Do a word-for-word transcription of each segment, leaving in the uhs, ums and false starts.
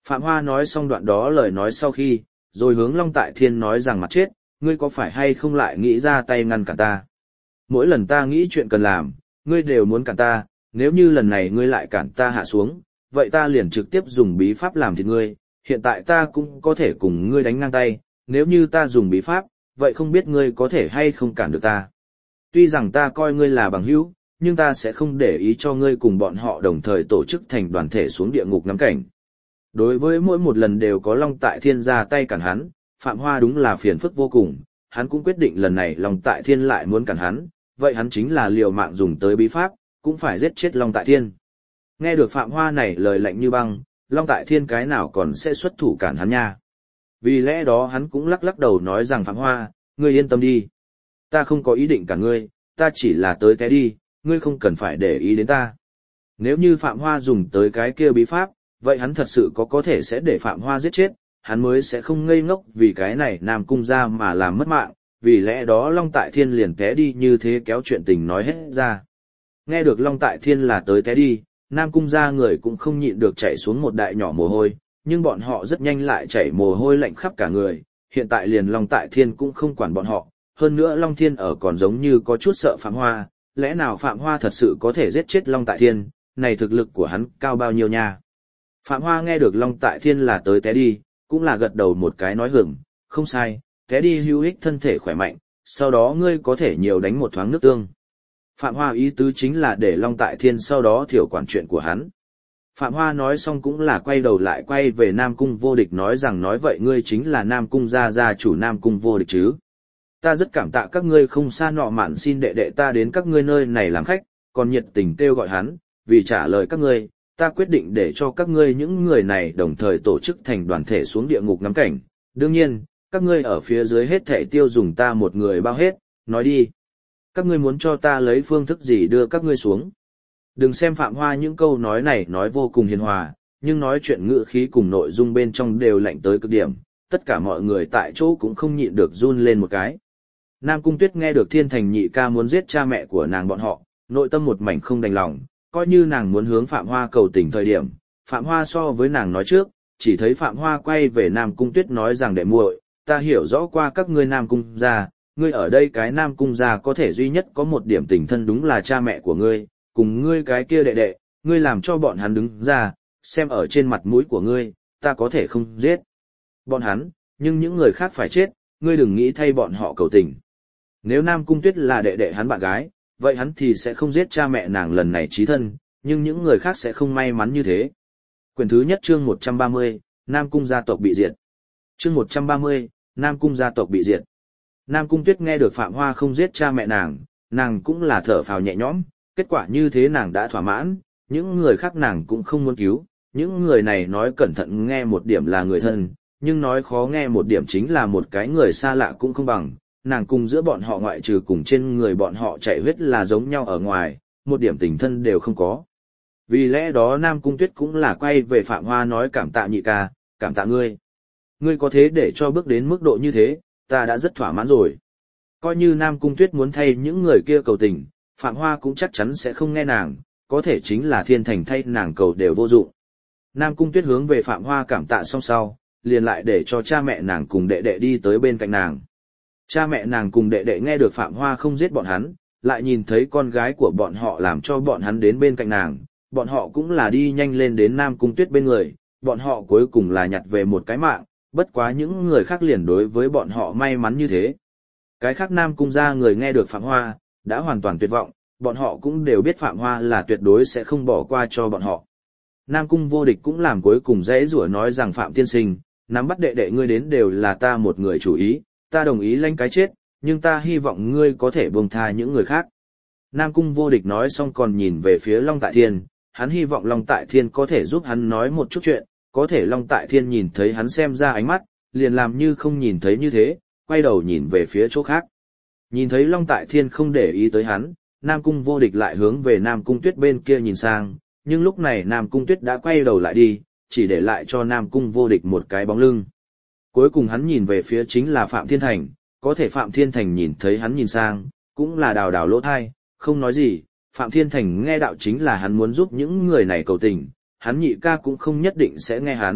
Phạm Hoa nói xong đoạn đó lời nói sau khi, rồi hướng Long Tại Thiên nói rằng mặt chết, ngươi có phải hay không lại nghĩ ra tay ngăn cản ta? Mỗi lần ta nghĩ chuyện cần làm, ngươi đều muốn cản ta, nếu như lần này ngươi lại cản ta hạ xuống, vậy ta liền trực tiếp dùng bí pháp làm thịt ngươi, hiện tại ta cũng có thể cùng ngươi đánh ngang tay, nếu như ta dùng bí pháp, vậy không biết ngươi có thể hay không cản được ta. Tuy rằng ta coi ngươi là bằng hữu, nhưng ta sẽ không để ý cho ngươi cùng bọn họ đồng thời tổ chức thành đoàn thể xuống địa ngục ngắm cảnh. Đối với mỗi một lần đều có Long Tại Thiên ra tay cản hắn, Phạm Hoa đúng là phiền phức vô cùng, hắn cũng quyết định lần này Long Tại Thiên lại muốn cản hắn, vậy hắn chính là liều mạng dùng tới bí pháp, cũng phải giết chết Long Tại Thiên. Nghe được Phạm Hoa này lời lạnh như băng, Long Tại Thiên cái nào còn sẽ xuất thủ cản hắn nha. Vì lẽ đó hắn cũng lắc lắc đầu nói rằng Phạm Hoa, ngươi yên tâm đi. Ta không có ý định cản ngươi, ta chỉ là tới té đi, ngươi không cần phải để ý đến ta. Nếu như Phạm Hoa dùng tới cái kia bí pháp, vậy hắn thật sự có có thể sẽ để Phạm Hoa giết chết, hắn mới sẽ không ngây ngốc vì cái này Nam Cung ra mà làm mất mạng, vì lẽ đó Long Tại Thiên liền té đi như thế kéo chuyện tình nói hết ra. Nghe được Long Tại Thiên là tới té đi, Nam Cung ra người cũng không nhịn được chảy xuống một đại nhỏ mồ hôi, nhưng bọn họ rất nhanh lại chảy mồ hôi lạnh khắp cả người, hiện tại liền Long Tại Thiên cũng không quản bọn họ, hơn nữa Long Thiên ở còn giống như có chút sợ Phạm Hoa, lẽ nào Phạm Hoa thật sự có thể giết chết Long Tại Thiên, này thực lực của hắn cao bao nhiêu nha. Phạm Hoa nghe được Long Tại Thiên là tới té đi, cũng là gật đầu một cái nói hửng, không sai, té đi hữu ích thân thể khỏe mạnh, sau đó ngươi có thể nhiều đánh một thoáng nước tương. Phạm Hoa ý tứ chính là để Long Tại Thiên sau đó thiểu quản chuyện của hắn. Phạm Hoa nói xong cũng là quay đầu lại quay về Nam Cung Vô Địch nói rằng nói vậy ngươi chính là Nam Cung gia gia chủ Nam Cung Vô Địch chứ. Ta rất cảm tạ các ngươi không xa nọ mạn xin đệ đệ ta đến các ngươi nơi này làm khách, còn nhiệt tình kêu gọi hắn, vì trả lời các ngươi, ta quyết định để cho các ngươi những người này đồng thời tổ chức thành đoàn thể xuống địa ngục ngắm cảnh. Đương nhiên, các ngươi ở phía dưới hết thảy tiêu dùng ta một người bao hết, nói đi. Các ngươi muốn cho ta lấy phương thức gì đưa các ngươi xuống? Đừng xem Phạm Hoa những câu nói này nói vô cùng hiền hòa, nhưng nói chuyện ngữ khí cùng nội dung bên trong đều lạnh tới cực điểm, tất cả mọi người tại chỗ cũng không nhịn được run lên một cái. Nam Cung Tuyết nghe được Thiên Thành nhị ca muốn giết cha mẹ của nàng bọn họ, nội tâm một mảnh không đành lòng, coi như nàng muốn hướng Phạm Hoa cầu tình thời điểm, Phạm Hoa so với nàng nói trước, chỉ thấy Phạm Hoa quay về Nam Cung Tuyết nói rằng đệ muội, ta hiểu rõ qua các ngươi Nam Cung gia, ngươi ở đây cái Nam Cung gia có thể duy nhất có một điểm tình thân đúng là cha mẹ của ngươi, cùng ngươi cái kia đệ đệ, ngươi làm cho bọn hắn đứng ra, xem ở trên mặt mũi của ngươi, ta có thể không giết bọn hắn, nhưng những người khác phải chết, ngươi đừng nghĩ thay bọn họ cầu tình. Nếu Nam Cung Tuyết là đệ đệ hắn bạn gái, vậy hắn thì sẽ không giết cha mẹ nàng lần này chí thân, nhưng những người khác sẽ không may mắn như thế. Quyển thứ nhất chương một trăm ba mươi, Nam Cung gia tộc bị diệt. Chương một trăm ba mươi, Nam Cung gia tộc bị diệt. Nam Cung Tuyết nghe được Phạm Hoa không giết cha mẹ nàng, nàng cũng là thở phào nhẹ nhõm, kết quả như thế nàng đã thỏa mãn, những người khác nàng cũng không muốn cứu, những người này nói cẩn thận nghe một điểm là người thân, nhưng nói khó nghe một điểm chính là một cái người xa lạ cũng không bằng, nàng cùng giữa bọn họ ngoại trừ cùng trên người bọn họ chạy huyết là giống nhau ở ngoài, một điểm tình thân đều không có. Vì lẽ đó Nam Cung Tuyết cũng là quay về Phạm Hoa nói cảm tạ nhị ca, cảm tạ ngươi. Ngươi có thế để cho bước đến mức độ như thế, ta đã rất thỏa mãn rồi. Coi như Nam Cung Tuyết muốn thay những người kia cầu tình, Phạm Hoa cũng chắc chắn sẽ không nghe nàng, có thể chính là Thiên Thành thay nàng cầu đều vô dụng. Nam Cung Tuyết hướng về Phạm Hoa cảm tạ xong sau, liền lại để cho cha mẹ nàng cùng đệ đệ đi tới bên cạnh nàng. Cha mẹ nàng cùng đệ đệ nghe được Phạm Hoa không giết bọn hắn, lại nhìn thấy con gái của bọn họ làm cho bọn hắn đến bên cạnh nàng, bọn họ cũng là đi nhanh lên đến Nam Cung Tuyết bên người, bọn họ cuối cùng là nhặt về một cái mạng, bất quá những người khác liền đối với bọn họ may mắn như thế. Cái khác Nam Cung gia người nghe được Phạm Hoa, đã hoàn toàn tuyệt vọng, bọn họ cũng đều biết Phạm Hoa là tuyệt đối sẽ không bỏ qua cho bọn họ. Nam Cung Vô Địch cũng làm cuối cùng dễ rủa nói rằng Phạm tiên sinh, nắm bắt đệ đệ ngươi đến đều là ta một người chủ ý, ta đồng ý lãnh cái chết, nhưng ta hy vọng ngươi có thể buông tha những người khác. Nam Cung Vô Địch nói xong còn nhìn về phía Long Tại Thiên, hắn hy vọng Long Tại Thiên có thể giúp hắn nói một chút chuyện, có thể Long Tại Thiên nhìn thấy hắn xem ra ánh mắt, liền làm như không nhìn thấy như thế, quay đầu nhìn về phía chỗ khác. Nhìn thấy Long Tại Thiên không để ý tới hắn, Nam Cung Vô Địch lại hướng về Nam Cung Tuyết bên kia nhìn sang, nhưng lúc này Nam Cung Tuyết đã quay đầu lại đi, chỉ để lại cho Nam Cung Vô Địch một cái bóng lưng. Cuối cùng hắn nhìn về phía chính là Phạm Thiên Thành, có thể Phạm Thiên Thành nhìn thấy hắn nhìn sang, cũng là đào đào lỗ thai, không nói gì, Phạm Thiên Thành nghe đạo chính là hắn muốn giúp những người này cầu tình, hắn nhị ca cũng không nhất định sẽ nghe hắn,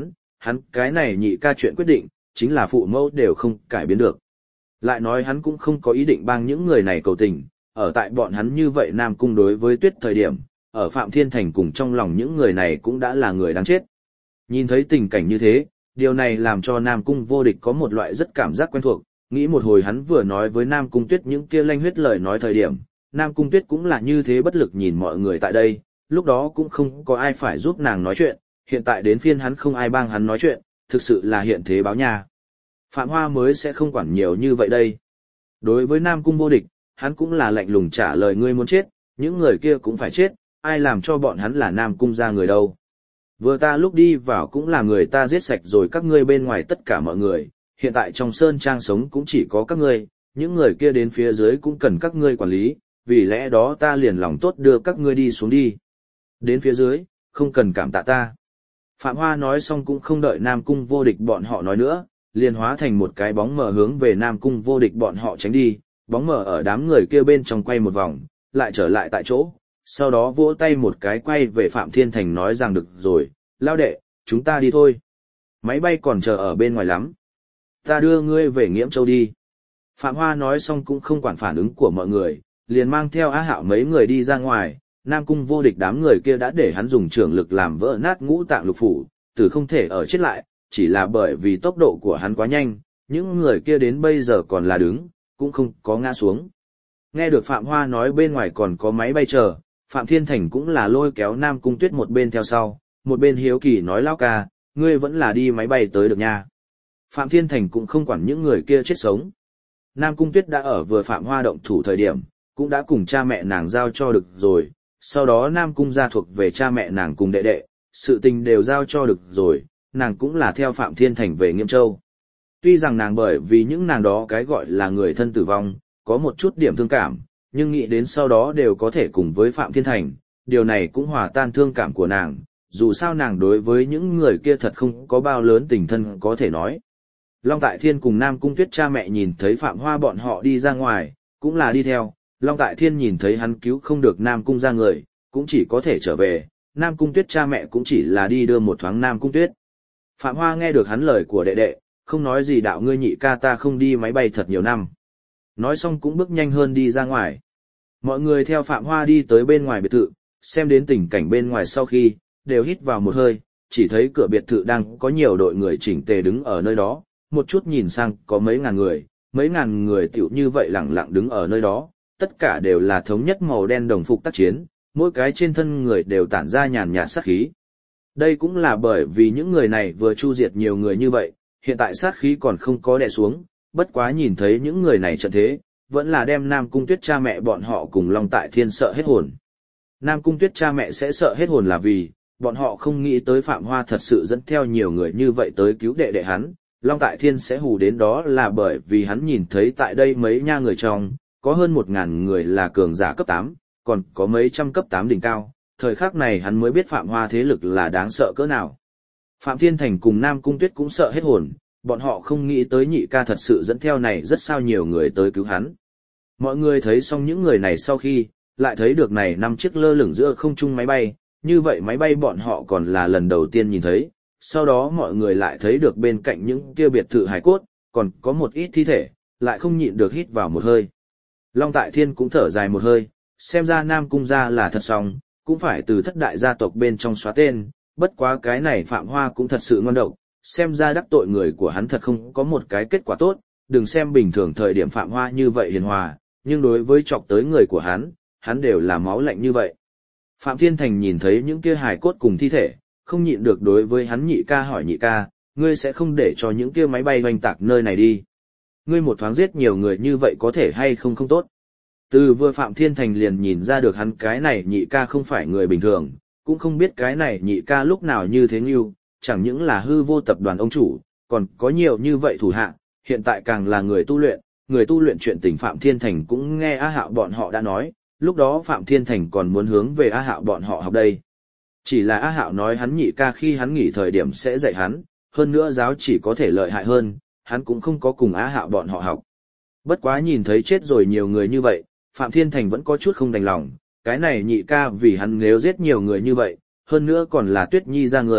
hắn cái này nhị ca chuyện quyết định, chính là phụ mẫu đều không cải biến được. Lại nói hắn cũng không có ý định bang những người này cầu tình, ở tại bọn hắn như vậy Nam Cung đối với Tuyết thời điểm, ở Phạm Thiên Thành cùng trong lòng những người này cũng đã là người đáng chết. Nhìn thấy tình cảnh như thế, điều này làm cho Nam Cung Vô Địch có một loại rất cảm giác quen thuộc, nghĩ một hồi hắn vừa nói với Nam Cung Tuyết những kia lanh huyết lời nói thời điểm, Nam Cung Tuyết cũng là như thế bất lực nhìn mọi người tại đây, lúc đó cũng không có ai phải giúp nàng nói chuyện, hiện tại đến phiên hắn không ai bang hắn nói chuyện, thực sự là hiện thế báo nha. Phạm Hoa mới sẽ không quản nhiều như vậy đây. Đối với Nam Cung Vô Địch, hắn cũng là lạnh lùng trả lời ngươi muốn chết, những người kia cũng phải chết, ai làm cho bọn hắn là Nam Cung ra người đâu. Vừa ta lúc đi vào cũng là người ta giết sạch rồi các ngươi bên ngoài tất cả mọi người, hiện tại trong sơn trang sống cũng chỉ có các ngươi, những người kia đến phía dưới cũng cần các ngươi quản lý, vì lẽ đó ta liền lòng tốt đưa các ngươi đi xuống đi. Đến phía dưới, không cần cảm tạ ta. Phạm Hoa nói xong cũng không đợi Nam Cung Vô Địch bọn họ nói nữa, liền hóa thành một cái bóng mờ hướng về Nam Cung Vô Địch bọn họ tránh đi, bóng mờ ở đám người kia bên trong quay một vòng, lại trở lại tại chỗ, sau đó vỗ tay một cái quay về Phạm Thiên Thành nói rằng được rồi, lao đệ, chúng ta đi thôi. Máy bay còn chờ ở bên ngoài lắm. Ta đưa ngươi về Nghiễm Châu đi. Phạm Hoa nói xong cũng không quản phản ứng của mọi người, liền mang theo Á Hạo mấy người đi ra ngoài, Nam Cung Vô Địch đám người kia đã để hắn dùng trưởng lực làm vỡ nát ngũ tạng lục phủ, từ không thể ở chết lại, chỉ là bởi vì tốc độ của hắn quá nhanh, những người kia đến bây giờ còn là đứng, cũng không có ngã xuống. Nghe được Phạm Hoa nói bên ngoài còn có máy bay chờ, Phạm Thiên Thành cũng là lôi kéo Nam Cung Tuyết một bên theo sau, một bên hiếu kỳ nói lão ca, ngươi vẫn là đi máy bay tới được nha. Phạm Thiên Thành cũng không quản những người kia chết sống. Nam Cung Tuyết đã ở vừa Phạm Hoa động thủ thời điểm, cũng đã cùng cha mẹ nàng giao cho được rồi, sau đó Nam Cung gia thuộc về cha mẹ nàng cùng đệ đệ, sự tình đều giao cho được rồi, nàng cũng là theo Phạm Thiên Thành về Nghiễm Châu. Tuy rằng nàng bởi vì những nàng đó cái gọi là người thân tử vong, có một chút điểm thương cảm, nhưng nghĩ đến sau đó đều có thể cùng với Phạm Thiên Thành, điều này cũng hòa tan thương cảm của nàng, dù sao nàng đối với những người kia thật không có bao lớn tình thân có thể nói. Long Tại Thiên cùng Nam Cung Tuyết cha mẹ nhìn thấy Phạm Hoa bọn họ đi ra ngoài, cũng là đi theo, Long Tại Thiên nhìn thấy hắn cứu không được Nam Cung ra người, cũng chỉ có thể trở về, Nam Cung Tuyết cha mẹ cũng chỉ là đi đưa một thoáng Nam Cung Tuyết. Phạm Hoa nghe được hắn lời của đệ đệ, không nói gì đạo ngươi nhị ca ta không đi máy bay thật nhiều năm. Nói xong cũng bước nhanh hơn đi ra ngoài. Mọi người theo Phạm Hoa đi tới bên ngoài biệt thự, xem đến tình cảnh bên ngoài sau khi, đều hít vào một hơi, chỉ thấy cửa biệt thự đang có nhiều đội người chỉnh tề đứng ở nơi đó, một chút nhìn sang có mấy ngàn người, mấy ngàn người tiểu như vậy lặng lặng đứng ở nơi đó, tất cả đều là thống nhất màu đen đồng phục tác chiến, mỗi cái trên thân người đều tản ra nhàn nhạt sát khí. Đây cũng là bởi vì những người này vừa chu diệt nhiều người như vậy, hiện tại sát khí còn không có đè xuống, bất quá nhìn thấy những người này trận thế, vẫn là đem Nam Cung Tuyết cha mẹ bọn họ cùng Long Tại Thiên sợ hết hồn. Nam Cung Tuyết cha mẹ sẽ sợ hết hồn là vì, bọn họ không nghĩ tới Phạm Hoa thật sự dẫn theo nhiều người như vậy tới cứu đệ đệ hắn, Long Tại Thiên sẽ hù đến đó là bởi vì hắn nhìn thấy tại đây mấy nha người trong, có hơn một ngàn người là cường giả cấp tám, còn có mấy trăm cấp tám đỉnh cao, thời khắc này hắn mới biết Phạm Hoa thế lực là đáng sợ cỡ nào. Phạm Thiên Thành cùng Nam Cung Tuyết cũng sợ hết hồn, bọn họ không nghĩ tới nhị ca thật sự dẫn theo này rất sao nhiều người tới cứu hắn. Mọi người thấy xong những người này sau khi, lại thấy được này năm chiếc lơ lửng giữa không trung máy bay, như vậy máy bay bọn họ còn là lần đầu tiên nhìn thấy, sau đó mọi người lại thấy được bên cạnh những kia biệt thự hài cốt, còn có một ít thi thể, lại không nhịn được hít vào một hơi. Long Tại Thiên cũng thở dài một hơi, xem ra Nam Cung gia là thật xong, cũng phải từ thất đại gia tộc bên trong xóa tên, bất quá cái này Phạm Hoa cũng thật sự ngon độc, xem ra đắc tội người của hắn thật không có một cái kết quả tốt, đừng xem bình thường thời điểm Phạm Hoa như vậy hiền hòa, nhưng đối với chọc tới người của hắn, hắn đều là máu lạnh như vậy. Phạm Thiên Thành nhìn thấy những kia hài cốt cùng thi thể, không nhịn được đối với hắn nhị ca hỏi nhị ca, ngươi sẽ không để cho những kia máy bay hoành tạc nơi này đi. Ngươi một thoáng giết nhiều người như vậy có thể hay không không tốt. Từ vừa Phạm Thiên Thành liền nhìn ra được hắn cái này nhị ca không phải người bình thường, cũng không biết cái này nhị ca lúc nào như thế như, chẳng những là hư vô tập đoàn ông chủ, còn có nhiều như vậy thủ hạ, hiện tại càng là người tu luyện, người tu luyện chuyện tình Phạm Thiên Thành cũng nghe Á Hạo bọn họ đã nói, lúc đó Phạm Thiên Thành còn muốn hướng về Á Hạo bọn họ học đây. Chỉ là Á Hạo nói hắn nhị ca khi hắn nghỉ thời điểm sẽ dạy hắn, hơn nữa giáo chỉ có thể lợi hại hơn, hắn cũng không có cùng Á Hạo bọn họ học. Bất quá nhìn thấy chết rồi nhiều người như vậy, Phạm Thiên Thành vẫn có chút không đành lòng, cái này nhị ca vì hắn nếu giết nhiều người như vậy, hơn nữa còn là Tuyết Nhi ra người,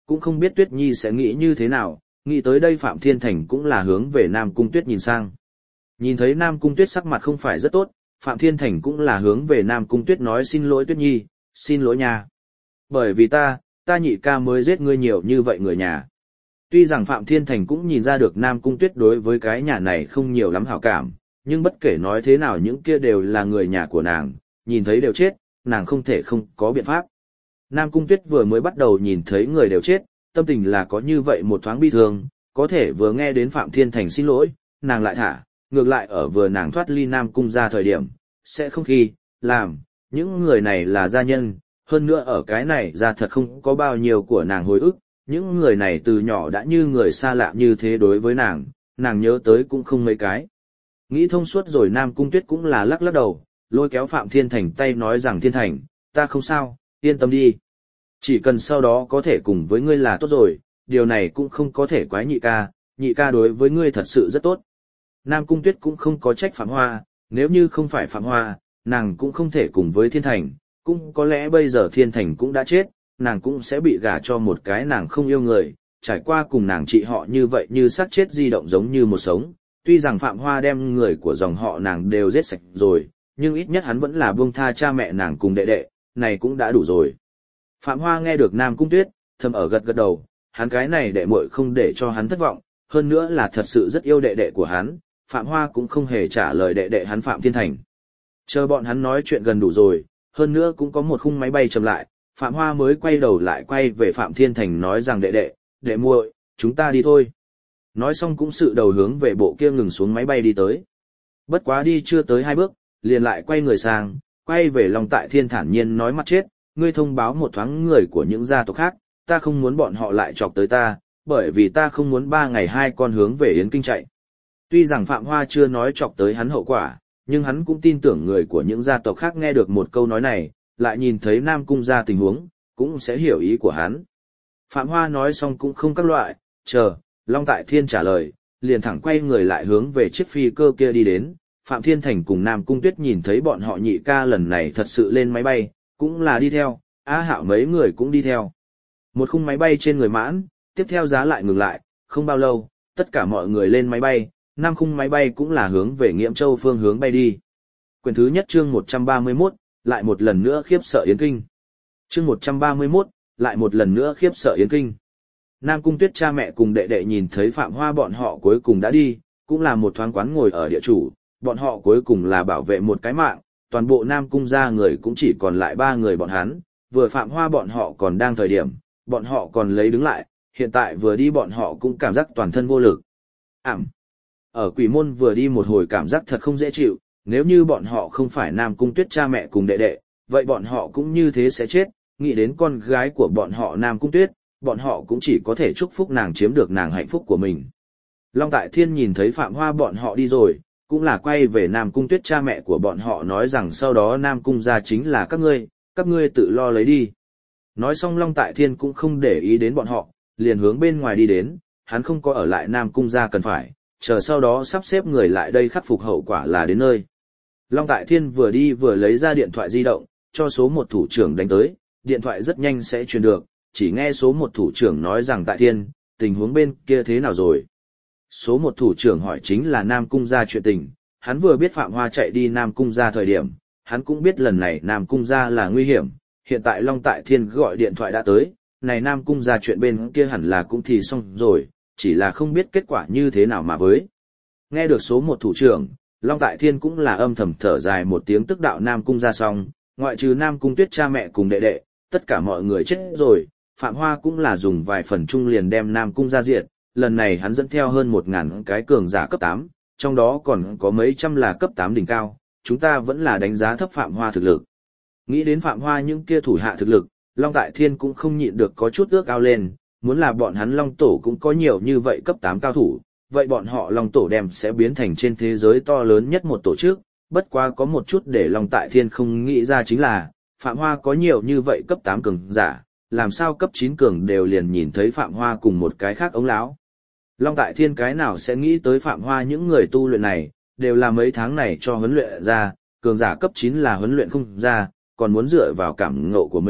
Cũng không biết Tuyết Nhi sẽ nghĩ như thế nào, nghĩ tới đây Phạm Thiên Thành cũng là hướng về Nam Cung Tuyết nhìn sang. Nhìn thấy Nam Cung Tuyết sắc mặt không phải rất tốt, Phạm Thiên Thành cũng là hướng về Nam Cung Tuyết nói xin lỗi Tuyết Nhi, xin lỗi nha. Bởi vì ta, ta nhị ca mới giết ngươi nhiều như vậy người nhà. Tuy rằng Phạm Thiên Thành cũng nhìn ra được Nam Cung Tuyết đối với cái nhà này không nhiều lắm hảo cảm, nhưng bất kể nói thế nào những kia đều là người nhà của nàng, nhìn thấy đều chết, nàng không thể không có biện pháp. Nam Cung Tuyết vừa mới bắt đầu nhìn thấy người đều chết, tâm tình là có như vậy một thoáng bi thương, có thể vừa nghe đến Phạm Thiên Thành xin lỗi, nàng lại thả, ngược lại ở vừa nàng thoát ly Nam Cung ra thời điểm, sẽ không khi, làm, những người này là gia nhân, hơn nữa ở cái này ra thật không có bao nhiêu của nàng hồi ức, những người này từ nhỏ đã như người xa lạ như thế đối với nàng, nàng nhớ tới cũng không mấy cái. Nghĩ thông suốt rồi Nam Cung Tuyết cũng là lắc lắc đầu, lôi kéo Phạm Thiên Thành tay nói rằng Thiên Thành, ta không sao, yên tâm đi. Chỉ cần sau đó có thể cùng với ngươi là tốt rồi, điều này cũng không có thể quái nhị ca, nhị ca đối với ngươi thật sự rất tốt. Nam Cung Tuyết cũng không có trách Phạm Hoa, nếu như không phải Phạm Hoa, nàng cũng không thể cùng với Thiên Thành, cũng có lẽ bây giờ Thiên Thành cũng đã chết, nàng cũng sẽ bị gả cho một cái nàng không yêu người, trải qua cùng nàng chị họ như vậy như xác chết di động giống như một sống. Tuy rằng Phạm Hoa đem người của dòng họ nàng đều giết sạch rồi, nhưng ít nhất hắn vẫn là buông tha cha mẹ nàng cùng đệ đệ, này cũng đã đủ rồi. Phạm Hoa nghe được Nam Cung Tuyết, thầm ở gật gật đầu, hắn cái này đệ muội không để cho hắn thất vọng, hơn nữa là thật sự rất yêu đệ đệ của hắn, Phạm Hoa cũng không hề trả lời đệ đệ hắn Phạm Thiên Thành. Chờ bọn hắn nói chuyện gần đủ rồi, hơn nữa cũng có một khung máy bay chậm lại, Phạm Hoa mới quay đầu lại quay về Phạm Thiên Thành nói rằng đệ đệ, đệ muội, chúng ta đi thôi. Nói xong cũng sự đầu hướng về bộ kia ngừng xuống máy bay đi tới. Bất quá đi chưa tới hai bước, liền lại quay người sang, quay về Long Tại Thiên thản nhiên nói mặt chết, ngươi thông báo một thoáng người của những gia tộc khác, ta không muốn bọn họ lại chọc tới ta, bởi vì ta không muốn ba ngày hai con hướng về Yến Kinh chạy. Tuy rằng Phạm Hoa chưa nói chọc tới hắn hậu quả, nhưng hắn cũng tin tưởng người của những gia tộc khác nghe được một câu nói này, lại nhìn thấy Nam Cung gia tình huống, cũng sẽ hiểu ý của hắn. Phạm Hoa nói xong cũng không các loại, chờ, Long Tại Thiên trả lời, liền thẳng quay người lại hướng về chiếc phi cơ kia đi đến. Phạm Thiên Thành cùng Nam Cung Tuyết nhìn thấy bọn họ nhị ca lần này thật sự lên máy bay, cũng là đi theo, Á Hạo mấy người cũng đi theo. Một khung máy bay trên người mãn, tiếp theo giá lại ngừng lại, không bao lâu, tất cả mọi người lên máy bay, năm khung máy bay cũng là hướng về Nghiễm Châu phương hướng bay đi. Quyển thứ nhất chương một trăm ba mươi mốt, lại một lần nữa khiếp sợ Yến Kinh. Chương một trăm ba mươi mốt, lại một lần nữa khiếp sợ Yến Kinh. Nam Cung Tuyết cha mẹ cùng đệ đệ nhìn thấy Phạm Hoa bọn họ cuối cùng đã đi, cũng là một thoáng quán ngồi ở địa chủ, bọn họ cuối cùng là bảo vệ một cái mạng, toàn bộ Nam Cung gia người cũng chỉ còn lại ba người bọn hắn, vừa Phạm Hoa bọn họ còn đang thời điểm, bọn họ còn lấy đứng lại, hiện tại vừa đi bọn họ cũng cảm giác toàn thân vô lực. Ảm. Ở Quỷ Môn vừa đi một hồi cảm giác thật không dễ chịu, nếu như bọn họ không phải Nam Cung Tuyết cha mẹ cùng đệ đệ, vậy bọn họ cũng như thế sẽ chết, nghĩ đến con gái của bọn họ Nam Cung Tuyết, bọn họ cũng chỉ có thể chúc phúc nàng chiếm được nàng hạnh phúc của mình. Long Tại Thiên nhìn thấy Phạm Hoa bọn họ đi rồi, cũng là quay về Nam Cung Tuyết cha mẹ của bọn họ nói rằng sau đó Nam Cung gia chính là các ngươi, các ngươi tự lo lấy đi. Nói xong Long Tại Thiên cũng không để ý đến bọn họ, liền hướng bên ngoài đi đến, hắn không có ở lại Nam Cung gia cần phải, chờ sau đó sắp xếp người lại đây khắc phục hậu quả là đến nơi. Long Tại Thiên vừa đi vừa lấy ra điện thoại di động, cho số một thủ trưởng đánh tới, điện thoại rất nhanh sẽ truyền được, chỉ nghe số một thủ trưởng nói rằng Tại Thiên, tình huống bên kia thế nào rồi? Số một thủ trưởng hỏi chính là Nam Cung gia chuyện tình, hắn vừa biết Phạm Hoa chạy đi Nam Cung gia thời điểm, hắn cũng biết lần này Nam Cung gia là nguy hiểm, hiện tại Long Tại Thiên gọi điện thoại đã tới, này Nam Cung gia chuyện bên kia hẳn là cũng thì xong rồi, chỉ là không biết kết quả như thế nào mà với. Nghe được số một thủ trưởng, Long Tại Thiên cũng là âm thầm thở dài một tiếng tức đạo Nam Cung gia xong, ngoại trừ Nam Cung Tuyết cha mẹ cùng đệ đệ, tất cả mọi người chết rồi, Phạm Hoa cũng là dùng vài phần chung liền đem Nam Cung gia diệt. Lần này hắn dẫn theo hơn một ngàn cái cường giả cấp tám, trong đó còn có mấy trăm là cấp tám đỉnh cao, chúng ta vẫn là đánh giá thấp Phạm Hoa thực lực. Nghĩ đến Phạm Hoa những kia thủ hạ thực lực, Long Tại Thiên cũng không nhịn được có chút ước ao lên, muốn là bọn hắn Long Tổ cũng có nhiều như vậy cấp tám cao thủ, vậy bọn họ Long Tổ đem sẽ biến thành trên thế giới to lớn nhất một tổ chức, bất quá có một chút để Long Tại Thiên không nghĩ ra chính là, Phạm Hoa có nhiều như vậy cấp tám cường giả, làm sao cấp chín cường đều liền nhìn thấy Phạm Hoa cùng một cái khác ống lão. Long Tại Thiên cái nào sẽ nghĩ tới Phạm Hoa những người tu luyện này, đều là mấy tháng này cho huấn luyện ra, cường giả cấp chín là huấn luyện không ra, còn muốn dựa vào cảm ngộ của mình,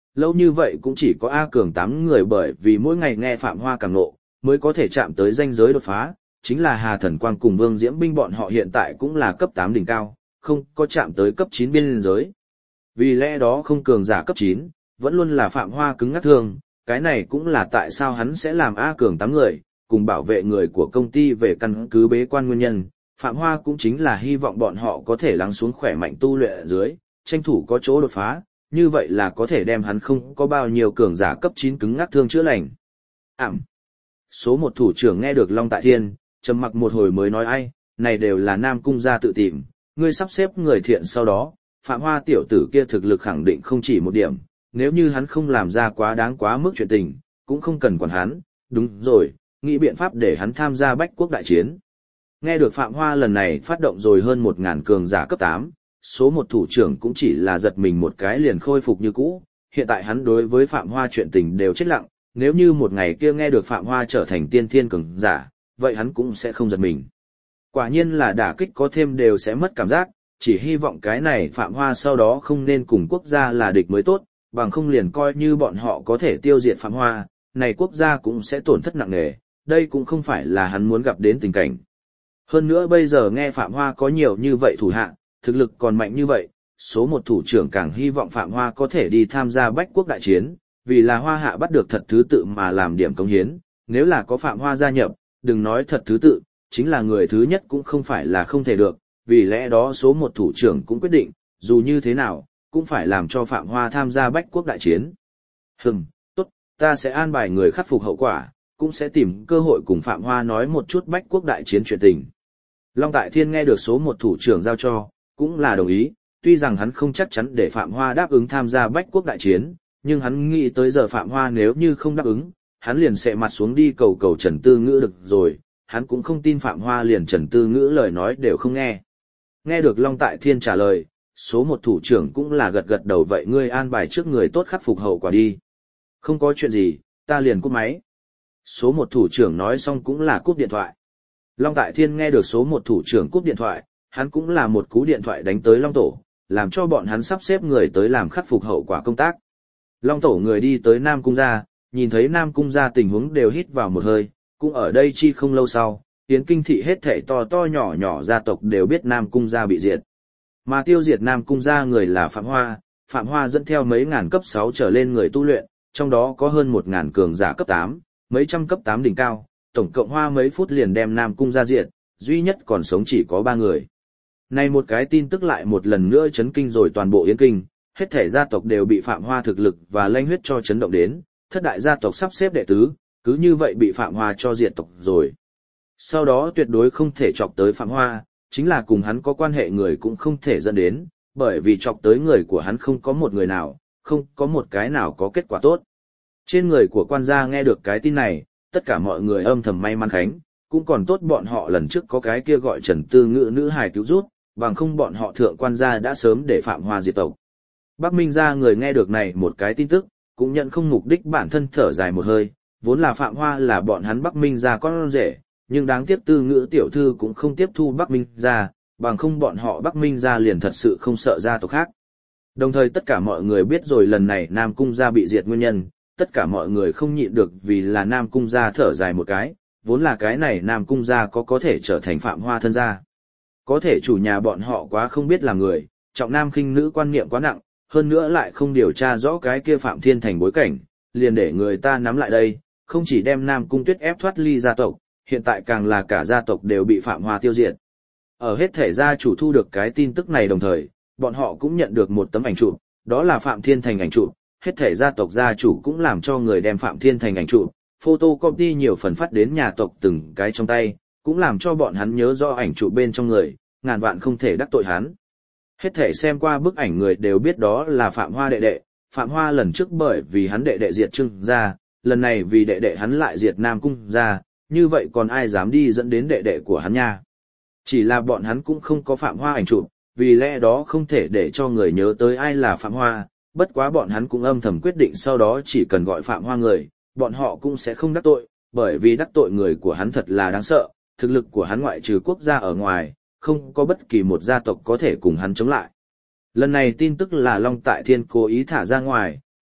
lâu như vậy cũng chỉ có A Cường tám người bởi vì mỗi ngày nghe Phạm Hoa càng nộ, mới có thể chạm tới ranh giới đột phá, chính là Hà Thần Quang cùng Vương Diễm Binh bọn họ hiện tại cũng là cấp tám đỉnh cao, không có chạm tới cấp chín biên giới. Vì lẽ đó không cường giả cấp chín, vẫn luôn là Phạm Hoa cứng ngắc thương, cái này cũng là tại sao hắn sẽ làm A Cường tám người, cùng bảo vệ người của công ty về căn cứ bế quan nguyên nhân. Phạm Hoa cũng chính là hy vọng bọn họ có thể lắng xuống khỏe mạnh tu luyện ở dưới, tranh thủ có chỗ đột phá, như vậy là có thể đem hắn không có bao nhiêu cường giả cấp chín cứng ngắc thương chữa lành. Ảm. Số một thủ trưởng nghe được Long Tại Thiên, trầm mặc một hồi mới nói ai, này đều là Nam Cung gia tự tìm, ngươi sắp xếp người thiện sau đó, Phạm Hoa tiểu tử kia thực lực khẳng định không chỉ một điểm, nếu như hắn không làm ra quá đáng quá mức chuyện tình, cũng không cần quản hắn, đúng rồi, nghĩ biện pháp để hắn tham gia bách quốc đại chiến. Nghe được Phạm Hoa lần này phát động rồi hơn một ngàn cường giả cấp tám, số một thủ trưởng cũng chỉ là giật mình một cái liền khôi phục như cũ, hiện tại hắn đối với Phạm Hoa chuyện tình đều chết lặng, nếu như một ngày kia nghe được Phạm Hoa trở thành tiên thiên cường giả, vậy hắn cũng sẽ không giật mình. Quả nhiên là đả kích có thêm đều sẽ mất cảm giác, chỉ hy vọng cái này Phạm Hoa sau đó không nên cùng quốc gia là địch mới tốt, bằng không liền coi như bọn họ có thể tiêu diệt Phạm Hoa, này quốc gia cũng sẽ tổn thất nặng nề, đây cũng không phải là hắn muốn gặp đến tình cảnh. Hơn nữa bây giờ nghe Phạm Hoa có nhiều như vậy thủ hạ, thực lực còn mạnh như vậy, số một thủ trưởng càng hy vọng Phạm Hoa có thể đi tham gia bách quốc đại chiến, vì là Hoa hạ bắt được thật thứ tự mà làm điểm cống hiến, nếu là có Phạm Hoa gia nhập, đừng nói thật thứ tự, chính là người thứ nhất cũng không phải là không thể được, vì lẽ đó số một thủ trưởng cũng quyết định, dù như thế nào, cũng phải làm cho Phạm Hoa tham gia bách quốc đại chiến. Hừm, tốt, ta sẽ an bài người khắc phục hậu quả, cũng sẽ tìm cơ hội cùng Phạm Hoa nói một chút bách quốc đại chiến chuyện tình. Long Tại Thiên nghe được số một thủ trưởng giao cho, cũng là đồng ý, tuy rằng hắn không chắc chắn để Phạm Hoa đáp ứng tham gia bách quốc đại chiến, nhưng hắn nghĩ tới giờ Phạm Hoa nếu như không đáp ứng, hắn liền sẽ mặt xuống đi cầu cầu Trần Tư Ngữ được rồi, hắn cũng không tin Phạm Hoa liền Trần Tư Ngữ lời nói đều không nghe. Nghe được Long Tại Thiên trả lời, số một thủ trưởng cũng là gật gật đầu vậy ngươi an bài trước người tốt khắc phục hậu quả đi. Không có chuyện gì, ta liền cúp máy. Số một thủ trưởng nói xong cũng là cúp điện thoại. Long Tại Thiên nghe được số một thủ trưởng cúp điện thoại, hắn cũng là một cú điện thoại đánh tới Long Tổ, làm cho bọn hắn sắp xếp người tới làm khắc phục hậu quả công tác. Long Tổ người đi tới Nam Cung gia, nhìn thấy Nam Cung gia tình huống đều hít vào một hơi, cũng ở đây chi không lâu sau, Yến Kinh thị hết thảy to to nhỏ nhỏ gia tộc đều biết Nam Cung gia bị diệt. Mà tiêu diệt Nam Cung gia người là Phạm Hoa, Phạm Hoa dẫn theo mấy ngàn cấp sáu trở lên người tu luyện, trong đó có hơn một ngàn cường giả cấp tám, mấy trăm cấp tám đỉnh cao, tổng cộng hoa mấy phút liền đem Nam Cung gia diệt, duy nhất còn sống chỉ có ba người. Này một cái tin tức lại một lần nữa chấn kinh rồi toàn bộ Yến Kinh, hết thể gia tộc đều bị Phạm Hoa thực lực và lanh huyết cho chấn động đến, thất đại gia tộc sắp xếp đệ tứ, cứ như vậy bị Phạm Hoa cho diệt tộc rồi. Sau đó tuyệt đối không thể chọc tới Phạm Hoa, chính là cùng hắn có quan hệ người cũng không thể dẫn đến, bởi vì chọc tới người của hắn không có một người nào, không có một cái nào có kết quả tốt. Trên người của quan gia nghe được cái tin này, tất cả mọi người âm thầm may mắn khánh, cũng còn tốt bọn họ lần trước có cái kia gọi Trần Tư Ngữ nữ hài cứu rút, bằng không bọn họ thượng quan gia đã sớm để Phạm Hoa diệt tộc. Bắc Minh gia người nghe được này một cái tin tức, cũng nhận không mục đích bản thân thở dài một hơi, vốn là Phạm Hoa là bọn hắn Bắc Minh gia con rể, nhưng đáng tiếc Tư Ngữ tiểu thư cũng không tiếp thu Bắc Minh gia, bằng không bọn họ Bắc Minh gia liền thật sự không sợ gia tộc khác. Đồng thời tất cả mọi người biết rồi lần này Nam Cung gia bị diệt nguyên nhân, tất cả mọi người không nhịn được vì là Nam Cung gia thở dài một cái, vốn là cái này Nam Cung gia có có thể trở thành Phạm Hoa thân gia. Có thể chủ nhà bọn họ quá không biết là người, trọng nam khinh nữ quan niệm quá nặng, hơn nữa lại không điều tra rõ cái kia Phạm Thiên Thành bối cảnh, liền để người ta nắm lại đây, không chỉ đem Nam Cung Tuyết ép thoát ly gia tộc, hiện tại càng là cả gia tộc đều bị Phạm Hoa tiêu diệt. Ở hết thể gia chủ thu được cái tin tức này đồng thời, bọn họ cũng nhận được một tấm ảnh chụp, đó là Phạm Thiên Thành ảnh chụp, hết thể gia tộc gia chủ cũng làm cho người đem Phạm Thiên Thành ảnh chụp, photocopy nhiều phần phát đến nhà tộc từng cái trong tay, cũng làm cho bọn hắn nhớ rõ ảnh chụp bên trong người, ngàn vạn không thể đắc tội hắn. Hết thể xem qua bức ảnh người đều biết đó là Phạm Hoa đệ đệ, Phạm Hoa lần trước bởi vì hắn đệ đệ diệt Trương gia, lần này vì đệ đệ hắn lại diệt Nam Cung gia, như vậy còn ai dám đi dẫn đến đệ đệ của hắn nha. Chỉ là bọn hắn cũng không có Phạm Hoa ảnh chụp, vì lẽ đó không thể để cho người nhớ tới ai là Phạm Hoa, bất quá bọn hắn cũng âm thầm quyết định sau đó chỉ cần gọi Phạm Hoa người, bọn họ cũng sẽ không đắc tội, bởi vì đắc tội người của hắn thật là đáng sợ, thực lực của hắn ngoại trừ quốc gia ở ngoài, không có bất kỳ một gia tộc có thể cùng hắn chống lại. Lần này tin tức là Long Tại Thiên cố ý thả ra ngoài,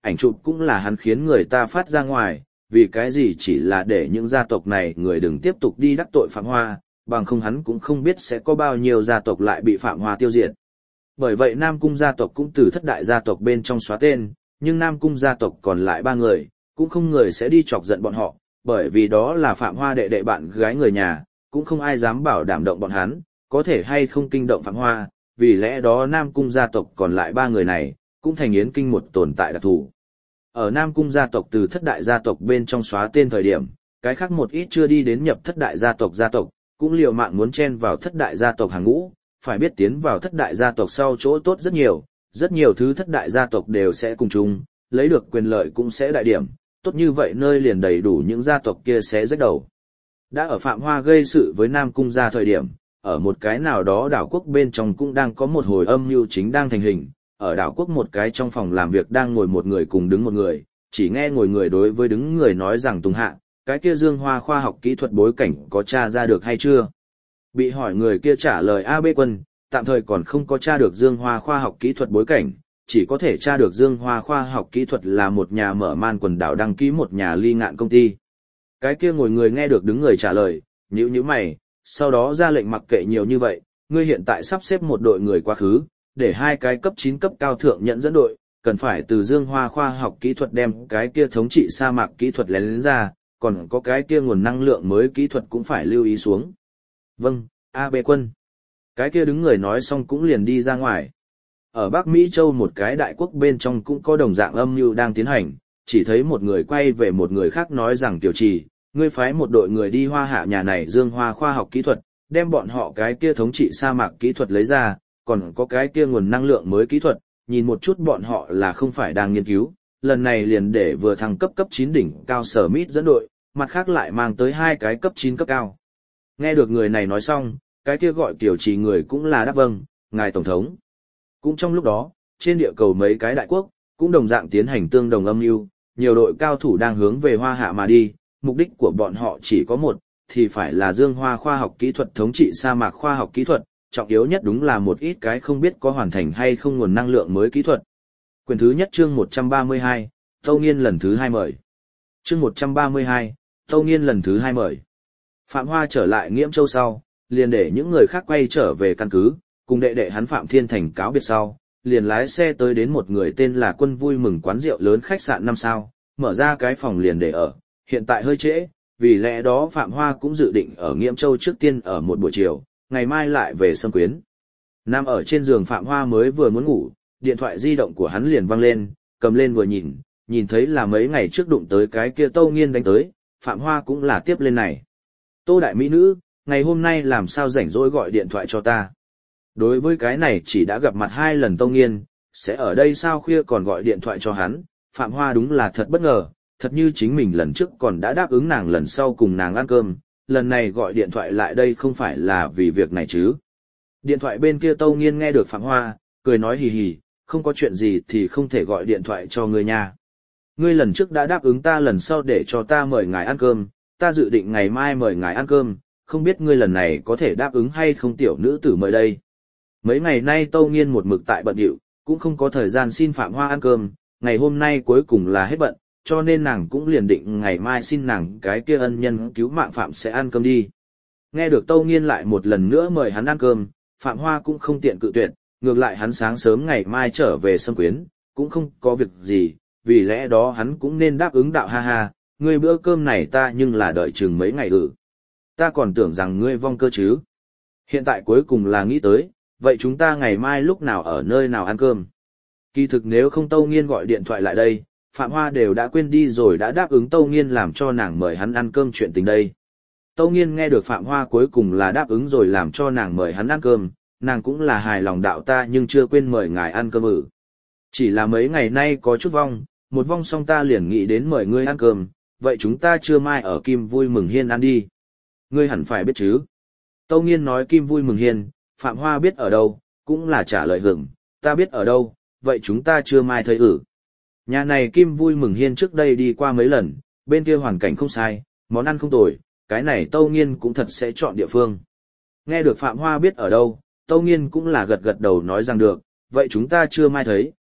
ảnh chụp cũng là hắn khiến người ta phát ra ngoài, vì cái gì chỉ là để những gia tộc này người đừng tiếp tục đi đắc tội Phạm Hoa, bằng không hắn cũng không biết sẽ có bao nhiêu gia tộc lại bị Phạm Hoa tiêu diệt. Bởi vậy Nam Cung gia tộc cũng từ thất đại gia tộc bên trong xóa tên, nhưng Nam Cung gia tộc còn lại ba người, cũng không người sẽ đi chọc giận bọn họ, bởi vì đó là Phạm Hoa đệ đệ bạn gái người nhà, cũng không ai dám bảo đảm động bọn hắn, có thể hay không kinh động Phạm Hoa, vì lẽ đó Nam Cung gia tộc còn lại ba người này, cũng thành Yến Kinh một tồn tại đặc thù. Ở Nam Cung gia tộc từ thất đại gia tộc bên trong xóa tên thời điểm, cái khác một ít chưa đi đến nhập thất đại gia tộc gia tộc, cũng liều mạng muốn chen vào thất đại gia tộc hàng ngũ, phải biết tiến vào thất đại gia tộc sau chỗ tốt rất nhiều, rất nhiều thứ thất đại gia tộc đều sẽ cùng chung, lấy được quyền lợi cũng sẽ đại điểm, tốt như vậy nơi liền đầy đủ những gia tộc kia sẽ rách đầu. Đã ở Phạm Hoa gây sự với Nam Cung gia thời điểm, ở một cái nào đó đảo quốc bên trong cũng đang có một hồi âm mưu chính đang thành hình, ở đảo quốc một cái trong phòng làm việc đang ngồi một người cùng đứng một người, chỉ nghe ngồi người đối với đứng người nói rằng Tùng Hạ, cái kia Dương Hoa khoa học kỹ thuật bối cảnh có tra ra được hay chưa? Bị hỏi người kia trả lời A B Quân, tạm thời còn không có tra được Dương Hoa khoa học kỹ thuật bối cảnh, chỉ có thể tra được Dương Hoa khoa học kỹ thuật là một nhà mở man quần đảo đăng ký một nhà ly ngạn công ty. Cái kia ngồi người nghe được đứng người trả lời, nhíu nhíu mày, sau đó ra lệnh mặc kệ nhiều như vậy, ngươi hiện tại sắp xếp một đội người quá khứ, để hai cái cấp chín cấp cao thượng nhận dẫn đội, cần phải từ Dương Hoa khoa học kỹ thuật đem cái kia thống trị sa mạc kỹ thuật lén lên ra, còn có cái kia nguồn năng lượng mới kỹ thuật cũng phải lưu ý xuống. Vâng, A B Quân. Cái kia đứng người nói xong cũng liền đi ra ngoài. Ở Bắc Mỹ Châu một cái đại quốc bên trong cũng có đồng dạng âm mưu đang tiến hành, chỉ thấy một người quay về một người khác nói rằng Tiểu Trì, ngươi phái một đội người đi Hoa Hạ nhà này Dương Hoa khoa học kỹ thuật, đem bọn họ cái kia thống trị sa mạc kỹ thuật lấy ra, còn có cái kia nguồn năng lượng mới kỹ thuật, nhìn một chút bọn họ là không phải đang nghiên cứu, lần này liền để vừa thăng cấp cấp chín đỉnh cao sở mít dẫn đội, mặt khác lại mang tới hai cái cấp chín cấp cao. Nghe được người này nói xong, cái kia gọi Tiểu Trì người cũng là đáp vâng, ngài tổng thống. Cũng trong lúc đó, trên địa cầu mấy cái đại quốc, cũng đồng dạng tiến hành tương đồng âm mưu, nhiều đội cao thủ đang hướng về Hoa Hạ mà đi, mục đích của bọn họ chỉ có một, thì phải là Dương Hoa khoa học kỹ thuật thống trị sa mạc khoa học kỹ thuật, trọng yếu nhất đúng là một ít cái không biết có hoàn thành hay không nguồn năng lượng mới kỹ thuật. Quyển thứ nhất chương một trăm ba mươi hai, Tâu Nghiên lần thứ hai mời. Chương một trăm ba mươi hai, Tâu Nghiên lần thứ hai mời. Phạm Hoa trở lại Nghiễm Châu sau, liền để những người khác quay trở về căn cứ, cùng đệ đệ hắn Phạm Thiên Thành cáo biệt sau, liền lái xe tới đến một người tên là Quân Vui Mừng quán rượu lớn khách sạn năm sao, mở ra cái phòng liền để ở, hiện tại hơi trễ, vì lẽ đó Phạm Hoa cũng dự định ở Nghiễm Châu trước tiên ở một buổi chiều, ngày mai lại về Sâm Quyến. Nằm ở trên giường Phạm Hoa mới vừa muốn ngủ, điện thoại di động của hắn liền vang lên, cầm lên vừa nhìn, nhìn thấy là mấy ngày trước đụng tới cái kia Tâu Nghiên đánh tới, Phạm Hoa cũng là tiếp lên này. Tô đại mỹ nữ, ngày hôm nay làm sao rảnh rỗi gọi điện thoại cho ta. Đối với cái này chỉ đã gặp mặt hai lần Tâu Nghiên, sẽ ở đây sao khuya còn gọi điện thoại cho hắn, Phạm Hoa đúng là thật bất ngờ, thật như chính mình lần trước còn đã đáp ứng nàng lần sau cùng nàng ăn cơm, lần này gọi điện thoại lại đây không phải là vì việc này chứ. Điện thoại bên kia Tâu Nghiên nghe được Phạm Hoa, cười nói hì hì, không có chuyện gì thì không thể gọi điện thoại cho ngươi nha. Ngươi lần trước đã đáp ứng ta lần sau để cho ta mời ngài ăn cơm, ta dự định ngày mai mời ngài ăn cơm, không biết ngươi lần này có thể đáp ứng hay không tiểu nữ tử mời đây. Mấy ngày nay Tâu Nghiên một mực tại bận rộn, cũng không có thời gian xin Phạm Hoa ăn cơm, ngày hôm nay cuối cùng là hết bận, cho nên nàng cũng liền định ngày mai xin nàng cái kia ân nhân cứu mạng Phạm sẽ ăn cơm đi. Nghe được Tâu Nghiên lại một lần nữa mời hắn ăn cơm, Phạm Hoa cũng không tiện cự tuyệt, ngược lại hắn sáng sớm ngày mai trở về Sâm Quyến, cũng không có việc gì, vì lẽ đó hắn cũng nên đáp ứng đạo ha ha, ngươi bữa cơm này ta nhưng là đợi chừng mấy ngày ử. Ta còn tưởng rằng ngươi vong cơ chứ. Hiện tại cuối cùng là nghĩ tới, vậy chúng ta ngày mai lúc nào ở nơi nào ăn cơm. Kỳ thực nếu không Tâu Nghiên gọi điện thoại lại đây, Phạm Hoa đều đã quên đi rồi đã đáp ứng Tâu Nghiên làm cho nàng mời hắn ăn cơm chuyện tình đây. Tâu Nghiên nghe được Phạm Hoa cuối cùng là đáp ứng rồi làm cho nàng mời hắn ăn cơm, nàng cũng là hài lòng đạo ta nhưng chưa quên mời ngài ăn cơm ử. Chỉ là mấy ngày nay có chút vong, một vong xong ta liền nghĩ đến mời ngươi ăn cơm, vậy chúng ta trưa mai ở Kim Vui Mừng Hiên ăn đi. Ngươi hẳn phải biết chứ. Tâu Nghiên nói Kim Vui Mừng Hiên, Phạm Hoa biết ở đâu, cũng là trả lời hưởng, ta biết ở đâu, vậy chúng ta trưa mai thấy ử. Nhà này Kim Vui Mừng Hiên trước đây đi qua mấy lần, bên kia hoàn cảnh không sai, món ăn không tồi, cái này Tâu Nghiên cũng thật sẽ chọn địa phương. Nghe được Phạm Hoa biết ở đâu, Tâu Nghiên cũng là gật gật đầu nói rằng được, vậy chúng ta trưa mai thấy,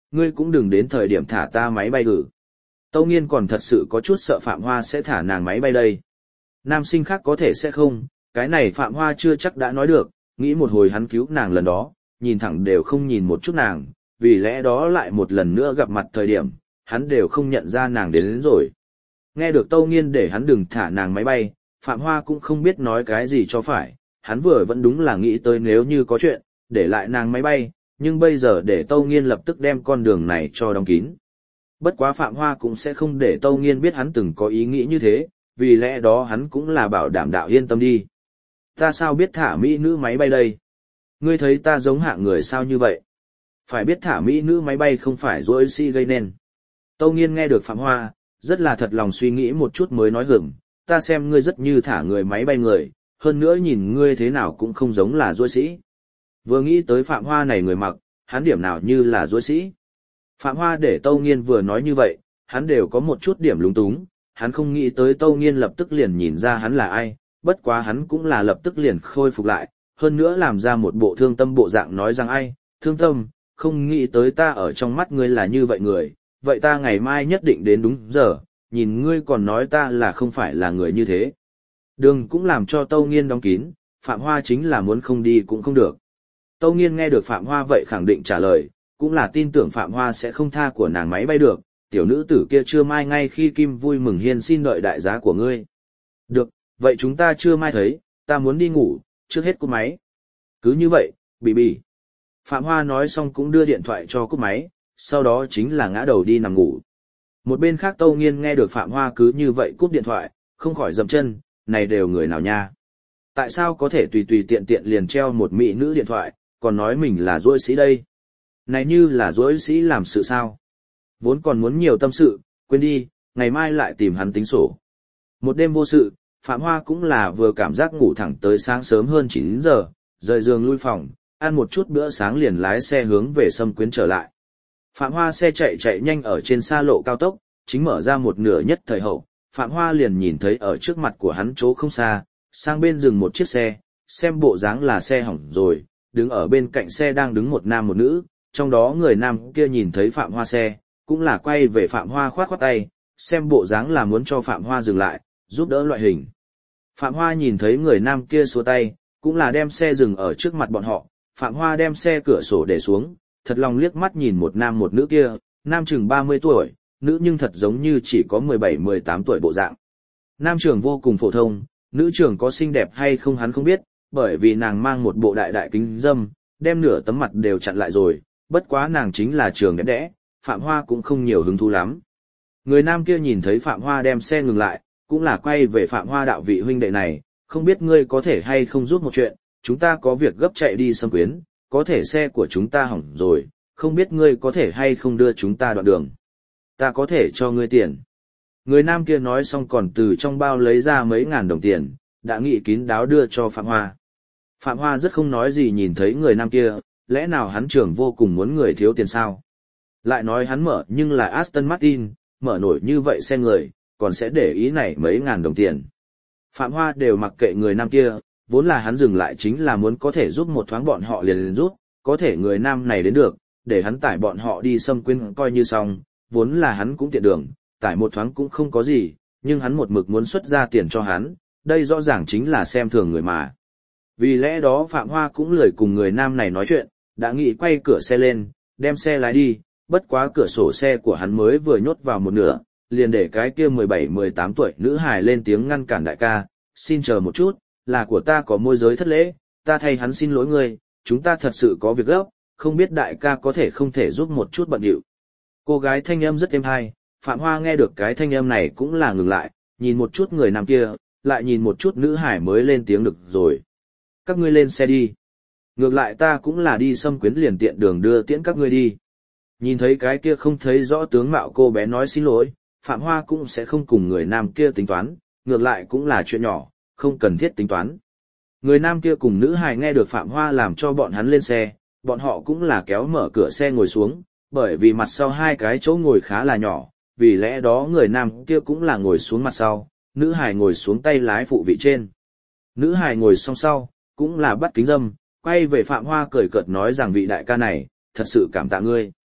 ngươi cũng đừng đến thời điểm thả ta máy bay gử. Tâu Nghiên còn thật sự có chút sợ Phạm Hoa sẽ thả nàng máy bay đây. Nam sinh khác có thể sẽ không, cái này Phạm Hoa chưa chắc đã nói được, nghĩ một hồi hắn cứu nàng lần đó, nhìn thẳng đều không nhìn một chút nàng, vì lẽ đó lại một lần nữa gặp mặt thời điểm, hắn đều không nhận ra nàng đến, đến rồi. Nghe được Tâu Nghiên để hắn đừng thả nàng máy bay, Phạm Hoa cũng không biết nói cái gì cho phải, hắn vừa vẫn đúng là nghĩ tới nếu như có chuyện, để lại nàng máy bay, nhưng bây giờ để Tâu Nghiên lập tức đem con đường này cho đóng kín. Bất quá Phạm Hoa cũng sẽ không để Tâu Nghiên biết hắn từng có ý nghĩ như thế, vì lẽ đó hắn cũng là bảo đảm đạo yên tâm đi. Ta sao biết thả mỹ nữ máy bay đây? Ngươi thấy ta giống hạng người sao như vậy? Phải biết thả mỹ nữ máy bay không phải dối si gây nên. Tâu Nghiên nghe được Phạm Hoa, rất là thật lòng suy nghĩ một chút mới nói hửng, ta xem ngươi rất như thả người máy bay người, hơn nữa nhìn ngươi thế nào cũng không giống là dối sĩ. Vừa nghĩ tới Phạm Hoa này người mặc, hắn điểm nào như là dối sĩ. Phạm Hoa để Tâu Nghiên vừa nói như vậy, hắn đều có một chút điểm lúng túng, hắn không nghĩ tới Tâu Nghiên lập tức liền nhìn ra hắn là ai, bất quá hắn cũng là lập tức liền khôi phục lại, hơn nữa làm ra một bộ thương tâm bộ dạng nói rằng ai, thương tâm, không nghĩ tới ta ở trong mắt ngươi là như vậy người, vậy ta ngày mai nhất định đến đúng giờ, nhìn ngươi còn nói ta là không phải là người như thế. Đường cũng làm cho Tâu Nghiên đóng kín, Phạm Hoa chính là muốn không đi cũng không được. Tâu Nghiên nghe được Phạm Hoa vậy khẳng định trả lời, cũng là tin tưởng Phạm Hoa sẽ không tha của nàng máy bay được, tiểu nữ tử kia chưa mai ngay khi Kim vui mừng hiên xin đợi đại giá của ngươi. Được, vậy chúng ta chưa mai thấy, ta muốn đi ngủ, trước hết cúp máy. Cứ như vậy, bì bì. Phạm Hoa nói xong cũng đưa điện thoại cho cúp máy, sau đó chính là ngã đầu đi nằm ngủ. Một bên khác Tâu Nghiên nghe được Phạm Hoa cứ như vậy cúp điện thoại, không khỏi dậm chân, này đều người nào nha. Tại sao có thể tùy tùy tiện tiện liền treo một mỹ nữ điện thoại, còn nói mình là dối sĩ đây? Này như là dối sĩ làm sự sao? Vốn còn muốn nhiều tâm sự, quên đi, ngày mai lại tìm hắn tính sổ. Một đêm vô sự, Phạm Hoa cũng là vừa cảm giác ngủ thẳng tới sáng sớm hơn chín giờ, rời giường lui phòng, ăn một chút bữa sáng liền lái xe hướng về Sâm Quyến trở lại. Phạm Hoa xe chạy chạy nhanh ở trên xa lộ cao tốc, chính mở ra một nửa nhất thời hậu, Phạm Hoa liền nhìn thấy ở trước mặt của hắn chỗ không xa, sang bên dừng một chiếc xe, xem bộ dáng là xe hỏng rồi, đứng ở bên cạnh xe đang đứng một nam một nữ, trong đó người nam kia nhìn thấy Phạm Hoa xe, cũng là quay về Phạm Hoa khoát khoát tay, xem bộ dáng là muốn cho Phạm Hoa dừng lại, giúp đỡ loại hình. Phạm Hoa nhìn thấy người nam kia xua tay, cũng là đem xe dừng ở trước mặt bọn họ, Phạm Hoa đem xe cửa sổ để xuống, thật lòng liếc mắt nhìn một nam một nữ kia, nam chừng ba mươi tuổi, nữ nhưng thật giống như chỉ có mười bảy mười tám tuổi bộ dạng. Nam trưởng vô cùng phổ thông, nữ trưởng có xinh đẹp hay không hắn không biết, bởi vì nàng mang một bộ đại đại kính dâm, đem nửa tấm mặt đều chặn lại rồi, bất quá nàng chính là trường đẹp đẽ, Phạm Hoa cũng không nhiều hứng thú lắm. Người nam kia nhìn thấy Phạm Hoa đem xe ngừng lại, cũng là quay về Phạm Hoa đạo vị huynh đệ này, không biết ngươi có thể hay không giúp một chuyện, chúng ta có việc gấp chạy đi Sâm Quyến, có thể xe của chúng ta hỏng rồi, không biết ngươi có thể hay không đưa chúng ta đoạn đường. Ta có thể cho ngươi tiền. Người nam kia nói xong còn từ trong bao lấy ra mấy ngàn đồng tiền, đã nghĩ kín đáo đưa cho Phạm Hoa. Phạm Hoa rất không nói gì nhìn thấy người nam kia, lẽ nào hắn trưởng vô cùng muốn người thiếu tiền sao? Lại nói hắn mở nhưng là Aston Martin, mở nổi như vậy xe người, còn sẽ để ý này mấy ngàn đồng tiền. Phạm Hoa đều mặc kệ người nam kia, vốn là hắn dừng lại chính là muốn có thể giúp một thoáng bọn họ liền liền rút, có thể người nam này đến được, để hắn tải bọn họ đi Sâm Quyến coi như xong, vốn là hắn cũng tiện đường, tải một thoáng cũng không có gì, nhưng hắn một mực muốn xuất ra tiền cho hắn, đây rõ ràng chính là xem thường người mà. Vì lẽ đó Phạm Hoa cũng lười cùng người nam này nói chuyện, đã nghĩ quay cửa xe lên, đem xe lái đi, bất quá cửa sổ xe của hắn mới vừa nhốt vào một nửa, liền để cái kia mười bảy mười tám tuổi nữ hài lên tiếng ngăn cản đại ca, xin chờ một chút, là của ta có môi giới thất lễ, ta thay hắn xin lỗi ngươi, chúng ta thật sự có việc gấp, không biết đại ca có thể không thể giúp một chút bận điệu. Cô gái thanh âm rất êm hay, Phạm Hoa nghe được cái thanh âm này cũng là ngừng lại, nhìn một chút người nam kia, lại nhìn một chút nữ hải mới lên tiếng được rồi. Các ngươi lên xe đi. Ngược lại ta cũng là đi Sâm Quyến liền tiện đường đưa tiễn các ngươi đi. Nhìn thấy cái kia không thấy rõ tướng mạo cô bé nói xin lỗi, Phạm Hoa cũng sẽ không cùng người nam kia tính toán, ngược lại cũng là chuyện nhỏ, không cần thiết tính toán. Người nam kia cùng nữ hài nghe được Phạm Hoa làm cho bọn hắn lên xe, bọn họ cũng là kéo mở cửa xe ngồi xuống, bởi vì mặt sau hai cái chỗ ngồi khá là nhỏ, vì lẽ đó người nam kia cũng là ngồi xuống mặt sau, nữ hài ngồi xuống tay lái phụ vị trên. Nữ hài ngồi song sau, cũng là bắt kính dâm, quay về Phạm Hoa cười cợt nói rằng vị đại ca này, thật sự cảm tạ ngươi.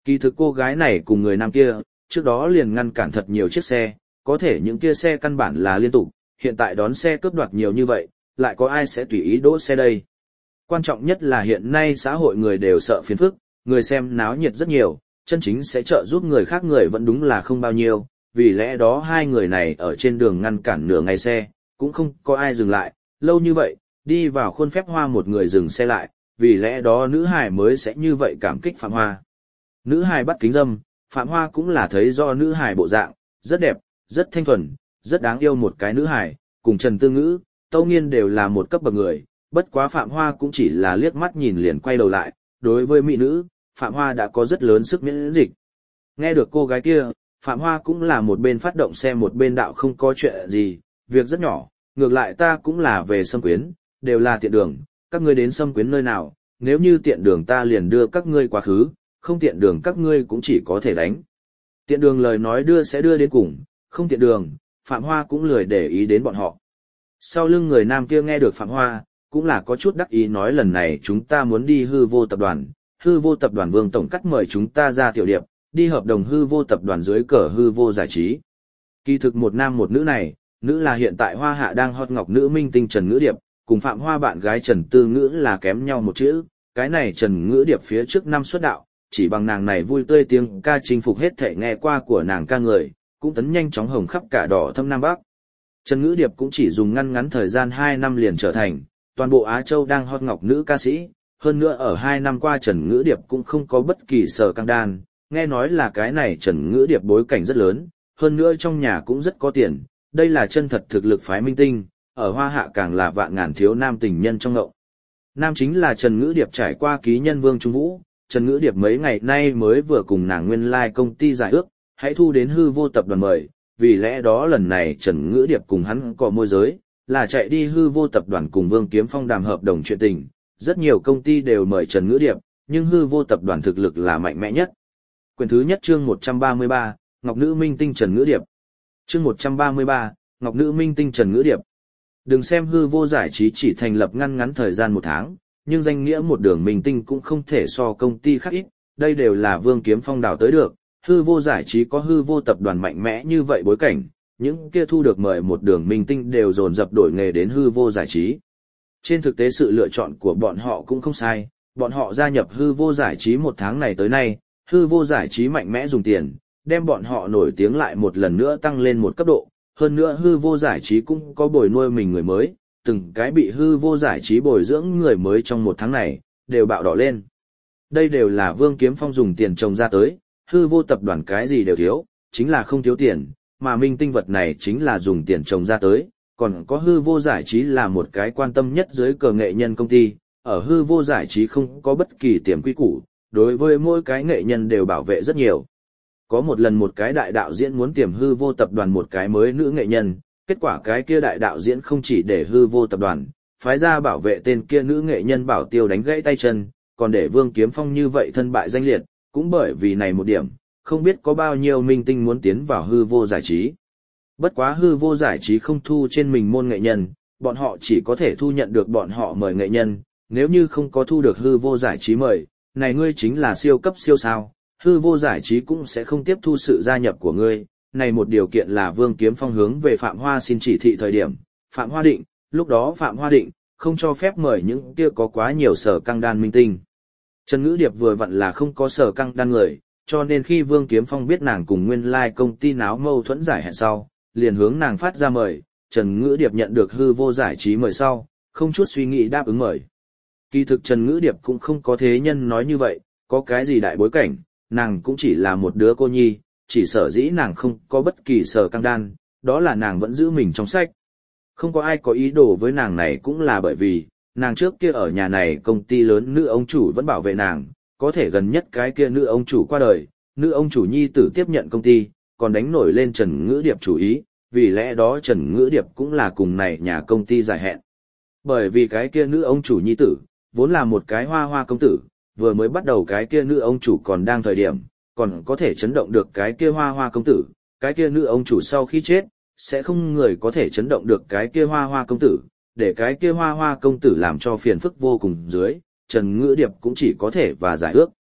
Kỳ thực cô gái này cùng người nam kia, trước đó liền ngăn cản thật nhiều chiếc xe, có thể những kia xe căn bản là liên tục, hiện tại đón xe cướp đoạt nhiều như vậy, lại có ai sẽ tùy ý đỗ xe đây. Quan trọng nhất là hiện nay xã hội người đều sợ phiền phức, người xem náo nhiệt rất nhiều, chân chính sẽ trợ giúp người khác người vẫn đúng là không bao nhiêu, vì lẽ đó hai người này ở trên đường ngăn cản nửa ngày xe, cũng không có ai dừng lại, lâu như vậy, đi vào khuôn phép Hoa một người dừng xe lại, vì lẽ đó nữ hài mới sẽ như vậy cảm kích Phạm Hoa. Nữ hài bắt kính dâm, Phạm Hoa cũng là thấy do nữ hài bộ dạng, rất đẹp, rất thanh thuần, rất đáng yêu một cái nữ hài, cùng Trần Tư Ngữ, Tâu Nghiên đều là một cấp bậc người, bất quá Phạm Hoa cũng chỉ là liếc mắt nhìn liền quay đầu lại, đối với mỹ nữ, Phạm Hoa đã có rất lớn sức miễn dịch. Nghe được cô gái kia, Phạm Hoa cũng là một bên phát động xe một bên đạo không có chuyện gì, việc rất nhỏ, ngược lại ta cũng là về Sâm Quyến, đều là tiện đường, các ngươi đến Sâm Quyến nơi nào, nếu như tiện đường ta liền đưa các ngươi quá khứ, không tiện đường các ngươi cũng chỉ có thể đánh. Tiện đường lời nói đưa sẽ đưa đến cùng, không tiện đường, Phạm Hoa cũng lười để ý đến bọn họ. Sau lưng người nam kia nghe được Phạm Hoa, cũng là có chút đắc ý nói lần này chúng ta muốn đi hư vô tập đoàn, hư vô tập đoàn Vương Tổng cắt mời chúng ta ra tiểu điệp, đi hợp đồng hư vô tập đoàn dưới cờ hư vô giải trí. Kỳ thực một nam một nữ này, nữ là hiện tại Hoa Hạ đang hot ngọc nữ minh tinh Trần Ngữ Điệp, cùng Phạm Hoa bạn gái Trần Tư Ngữ là kém nhau một chữ, cái này Trần Ngữ Điệp phía trước năm xuất đạo, chỉ bằng nàng này vui tươi tiếng ca chinh phục hết thể nghe qua của nàng ca người, cũng tấn nhanh chóng hồng khắp cả đỏ thâm Nam Bắc. Trần Ngữ Điệp cũng chỉ dùng ngăn ngắn thời gian hai năm liền trở thành, toàn bộ Á Châu đang hot ngọc nữ ca sĩ, hơn nữa ở hai năm qua Trần Ngữ Điệp cũng không có bất kỳ sở căng đan, nghe nói là cái này Trần Ngữ Điệp bối cảnh rất lớn, hơn nữa trong nhà cũng rất có tiền, đây là chân thật thực lực phái minh tinh, ở Hoa Hạ càng là vạn ngàn thiếu nam tình nhân trong ngộng. Nam chính là Trần Ngữ Điệp trải qua ký nhân Vương Trung Vũ, Trần Ngữ Điệp mấy ngày nay mới vừa cùng nàng nguyên lai like công ty giải ước, hãy thu đến hư vô tập đoàn mời, vì lẽ đó lần này Trần Ngữ Điệp cùng hắn có môi giới, là chạy đi hư vô tập đoàn cùng Vương Kiếm Phong đàm hợp đồng chuyện tình, rất nhiều công ty đều mời Trần Ngữ Điệp, nhưng hư vô tập đoàn thực lực là mạnh mẽ nhất. Quyển thứ nhất chương một trăm ba mươi ba, Ngọc Nữ Minh Tinh Trần Ngữ Điệp. Chương một trăm ba mươi ba, Ngọc Nữ Minh Tinh Trần Ngữ Điệp. Đừng xem hư vô giải trí chỉ thành lập ngăn ngắn thời gian một tháng, nhưng danh nghĩa một đường minh tinh cũng không thể so công ty khác ít, đây đều là Vương Kiếm Phong đào tới được, hư vô giải trí có hư vô tập đoàn mạnh mẽ như vậy bối cảnh, những kia thu được mời một đường minh tinh đều dồn dập đổi nghề đến hư vô giải trí. Trên thực tế sự lựa chọn của bọn họ cũng không sai, bọn họ gia nhập hư vô giải trí một tháng này tới nay, hư vô giải trí mạnh mẽ dùng tiền, đem bọn họ nổi tiếng lại một lần nữa tăng lên một cấp độ, hơn nữa hư vô giải trí cũng có bồi nuôi mình người mới, từng cái bị hư vô giải trí bồi dưỡng người mới trong một tháng này, đều bạo đỏ lên. Đây đều là Vương Kiếm Phong dùng tiền trồng ra tới, hư vô tập đoàn cái gì đều thiếu, chính là không thiếu tiền, mà minh tinh vật này chính là dùng tiền trồng ra tới, còn có hư vô giải trí là một cái quan tâm nhất dưới cờ nghệ nhân công ty, ở hư vô giải trí không có bất kỳ tiềm quy củ, đối với mỗi cái nghệ nhân đều bảo vệ rất nhiều. Có một lần một cái đại đạo diễn muốn tiềm hư vô tập đoàn một cái mới nữ nghệ nhân, kết quả cái kia đại đạo diễn không chỉ để hư vô tập đoàn, phái ra bảo vệ tên kia nữ nghệ nhân bảo tiêu đánh gãy tay chân, còn để Vương Kiếm Phong như vậy thân bại danh liệt, cũng bởi vì này một điểm, không biết có bao nhiêu minh tinh muốn tiến vào hư vô giải trí. Bất quá hư vô giải trí không thu trên mình môn nghệ nhân, bọn họ chỉ có thể thu nhận được bọn họ mời nghệ nhân, nếu như không có thu được hư vô giải trí mời, này ngươi chính là siêu cấp siêu sao, hư vô giải trí cũng sẽ không tiếp thu sự gia nhập của ngươi. Này một điều kiện là Vương Kiếm Phong hướng về Phạm Hoa xin chỉ thị thời điểm, Phạm Hoa định, lúc đó Phạm Hoa định, không cho phép mời những kia có quá nhiều sở căng đan minh tinh. Trần Ngữ Điệp vừa vặn là không có sở căng đan người, cho nên khi Vương Kiếm Phong biết nàng cùng nguyên lai like công ty náo mâu thuẫn giải hẹn sau, liền hướng nàng phát ra mời, Trần Ngữ Điệp nhận được hư vô giải trí mời sau, không chút suy nghĩ đáp ứng mời. Kỳ thực Trần Ngữ Điệp cũng không có thế nhân nói như vậy, có cái gì đại bối cảnh, nàng cũng chỉ là một đứa cô nhi, chỉ sở dĩ nàng không có bất kỳ sở căng đan, đó là nàng vẫn giữ mình trong sách. Không có ai có ý đồ với nàng này cũng là bởi vì, nàng trước kia ở nhà này công ty lớn nữ ông chủ vẫn bảo vệ nàng, có thể gần nhất cái kia nữ ông chủ qua đời, nữ ông chủ nhi tử tiếp nhận công ty, còn đánh nổi lên Trần Ngữ Điệp chủ ý, vì lẽ đó Trần Ngữ Điệp cũng là cùng này nhà công ty giải hẹn. Bởi vì cái kia nữ ông chủ nhi tử, vốn là một cái hoa hoa công tử, vừa mới bắt đầu cái kia nữ ông chủ còn đang thời điểm, còn có thể chấn động được cái kia hoa hoa công tử, cái kia nữ ông chủ sau khi chết, sẽ không người có thể chấn động được cái kia hoa hoa công tử, để cái kia hoa hoa công tử làm cho phiền phức vô cùng dưới, Trần Ngữ Điệp cũng chỉ có thể và giải ước.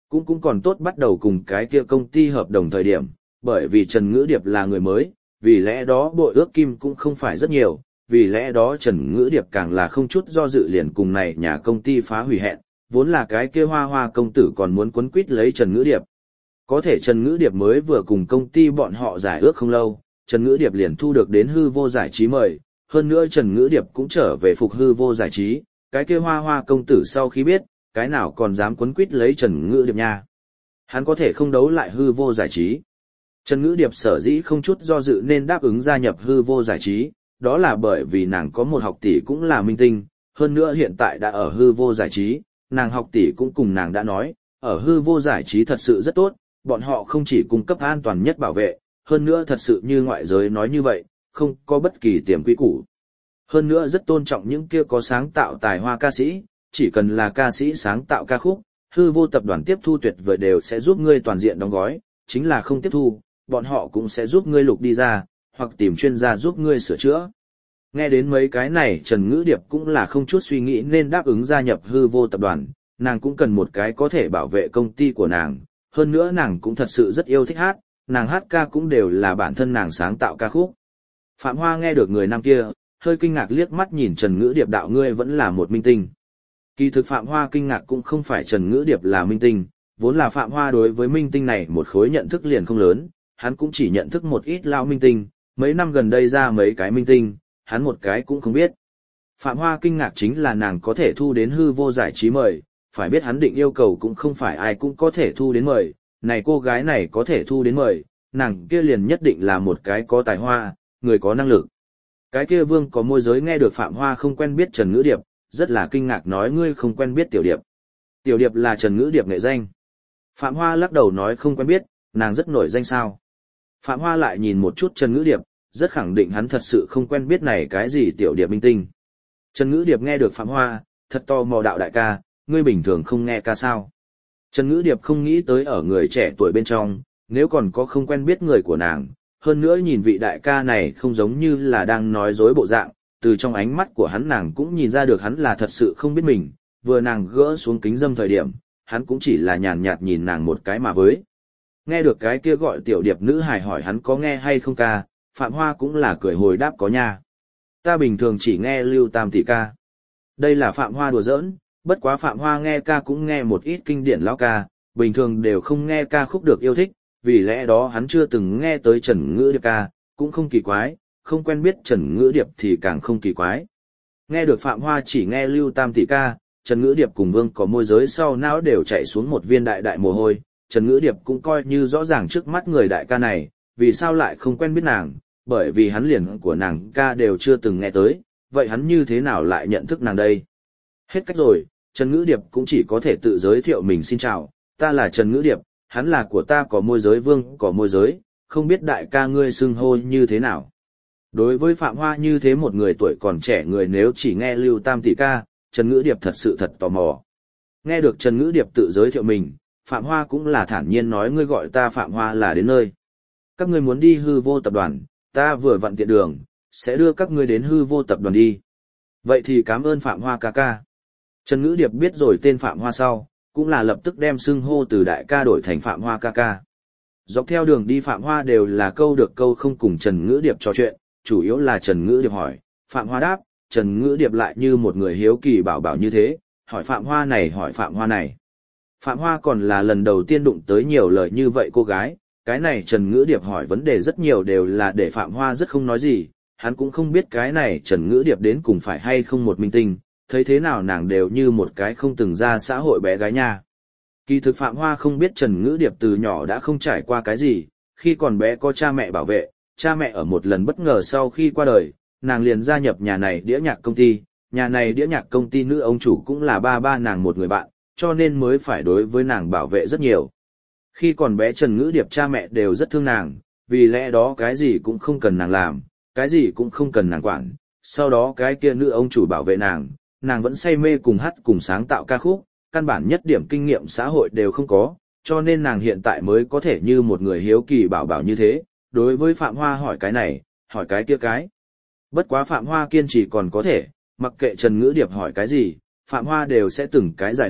Cũng cũng còn tốt bắt đầu cùng cái kia công ty hợp đồng thời điểm, bởi vì Trần Ngữ Điệp là người mới, vì lẽ đó bội ước kim cũng không phải rất nhiều, vì lẽ đó Trần Ngữ Điệp càng là không chút do dự liền cùng này nhà công ty phá hủy hẹn, vốn là cái kia hoa hoa công tử còn muốn quấn quýt lấy Trần Ngữ Điệp. Có thể Trần Ngữ Điệp mới vừa cùng công ty bọn họ giải ước không lâu, Trần Ngữ Điệp liền thu được đến hư vô giải trí mời, hơn nữa Trần Ngữ Điệp cũng trở về phục hư vô giải trí, cái kia hoa hoa công tử sau khi biết, cái nào còn dám quấn quýt lấy Trần Ngữ Điệp nha. Hắn có thể không đấu lại hư vô giải trí. Trần Ngữ Điệp sở dĩ không chút do dự nên đáp ứng gia nhập hư vô giải trí, đó là bởi vì nàng có một học tỷ cũng là minh tinh, hơn nữa hiện tại đã ở hư vô giải trí, nàng học tỷ cũng cùng nàng đã nói, ở hư vô giải trí thật sự rất tốt, bọn họ không chỉ cung cấp an toàn nhất bảo vệ, hơn nữa thật sự như ngoại giới nói như vậy, không có bất kỳ tiềm quy củ. Hơn nữa rất tôn trọng những kia có sáng tạo tài hoa ca sĩ, chỉ cần là ca sĩ sáng tạo ca khúc, hư vô tập đoàn tiếp thu tuyệt vời đều sẽ giúp ngươi toàn diện đóng gói, chính là không tiếp thu, bọn họ cũng sẽ giúp ngươi lục đi ra, hoặc tìm chuyên gia giúp ngươi sửa chữa. Nghe đến mấy cái này Trần Ngữ Điệp cũng là không chút suy nghĩ nên đáp ứng gia nhập hư vô tập đoàn, nàng cũng cần một cái có thể bảo vệ công ty của nàng, hơn nữa nàng cũng thật sự rất yêu thích hát, nàng hát ca cũng đều là bản thân nàng sáng tạo ca khúc. Phạm Hoa nghe được người nam kia, hơi kinh ngạc liếc mắt nhìn Trần Ngữ Điệp đạo ngươi vẫn là một minh tinh. Kỳ thực Phạm Hoa kinh ngạc cũng không phải Trần Ngữ Điệp là minh tinh, vốn là Phạm Hoa đối với minh tinh này một khối nhận thức liền không lớn, hắn cũng chỉ nhận thức một ít lao minh tinh, mấy năm gần đây ra mấy cái minh tinh, hắn một cái cũng không biết. Phạm Hoa kinh ngạc chính là nàng có thể thu đến hư vô giải trí mời, phải biết hắn định yêu cầu cũng không phải ai cũng có thể thu đến mời, này cô gái này có thể thu đến mời, nàng kia liền nhất định là một cái có tài hoa, người có năng lực. Cái kia Vương có môi giới nghe được Phạm Hoa không quen biết Trần Ngữ Điệp, rất là kinh ngạc nói ngươi không quen biết Tiểu Điệp. Tiểu Điệp là Trần Ngữ Điệp nghệ danh. Phạm Hoa lắc đầu nói không quen biết, nàng rất nổi danh sao. Phạm Hoa lại nhìn một chút Trần Ngữ Điệp, rất khẳng định hắn thật sự không quen biết này cái gì Tiểu Điệp minh tinh. Trần Ngữ Điệp nghe được Phạm Hoa, thật to mò đạo đại ca, ngươi bình thường không nghe ca sao. Trần Ngữ Điệp không nghĩ tới ở người trẻ tuổi bên trong, nếu còn có không quen biết người của nàng, hơn nữa nhìn vị đại ca này không giống như là đang nói dối bộ dạng, từ trong ánh mắt của hắn nàng cũng nhìn ra được hắn là thật sự không biết mình, vừa nàng gỡ xuống kính dâm thời điểm, hắn cũng chỉ là nhàn nhạt nhìn nàng một cái mà với. Nghe được cái kia gọi Tiểu Điệp nữ hài hỏi hắn có nghe hay không ca, Phạm Hoa cũng là cười hồi đáp có nha. Ta bình thường chỉ nghe Lưu Tam tỷ ca. Đây là Phạm Hoa đùa giỡn, bất quá Phạm Hoa nghe ca cũng nghe một ít kinh điển lão ca, bình thường đều không nghe ca khúc được yêu thích, vì lẽ đó hắn chưa từng nghe tới Trần Ngữ Điệp ca, cũng không kỳ quái, không quen biết Trần Ngữ Điệp thì càng không kỳ quái. Nghe được Phạm Hoa chỉ nghe Lưu Tam tỷ ca, Trần Ngữ Điệp cùng Vương có môi giới sau não đều chạy xuống một viên đại đại mồ hôi, Trần Ngữ Điệp cũng coi như rõ ràng trước mắt người đại ca này, vì sao lại không quen biết nàng, bởi vì hắn liền của nàng ca đều chưa từng nghe tới, vậy hắn như thế nào lại nhận thức nàng đây? Hết cách rồi, Trần Ngữ Điệp cũng chỉ có thể tự giới thiệu mình xin chào, ta là Trần Ngữ Điệp, hắn là của ta có môi giới Vương có môi giới, không biết đại ca ngươi xưng hô như thế nào. Đối với Phạm Hoa như thế một người tuổi còn trẻ người nếu chỉ nghe Lưu Tam tỷ ca, Trần Ngữ Điệp thật sự thật tò mò. Nghe được Trần Ngữ Điệp tự giới thiệu mình, Phạm Hoa cũng là thản nhiên nói ngươi gọi ta Phạm Hoa là đến nơi. Các ngươi muốn đi hư vô tập đoàn, ta vừa vặn tiện đường, sẽ đưa các ngươi đến hư vô tập đoàn đi. Vậy thì cảm ơn Phạm Hoa ca ca. Trần Ngữ Điệp biết rồi tên Phạm Hoa sau, cũng là lập tức đem xưng hô từ đại ca đổi thành Phạm Hoa ca ca. Dọc theo đường đi Phạm Hoa đều là câu được câu không cùng Trần Ngữ Điệp trò chuyện, chủ yếu là Trần Ngữ Điệp hỏi, Phạm Hoa đáp, Trần Ngữ Điệp lại như một người hiếu kỳ bảo bảo như thế, hỏi Phạm Hoa này hỏi Phạm Hoa này. Phạm Hoa còn là lần đầu tiên đụng tới nhiều lời như vậy cô gái, cái này Trần Ngữ Điệp hỏi vấn đề rất nhiều đều là để Phạm Hoa rất không nói gì, hắn cũng không biết cái này Trần Ngữ Điệp đến cùng phải hay không một minh tinh, thấy thế nào nàng đều như một cái không từng ra xã hội bé gái nha. Kỳ thực Phạm Hoa không biết Trần Ngữ Điệp từ nhỏ đã không trải qua cái gì, khi còn bé có cha mẹ bảo vệ, cha mẹ ở một lần bất ngờ sau khi qua đời, nàng liền gia nhập nhà này đĩa nhạc công ty, nhà này đĩa nhạc công ty nữ ông chủ cũng là ba ba nàng một người bạn, cho nên mới phải đối với nàng bảo vệ rất nhiều. Khi còn bé Trần Ngữ Điệp cha mẹ đều rất thương nàng, vì lẽ đó cái gì cũng không cần nàng làm, cái gì cũng không cần nàng quản, sau đó cái kia nữ ông chủ bảo vệ nàng, nàng vẫn say mê cùng hát cùng sáng tạo ca khúc, căn bản nhất điểm kinh nghiệm xã hội đều không có, cho nên nàng hiện tại mới có thể như một người hiếu kỳ bảo bảo như thế, đối với Phạm Hoa hỏi cái này, hỏi cái kia cái. Bất quá Phạm Hoa kiên trì còn có thể, mặc kệ Trần Ngữ Điệp hỏi cái gì, Phạm Hoa đều sẽ từng cái giải đáp,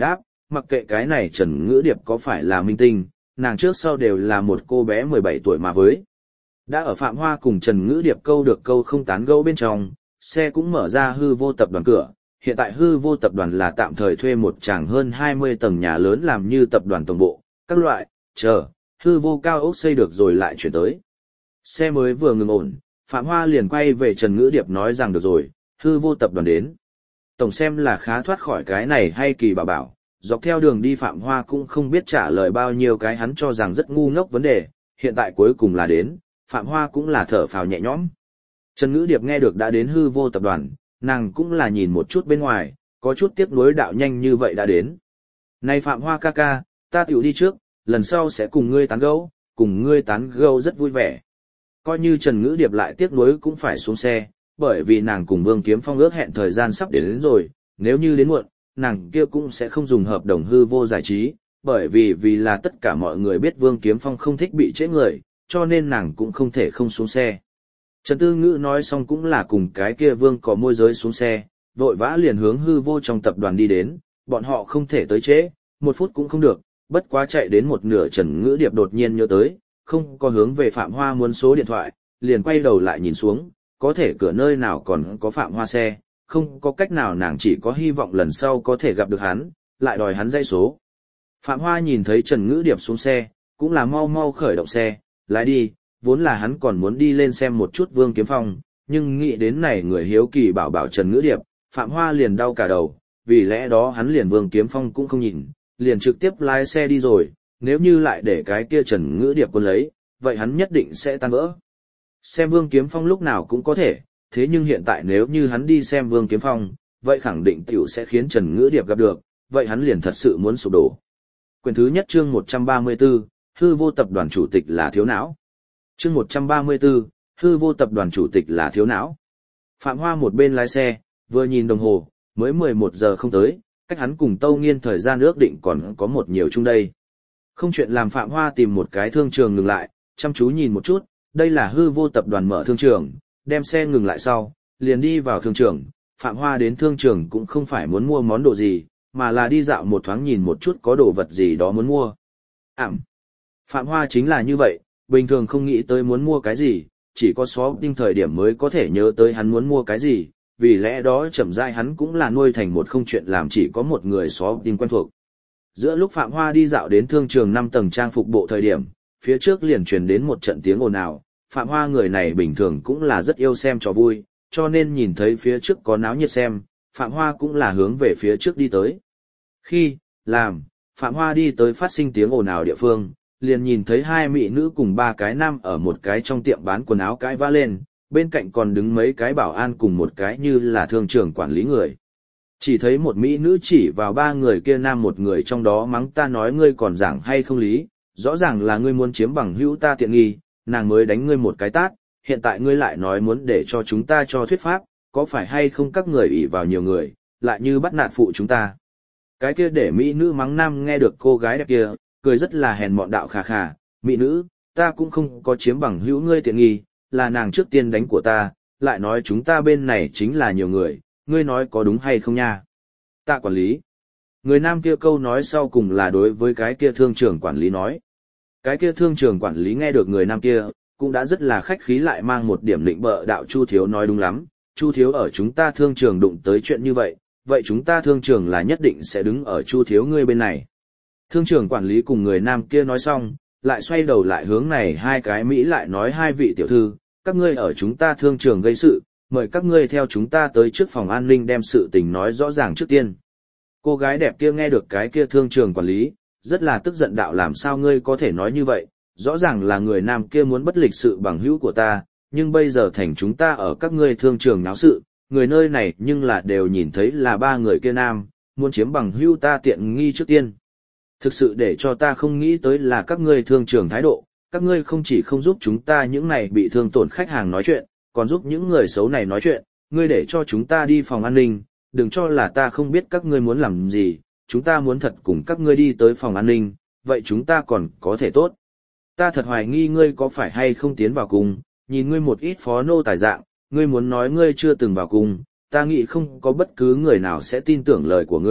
mặc kệ cái này Trần Ngữ Điệp có phải là minh tinh, nàng trước sau đều là một cô bé mười bảy tuổi mà với. Đã ở Phạm Hoa cùng Trần Ngữ Điệp câu được câu không tán gẫu bên trong, xe cũng mở ra hư vô tập đoàn cửa. Hiện tại hư vô tập đoàn là tạm thời thuê một tràng hơn hai mươi tầng nhà lớn làm như tập đoàn tổng bộ, các loại, chờ, hư vô cao ốc xây được rồi lại chuyển tới. Xe mới vừa ngừng ổn, Phạm Hoa liền quay về Trần Ngữ Điệp nói rằng được rồi, hư vô tập đoàn đến. Tổng xem là khá thoát khỏi cái này hay kỳ bảo bảo, dọc theo đường đi Phạm Hoa cũng không biết trả lời bao nhiêu cái hắn cho rằng rất ngu ngốc vấn đề, hiện tại cuối cùng là đến, Phạm Hoa cũng là thở phào nhẹ nhõm. Trần Ngữ Điệp nghe được đã đến hư vô tập đoàn, nàng cũng là nhìn một chút bên ngoài, có chút tiếc nuối đạo nhanh như vậy đã đến. Này Phạm Hoa ca ca, ta tiểu đi trước, lần sau sẽ cùng ngươi tán gẫu, cùng ngươi tán gẫu rất vui vẻ. Coi như Trần Ngữ Điệp lại tiếc nuối cũng phải xuống xe, bởi vì nàng cùng Vương Kiếm Phong ước hẹn thời gian sắp đến, đến rồi, nếu như đến muộn, nàng kia cũng sẽ không dùng hợp đồng hư vô giải trí, bởi vì vì là tất cả mọi người biết Vương Kiếm Phong không thích bị trễ người, cho nên nàng cũng không thể không xuống xe. Trần Tư Ngữ nói xong cũng là cùng cái kia Vương có môi giới xuống xe, vội vã liền hướng hư vô trong tập đoàn đi đến, bọn họ không thể tới trễ, một phút cũng không được, bất quá chạy đến một nửa Trần Ngữ Điệp đột nhiên nhớ tới, không có hướng về Phạm Hoa muốn số điện thoại, liền quay đầu lại nhìn xuống, có thể cửa nơi nào còn có Phạm Hoa xe, không có cách nào nàng chỉ có hy vọng lần sau có thể gặp được hắn, lại đòi hắn dãy số. Phạm Hoa nhìn thấy Trần Ngữ Điệp xuống xe, cũng là mau mau khởi động xe, lái đi, vốn là hắn còn muốn đi lên xem một chút Vương Kiếm Phong, nhưng nghĩ đến này người hiếu kỳ bảo bảo Trần Ngữ Điệp, Phạm Hoa liền đau cả đầu, vì lẽ đó hắn liền Vương Kiếm Phong cũng không nhìn, liền trực tiếp lái xe đi rồi, nếu như lại để cái kia Trần Ngữ Điệp quân lấy, vậy hắn nhất định sẽ tan vỡ. Xem Vương Kiếm Phong lúc nào cũng có thể, thế nhưng hiện tại nếu như hắn đi xem Vương Kiếm Phong, vậy khẳng định tiểu sẽ khiến Trần Ngữ Điệp gặp được, vậy hắn liền thật sự muốn sụp đổ. Quyển thứ nhất chương một trăm ba mươi tư, hư vô tập đoàn chủ tịch là thiếu não. Chương một trăm ba mươi tư, hư vô tập đoàn chủ tịch là thiếu não. Phạm Hoa một bên lái xe, vừa nhìn đồng hồ, mới mười một giờ không tới, cách hắn cùng Tâu Nghiên thời gian ước định còn có một nhiều chung đây. Không chuyện làm Phạm Hoa tìm một cái thương trường ngừng lại, chăm chú nhìn một chút, đây là hư vô tập đoàn mở thương trường, đem xe ngừng lại sau, liền đi vào thương trường. Phạm Hoa đến thương trường cũng không phải muốn mua món đồ gì, mà là đi dạo một thoáng nhìn một chút có đồ vật gì đó muốn mua. Ảm. Phạm Hoa chính là như vậy, bình thường không nghĩ tới muốn mua cái gì, chỉ có shopping thời điểm mới có thể nhớ tới hắn muốn mua cái gì, vì lẽ đó chậm rãi hắn cũng là nuôi thành một không chuyện làm chỉ có một người shopping quen thuộc. Giữa lúc Phạm Hoa đi dạo đến thương trường năm tầng trang phục bộ thời điểm, phía trước liền truyền đến một trận tiếng ồn ào. Phạm Hoa người này bình thường cũng là rất yêu xem trò vui, cho nên nhìn thấy phía trước có náo nhiệt xem, Phạm Hoa cũng là hướng về phía trước đi tới. Khi, làm, Phạm Hoa đi tới phát sinh tiếng ồn ào địa phương, liền nhìn thấy hai mỹ nữ cùng ba cái nam ở một cái trong tiệm bán quần áo cãi vã lên, bên cạnh còn đứng mấy cái bảo an cùng một cái như là thương trường quản lý người. Chỉ thấy một mỹ nữ chỉ vào ba người kia nam một người trong đó mắng ta nói ngươi còn giảng hay không lý, rõ ràng là ngươi muốn chiếm bằng hữu ta tiện nghi, nàng mới đánh ngươi một cái tát, hiện tại ngươi lại nói muốn để cho chúng ta cho thuyết pháp, có phải hay không các người ỷ vào nhiều người, lại như bắt nạt phụ chúng ta. Cái kia để mỹ nữ mắng nam nghe được cô gái đẹp kia, cười rất là hèn mọn đạo khà khà, mỹ nữ, ta cũng không có chiếm bằng hữu ngươi tiện nghi, là nàng trước tiên đánh của ta, lại nói chúng ta bên này chính là nhiều người, ngươi nói có đúng hay không nha. Ta quản lý. Người nam kia câu nói sau cùng là đối với cái kia thương trường quản lý nói. Cái kia thương trường quản lý nghe được người nam kia, cũng đã rất là khách khí lại mang một điểm định bợ đạo Chu Thiếu nói đúng lắm, Chu Thiếu ở chúng ta thương trường đụng tới chuyện như vậy, vậy chúng ta thương trường là nhất định sẽ đứng ở Chu Thiếu ngươi bên này. Thương trường quản lý cùng người nam kia nói xong, lại xoay đầu lại hướng này hai cái Mỹ lại nói hai vị tiểu thư, các ngươi ở chúng ta thương trường gây sự, mời các ngươi theo chúng ta tới trước phòng an ninh đem sự tình nói rõ ràng trước tiên. Cô gái đẹp kia nghe được cái kia thương trường quản lý, rất là tức giận đạo làm sao ngươi có thể nói như vậy, rõ ràng là người nam kia muốn bất lịch sự bằng hữu của ta, nhưng bây giờ thành chúng ta ở các ngươi thương trường náo sự, người nơi này nhưng là đều nhìn thấy là ba người kia nam, muốn chiếm bằng hữu ta tiện nghi trước tiên. Thực sự để cho ta không nghĩ tới là các ngươi thương trường thái độ, các ngươi không chỉ không giúp chúng ta những này bị thương tổn khách hàng nói chuyện, còn giúp những người xấu này nói chuyện, ngươi để cho chúng ta đi phòng an ninh, đừng cho là ta không biết các ngươi muốn làm gì, chúng ta muốn thật cùng các ngươi đi tới phòng an ninh, vậy chúng ta còn có thể tốt. Ta thật hoài nghi ngươi có phải hay không tiến vào cùng, nhìn ngươi một ít phó nô tài dạng, ngươi muốn nói ngươi chưa từng vào cùng, ta nghĩ không có bất cứ người nào sẽ tin tưởng lời của ngươi,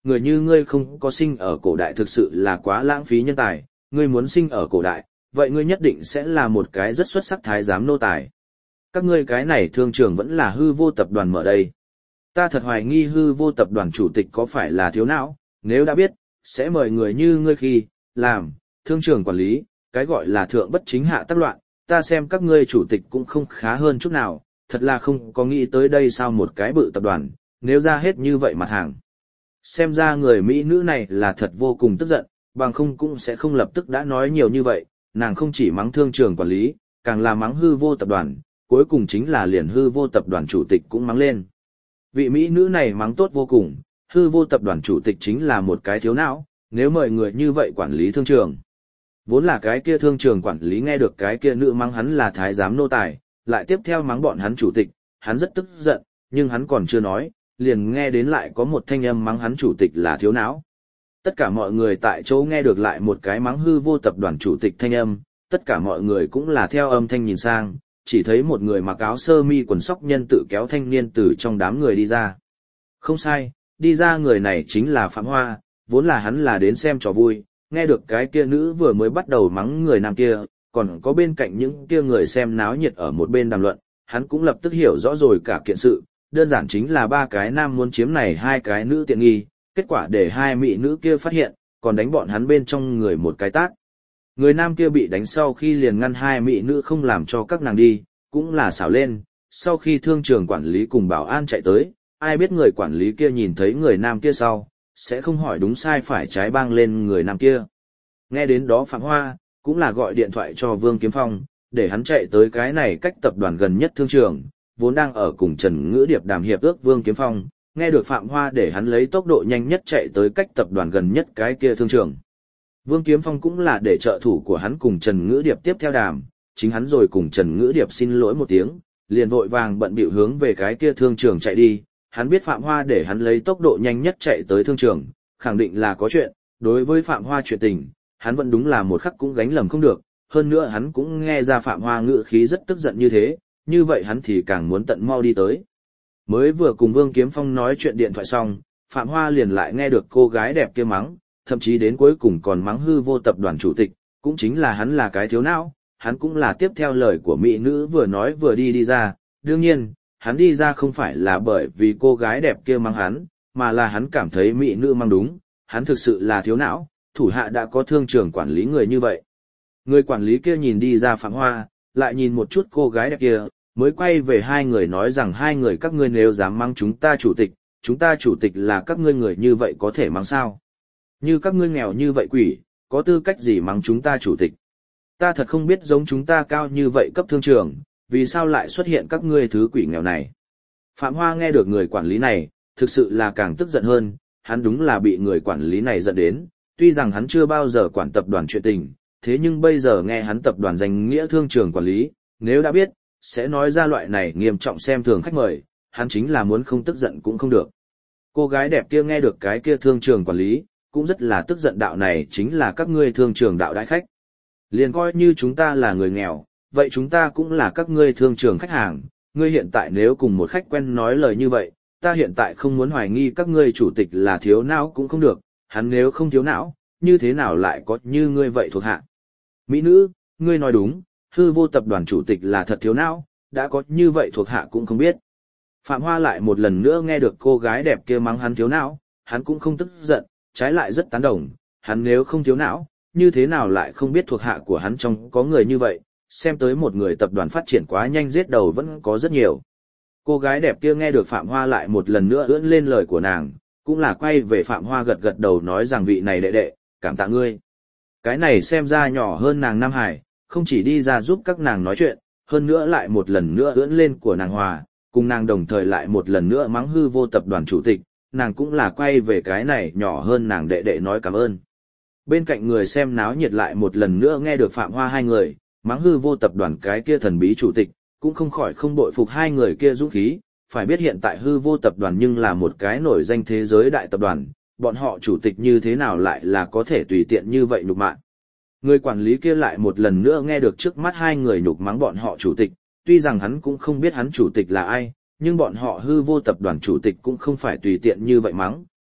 người như ngươi không có sinh ở cổ đại thực sự là quá lãng phí nhân tài, ngươi muốn sinh ở cổ đại, vậy ngươi nhất định sẽ là một cái rất xuất sắc thái giám nô tài. Các ngươi cái này thương trường vẫn là hư vô tập đoàn mở đây. Ta thật hoài nghi hư vô tập đoàn chủ tịch có phải là thiếu não, nếu đã biết, sẽ mời người như ngươi khi, làm, thương trường quản lý, cái gọi là thượng bất chính hạ tác loạn, ta xem các ngươi chủ tịch cũng không khá hơn chút nào, thật là không có nghĩ tới đây sao một cái bự tập đoàn, nếu ra hết như vậy mặt hàng. Xem ra người Mỹ nữ này là thật vô cùng tức giận, bằng không cũng sẽ không lập tức đã nói nhiều như vậy, nàng không chỉ mắng thương trường quản lý, càng là mắng hư vô tập đoàn, cuối cùng chính là liền hư vô tập đoàn chủ tịch cũng mắng lên. Vị Mỹ nữ này mắng tốt vô cùng, hư vô tập đoàn chủ tịch chính là một cái thiếu não, nếu mời người như vậy quản lý thương trường. Vốn là cái kia thương trường quản lý nghe được cái kia nữ mắng hắn là thái giám nô tài, lại tiếp theo mắng bọn hắn chủ tịch, hắn rất tức giận, nhưng hắn còn chưa nói, liền nghe đến lại có một thanh âm mắng hắn chủ tịch là thiếu não. Tất cả mọi người tại chỗ nghe được lại một cái mắng hư vô tập đoàn chủ tịch thanh âm, tất cả mọi người cũng là theo âm thanh nhìn sang, chỉ thấy một người mặc áo sơ mi quần sóc nhân tự kéo thanh niên từ trong đám người đi ra. Không sai, đi ra người này chính là Phạm Hoa, vốn là hắn là đến xem trò vui, nghe được cái kia nữ vừa mới bắt đầu mắng người nam kia, còn có bên cạnh những kia người xem náo nhiệt ở một bên đàm luận, hắn cũng lập tức hiểu rõ rồi cả kiện sự, đơn giản chính là ba cái nam muốn chiếm này hai cái nữ tiện nghi, kết quả để hai mỹ nữ kia phát hiện, còn đánh bọn hắn bên trong người một cái tát. Người nam kia bị đánh sau khi liền ngăn hai mỹ nữ không làm cho các nàng đi, cũng là xảo lên, sau khi thương trường quản lý cùng bảo an chạy tới, ai biết người quản lý kia nhìn thấy người nam kia sau, sẽ không hỏi đúng sai phải trái bang lên người nam kia. Nghe đến đó Phạm Hoa, cũng là gọi điện thoại cho Vương Kiếm Phong, để hắn chạy tới cái này cách tập đoàn gần nhất thương trường, vốn đang ở cùng Trần Ngữ Điệp đàm hiệp ước Vương Kiếm Phong, nghe được Phạm Hoa để hắn lấy tốc độ nhanh nhất chạy tới cách tập đoàn gần nhất cái kia thương trường. Vương Kiếm Phong cũng là để trợ thủ của hắn cùng Trần Ngữ Điệp tiếp theo đàm, chính hắn rồi cùng Trần Ngữ Điệp xin lỗi một tiếng, liền vội vàng bận bịu hướng về cái kia thương trường chạy đi, hắn biết Phạm Hoa để hắn lấy tốc độ nhanh nhất chạy tới thương trường, khẳng định là có chuyện, đối với Phạm Hoa chuyện tình, hắn vẫn đúng là một khắc cũng gánh lầm không được, hơn nữa hắn cũng nghe ra Phạm Hoa ngữ khí rất tức giận như thế, như vậy hắn thì càng muốn tận mau đi tới. Mới vừa cùng Vương Kiếm Phong nói chuyện điện thoại xong, Phạm Hoa liền lại nghe được cô gái đẹp kia mắng, thậm chí đến cuối cùng còn mắng hư vô tập đoàn chủ tịch, cũng chính là hắn là cái thiếu não, hắn cũng là tiếp theo lời của mỹ nữ vừa nói vừa đi đi ra, đương nhiên, hắn đi ra không phải là bởi vì cô gái đẹp kia mắng hắn, mà là hắn cảm thấy mỹ nữ mắng đúng, hắn thực sự là thiếu não, thủ hạ đã có thương trường quản lý người như vậy. Người quản lý kia nhìn đi ra Phạm Hoa, lại nhìn một chút cô gái đẹp kia, mới quay về hai người nói rằng hai người các ngươi nếu dám mắng chúng ta chủ tịch, chúng ta chủ tịch là các ngươi người như vậy có thể mắng sao? Như các ngươi nghèo như vậy quỷ, có tư cách gì mắng chúng ta chủ tịch? Ta thật không biết giống chúng ta cao như vậy cấp thương trường, vì sao lại xuất hiện các ngươi thứ quỷ nghèo này? Phạm Hoa nghe được người quản lý này, thực sự là càng tức giận hơn, hắn đúng là bị người quản lý này giận đến, tuy rằng hắn chưa bao giờ quản tập đoàn chuyện tình, thế nhưng bây giờ nghe hắn tập đoàn danh nghĩa thương trường quản lý, nếu đã biết, sẽ nói ra loại này nghiêm trọng xem thường khách mời, hắn chính là muốn không tức giận cũng không được. Cô gái đẹp kia nghe được cái kia thương trường quản lý, cũng rất là tức giận, đạo này chính là các ngươi thương trường đạo đãi khách. Liền coi như chúng ta là người nghèo, vậy chúng ta cũng là các ngươi thương trường khách hàng, ngươi hiện tại nếu cùng một khách quen nói lời như vậy, ta hiện tại không muốn hoài nghi các ngươi chủ tịch là thiếu não cũng không được, hắn nếu không thiếu não, như thế nào lại có như ngươi vậy thuộc hạ. Mỹ nữ, ngươi nói đúng, hư vô tập đoàn chủ tịch là thật thiếu não, đã có như vậy thuộc hạ cũng không biết. Phạm Hoa lại một lần nữa nghe được cô gái đẹp kia mắng hắn thiếu não, hắn cũng không tức giận, trái lại rất tán đồng, hắn nếu không thiếu não, như thế nào lại không biết thuộc hạ của hắn trong có người như vậy, xem tới một người tập đoàn phát triển quá nhanh giết đầu vẫn có rất nhiều. Cô gái đẹp kia nghe được Phạm Hoa lại một lần nữa ưỡn lên lời của nàng, cũng là quay về Phạm Hoa gật gật đầu nói rằng vị này đệ đệ, cảm tạ ngươi. Cái này xem ra nhỏ hơn nàng Nam Hải, không chỉ đi ra giúp các nàng nói chuyện, hơn nữa lại một lần nữa ưỡn lên của nàng Hòa, cùng nàng đồng thời lại một lần nữa mắng hư vô tập đoàn chủ tịch, nàng cũng là quay về cái này nhỏ hơn nàng đệ đệ nói cảm ơn. Bên cạnh người xem náo nhiệt lại một lần nữa nghe được Phạm Hoa hai người, mắng hư vô tập đoàn cái kia thần bí chủ tịch, cũng không khỏi không bội phục hai người kia dũng khí, phải biết hiện tại hư vô tập đoàn nhưng là một cái nổi danh thế giới đại tập đoàn, bọn họ chủ tịch như thế nào lại là có thể tùy tiện như vậy nhục mạ. Người quản lý kia lại một lần nữa nghe được trước mắt hai người nhục mắng bọn họ chủ tịch, tuy rằng hắn cũng không biết hắn chủ tịch là ai, nhưng bọn họ hư vô tập đoàn chủ tịch cũng không phải tùy tiện như vậy mắng,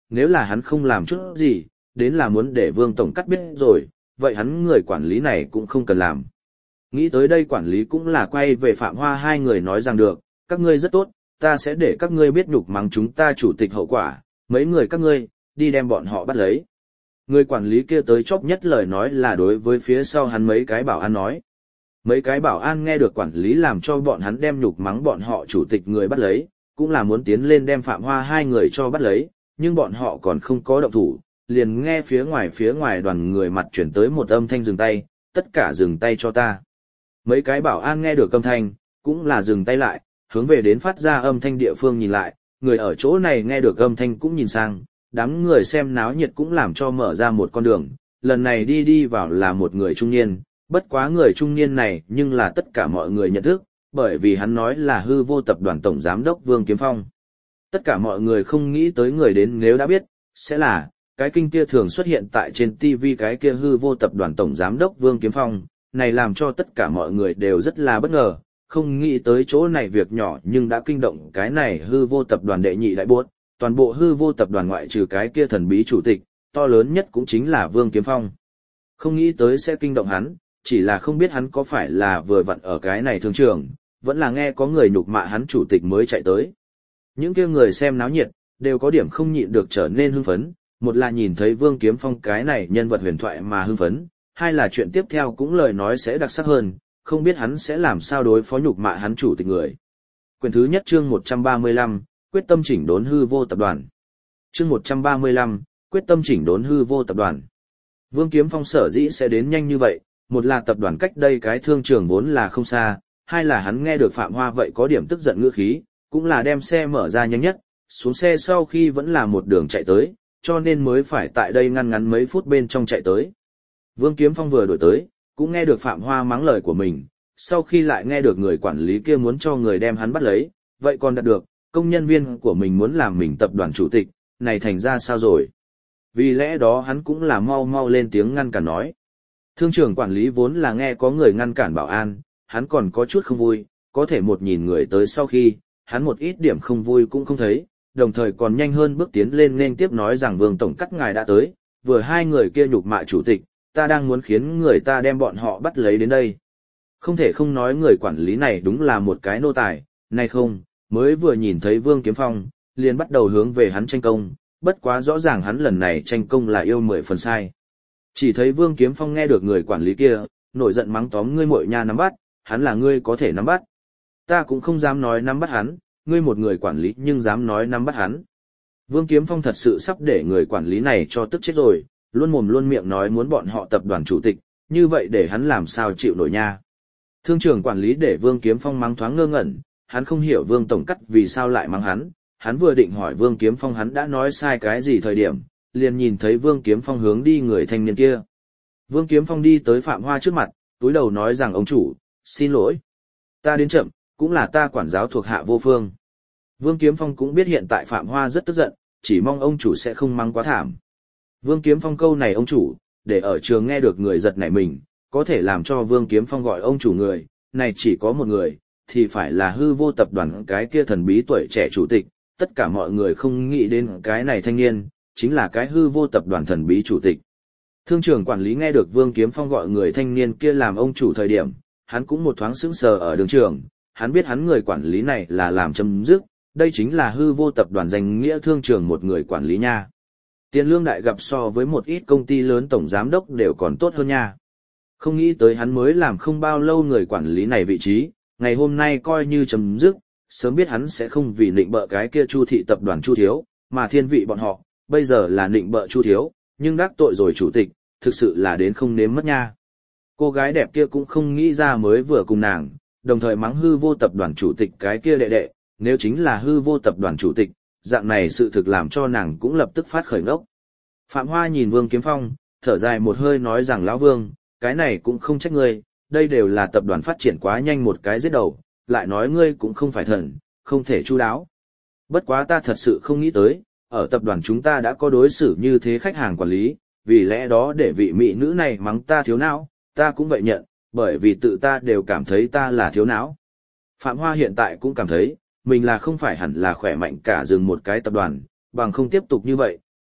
nếu là hắn không làm chút gì, đến là muốn để Vương Tổng cắt biết rồi, vậy hắn người quản lý này cũng không cần làm. Nghĩ tới đây quản lý cũng là quay về Phạm Hoa hai người nói rằng được, các ngươi rất tốt, ta sẽ để các ngươi biết nhục mắng chúng ta chủ tịch hậu quả, mấy người các ngươi, đi đem bọn họ bắt lấy. Người quản lý kia tới chóp nhất lời nói là đối với phía sau hắn mấy cái bảo an nói. Mấy cái bảo an nghe được quản lý làm cho bọn hắn đem nhục mắng bọn họ chủ tịch người bắt lấy, cũng là muốn tiến lên đem Phạm Hoa hai người cho bắt lấy, nhưng bọn họ còn không có động thủ, liền nghe phía ngoài phía ngoài đoàn người mặt chuyển tới một âm thanh dừng tay, tất cả dừng tay cho ta. Mấy cái bảo an nghe được âm thanh, cũng là dừng tay lại, hướng về đến phát ra âm thanh địa phương nhìn lại, người ở chỗ này nghe được âm thanh cũng nhìn sang, đám người xem náo nhiệt cũng làm cho mở ra một con đường, lần này đi đi vào là một người trung niên, bất quá người trung niên này nhưng là tất cả mọi người nhận thức, bởi vì hắn nói là hư vô tập đoàn tổng giám đốc Vương Kiếm Phong. Tất cả mọi người không nghĩ tới người đến nếu đã biết, sẽ là, cái kinh kia thường xuất hiện tại trên ti vi cái kia hư vô tập đoàn tổng giám đốc Vương Kiếm Phong, này làm cho tất cả mọi người đều rất là bất ngờ, không nghĩ tới chỗ này việc nhỏ nhưng đã kinh động cái này hư vô tập đoàn đệ nhị đại buốt, toàn bộ hư vô tập đoàn ngoại trừ cái kia thần bí chủ tịch, to lớn nhất cũng chính là Vương Kiếm Phong. Không nghĩ tới sẽ kinh động hắn, chỉ là không biết hắn có phải là vừa vặn ở cái này thương trường, vẫn là nghe có người nhục mạ hắn chủ tịch mới chạy tới. Những kia người xem náo nhiệt, đều có điểm không nhịn được trở nên hưng phấn, một là nhìn thấy Vương Kiếm Phong cái này nhân vật huyền thoại mà hưng phấn, hai là chuyện tiếp theo cũng lời nói sẽ đặc sắc hơn, không biết hắn sẽ làm sao đối phó nhục mạ hắn chủ tịch người. Quyển thứ nhất chương một trăm ba mươi lăm, quyết tâm chỉnh đốn hư vô tập đoàn. Chương một trăm ba mươi lăm, quyết tâm chỉnh đốn hư vô tập đoàn. Vương Kiếm Phong sở dĩ sẽ đến nhanh như vậy, một là tập đoàn cách đây cái thương trường vốn là không xa, hai là hắn nghe được Phạm Hoa vậy có điểm tức giận ngữ khí, cũng là đem xe mở ra nhanh nhất, xuống xe sau khi vẫn là một đường chạy tới, cho nên mới phải tại đây ngăn ngắn mấy phút bên trong chạy tới. Vương Kiếm Phong vừa đổi tới, cũng nghe được Phạm Hoa mắng lời của mình, sau khi lại nghe được người quản lý kia muốn cho người đem hắn bắt lấy, vậy còn đạt được, công nhân viên của mình muốn làm mình tập đoàn chủ tịch, này thành ra sao rồi? Vì lẽ đó hắn cũng là mau mau lên tiếng ngăn cản nói. Thương trường quản lý vốn là nghe có người ngăn cản bảo an, hắn còn có chút không vui, có thể một nhìn người tới sau khi, hắn một ít điểm không vui cũng không thấy, đồng thời còn nhanh hơn bước tiến lên nên tiếp nói rằng Vương Tổng cắt ngài đã tới, vừa hai người kia nhục mạ chủ tịch, ta đang muốn khiến người ta đem bọn họ bắt lấy đến đây. Không thể không nói người quản lý này đúng là một cái nô tài, nay không, mới vừa nhìn thấy Vương Kiếm Phong, liền bắt đầu hướng về hắn tranh công, bất quá rõ ràng hắn lần này tranh công là yêu mười phần sai. Chỉ thấy Vương Kiếm Phong nghe được người quản lý kia, nổi giận mắng tóm ngươi muội nha nắm bắt, hắn là ngươi có thể nắm bắt. Ta cũng không dám nói nắm bắt hắn, ngươi một người quản lý nhưng dám nói nắm bắt hắn. Vương Kiếm Phong thật sự sắp để người quản lý này cho tức chết rồi, luôn mồm luôn miệng nói muốn bọn họ tập đoàn chủ tịch, như vậy để hắn làm sao chịu nổi nha. Thương trưởng quản lý để Vương Kiếm Phong mắng thoáng ngơ ngẩn, hắn không hiểu Vương Tổng cắt vì sao lại mắng hắn, hắn vừa định hỏi Vương Kiếm Phong hắn đã nói sai cái gì thời điểm, liền nhìn thấy Vương Kiếm Phong hướng đi người thanh niên kia. Vương Kiếm Phong đi tới Phạm Hoa trước mặt, túi đầu nói rằng ông chủ, xin lỗi. Ta đến chậm, cũng là ta quản giáo thuộc hạ vô phương. Vương Kiếm Phong cũng biết hiện tại Phạm Hoa rất tức giận, chỉ mong ông chủ sẽ không mắng quá thảm. Vương Kiếm Phong câu này ông chủ, để ở trường nghe được người giật nảy mình, có thể làm cho Vương Kiếm Phong gọi ông chủ người, này chỉ có một người, thì phải là hư vô tập đoàn cái kia thần bí tuổi trẻ chủ tịch, tất cả mọi người không nghĩ đến cái này thanh niên, chính là cái hư vô tập đoàn thần bí chủ tịch. Thương trưởng quản lý nghe được Vương Kiếm Phong gọi người thanh niên kia làm ông chủ thời điểm, hắn cũng một thoáng sững sờ ở đường trường, hắn biết hắn người quản lý này là làm chấm dứt, đây chính là hư vô tập đoàn danh nghĩa thương trường một người quản lý nha. Tiền lương đại gặp so với một ít công ty lớn tổng giám đốc đều còn tốt hơn nha. Không nghĩ tới hắn mới làm không bao lâu người quản lý này vị trí, ngày hôm nay coi như chấm dứt, sớm biết hắn sẽ không vì nịnh bợ cái kia Chu thị tập đoàn Chu thiếu, mà thiên vị bọn họ, bây giờ là nịnh bợ Chu thiếu, nhưng đắc tội rồi chủ tịch, thực sự là đến không nếm mất nha. Cô gái đẹp kia cũng không nghĩ ra mới vừa cùng nàng, đồng thời mắng hư vô tập đoàn chủ tịch cái kia đệ đệ, nếu chính là hư vô tập đoàn chủ tịch, dạng này sự thực làm cho nàng cũng lập tức phát khởi ngốc. Phạm Hoa nhìn Vương Kiếm Phong, thở dài một hơi nói rằng lão Vương, cái này cũng không trách ngươi, đây đều là tập đoàn phát triển quá nhanh một cái giết đầu, lại nói ngươi cũng không phải thần, không thể chu đáo. Bất quá ta thật sự không nghĩ tới, ở tập đoàn chúng ta đã có đối xử như thế khách hàng quản lý, vì lẽ đó để vị mỹ nữ này mắng ta thiếu não, ta cũng vậy nhận, bởi vì tự ta đều cảm thấy ta là thiếu não. Phạm Hoa hiện tại cũng cảm thấy, mình là không phải hẳn là khỏe mạnh cả dừng một cái tập đoàn, bằng không tiếp tục như vậy,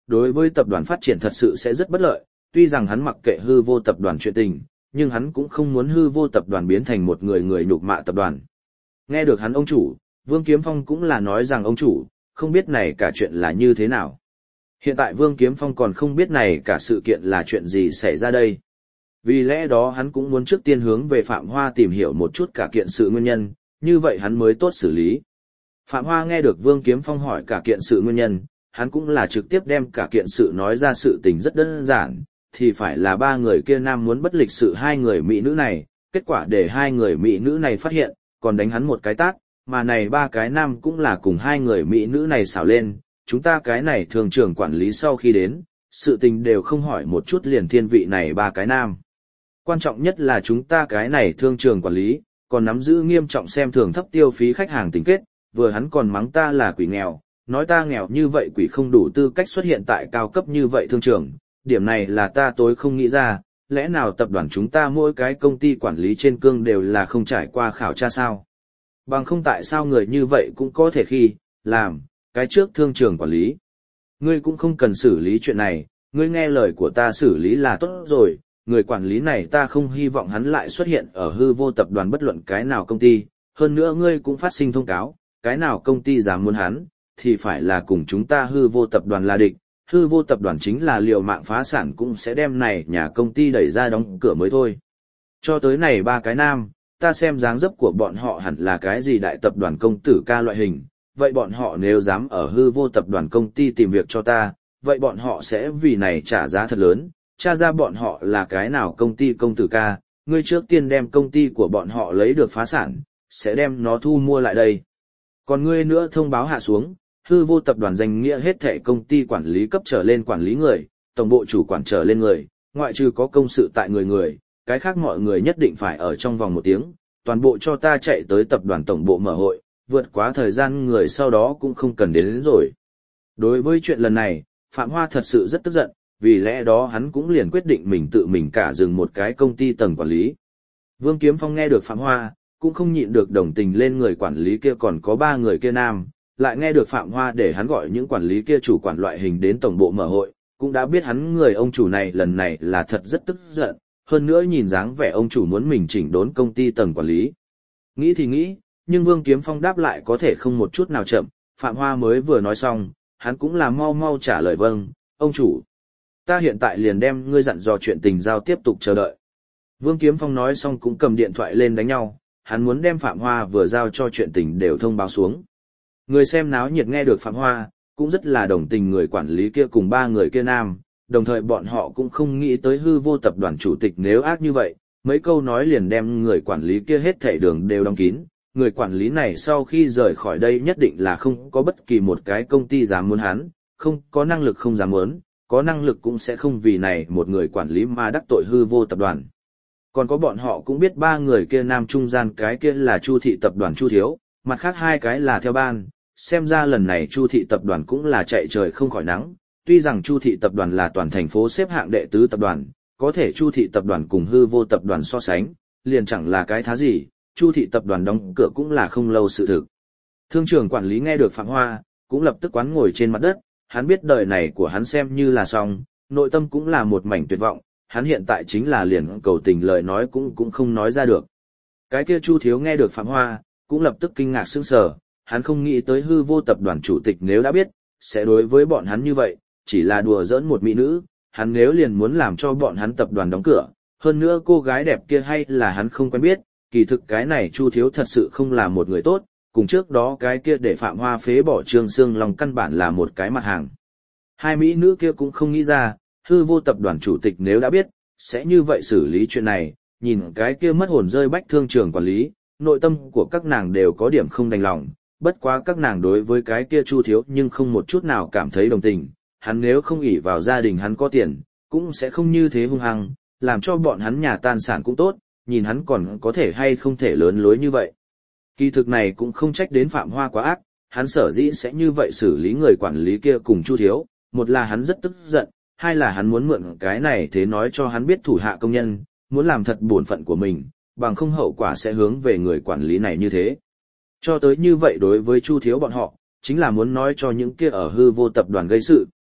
đối với tập đoàn phát triển thật sự sẽ rất bất lợi, tuy rằng hắn mặc kệ hư vô tập đoàn chuyện tình, nhưng hắn cũng không muốn hư vô tập đoàn biến thành một người người nhục mạ tập đoàn. Nghe được hắn ông chủ, Vương Kiếm Phong cũng là nói rằng ông chủ, không biết này cả chuyện là như thế nào. Hiện tại Vương Kiếm Phong còn không biết này cả sự kiện là chuyện gì xảy ra đây. Vì lẽ đó hắn cũng muốn trước tiên hướng về Phạm Hoa tìm hiểu một chút cả kiện sự nguyên nhân, như vậy hắn mới tốt xử lý. Phạm Hoa nghe được Vương Kiếm Phong hỏi cả kiện sự nguyên nhân, hắn cũng là trực tiếp đem cả kiện sự nói ra sự tình rất đơn giản, thì phải là ba người kia nam muốn bất lịch sự hai người mỹ nữ này, kết quả để hai người mỹ nữ này phát hiện, còn đánh hắn một cái tát, mà này ba cái nam cũng là cùng hai người mỹ nữ này xảo lên, chúng ta cái này thường trưởng quản lý sau khi đến, sự tình đều không hỏi một chút liền thiên vị này ba cái nam. Quan trọng nhất là chúng ta cái này thương trường quản lý, còn nắm giữ nghiêm trọng xem thường thấp tiêu phí khách hàng tính kết, vừa hắn còn mắng ta là quỷ nghèo, nói ta nghèo như vậy quỷ không đủ tư cách xuất hiện tại cao cấp như vậy thương trường, điểm này là ta tối không nghĩ ra, lẽ nào tập đoàn chúng ta mỗi cái công ty quản lý trên cương đều là không trải qua khảo tra sao? Bằng không tại sao người như vậy cũng có thể khi, làm, cái trước thương trường quản lý. Ngươi cũng không cần xử lý chuyện này, ngươi nghe lời của ta xử lý là tốt rồi, người quản lý này ta không hy vọng hắn lại xuất hiện ở hư vô tập đoàn bất luận cái nào công ty, hơn nữa ngươi cũng phát sinh thông cáo, cái nào công ty dám muốn hắn, thì phải là cùng chúng ta hư vô tập đoàn là địch, hư vô tập đoàn chính là liều mạng phá sản cũng sẽ đem này nhà công ty đẩy ra đóng cửa mới thôi. Cho tới này ba cái nam, ta xem dáng dấp của bọn họ hẳn là cái gì đại tập đoàn công tử ca loại hình, vậy bọn họ nếu dám ở hư vô tập đoàn công ty tìm việc cho ta, vậy bọn họ sẽ vì này trả giá thật lớn, tra ra bọn họ là cái nào công ty công tử ca, ngươi trước tiên đem công ty của bọn họ lấy được phá sản, sẽ đem nó thu mua lại đây. Còn ngươi nữa thông báo hạ xuống, hư vô tập đoàn danh nghĩa hết thảy công ty quản lý cấp trở lên quản lý người, tổng bộ chủ quản trở lên người, ngoại trừ có công sự tại người người, cái khác mọi người nhất định phải ở trong vòng một tiếng, toàn bộ cho ta chạy tới tập đoàn tổng bộ mở hội, vượt quá thời gian người sau đó cũng không cần đến, đến rồi. Đối với chuyện lần này, Phạm Hoa thật sự rất tức giận, vì lẽ đó hắn cũng liền quyết định mình tự mình cả dừng một cái công ty tầng quản lý. Vương Kiếm Phong nghe được Phạm Hoa, cũng không nhịn được đồng tình lên người quản lý kia còn có ba người kia nam, lại nghe được Phạm Hoa để hắn gọi những quản lý kia chủ quản loại hình đến tổng bộ mở hội, cũng đã biết hắn người ông chủ này lần này là thật rất tức giận, hơn nữa nhìn dáng vẻ ông chủ muốn mình chỉnh đốn công ty tầng quản lý. Nghĩ thì nghĩ, nhưng Vương Kiếm Phong đáp lại có thể không một chút nào chậm, Phạm Hoa mới vừa nói xong, hắn cũng là mau mau trả lời vâng, ông chủ. Ta hiện tại liền đem ngươi dặn dò chuyện tình giao tiếp tục chờ đợi. Vương Kiếm Phong nói xong cũng cầm điện thoại lên đánh nhau, hắn muốn đem Phạm Hoa vừa giao cho chuyện tình đều thông báo xuống. Người xem náo nhiệt nghe được Phạm Hoa, cũng rất là đồng tình người quản lý kia cùng ba người kia nam, đồng thời bọn họ cũng không nghĩ tới hư vô tập đoàn chủ tịch nếu ác như vậy, mấy câu nói liền đem người quản lý kia hết thảy đường đều đóng kín. Người quản lý này sau khi rời khỏi đây nhất định là không có bất kỳ một cái công ty dám muốn hắn, không có năng lực không dám muốn, có năng lực cũng sẽ không vì này một người quản lý mà đắc tội hư vô tập đoàn. Còn có bọn họ cũng biết ba người kia nam trung gian cái kia là Chu thị tập đoàn Chu Thiếu, mặt khác hai cái là theo ban, xem ra lần này Chu thị tập đoàn cũng là chạy trời không khỏi nắng, tuy rằng Chu thị tập đoàn là toàn thành phố xếp hạng đệ tứ tập đoàn, có thể Chu thị tập đoàn cùng hư vô tập đoàn so sánh, liền chẳng là cái thá gì, Chu thị tập đoàn đóng cửa cũng là không lâu sự thực. Thương trưởng quản lý nghe được Phạm Hoa, cũng lập tức quán ngồi trên mặt đất, hắn biết đời này của hắn xem như là xong, nội tâm cũng là một mảnh tuyệt vọng, hắn hiện tại chính là liền cầu tình lời nói cũng cũng không nói ra được. Cái kia Chu Thiếu nghe được Phạm Hoa, cũng lập tức kinh ngạc sững sờ, hắn không nghĩ tới hư vô tập đoàn chủ tịch nếu đã biết, sẽ đối với bọn hắn như vậy, chỉ là đùa giỡn một mỹ nữ, hắn nếu liền muốn làm cho bọn hắn tập đoàn đóng cửa, hơn nữa cô gái đẹp kia hay là hắn không quen biết, kỳ thực cái này Chu Thiếu thật sự không là một người tốt, cùng trước đó cái kia để Phạm Hoa phế bỏ Trương Sương Long căn bản là một cái mặt hàng. Hai mỹ nữ kia cũng không nghĩ ra, hư vô tập đoàn chủ tịch nếu đã biết, sẽ như vậy xử lý chuyện này, nhìn cái kia mất hồn rơi bách thương trường quản lý, nội tâm của các nàng đều có điểm không đành lòng, bất quá các nàng đối với cái kia Chu Thiếu nhưng không một chút nào cảm thấy đồng tình, hắn nếu không ỷ vào gia đình hắn có tiền, cũng sẽ không như thế hung hăng, làm cho bọn hắn nhà tan sản cũng tốt, nhìn hắn còn có thể hay không thể lớn lối như vậy. Kỳ thực này cũng không trách đến Phạm Hoa quá ác, hắn sở dĩ sẽ như vậy xử lý người quản lý kia cùng Chu Thiếu, một là hắn rất tức giận, hai là hắn muốn mượn cái này thế nói cho hắn biết thủ hạ công nhân, muốn làm thật bổn phận của mình, bằng không hậu quả sẽ hướng về người quản lý này như thế. Cho tới như vậy đối với Chu Thiếu bọn họ, chính là muốn nói cho những kia ở hư vô tập đoàn gây sự,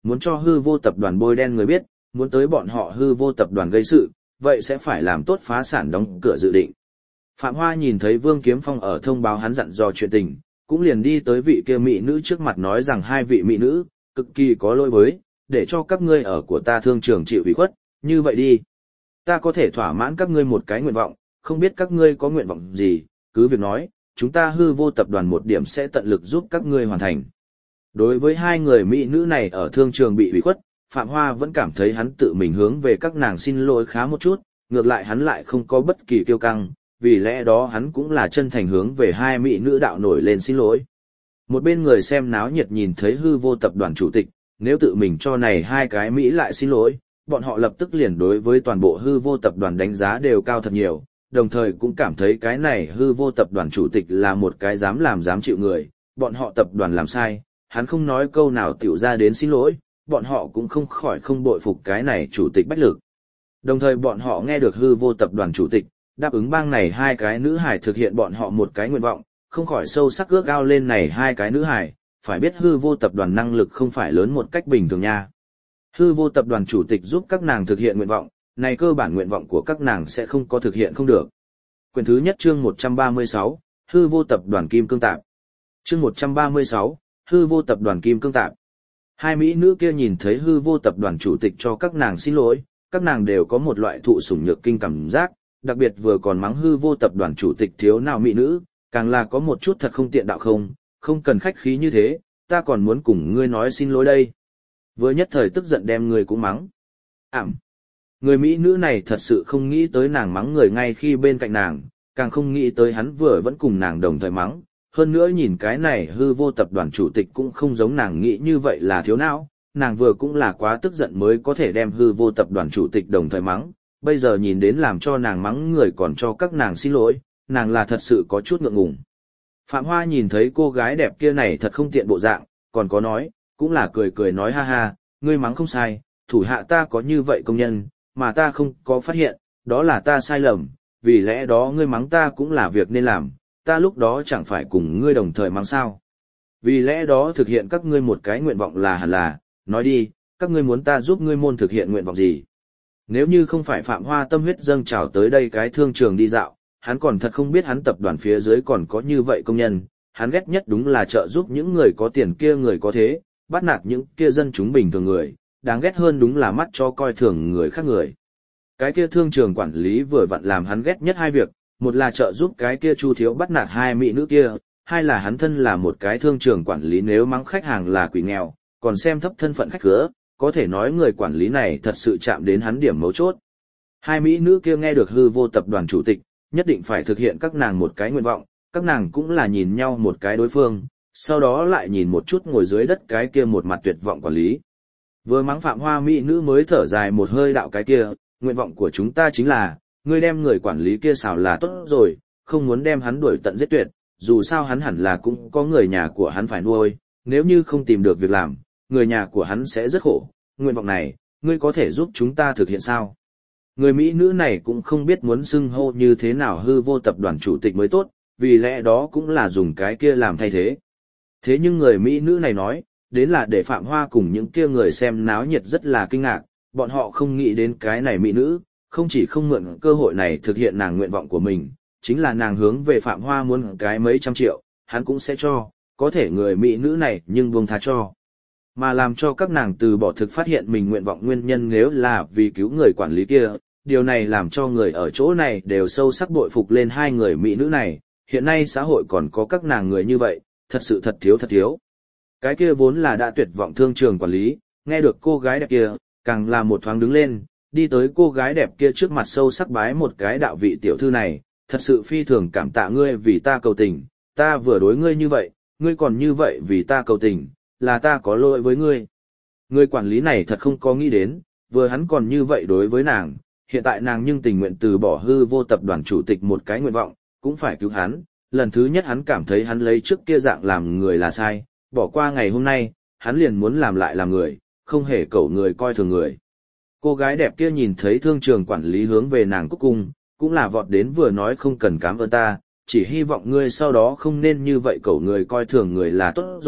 muốn cho hư vô tập đoàn bôi đen người biết, muốn tới bọn họ hư vô tập đoàn gây sự, vậy sẽ phải làm tốt phá sản đóng cửa dự định. Phạm Hoa nhìn thấy Vương Kiếm Phong ở thông báo hắn dặn dò chuyện tình, cũng liền đi tới vị kia mỹ nữ trước mặt nói rằng hai vị mỹ nữ, cực kỳ có lỗi với, để cho các ngươi ở của ta thương trường chịu ủy khuất, như vậy đi. Ta có thể thỏa mãn các ngươi một cái nguyện vọng, không biết các ngươi có nguyện vọng gì, cứ việc nói, chúng ta hư vô tập đoàn một điểm sẽ tận lực giúp các ngươi hoàn thành. Đối với hai người mỹ nữ này ở thương trường bị ủy khuất, Phạm Hoa vẫn cảm thấy hắn tự mình hướng về các nàng xin lỗi khá một chút, ngược lại hắn lại không có bất kỳ kiêu căng, vì lẽ đó hắn cũng là chân thành hướng về hai mỹ nữ đạo nổi lên xin lỗi. Một bên người xem náo nhiệt nhìn thấy hư vô tập đoàn chủ tịch, nếu tự mình cho này hai cái Mỹ lại xin lỗi, bọn họ lập tức liền đối với toàn bộ hư vô tập đoàn đánh giá đều cao thật nhiều, đồng thời cũng cảm thấy cái này hư vô tập đoàn chủ tịch là một cái dám làm dám chịu người, bọn họ tập đoàn làm sai, hắn không nói câu nào tiểu ra đến xin lỗi, bọn họ cũng không khỏi không bội phục cái này chủ tịch bách lực. Đồng thời bọn họ nghe được hư vô tập đoàn chủ tịch, đáp ứng bang này hai cái nữ hải thực hiện bọn họ một cái nguyện vọng, không khỏi sâu sắc ước ao lên này hai cái nữ hải, phải biết hư vô tập đoàn năng lực không phải lớn một cách bình thường nha. Hư vô tập đoàn chủ tịch giúp các nàng thực hiện nguyện vọng, này cơ bản nguyện vọng của các nàng sẽ không có thực hiện không được. Quyển thứ nhất chương một trăm ba mươi sáu, hư vô tập đoàn Kim Cương Tạp. Chương một trăm ba mươi sáu, hư vô tập đoàn Kim Cương Tạp. Hai mỹ nữ kia nhìn thấy hư vô tập đoàn chủ tịch cho các nàng xin lỗi, các nàng đều có một loại thụ sủng nhược kinh cảm giác, đặc biệt vừa còn mắng hư vô tập đoàn chủ tịch thiếu nào mỹ nữ, càng là có một chút thật không tiện đạo không, không cần khách khí như thế, ta còn muốn cùng ngươi nói xin lỗi đây. Vừa nhất thời tức giận đem người cũng mắng. Ảm. Người mỹ nữ này thật sự không nghĩ tới nàng mắng người ngay khi bên cạnh nàng, càng không nghĩ tới hắn vừa vẫn cùng nàng đồng thời mắng. Hơn nữa nhìn cái này hư vô tập đoàn chủ tịch cũng không giống nàng nghĩ như vậy là thiếu não, nàng vừa cũng là quá tức giận mới có thể đem hư vô tập đoàn chủ tịch đồng thời mắng, bây giờ nhìn đến làm cho nàng mắng người còn cho các nàng xin lỗi, nàng là thật sự có chút ngượng ngùng. Phạm Hoa nhìn thấy cô gái đẹp kia này thật không tiện bộ dạng, còn có nói, cũng là cười cười nói ha ha, ngươi mắng không sai, thủ hạ ta có như vậy công nhân, mà ta không có phát hiện, đó là ta sai lầm, vì lẽ đó ngươi mắng ta cũng là việc nên làm, ta lúc đó chẳng phải cùng ngươi đồng thời mắng sao. Vì lẽ đó thực hiện các ngươi một cái nguyện vọng là hẳn là, nói đi, các ngươi muốn ta giúp ngươi môn thực hiện nguyện vọng gì. Nếu như không phải Phạm Hoa tâm huyết dâng trào tới đây cái thương trường đi dạo, hắn còn thật không biết hắn tập đoàn phía dưới còn có như vậy công nhân, hắn ghét nhất đúng là trợ giúp những người có tiền kia người có thế, bắt nạt những kia dân chúng bình thường người, đáng ghét hơn đúng là mắt cho coi thường người khác người. Cái kia thương trường quản lý vừa vặn làm hắn ghét nhất hai việc, một là trợ giúp cái kia Chu thiếu bắt nạt hai mỹ nữ kia, hai là hắn thân là một cái thương trường quản lý nếu mắng khách hàng là quỷ nghèo, còn xem thấp thân phận khách khứa, có thể nói người quản lý này thật sự chạm đến hắn điểm mấu chốt. Hai mỹ nữ kia nghe được hư vô tập đoàn chủ tịch, nhất định phải thực hiện các nàng một cái nguyện vọng, các nàng cũng là nhìn nhau một cái đối phương, sau đó lại nhìn một chút ngồi dưới đất cái kia một mặt tuyệt vọng quản lý. Vừa mắng Phạm Hoa mỹ nữ mới thở dài một hơi đạo cái kia, nguyện vọng của chúng ta chính là, ngươi đem người quản lý kia xảo là tốt rồi, không muốn đem hắn đuổi tận giết tuyệt, dù sao hắn hẳn là cũng có người nhà của hắn phải nuôi, nếu như không tìm được việc làm, người nhà của hắn sẽ rất khổ, nguyện vọng này, ngươi có thể giúp chúng ta thực hiện sao? Người Mỹ nữ này cũng không biết muốn xưng hô như thế nào hư vô tập đoàn chủ tịch mới tốt, vì lẽ đó cũng là dùng cái kia làm thay thế. Thế nhưng người Mỹ nữ này nói, đến là để Phạm Hoa cùng những kia người xem náo nhiệt rất là kinh ngạc, bọn họ không nghĩ đến cái này Mỹ nữ, không chỉ không mượn cơ hội này thực hiện nàng nguyện vọng của mình, chính là nàng hướng về Phạm Hoa muốn cái mấy trăm triệu, hắn cũng sẽ cho, có thể người Mỹ nữ này nhưng buông tha cho. Mà làm cho các nàng từ bỏ thực phát hiện mình nguyện vọng nguyên nhân nếu là vì cứu người quản lý kia, điều này làm cho người ở chỗ này đều sâu sắc bội phục lên hai người Mỹ nữ này, hiện nay xã hội còn có các nàng người như vậy, thật sự thật thiếu thật thiếu. Cái kia vốn là đã tuyệt vọng thương trường quản lý, nghe được cô gái đẹp kia, càng là một thoáng đứng lên, đi tới cô gái đẹp kia trước mặt sâu sắc bái một cái đạo vị tiểu thư này, thật sự phi thường cảm tạ ngươi vì ta cầu tình, ta vừa đối ngươi như vậy, ngươi còn như vậy vì ta cầu tình, là ta có lỗi với ngươi. Người quản lý này thật không có nghĩ đến, vừa hắn còn như vậy đối với nàng, hiện tại nàng nhưng tình nguyện từ bỏ hư vô tập đoàn chủ tịch một cái nguyện vọng, cũng phải cứu hắn. Lần thứ nhất hắn cảm thấy hắn lấy trước kia dạng làm người là sai, bỏ qua ngày hôm nay, hắn liền muốn làm lại làm người, không hề cẩu người coi thường người. Cô gái đẹp kia nhìn thấy thương trường quản lý hướng về nàng cúc cung, cũng là vọt đến vừa nói không cần cảm ơn ta, chỉ hy vọng ngươi sau đó không nên như vậy cẩu người coi thường người là tốt rồi,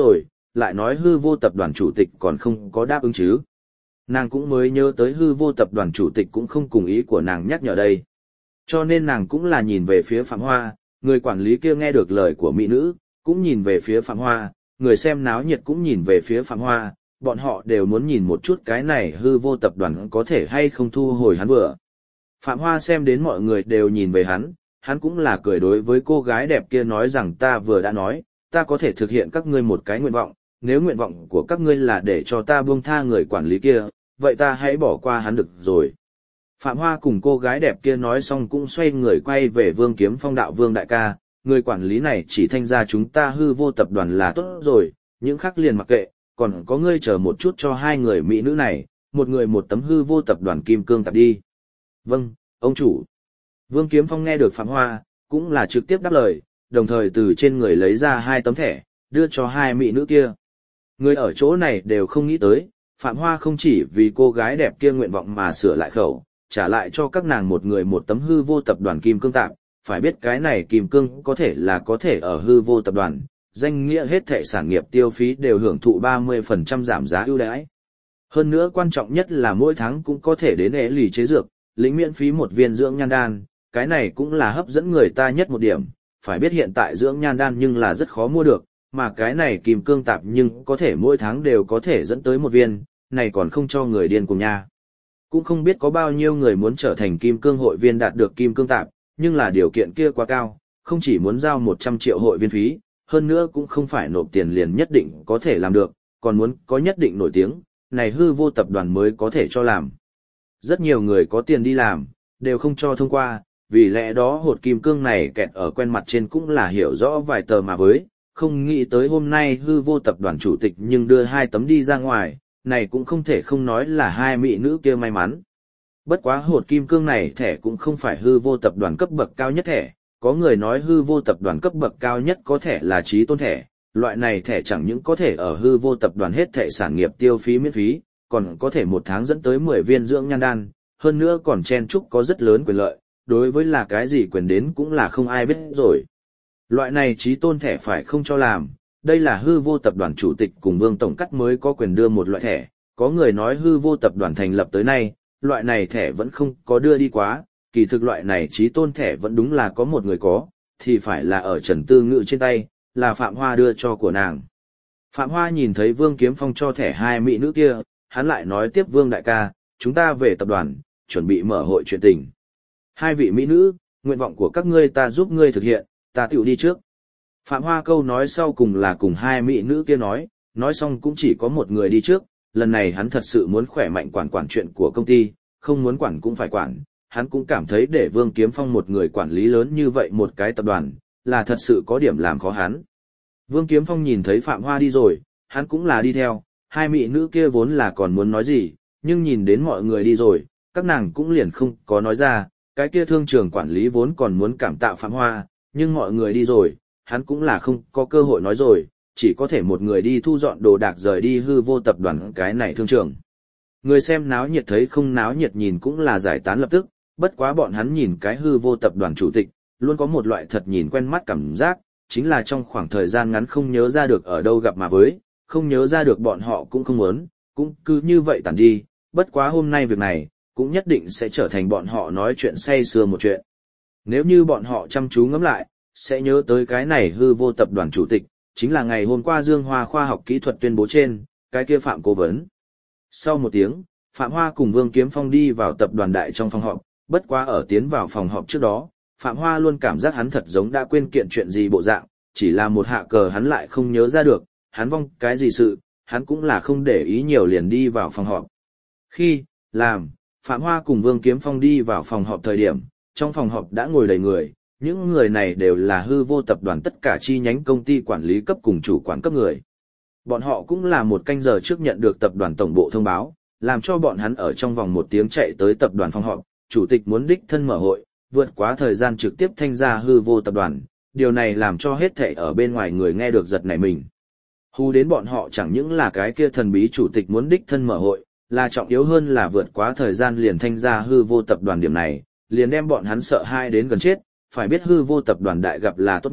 lại nói hư vô tập đoàn chủ tịch còn không có đáp ứng chứ. Nàng cũng mới nhớ tới hư vô tập đoàn chủ tịch cũng không cùng ý của nàng nhắc nhở đây. Cho nên nàng cũng là nhìn về phía Phạm Hoa, người quản lý kia nghe được lời của mỹ nữ, cũng nhìn về phía Phạm Hoa, người xem náo nhiệt cũng nhìn về phía Phạm Hoa, bọn họ đều muốn nhìn một chút cái này hư vô tập đoàn có thể hay không thu hồi hắn vừa. Phạm Hoa xem đến mọi người đều nhìn về hắn, hắn cũng là cười đối với cô gái đẹp kia nói rằng ta vừa đã nói, ta có thể thực hiện các ngươi một cái nguyện vọng, nếu nguyện vọng của các ngươi là để cho ta buông tha người quản lý kia, vậy ta hãy bỏ qua hắn được rồi. Phạm Hoa cùng cô gái đẹp kia nói xong cũng xoay người quay về Vương Kiếm Phong đạo Vương đại ca, người quản lý này chỉ thanh ra chúng ta hư vô tập đoàn là tốt rồi, những khác liền mặc kệ, còn có ngươi chờ một chút cho hai người mỹ nữ này, một người một tấm hư vô tập đoàn kim cương tập đi. Vâng, ông chủ. Vương Kiếm Phong nghe được Phạm Hoa, cũng là trực tiếp đáp lời, đồng thời từ trên người lấy ra hai tấm thẻ, đưa cho hai mỹ nữ kia. Người ở chỗ này đều không nghĩ tới, Phạm Hoa không chỉ vì cô gái đẹp kia nguyện vọng mà sửa lại khẩu, trả lại cho các nàng một người một tấm hư vô tập đoàn kim cương tạm, phải biết cái này kim cương có thể là có thể ở hư vô tập đoàn, danh nghĩa hết thảy sản nghiệp tiêu phí đều hưởng thụ ba mươi phần trăm giảm giá ưu đãi. Hơn nữa quan trọng nhất là mỗi tháng cũng có thể đến ế lì chế dược, lĩnh miễn phí một viên dưỡng nhan đan, cái này cũng là hấp dẫn người ta nhất một điểm, phải biết hiện tại dưỡng nhan đan nhưng là rất khó mua được, mà cái này kim cương tạp nhưng có thể mỗi tháng đều có thể dẫn tới một viên, này còn không cho người điên cùng nha. Cũng không biết có bao nhiêu người muốn trở thành kim cương hội viên đạt được kim cương tạp, nhưng là điều kiện kia quá cao, không chỉ muốn giao một trăm triệu hội viên phí, hơn nữa cũng không phải nộp tiền liền nhất định có thể làm được, còn muốn có nhất định nổi tiếng, này hư vô tập đoàn mới có thể cho làm. Rất nhiều người có tiền đi làm, đều không cho thông qua, vì lẽ đó hột kim cương này kẹt ở quen mặt trên cũng là hiểu rõ vài tờ mà với, không nghĩ tới hôm nay hư vô tập đoàn chủ tịch nhưng đưa hai tấm đi ra ngoài, này cũng không thể không nói là hai mỹ nữ kia may mắn. Bất quá hột kim cương này thẻ cũng không phải hư vô tập đoàn cấp bậc cao nhất thẻ, có người nói hư vô tập đoàn cấp bậc cao nhất có thể là trí tôn thẻ, loại này thẻ chẳng những có thể ở hư vô tập đoàn hết thẻ sản nghiệp tiêu phí miễn phí, còn có thể một tháng dẫn tới mười viên dưỡng nhan đan, hơn nữa còn chen chúc có rất lớn quyền lợi, đối với là cái gì quyền đến cũng là không ai biết rồi. Loại này trí tôn thẻ phải không cho làm, đây là hư vô tập đoàn chủ tịch cùng Vương Tổng Cắt mới có quyền đưa một loại thẻ, có người nói hư vô tập đoàn thành lập tới nay, loại này thẻ vẫn không có đưa đi quá, kỳ thực loại này trí tôn thẻ vẫn đúng là có một người có, thì phải là ở Trần Tư Ngự trên tay, là Phạm Hoa đưa cho của nàng. Phạm Hoa nhìn thấy Vương Kiếm Phong cho thẻ hai mỹ nữ kia, hắn lại nói tiếp Vương đại ca, chúng ta về tập đoàn, chuẩn bị mở hội chuyện tình. Hai vị mỹ nữ, nguyện vọng của các ngươi ta giúp ngươi thực hiện, ta tiểu đi trước. Phạm Hoa câu nói sau cùng là cùng hai mỹ nữ kia nói, nói xong cũng chỉ có một người đi trước, lần này hắn thật sự muốn khỏe mạnh quản quản chuyện của công ty, không muốn quản cũng phải quản, hắn cũng cảm thấy để Vương Kiếm Phong một người quản lý lớn như vậy một cái tập đoàn, là thật sự có điểm làm khó hắn. Vương Kiếm Phong nhìn thấy Phạm Hoa đi rồi, hắn cũng là đi theo, hai mỹ nữ kia vốn là còn muốn nói gì, nhưng nhìn đến mọi người đi rồi, các nàng cũng liền không có nói ra, cái kia thương trường quản lý vốn còn muốn cảm tạ Phạm Hoa, nhưng mọi người đi rồi, hắn cũng là không có cơ hội nói rồi, chỉ có thể một người đi thu dọn đồ đạc rời đi hư vô tập đoàn cái này thương trường. Người xem náo nhiệt thấy không náo nhiệt nhìn cũng là giải tán lập tức, bất quá bọn hắn nhìn cái hư vô tập đoàn chủ tịch, luôn có một loại thật nhìn quen mắt cảm giác, chính là trong khoảng thời gian ngắn không nhớ ra được ở đâu gặp mà với, không nhớ ra được bọn họ cũng không muốn, cũng cứ như vậy tản đi, bất quá hôm nay việc này, cũng nhất định sẽ trở thành bọn họ nói chuyện say sưa một chuyện. Nếu như bọn họ chăm chú ngẫm lại, sẽ nhớ tới cái này hư vô tập đoàn chủ tịch, chính là ngày hôm qua Dương Hoa khoa học kỹ thuật tuyên bố trên, cái kia Phạm cố vấn. Sau một tiếng, Phạm Hoa cùng Vương Kiếm Phong đi vào tập đoàn đại trong phòng họp, bất quá ở tiến vào phòng họp trước đó, Phạm Hoa luôn cảm giác hắn thật giống đã quên kiện chuyện gì bộ dạng, chỉ là một hạ cờ hắn lại không nhớ ra được, hắn vong cái gì sự, hắn cũng là không để ý nhiều liền đi vào phòng họp. Khi, làm, Phạm Hoa cùng Vương Kiếm Phong đi vào phòng họp thời điểm, trong phòng họp đã ngồi đầy người, những người này đều là hư vô tập đoàn tất cả chi nhánh công ty quản lý cấp cùng chủ quản cấp người. Bọn họ cũng là một canh giờ trước nhận được tập đoàn tổng bộ thông báo, làm cho bọn hắn ở trong vòng một tiếng chạy tới tập đoàn phòng họp, chủ tịch muốn đích thân mở hội, vượt quá thời gian trực tiếp thanh ra hư vô tập đoàn, điều này làm cho hết thảy ở bên ngoài người nghe được giật nảy mình. Hù đến bọn họ chẳng những là cái kia thần bí chủ tịch muốn đích thân mở hội, là trọng yếu hơn là vượt quá thời gian liền thanh ra hư vô tập đoàn điểm này, liền đem bọn hắn sợ hai đến gần chết, phải biết hư vô tập đoàn đại gặp là tốt nhất,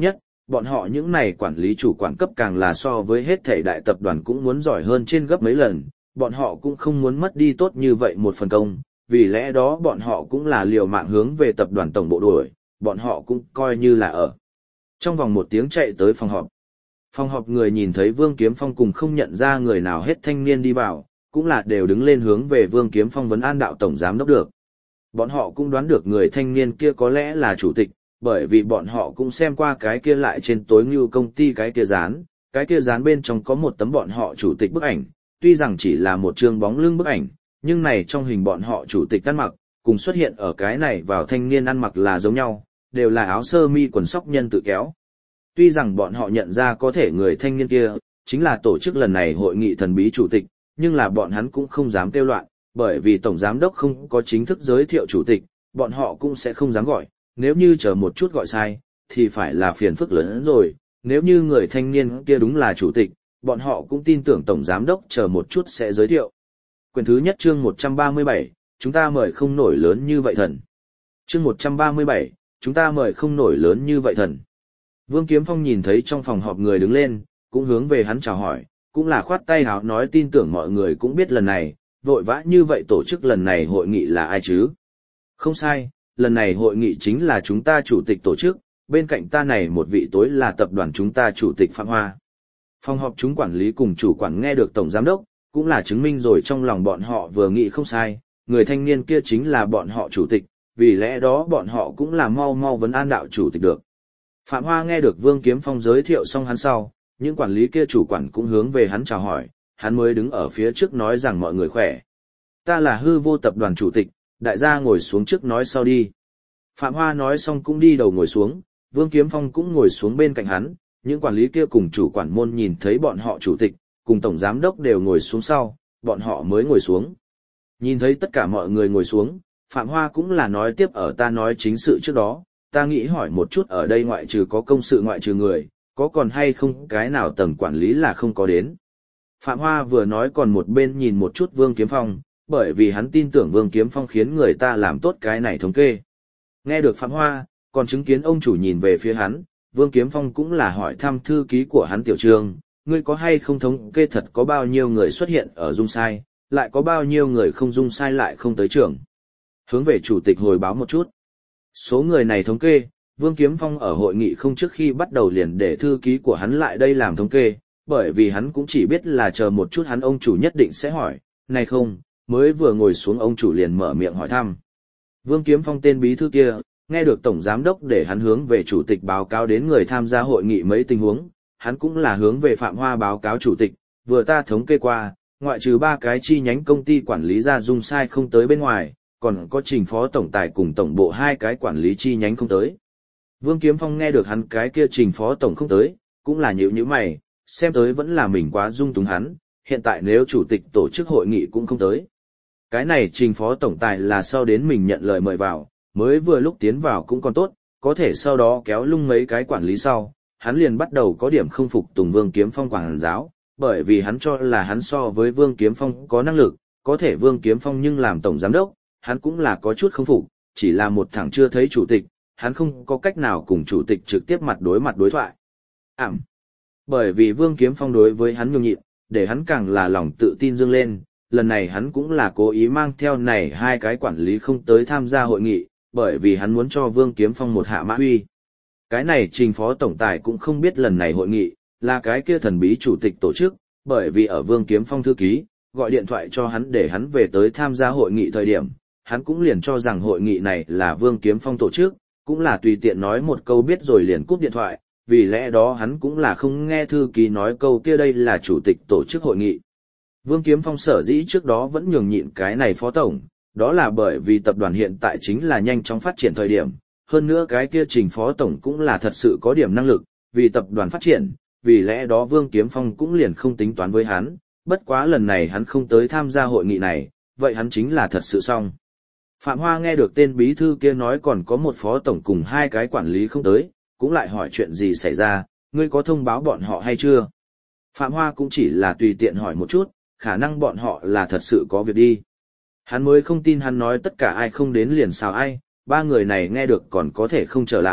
bọn họ những này quản lý chủ quản cấp càng là so với hết thể đại tập đoàn cũng muốn giỏi hơn trên gấp mấy lần, bọn họ cũng không muốn mất đi tốt như vậy một phần công, vì lẽ đó bọn họ cũng là liều mạng hướng về tập đoàn tổng bộ đuổi, bọn họ cũng coi như là ở. Trong vòng một tiếng chạy tới phòng họp. Phòng họp người nhìn thấy Vương Kiếm Phong cùng không nhận ra người nào hết thanh niên đi vào, cũng là đều đứng lên hướng về Vương Kiếm Phong vấn an đạo tổng giám đốc được. Bọn họ cũng đoán được người thanh niên kia có lẽ là chủ tịch, bởi vì bọn họ cũng xem qua cái kia lại trên tối ngưu công ty cái kia dán, cái kia dán bên trong có một tấm bọn họ chủ tịch bức ảnh, tuy rằng chỉ là một chương bóng lưng bức ảnh, nhưng này trong hình bọn họ chủ tịch ăn mặc, cùng xuất hiện ở cái này vào thanh niên ăn mặc là giống nhau, đều là áo sơ mi quần sóc nhân tự kéo. Tuy rằng bọn họ nhận ra có thể người thanh niên kia, chính là tổ chức lần này hội nghị thần bí chủ tịch, nhưng là bọn hắn cũng không dám kêu loạn, bởi vì tổng giám đốc không có chính thức giới thiệu chủ tịch, bọn họ cũng sẽ không dám gọi, nếu như chờ một chút gọi sai, thì phải là phiền phức lớn hơn rồi, nếu như người thanh niên kia đúng là chủ tịch, bọn họ cũng tin tưởng tổng giám đốc chờ một chút sẽ giới thiệu. Quyển thứ nhất chương một trăm ba mươi bảy, chúng ta mời không nổi lớn như vậy thần. Chương một trăm ba mươi bảy, chúng ta mời không nổi lớn như vậy thần. Vương Kiếm Phong nhìn thấy trong phòng họp người đứng lên, cũng hướng về hắn chào hỏi, cũng là khoát tay háo nói tin tưởng mọi người cũng biết lần này, vội vã như vậy tổ chức lần này hội nghị là ai chứ? Không sai, lần này hội nghị chính là chúng ta chủ tịch tổ chức, bên cạnh ta này một vị tối là tập đoàn chúng ta chủ tịch Phạm Hoa. Phòng họp chúng quản lý cùng chủ quản nghe được tổng giám đốc, cũng là chứng minh rồi trong lòng bọn họ vừa nghĩ không sai, người thanh niên kia chính là bọn họ chủ tịch, vì lẽ đó bọn họ cũng là mau mau vấn an đạo chủ tịch được. Phạm Hoa nghe được Vương Kiếm Phong giới thiệu xong hắn sau, những quản lý kia chủ quản cũng hướng về hắn chào hỏi, hắn mới đứng ở phía trước nói rằng mọi người khỏe. Ta là hư vô tập đoàn chủ tịch, đại gia ngồi xuống trước nói sau đi. Phạm Hoa nói xong cũng đi đầu ngồi xuống, Vương Kiếm Phong cũng ngồi xuống bên cạnh hắn, những quản lý kia cùng chủ quản môn nhìn thấy bọn họ chủ tịch, cùng tổng giám đốc đều ngồi xuống sau, bọn họ mới ngồi xuống. Nhìn thấy tất cả mọi người ngồi xuống, Phạm Hoa cũng là nói tiếp ở ta nói chính sự trước đó, ta nghĩ hỏi một chút ở đây ngoại trừ có công sự ngoại trừ người, có còn hay không cái nào tầng quản lý là không có đến. Phạm Hoa vừa nói còn một bên nhìn một chút Vương Kiếm Phong, bởi vì hắn tin tưởng Vương Kiếm Phong khiến người ta làm tốt cái này thống kê. Nghe được Phạm Hoa, còn chứng kiến ông chủ nhìn về phía hắn, Vương Kiếm Phong cũng là hỏi thăm thư ký của hắn Tiểu Trương, ngươi có hay không thống kê thật có bao nhiêu người xuất hiện ở dung sai, lại có bao nhiêu người không dung sai lại không tới trường. Hướng về chủ tịch hồi báo một chút. Số người này thống kê, Vương Kiếm Phong ở hội nghị không trước khi bắt đầu liền để thư ký của hắn lại đây làm thống kê, bởi vì hắn cũng chỉ biết là chờ một chút hắn ông chủ nhất định sẽ hỏi, này không, mới vừa ngồi xuống ông chủ liền mở miệng hỏi thăm. Vương Kiếm Phong tên bí thư kia, nghe được tổng giám đốc để hắn hướng về chủ tịch báo cáo đến người tham gia hội nghị mấy tình huống, hắn cũng là hướng về Phạm Hoa báo cáo chủ tịch, vừa ta thống kê qua, ngoại trừ ba cái chi nhánh công ty quản lý ra dung sai không tới bên ngoài, còn có trình phó tổng tài cùng tổng bộ hai cái quản lý chi nhánh không tới. Vương Kiếm Phong nghe được hắn cái kia trình phó tổng không tới, cũng là nhíu nhíu mày, xem tới vẫn là mình quá dung túng hắn, hiện tại nếu chủ tịch tổ chức hội nghị cũng không tới. Cái này trình phó tổng tài là sau đến mình nhận lời mời vào, mới vừa lúc tiến vào cũng còn tốt, có thể sau đó kéo lung mấy cái quản lý sau, hắn liền bắt đầu có điểm không phục tùng Vương Kiếm Phong quản giáo, bởi vì hắn cho là hắn so với Vương Kiếm Phong có năng lực, có thể Vương Kiếm Phong nhưng làm tổng giám đốc, hắn cũng là có chút không phục, chỉ là một thằng chưa thấy chủ tịch, hắn không có cách nào cùng chủ tịch trực tiếp mặt đối mặt đối thoại. Ảm. Bởi vì Vương Kiếm Phong đối với hắn nhường nhịn, để hắn càng là lòng tự tin dâng lên, lần này hắn cũng là cố ý mang theo này hai cái quản lý không tới tham gia hội nghị, bởi vì hắn muốn cho Vương Kiếm Phong một hạ mã huy. Cái này trình phó tổng tài cũng không biết lần này hội nghị, là cái kia thần bí chủ tịch tổ chức, bởi vì ở Vương Kiếm Phong thư ký, gọi điện thoại cho hắn để hắn về tới tham gia hội nghị thời điểm, hắn cũng liền cho rằng hội nghị này là Vương Kiếm Phong tổ chức, cũng là tùy tiện nói một câu biết rồi liền cúp điện thoại, vì lẽ đó hắn cũng là không nghe thư ký nói câu kia đây là chủ tịch tổ chức hội nghị. Vương Kiếm Phong sở dĩ trước đó vẫn nhường nhịn cái này phó tổng, đó là bởi vì tập đoàn hiện tại chính là nhanh chóng phát triển thời điểm, hơn nữa cái kia trình phó tổng cũng là thật sự có điểm năng lực, vì tập đoàn phát triển, vì lẽ đó Vương Kiếm Phong cũng liền không tính toán với hắn, bất quá lần này hắn không tới tham gia hội nghị này, vậy hắn chính là thật sự xong. Phạm Hoa nghe được tên bí thư kia nói còn có một phó tổng cùng hai cái quản lý không tới, cũng lại hỏi chuyện gì xảy ra, ngươi có thông báo bọn họ hay chưa? Phạm Hoa cũng chỉ là tùy tiện hỏi một chút, khả năng bọn họ là thật sự có việc đi. Hắn mới không tin hắn nói tất cả ai không đến liền sao ai, ba người này nghe được còn có thể không trở lại,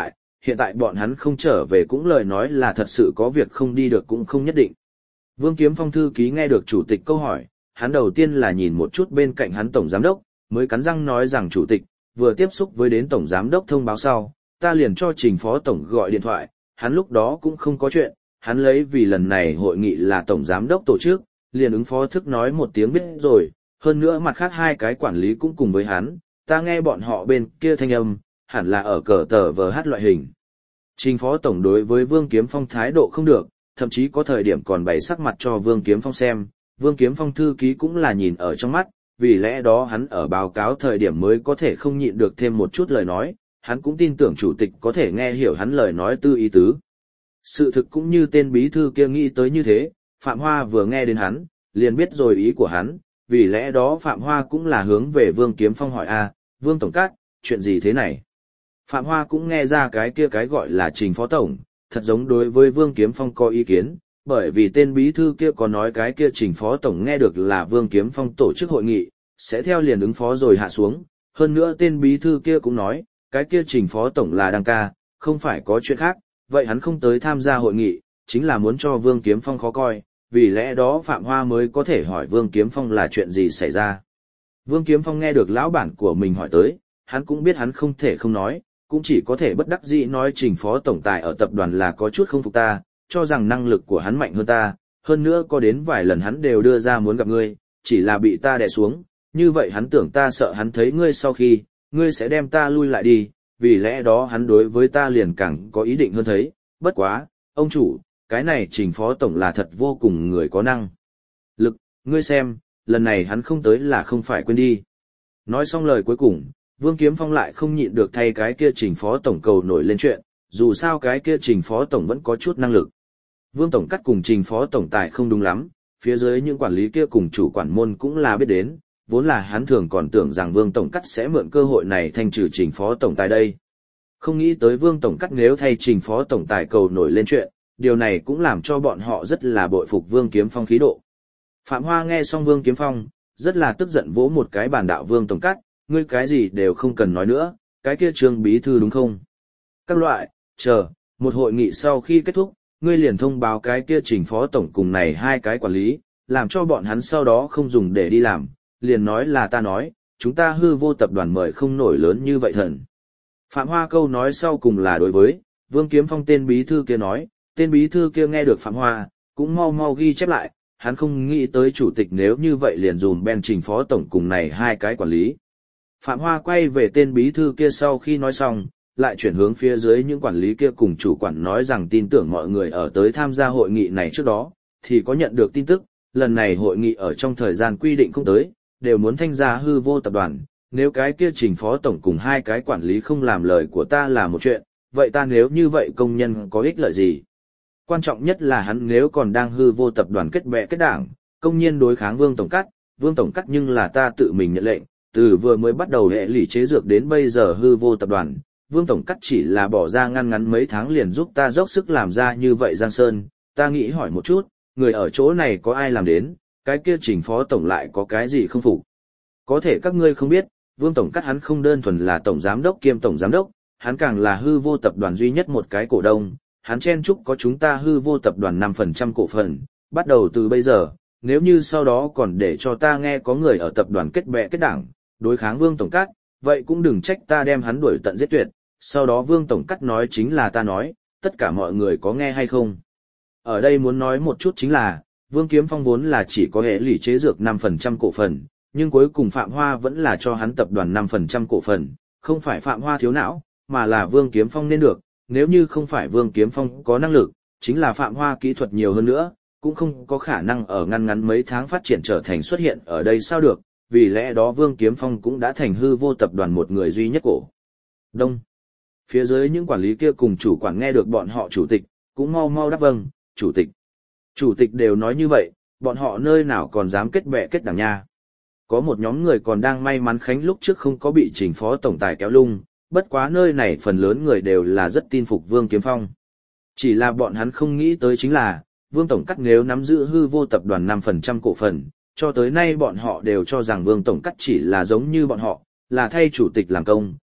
hiện tại bọn hắn không trở về cũng lời nói là thật sự có việc không đi được cũng không nhất định. Vương Kiếm Phong thư ký nghe được chủ tịch câu hỏi, hắn đầu tiên là nhìn một chút bên cạnh hắn tổng giám đốc, mới cắn răng nói rằng chủ tịch, vừa tiếp xúc với đến tổng giám đốc thông báo sau, ta liền cho Trình phó tổng gọi điện thoại, hắn lúc đó cũng không có chuyện, hắn lấy vì lần này hội nghị là tổng giám đốc tổ chức, liền ứng phó thức nói một tiếng biết rồi, hơn nữa mặt khác hai cái quản lý cũng cùng với hắn, ta nghe bọn họ bên kia thanh âm, hẳn là ở cờ tờ vờ hát loại hình. Trình phó tổng đối với Vương Kiếm Phong thái độ không được, thậm chí có thời điểm còn bày sắc mặt cho Vương Kiếm Phong xem, Vương Kiếm Phong thư ký cũng là nhìn ở trong mắt, vì lẽ đó hắn ở báo cáo thời điểm mới có thể không nhịn được thêm một chút lời nói, hắn cũng tin tưởng chủ tịch có thể nghe hiểu hắn lời nói tư ý tứ. Sự thực cũng như tên bí thư kia nghĩ tới như thế, Phạm Hoa vừa nghe đến hắn, liền biết rồi ý của hắn, vì lẽ đó Phạm Hoa cũng là hướng về Vương Kiếm Phong hỏi a, Vương Tổng Cát, chuyện gì thế này? Phạm Hoa cũng nghe ra cái kia cái gọi là Trình phó tổng, thật giống đối với Vương Kiếm Phong có ý kiến, bởi vì tên bí thư kia có nói cái kia Trình phó tổng nghe được là Vương Kiếm Phong tổ chức hội nghị, sẽ theo liền ứng phó rồi hạ xuống, hơn nữa tên bí thư kia cũng nói, cái kia Trình phó tổng là đăng ca, không phải có chuyện khác, vậy hắn không tới tham gia hội nghị, chính là muốn cho Vương Kiếm Phong khó coi, vì lẽ đó Phạm Hoa mới có thể hỏi Vương Kiếm Phong là chuyện gì xảy ra. Vương Kiếm Phong nghe được lão bản của mình hỏi tới, hắn cũng biết hắn không thể không nói, cũng chỉ có thể bất đắc dĩ nói Trình phó tổng tài ở tập đoàn là có chút không phục ta, cho rằng năng lực của hắn mạnh hơn ta, hơn nữa có đến vài lần hắn đều đưa ra muốn gặp ngươi, chỉ là bị ta đè xuống, như vậy hắn tưởng ta sợ hắn thấy ngươi sau khi, ngươi sẽ đem ta lui lại đi, vì lẽ đó hắn đối với ta liền càng có ý định hơn thấy, bất quá, ông chủ, cái này Trình phó tổng là thật vô cùng người có năng lực, ngươi xem, lần này hắn không tới là không phải quên đi. Nói xong lời cuối cùng, Vương Kiếm Phong lại không nhịn được thay cái kia Trình phó tổng cầu nổi lên chuyện, dù sao cái kia Trình phó tổng vẫn có chút năng lực. Vương tổng cắt cùng Trình phó tổng tài không đúng lắm, phía dưới những quản lý kia cùng chủ quản môn cũng là biết đến, vốn là hắn thường còn tưởng rằng Vương tổng cắt sẽ mượn cơ hội này thanh trừ Trình phó tổng tài đây. Không nghĩ tới Vương tổng cắt nếu thay Trình phó tổng tài cầu nổi lên chuyện, điều này cũng làm cho bọn họ rất là bội phục Vương Kiếm Phong khí độ. Phạm Hoa nghe xong Vương Kiếm Phong, rất là tức giận vỗ một cái bàn đạo Vương tổng cắt, ngươi cái gì đều không cần nói nữa, cái kia Trương bí thư đúng không? Các loại, chờ, một hội nghị sau khi kết thúc, ngươi liền thông báo cái kia Trình phó tổng cùng này hai cái quản lý, làm cho bọn hắn sau đó không dùng để đi làm, liền nói là ta nói, chúng ta hư vô tập đoàn mời không nổi lớn như vậy thần. Phạm Hoa câu nói sau cùng là đối với, Vương Kiếm Phong tên bí thư kia nói, tên bí thư kia nghe được Phạm Hoa, cũng mau mau ghi chép lại, hắn không nghĩ tới chủ tịch nếu như vậy liền dùm Ben Trình phó tổng cùng này hai cái quản lý. Phạm Hoa quay về tên bí thư kia sau khi nói xong, lại chuyển hướng phía dưới những quản lý kia cùng chủ quản nói rằng tin tưởng mọi người ở tới tham gia hội nghị này trước đó, thì có nhận được tin tức, lần này hội nghị ở trong thời gian quy định không tới, đều muốn thanh ra hư vô tập đoàn, nếu cái kia Trình phó tổng cùng hai cái quản lý không làm lời của ta là một chuyện, vậy ta nếu như vậy công nhân có ích lợi gì? Quan trọng nhất là hắn nếu còn đang hư vô tập đoàn kết bè kết đảng, công nhiên đối kháng Vương Tổng Cắt, Vương Tổng Cắt nhưng là ta tự mình nhận lệnh, từ vừa mới bắt đầu hệ lụy chế dược đến bây giờ hư vô tập đoàn, Vương Tổng Cắt chỉ là bỏ ra ngăn ngắn mấy tháng liền giúp ta dốc sức làm ra như vậy Giang Sơn, ta nghĩ hỏi một chút, người ở chỗ này có ai làm đến, cái kia Trình phó tổng lại có cái gì không phục? Có thể các ngươi không biết, Vương Tổng Cắt hắn không đơn thuần là tổng giám đốc kiêm tổng giám đốc, hắn càng là hư vô tập đoàn duy nhất một cái cổ đông, hắn chen chúc có chúng ta hư vô tập đoàn năm phần trăm cổ phần, bắt đầu từ bây giờ, nếu như sau đó còn để cho ta nghe có người ở tập đoàn kết bè kết đảng, đối kháng Vương Tổng Cắt, vậy cũng đừng trách ta đem hắn đuổi tận giết tuyệt, sau đó Vương Tổng Cắt nói chính là ta nói, tất cả mọi người có nghe hay không? Ở đây muốn nói một chút chính là, Vương Kiếm Phong vốn là chỉ có hệ lụy chế dược năm phần trăm cổ phần, nhưng cuối cùng Phạm Hoa vẫn là cho hắn tập đoàn năm phần trăm cổ phần, không phải Phạm Hoa thiếu não, mà là Vương Kiếm Phong nên được, nếu như không phải Vương Kiếm Phong có năng lực, chính là Phạm Hoa kỹ thuật nhiều hơn nữa, cũng không có khả năng ở ngăn ngắn mấy tháng phát triển trở thành xuất hiện ở đây sao được, vì lẽ đó Vương Kiếm Phong cũng đã thành hư vô tập đoàn một người duy nhất cổ đông. Phía dưới những quản lý kia cùng chủ quản nghe được bọn họ chủ tịch, cũng mau mau đáp vâng, chủ tịch. Chủ tịch đều nói như vậy, bọn họ nơi nào còn dám kết bè kết đảng nha. Có một nhóm người còn đang may mắn Khánh lúc trước không có bị Trình phó tổng tài kéo lung, bất quá nơi này phần lớn người đều là rất tin phục Vương Kiếm Phong. Chỉ là bọn hắn không nghĩ tới chính là, Vương Tổng Cắt nếu nắm giữ hư vô tập đoàn năm phần trăm cổ phần, cho tới nay bọn họ đều cho rằng Vương Tổng Cắt chỉ là giống như bọn họ, là thay chủ tịch làm công,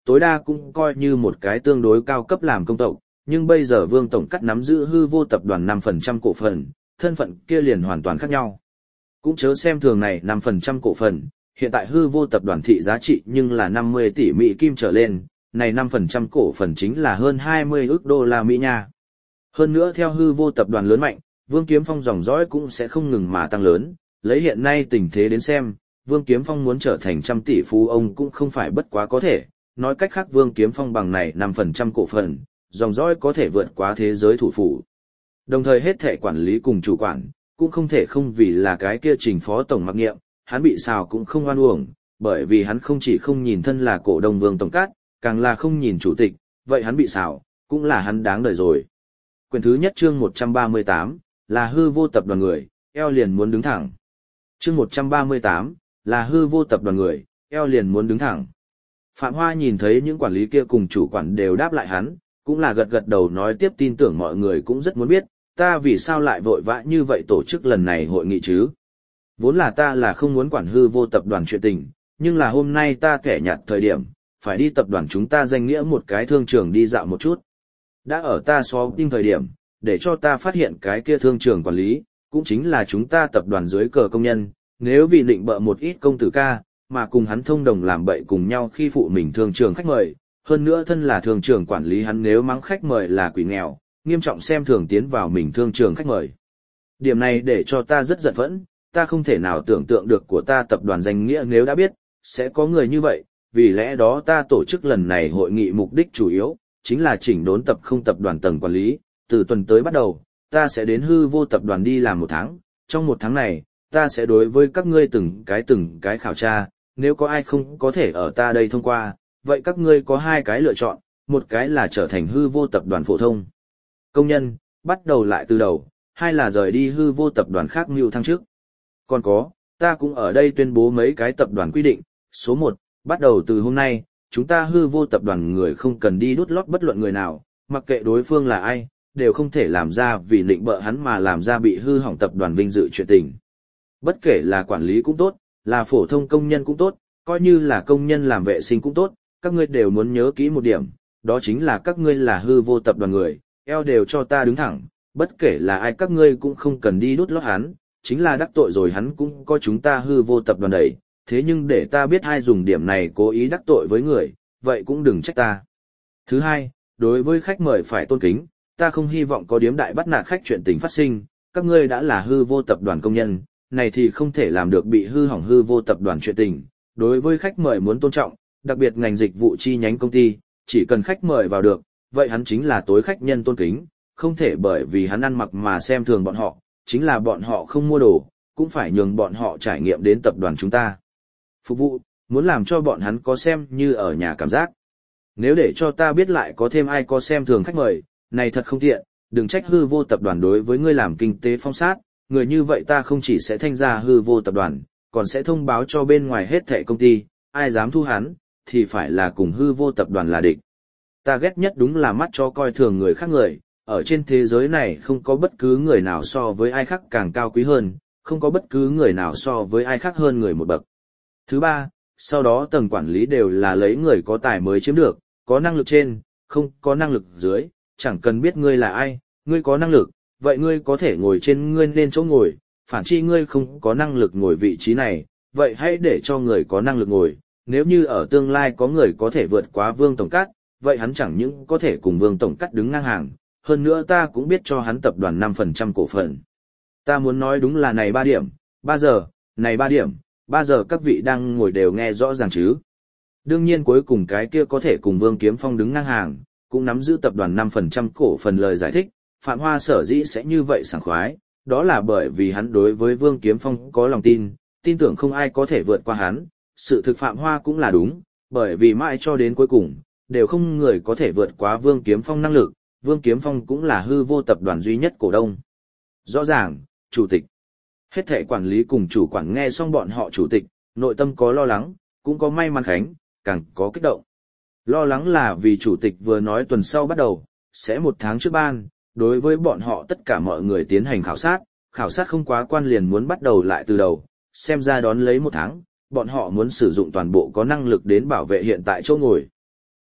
tối đa cũng coi như một cái tương đối cao cấp làm công tộc, nhưng bây giờ Vương Tổng Cắt nắm giữ hư vô tập đoàn năm phần trăm cổ phần, thân phận kia liền hoàn toàn khác nhau. Cũng chớ xem thường này năm phần trăm cổ phần, hiện tại hư vô tập đoàn thị giá trị nhưng là năm mươi tỷ Mỹ Kim trở lên, này năm phần trăm cổ phần chính là hơn hai mươi ức đô la Mỹ nha. Hơn nữa theo hư vô tập đoàn lớn mạnh, Vương Kiếm Phong dòng dõi cũng sẽ không ngừng mà tăng lớn, lấy hiện nay tình thế đến xem, Vương Kiếm Phong muốn trở thành trăm tỷ phú ông cũng không phải bất quá có thể, nói cách khác Vương Kiếm Phong bằng này năm phần trăm cổ phần, dòng dõi có thể vượt quá thế giới thủ phủ. Đồng thời hết thể quản lý cùng chủ quản, cũng không thể không vì là cái kia Trình phó tổng mặc nghiệm, hắn bị xào cũng không oan uổng, bởi vì hắn không chỉ không nhìn thân là cổ đông Vương Tổng Cát, càng là không nhìn chủ tịch, vậy hắn bị xào, cũng là hắn đáng đời rồi. Quyển thứ nhất chương một trăm ba mươi tám, là hư vô tập đoàn người, eo liền muốn đứng thẳng. Chương một trăm ba mươi tám, là hư vô tập đoàn người, eo liền muốn đứng thẳng. Phạm Hoa nhìn thấy những quản lý kia cùng chủ quản đều đáp lại hắn, cũng là gật gật đầu nói tiếp tin tưởng mọi người cũng rất muốn biết, ta vì sao lại vội vã như vậy tổ chức lần này hội nghị chứ. Vốn là ta là không muốn quản hư vô tập đoàn chuyện tình, nhưng là hôm nay ta kẻ nhạt thời điểm, phải đi tập đoàn chúng ta danh nghĩa một cái thương trường đi dạo một chút. Đã ở ta xóa tin thời điểm, để cho ta phát hiện cái kia thương trường quản lý, cũng chính là chúng ta tập đoàn dưới cờ công nhân, nếu vì định bợ một ít công tử ca, mà cùng hắn thông đồng làm bậy cùng nhau khi phụ mình thương trường khách mời, hơn nữa thân là thương trường quản lý hắn nếu mắng khách mời là quỷ nghèo, nghiêm trọng xem thường tiến vào mình thương trường khách mời. Điểm này để cho ta rất giận phẫn, ta không thể nào tưởng tượng được của ta tập đoàn danh nghĩa nếu đã biết, sẽ có người như vậy, vì lẽ đó ta tổ chức lần này hội nghị mục đích chủ yếu, chính là chỉnh đốn tập không tập đoàn tầng quản lý, từ tuần tới bắt đầu, ta sẽ đến hư vô tập đoàn đi làm một tháng, trong một tháng này, ta sẽ đối với các ngươi từng cái từng cái khảo tra, nếu có ai không có thể ở ta đây thông qua, vậy các ngươi có hai cái lựa chọn, một cái là trở thành hư vô tập đoàn phổ thông công nhân, bắt đầu lại từ đầu, hai là rời đi hư vô tập đoàn khác mưu thăng trước. Còn có, ta cũng ở đây tuyên bố mấy cái tập đoàn quy định, số một, bắt đầu từ hôm nay, chúng ta hư vô tập đoàn người không cần đi đút lót bất luận người nào, mặc kệ đối phương là ai, đều không thể làm ra vì định bợ hắn mà làm ra bị hư hỏng tập đoàn vinh dự chuyện tình. Bất kể là quản lý cũng tốt, là phổ thông công nhân cũng tốt, coi như là công nhân làm vệ sinh cũng tốt, các ngươi đều muốn nhớ kỹ một điểm, đó chính là các ngươi là hư vô tập đoàn người, eo đều cho ta đứng thẳng, bất kể là ai các ngươi cũng không cần đi đút lót hắn, chính là đắc tội rồi hắn cũng có chúng ta hư vô tập đoàn đẩy, thế nhưng để ta biết ai dùng điểm này cố ý đắc tội với người, vậy cũng đừng trách ta. Thứ hai, đối với khách mời phải tôn kính, ta không hy vọng có điếm đại bắt nạt khách chuyện tình phát sinh, các ngươi đã là hư vô tập đoàn công nhân, này thì không thể làm được bị hư hỏng hư vô tập đoàn chuyện tình. Đối với khách mời muốn tôn trọng, đặc biệt ngành dịch vụ chi nhánh công ty, chỉ cần khách mời vào được, vậy hắn chính là tối khách nhân tôn kính, không thể bởi vì hắn ăn mặc mà xem thường bọn họ, chính là bọn họ không mua đồ, cũng phải nhường bọn họ trải nghiệm đến tập đoàn chúng ta. Phục vụ, muốn làm cho bọn hắn có xem như ở nhà cảm giác. Nếu để cho ta biết lại có thêm ai có xem thường khách mời, này thật không tiện, đừng trách hư vô tập đoàn đối với ngươi làm kinh tế phong sát, người như vậy ta không chỉ sẽ thanh ra hư vô tập đoàn, còn sẽ thông báo cho bên ngoài hết thảy công ty, ai dám thu hắn, thì phải là cùng hư vô tập đoàn là địch. Ta ghét nhất đúng là mắt cho coi thường người khác người, ở trên thế giới này không có bất cứ người nào so với ai khác càng cao quý hơn, không có bất cứ người nào so với ai khác hơn người một bậc. Thứ ba, sau đó tầng quản lý đều là lấy người có tài mới chiếm được, có năng lực trên, không có năng lực dưới, chẳng cần biết ngươi là ai, ngươi có năng lực, vậy ngươi có thể ngồi trên ngươi nên chỗ ngồi, phản chi ngươi không có năng lực ngồi vị trí này, vậy hãy để cho người có năng lực ngồi, nếu như ở tương lai có người có thể vượt quá Vương Tổng Cát, vậy hắn chẳng những có thể cùng Vương Tổng Cát đứng ngang hàng, hơn nữa ta cũng biết cho hắn tập đoàn năm phần trăm cổ phần. Ta muốn nói đúng là này ba điểm, ba giờ, này ba điểm, ba giờ các vị đang ngồi đều nghe rõ ràng chứ. Đương nhiên cuối cùng cái kia có thể cùng Vương Kiếm Phong đứng ngang hàng, cũng nắm giữ tập đoàn năm phần trăm cổ phần lời giải thích, Phạm Hoa sở dĩ sẽ như vậy sảng khoái, đó là bởi vì hắn đối với Vương Kiếm Phong có lòng tin, tin tưởng không ai có thể vượt qua hắn, sự thực Phạm Hoa cũng là đúng, bởi vì mãi cho đến cuối cùng, đều không người có thể vượt qua Vương Kiếm Phong năng lực, Vương Kiếm Phong cũng là hư vô tập đoàn duy nhất cổ đông. Rõ ràng, chủ tịch. Hết thảy quản lý cùng chủ quản nghe xong bọn họ chủ tịch, nội tâm có lo lắng, cũng có may mắn khánh, càng có kích động. Lo lắng là vì chủ tịch vừa nói tuần sau bắt đầu, sẽ một tháng trước ban, đối với bọn họ tất cả mọi người tiến hành khảo sát, khảo sát không quá quan liền muốn bắt đầu lại từ đầu, xem ra đón lấy một tháng, bọn họ muốn sử dụng toàn bộ có năng lực đến bảo vệ hiện tại chỗ ngồi.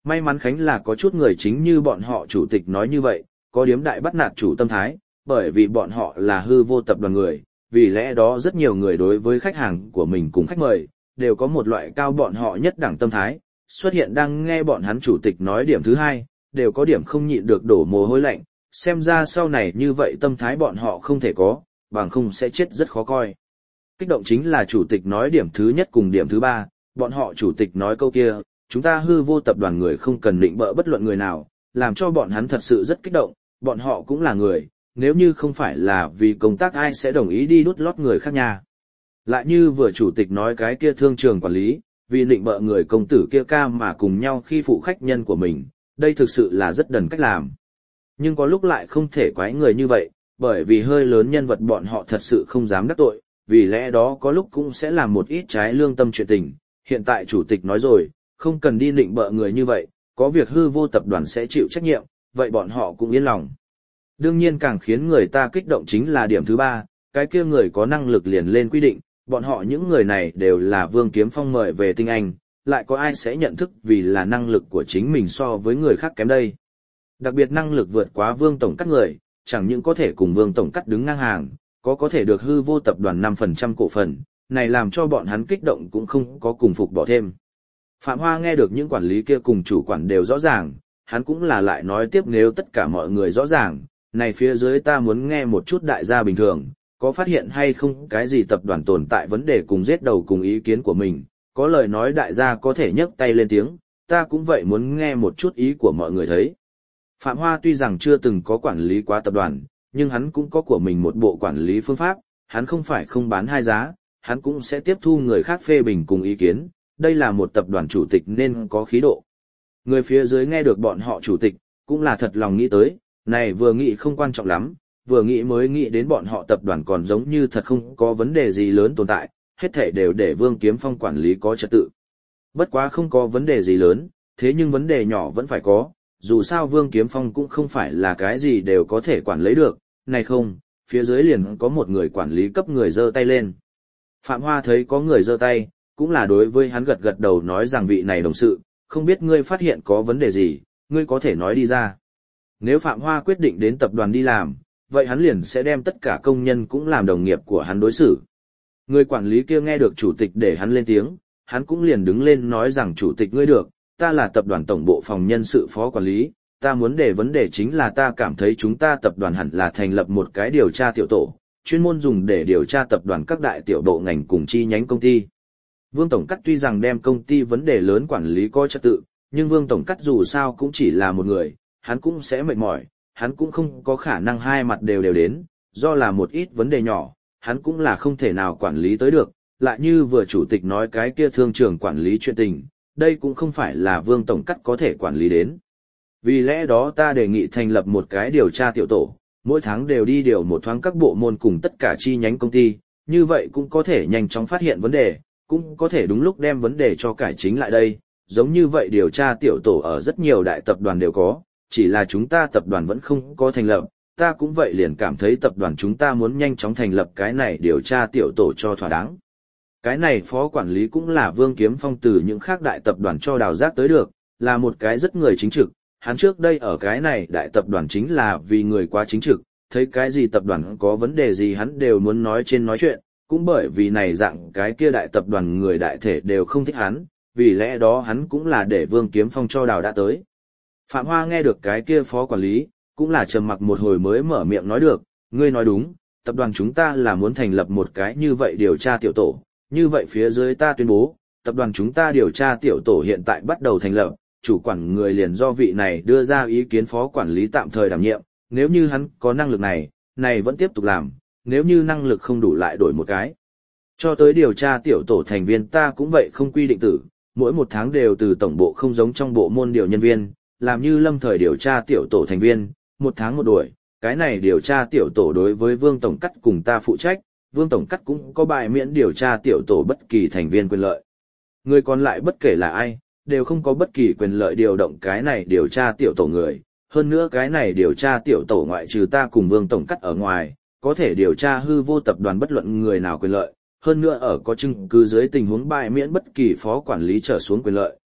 May mắn Khánh là có chút người chính như bọn họ chủ tịch nói như vậy, có điếm đại bắt nạt chủ tâm thái, bởi vì bọn họ là hư vô tập đoàn người, vì lẽ đó rất nhiều người đối với khách hàng của mình cùng khách mời, đều có một loại cao bọn họ nhất đẳng tâm thái, xuất hiện đang nghe bọn hắn chủ tịch nói điểm thứ hai, đều có điểm không nhịn được đổ mồ hôi lạnh, xem ra sau này như vậy tâm thái bọn họ không thể có, bằng không sẽ chết rất khó coi. Kích động chính là chủ tịch nói điểm thứ nhất cùng điểm thứ ba, bọn họ chủ tịch nói câu kia, chúng ta hư vô tập đoàn người không cần định bỡ bất luận người nào, làm cho bọn hắn thật sự rất kích động, bọn họ cũng là người, nếu như không phải là vì công tác ai sẽ đồng ý đi đút lót người khác nha. Lại như vừa chủ tịch nói cái kia thương trường quản lý, vì định bỡ người công tử kia ca mà cùng nhau khi phụ khách nhân của mình, đây thực sự là rất đần cách làm. Nhưng có lúc lại không thể quái người như vậy, bởi vì hơi lớn nhân vật bọn họ thật sự không dám đắc tội, vì lẽ đó có lúc cũng sẽ làm một ít trái lương tâm chuyện tình. Hiện tại chủ tịch nói rồi, không cần đi định bợ người như vậy, có việc hư vô tập đoàn sẽ chịu trách nhiệm, vậy bọn họ cũng yên lòng. Đương nhiên càng khiến người ta kích động chính là điểm thứ ba, cái kia người có năng lực liền lên quy định, bọn họ những người này đều là Vương Kiếm Phong mời về tinh anh, lại có ai sẽ nhận thức vì là năng lực của chính mình so với người khác kém đây. Đặc biệt năng lực vượt quá Vương Tổng Cắt người, chẳng những có thể cùng Vương Tổng Cắt đứng ngang hàng, có có thể được hư vô tập đoàn năm phần trăm cổ phần, này làm cho bọn hắn kích động cũng không có cùng phục bỏ thêm. Phạm Hoa nghe được những quản lý kia cùng chủ quản đều rõ ràng, hắn cũng là lại nói tiếp nếu tất cả mọi người rõ ràng, này phía dưới ta muốn nghe một chút đại gia bình thường, có phát hiện hay không cái gì tập đoàn tồn tại vấn đề cùng giết đầu cùng ý kiến của mình, có lời nói đại gia có thể nhấc tay lên tiếng, ta cũng vậy muốn nghe một chút ý của mọi người thấy. Phạm Hoa tuy rằng chưa từng có quản lý quá tập đoàn, nhưng hắn cũng có của mình một bộ quản lý phương pháp, hắn không phải không bán hai giá, hắn cũng sẽ tiếp thu người khác phê bình cùng ý kiến, đây là một tập đoàn chủ tịch nên có khí độ. Người phía dưới nghe được bọn họ chủ tịch, cũng là thật lòng nghĩ tới, này vừa nghĩ không quan trọng lắm, vừa nghĩ mới nghĩ đến bọn họ tập đoàn còn giống như thật không có vấn đề gì lớn tồn tại, hết thảy đều để Vương Kiếm Phong quản lý có trật tự. Bất quá không có vấn đề gì lớn, thế nhưng vấn đề nhỏ vẫn phải có, dù sao Vương Kiếm Phong cũng không phải là cái gì đều có thể quản lấy được, này không, phía dưới liền có một người quản lý cấp người giơ tay lên. Phạm Hoa thấy có người giơ tay, cũng là đối với hắn gật gật đầu nói rằng vị này đồng sự, không biết ngươi phát hiện có vấn đề gì, ngươi có thể nói đi ra. Nếu Phạm Hoa quyết định đến tập đoàn đi làm, vậy hắn liền sẽ đem tất cả công nhân cũng làm đồng nghiệp của hắn đối xử. Người quản lý kia nghe được chủ tịch để hắn lên tiếng, hắn cũng liền đứng lên nói rằng chủ tịch ngươi được, ta là tập đoàn tổng bộ phòng nhân sự phó quản lý, ta muốn đề vấn đề chính là ta cảm thấy chúng ta tập đoàn hẳn là thành lập một cái điều tra tiểu tổ, chuyên môn dùng để điều tra tập đoàn các đại tiểu bộ ngành cùng chi nhánh công ty. Vương Tổng Cắt tuy rằng đem công ty vấn đề lớn quản lý có trật tự, nhưng Vương Tổng Cắt dù sao cũng chỉ là một người, hắn cũng sẽ mệt mỏi, hắn cũng không có khả năng hai mặt đều đều đến, do là một ít vấn đề nhỏ, hắn cũng là không thể nào quản lý tới được, lại như vừa chủ tịch nói cái kia thương trường quản lý chuyện tình, đây cũng không phải là Vương Tổng Cắt có thể quản lý đến. Vì lẽ đó ta đề nghị thành lập một cái điều tra tiểu tổ, mỗi tháng đều đi điều một thoáng các bộ môn cùng tất cả chi nhánh công ty, như vậy cũng có thể nhanh chóng phát hiện vấn đề, cũng có thể đúng lúc đem vấn đề cho cải chính lại đây, giống như vậy điều tra tiểu tổ ở rất nhiều đại tập đoàn đều có, chỉ là chúng ta tập đoàn vẫn không có thành lập, ta cũng vậy liền cảm thấy tập đoàn chúng ta muốn nhanh chóng thành lập cái này điều tra tiểu tổ cho thỏa đáng. Cái này phó quản lý cũng là Vương Kiếm Phong từ những khác đại tập đoàn cho đào giác tới được, là một cái rất người chính trực, hắn trước đây ở cái này đại tập đoàn chính là vì người quá chính trực, thấy cái gì tập đoàn có vấn đề gì hắn đều muốn nói trên nói chuyện, cũng bởi vì này dạng cái kia đại tập đoàn người đại thể đều không thích hắn, vì lẽ đó hắn cũng là để Vương Kiếm Phong cho đào đã tới. Phạm Hoa nghe được cái kia phó quản lý, cũng là trầm mặc một hồi mới mở miệng nói được, ngươi nói đúng, tập đoàn chúng ta là muốn thành lập một cái như vậy điều tra tiểu tổ, như vậy phía dưới ta tuyên bố, tập đoàn chúng ta điều tra tiểu tổ hiện tại bắt đầu thành lập, chủ quản người liền do vị này đưa ra ý kiến phó quản lý tạm thời đảm nhiệm, nếu như hắn có năng lực này, này vẫn tiếp tục làm, nếu như năng lực không đủ lại đổi một cái. Cho tới điều tra tiểu tổ thành viên ta cũng vậy không quy định tử, mỗi một tháng đều từ tổng bộ không giống trong bộ môn điều nhân viên, làm như lâm thời điều tra tiểu tổ thành viên, một tháng một đuổi, cái này điều tra tiểu tổ đối với Vương Tổng Cắt cùng ta phụ trách, Vương Tổng Cắt cũng có bài miễn điều tra tiểu tổ bất kỳ thành viên quyền lợi. Người còn lại bất kể là ai, đều không có bất kỳ quyền lợi điều động cái này điều tra tiểu tổ người, hơn nữa cái này điều tra tiểu tổ ngoại trừ ta cùng Vương Tổng Cắt ở ngoài, có thể điều tra hư vô tập đoàn bất luận người nào quyền lợi, hơn nữa ở có chứng cứ dưới tình huống bài miễn bất kỳ phó quản lý trở xuống quyền lợi,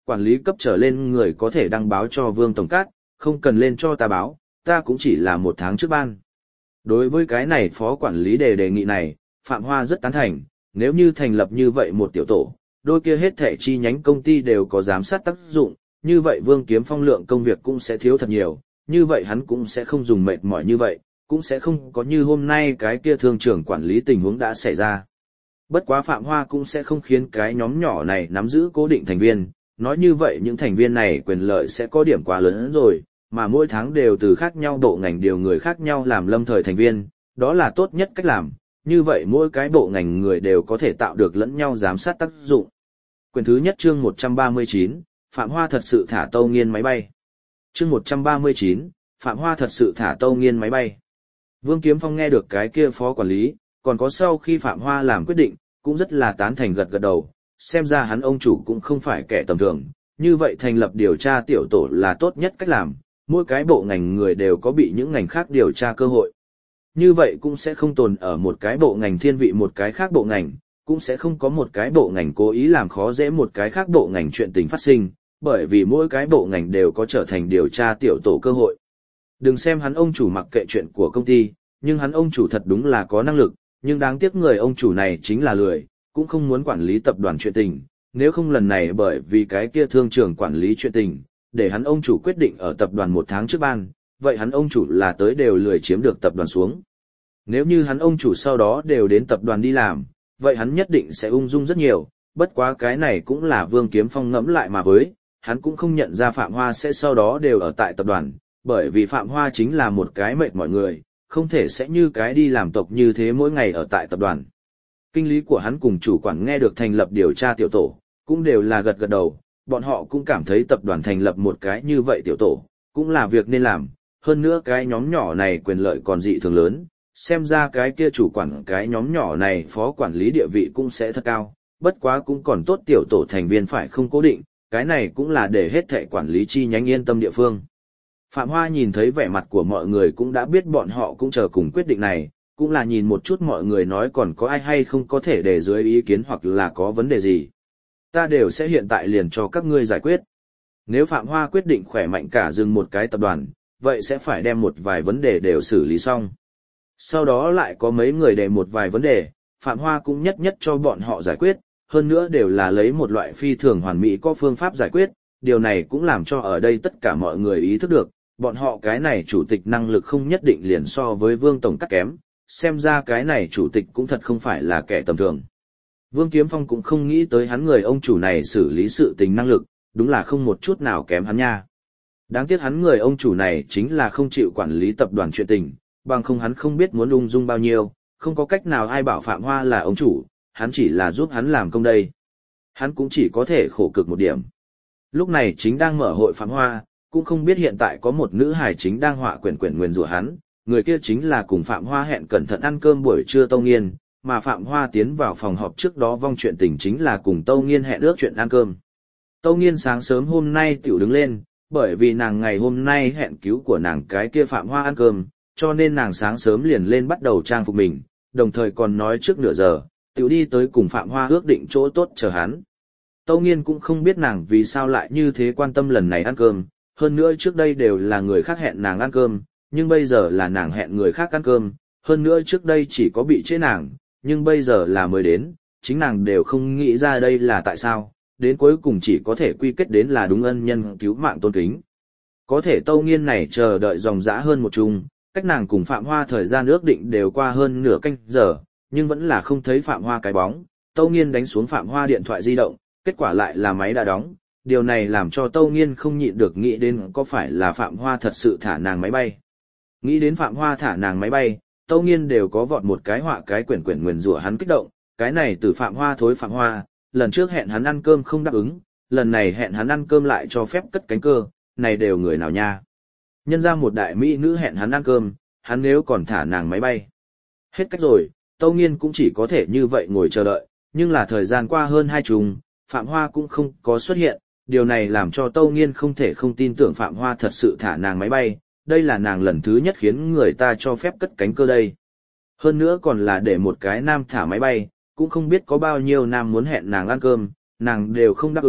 quản lý cấp trở lên người có thể đăng báo cho Vương Tổng Cát, không cần lên cho ta báo, ta cũng chỉ là một tháng trước ban. Đối với cái này phó quản lý đề đề nghị này, Phạm Hoa rất tán thành, nếu như thành lập như vậy một tiểu tổ, đôi kia hết thảy chi nhánh công ty đều có giám sát tác dụng, như vậy Vương Kiếm Phong lượng công việc cũng sẽ thiếu thật nhiều, như vậy hắn cũng sẽ không dùng mệt mỏi như vậy, cũng sẽ không có như hôm nay cái kia thương trưởng quản lý tình huống đã xảy ra. Bất quá Phạm Hoa cũng sẽ không khiến cái nhóm nhỏ này nắm giữ cố định thành viên, nói như vậy những thành viên này quyền lợi sẽ có điểm quá lớn hơn rồi, mà mỗi tháng đều từ khác nhau bộ ngành điều người khác nhau làm lâm thời thành viên, đó là tốt nhất cách làm, như vậy mỗi cái bộ ngành người đều có thể tạo được lẫn nhau giám sát tác dụng. Quyển thứ nhất chương một trăm ba mươi chín, Phạm Hoa thật sự thả Tâu Nghiên máy bay. Chương một trăm ba mươi chín, Phạm Hoa thật sự thả Tâu Nghiên máy bay. Vương Kiếm Phong nghe được cái kia phó quản lý, còn có sau khi Phạm Hoa làm quyết định, cũng rất là tán thành gật gật đầu, xem ra hắn ông chủ cũng không phải kẻ tầm thường, như vậy thành lập điều tra tiểu tổ là tốt nhất cách làm, mỗi cái bộ ngành người đều có bị những ngành khác điều tra cơ hội. Như vậy cũng sẽ không tồn ở một cái bộ ngành thiên vị một cái khác bộ ngành, cũng sẽ không có một cái bộ ngành cố ý làm khó dễ một cái khác bộ ngành chuyện tình phát sinh, bởi vì mỗi cái bộ ngành đều có trở thành điều tra tiểu tổ cơ hội. Đừng xem hắn ông chủ mặc kệ chuyện của công ty, nhưng hắn ông chủ thật đúng là có năng lực, nhưng đáng tiếc người ông chủ này chính là lười, cũng không muốn quản lý tập đoàn chuyện tình, nếu không lần này bởi vì cái kia thương trưởng quản lý chuyện tình, để hắn ông chủ quyết định ở tập đoàn một tháng trước ban, vậy hắn ông chủ là tới đều lười chiếm được tập đoàn xuống. Nếu như hắn ông chủ sau đó đều đến tập đoàn đi làm, vậy hắn nhất định sẽ ung dung rất nhiều, bất quá cái này cũng là Vương Kiếm Phong ngẫm lại mà với, hắn cũng không nhận ra Phạm Hoa sẽ sau đó đều ở tại tập đoàn, bởi vì Phạm Hoa chính là một cái mệt mọi người, không thể sẽ như cái đi làm tộc như thế mỗi ngày ở tại tập đoàn. Kinh lý của hắn cùng chủ quản nghe được thành lập điều tra tiểu tổ, cũng đều là gật gật đầu, bọn họ cũng cảm thấy tập đoàn thành lập một cái như vậy tiểu tổ, cũng là việc nên làm, hơn nữa cái nhóm nhỏ này quyền lợi còn dị thường lớn, xem ra cái kia chủ quản cái nhóm nhỏ này phó quản lý địa vị cũng sẽ thật cao, bất quá cũng còn tốt tiểu tổ thành viên phải không cố định, cái này cũng là để hết thảy quản lý chi nhánh yên tâm địa phương. Phạm Hoa nhìn thấy vẻ mặt của mọi người cũng đã biết bọn họ cũng chờ cùng quyết định này, cũng là nhìn một chút mọi người nói còn có ai hay không có thể để dưới ý kiến hoặc là có vấn đề gì. Ta đều sẽ hiện tại liền cho các ngươi giải quyết. Nếu Phạm Hoa quyết định khỏe mạnh cả dừng một cái tập đoàn, vậy sẽ phải đem một vài vấn đề đều xử lý xong. Sau đó lại có mấy người đề một vài vấn đề, Phạm Hoa cũng nhất nhất cho bọn họ giải quyết, hơn nữa đều là lấy một loại phi thường hoàn mỹ có phương pháp giải quyết, điều này cũng làm cho ở đây tất cả mọi người ý thức được, bọn họ cái này chủ tịch năng lực không nhất định liền so với Vương Tổng Cát kém, xem ra cái này chủ tịch cũng thật không phải là kẻ tầm thường. Vương Kiếm Phong cũng không nghĩ tới hắn người ông chủ này xử lý sự tình năng lực, đúng là không một chút nào kém hắn nha. Đáng tiếc hắn người ông chủ này chính là không chịu quản lý tập đoàn chuyện tình, bằng không hắn không biết muốn ung dung bao nhiêu, không có cách nào ai bảo Phạm Hoa là ông chủ, hắn chỉ là giúp hắn làm công đây. Hắn cũng chỉ có thể khổ cực một điểm. Lúc này chính đang mở hội Phạm Hoa, cũng không biết hiện tại có một nữ hài chính đang họa quyển quyển nguyền rủa hắn, người kia chính là cùng Phạm Hoa hẹn cẩn thận ăn cơm buổi trưa Tâu Nghiên, mà Phạm Hoa tiến vào phòng họp trước đó vong chuyện tình chính là cùng Tâu Nghiên hẹn ước chuyện ăn cơm. Tâu Nghiên sáng sớm hôm nay tiểu đứng lên, bởi vì nàng ngày hôm nay hẹn cứu của nàng cái kia Phạm Hoa ăn cơm, cho nên nàng sáng sớm liền lên bắt đầu trang phục mình, đồng thời còn nói trước nửa giờ, tiểu đi tới cùng Phạm Hoa ước định chỗ tốt chờ hắn. Tâu Nghiên cũng không biết nàng vì sao lại như thế quan tâm lần này ăn cơm, hơn nữa trước đây đều là người khác hẹn nàng ăn cơm, nhưng bây giờ là nàng hẹn người khác ăn cơm, hơn nữa trước đây chỉ có bị chế nàng, nhưng bây giờ là mới đến, chính nàng đều không nghĩ ra đây là tại sao, đến cuối cùng chỉ có thể quy kết đến là đúng ân nhân cứu mạng tôn kính. Có thể Tâu Nghiên này chờ đợi dòng dã hơn một chung, cách nàng cùng Phạm Hoa thời gian ước định đều qua hơn nửa canh giờ, nhưng vẫn là không thấy Phạm Hoa cái bóng. Tâu Nghiên đánh xuống Phạm Hoa điện thoại di động, kết quả lại là máy đã đóng, điều này làm cho Tâu Nghiên không nhịn được nghĩ đến có phải là Phạm Hoa thật sự thả nàng máy bay. Nghĩ đến Phạm Hoa thả nàng máy bay, Tâu Nghiên đều có vọt một cái họa cái quyển quyển nguyền rủa hắn kích động, cái này từ Phạm Hoa thối Phạm Hoa, lần trước hẹn hắn ăn cơm không đáp ứng, lần này hẹn hắn ăn cơm lại cho phép cất cánh cơ, này đều người nào nha. Nhân ra một đại mỹ nữ hẹn hắn ăn cơm, hắn nếu còn thả nàng máy bay. Hết cách rồi, Tâu Nghiên cũng chỉ có thể như vậy ngồi chờ đợi, nhưng là thời gian qua hơn hai trùng, Phạm Hoa cũng không có xuất hiện, điều này làm cho Tâu Nghiên không thể không tin tưởng Phạm Hoa thật sự thả nàng máy bay, đây là nàng lần thứ nhất khiến người ta cho phép cất cánh cơ đây. Hơn nữa còn là để một cái nam thả máy bay, cũng không biết có bao nhiêu nam muốn hẹn nàng ăn cơm, nàng đều không đáp ứng,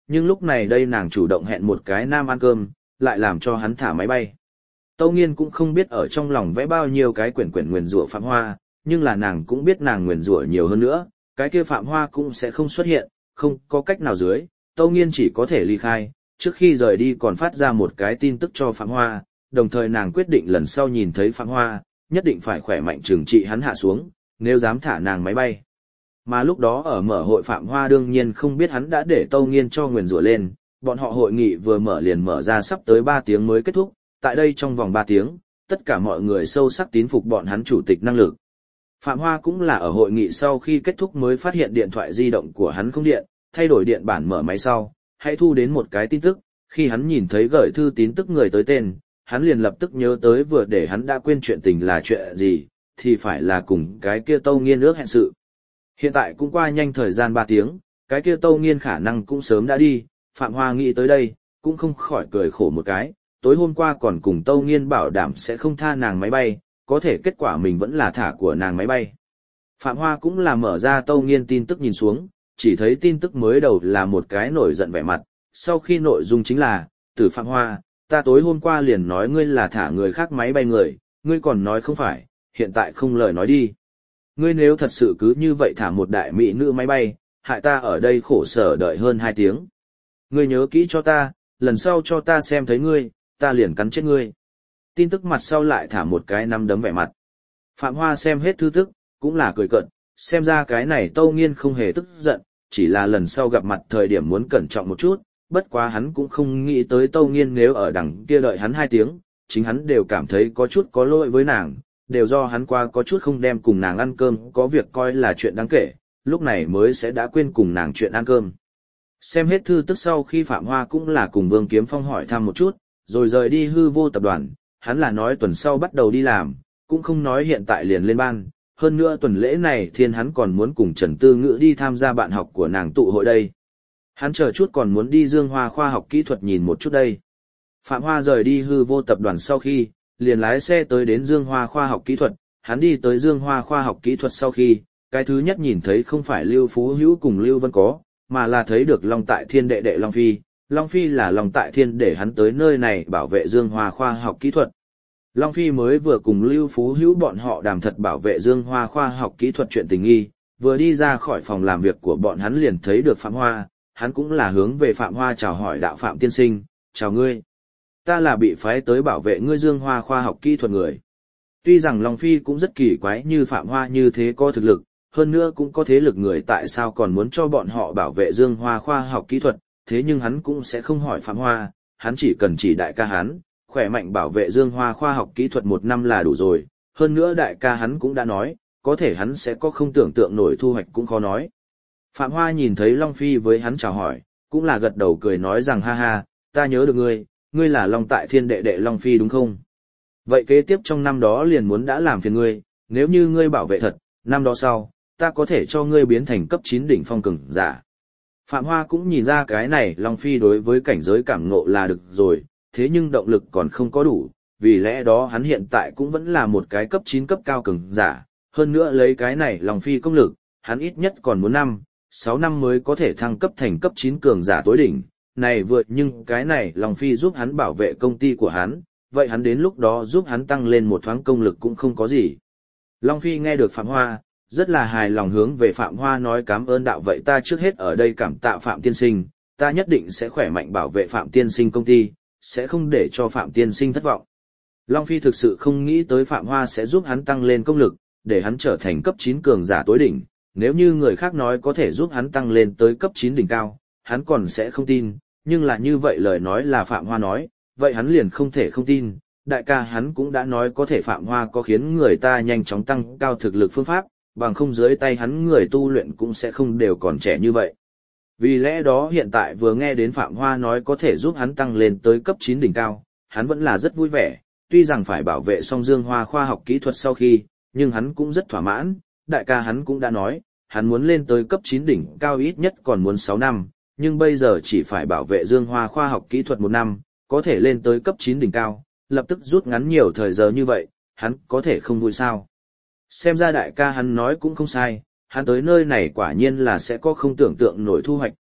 nhưng lúc này đây nàng chủ động hẹn một cái nam ăn cơm, lại làm cho hắn thả máy bay. Tâu Nghiên cũng không biết ở trong lòng vẽ bao nhiêu cái quyển quyển nguyền rủa Phạm Hoa, nhưng là nàng cũng biết nàng nguyền rủa nhiều hơn nữa, cái kia Phạm Hoa cũng sẽ không xuất hiện, không có cách nào dưới, Tâu Nghiên chỉ có thể ly khai, trước khi rời đi còn phát ra một cái tin tức cho Phạm Hoa, đồng thời nàng quyết định lần sau nhìn thấy Phạm Hoa, nhất định phải khỏe mạnh trừng trị hắn hạ xuống, nếu dám thả nàng máy bay. Mà lúc đó ở mở hội Phạm Hoa đương nhiên không biết hắn đã để Tâu Nghiên cho nguyền rủa lên, bọn họ hội nghị vừa mở liền mở ra sắp tới ba tiếng mới kết thúc, tại đây trong vòng ba tiếng, tất cả mọi người sâu sắc tín phục bọn hắn chủ tịch năng lực. Phạm Hoa cũng là ở hội nghị sau khi kết thúc mới phát hiện điện thoại di động của hắn không điện, thay đổi điện bản mở máy sau, hãy thu đến một cái tin tức, khi hắn nhìn thấy gửi thư tín tức người tới tên, hắn liền lập tức nhớ tới vừa để hắn đã quên chuyện tình là chuyện gì, thì phải là cùng cái kia Tâu Nghiên ước hẹn sự. Hiện tại cũng qua nhanh thời gian ba tiếng, cái kia Tâu Nghiên khả năng cũng sớm đã đi, Phạm Hoa nghĩ tới đây, cũng không khỏi cười khổ một cái, tối hôm qua còn cùng Tâu Nghiên bảo đảm sẽ không tha nàng máy bay, có thể kết quả mình vẫn là thả của nàng máy bay. Phạm Hoa cũng là mở ra Tâu Nghiên tin tức nhìn xuống, chỉ thấy tin tức mới đầu là một cái nổi giận vẻ mặt, sau khi nội dung chính là, Tử Phạm Hoa, ta tối hôm qua liền nói ngươi là thả người khác máy bay người, ngươi còn nói không phải, hiện tại không lời nói đi. Ngươi nếu thật sự cứ như vậy thả một đại mỹ nữ máy bay, hại ta ở đây khổ sở đợi hơn hai tiếng. Ngươi nhớ kỹ cho ta, lần sau cho ta xem thấy ngươi, ta liền cắn chết ngươi. Tin tức mặt sau lại thả một cái nắm đấm vẻ mặt. Phạm Hoa xem hết thư tức, cũng là cười cợt, xem ra cái này Tâu Nghiên không hề tức giận, chỉ là lần sau gặp mặt thời điểm muốn cẩn trọng một chút, bất quá hắn cũng không nghĩ tới Tâu Nghiên nếu ở đằng kia đợi hắn hai tiếng, chính hắn đều cảm thấy có chút có lỗi với nàng, đều do hắn qua có chút không đem cùng nàng ăn cơm có việc coi là chuyện đáng kể, lúc này mới sẽ đã quên cùng nàng chuyện ăn cơm. Xem hết thư tức sau khi Phạm Hoa cũng là cùng Vương Kiếm Phong hỏi thăm một chút, rồi rời đi Hư Vô tập đoàn, hắn là nói tuần sau bắt đầu đi làm, cũng không nói hiện tại liền lên ban, hơn nữa tuần lễ này thiên hắn còn muốn cùng Trần Tư Ngữ đi tham gia bạn học của nàng tụ hội đây. Hắn chờ chút còn muốn đi Dương Hoa khoa học kỹ thuật nhìn một chút đây. Phạm Hoa rời đi Hư Vô tập đoàn sau khi, liền lái xe tới đến Dương Hoa khoa học kỹ thuật, hắn đi tới Dương Hoa khoa học kỹ thuật sau khi, cái thứ nhất nhìn thấy không phải Lưu Phú Hữu cùng Lưu Vân Có, mà là thấy được Long Tại Thiên đệ đệ Long Phi. Long Phi là Long Tại Thiên để hắn tới nơi này bảo vệ Dương Hoa khoa học kỹ thuật. Long Phi mới vừa cùng Lưu Phú Hữu bọn họ đàm thật bảo vệ Dương Hoa khoa học kỹ thuật chuyện tình nghi, vừa đi ra khỏi phòng làm việc của bọn hắn liền thấy được Phạm Hoa, hắn cũng là hướng về Phạm Hoa chào hỏi đạo Phạm tiên sinh, chào ngươi. Ta là bị phái tới bảo vệ ngươi Dương Hoa khoa học kỹ thuật người. Tuy rằng Long Phi cũng rất kỳ quái như Phạm Hoa như thế có thực lực, hơn nữa cũng có thế lực người tại sao còn muốn cho bọn họ bảo vệ Dương Hoa khoa học kỹ thuật, thế nhưng hắn cũng sẽ không hỏi Phạm Hoa, hắn chỉ cần chỉ đại ca hắn, khỏe mạnh bảo vệ Dương Hoa khoa học kỹ thuật một năm là đủ rồi, hơn nữa đại ca hắn cũng đã nói, có thể hắn sẽ có không tưởng tượng nổi thu hoạch cũng khó nói. Phạm Hoa nhìn thấy Long Phi với hắn chào hỏi, cũng là gật đầu cười nói rằng ha ha, ta nhớ được ngươi, ngươi là Long Tại Thiên đệ đệ Long Phi đúng không? Vậy kế tiếp trong năm đó liền muốn đã làm phiền ngươi, nếu như ngươi bảo vệ thật, năm đó sau, ta có thể cho ngươi biến thành cấp chín đỉnh phong cường giả. Phạm Hoa cũng nhìn ra cái này Long Phi đối với cảnh giới cảm ngộ là được rồi, thế nhưng động lực còn không có đủ, vì lẽ đó hắn hiện tại cũng vẫn là một cái cấp chín cấp cao cường giả, hơn nữa lấy cái này Long Phi công lực, hắn ít nhất còn muốn năm, sáu năm mới có thể thăng cấp thành cấp chín cường giả tối đỉnh, này vượt nhưng cái này Long Phi giúp hắn bảo vệ công ty của hắn, vậy hắn đến lúc đó giúp hắn tăng lên một thoáng công lực cũng không có gì. Long Phi nghe được Phạm Hoa, rất là hài lòng hướng về Phạm Hoa nói cảm ơn đạo vậy ta trước hết ở đây cảm tạ Phạm Tiên Sinh, ta nhất định sẽ khỏe mạnh bảo vệ Phạm Tiên Sinh công ty, sẽ không để cho Phạm Tiên Sinh thất vọng. Long Phi thực sự không nghĩ tới Phạm Hoa sẽ giúp hắn tăng lên công lực, để hắn trở thành cấp chín cường giả tối đỉnh, nếu như người khác nói có thể giúp hắn tăng lên tới cấp chín đỉnh cao, hắn còn sẽ không tin, nhưng là như vậy lời nói là Phạm Hoa nói, vậy hắn liền không thể không tin, đại ca hắn cũng đã nói có thể Phạm Hoa có khiến người ta nhanh chóng tăng cao thực lực phương pháp, bằng không dưới tay hắn người tu luyện cũng sẽ không đều còn trẻ như vậy. Vì lẽ đó hiện tại vừa nghe đến Phạm Hoa nói có thể giúp hắn tăng lên tới cấp chín đỉnh cao, hắn vẫn là rất vui vẻ, tuy rằng phải bảo vệ xong Dương Hoa khoa học kỹ thuật sau khi, nhưng hắn cũng rất thỏa mãn, đại ca hắn cũng đã nói, hắn muốn lên tới cấp chín đỉnh cao ít nhất còn muốn sáu năm, nhưng bây giờ chỉ phải bảo vệ Dương Hoa khoa học kỹ thuật một năm, có thể lên tới cấp chín đỉnh cao, lập tức rút ngắn nhiều thời giờ như vậy, hắn có thể không vui sao. Xem ra đại ca hắn nói cũng không sai, hắn tới nơi này quả nhiên là sẽ có không tưởng tượng nổi thu hoạch,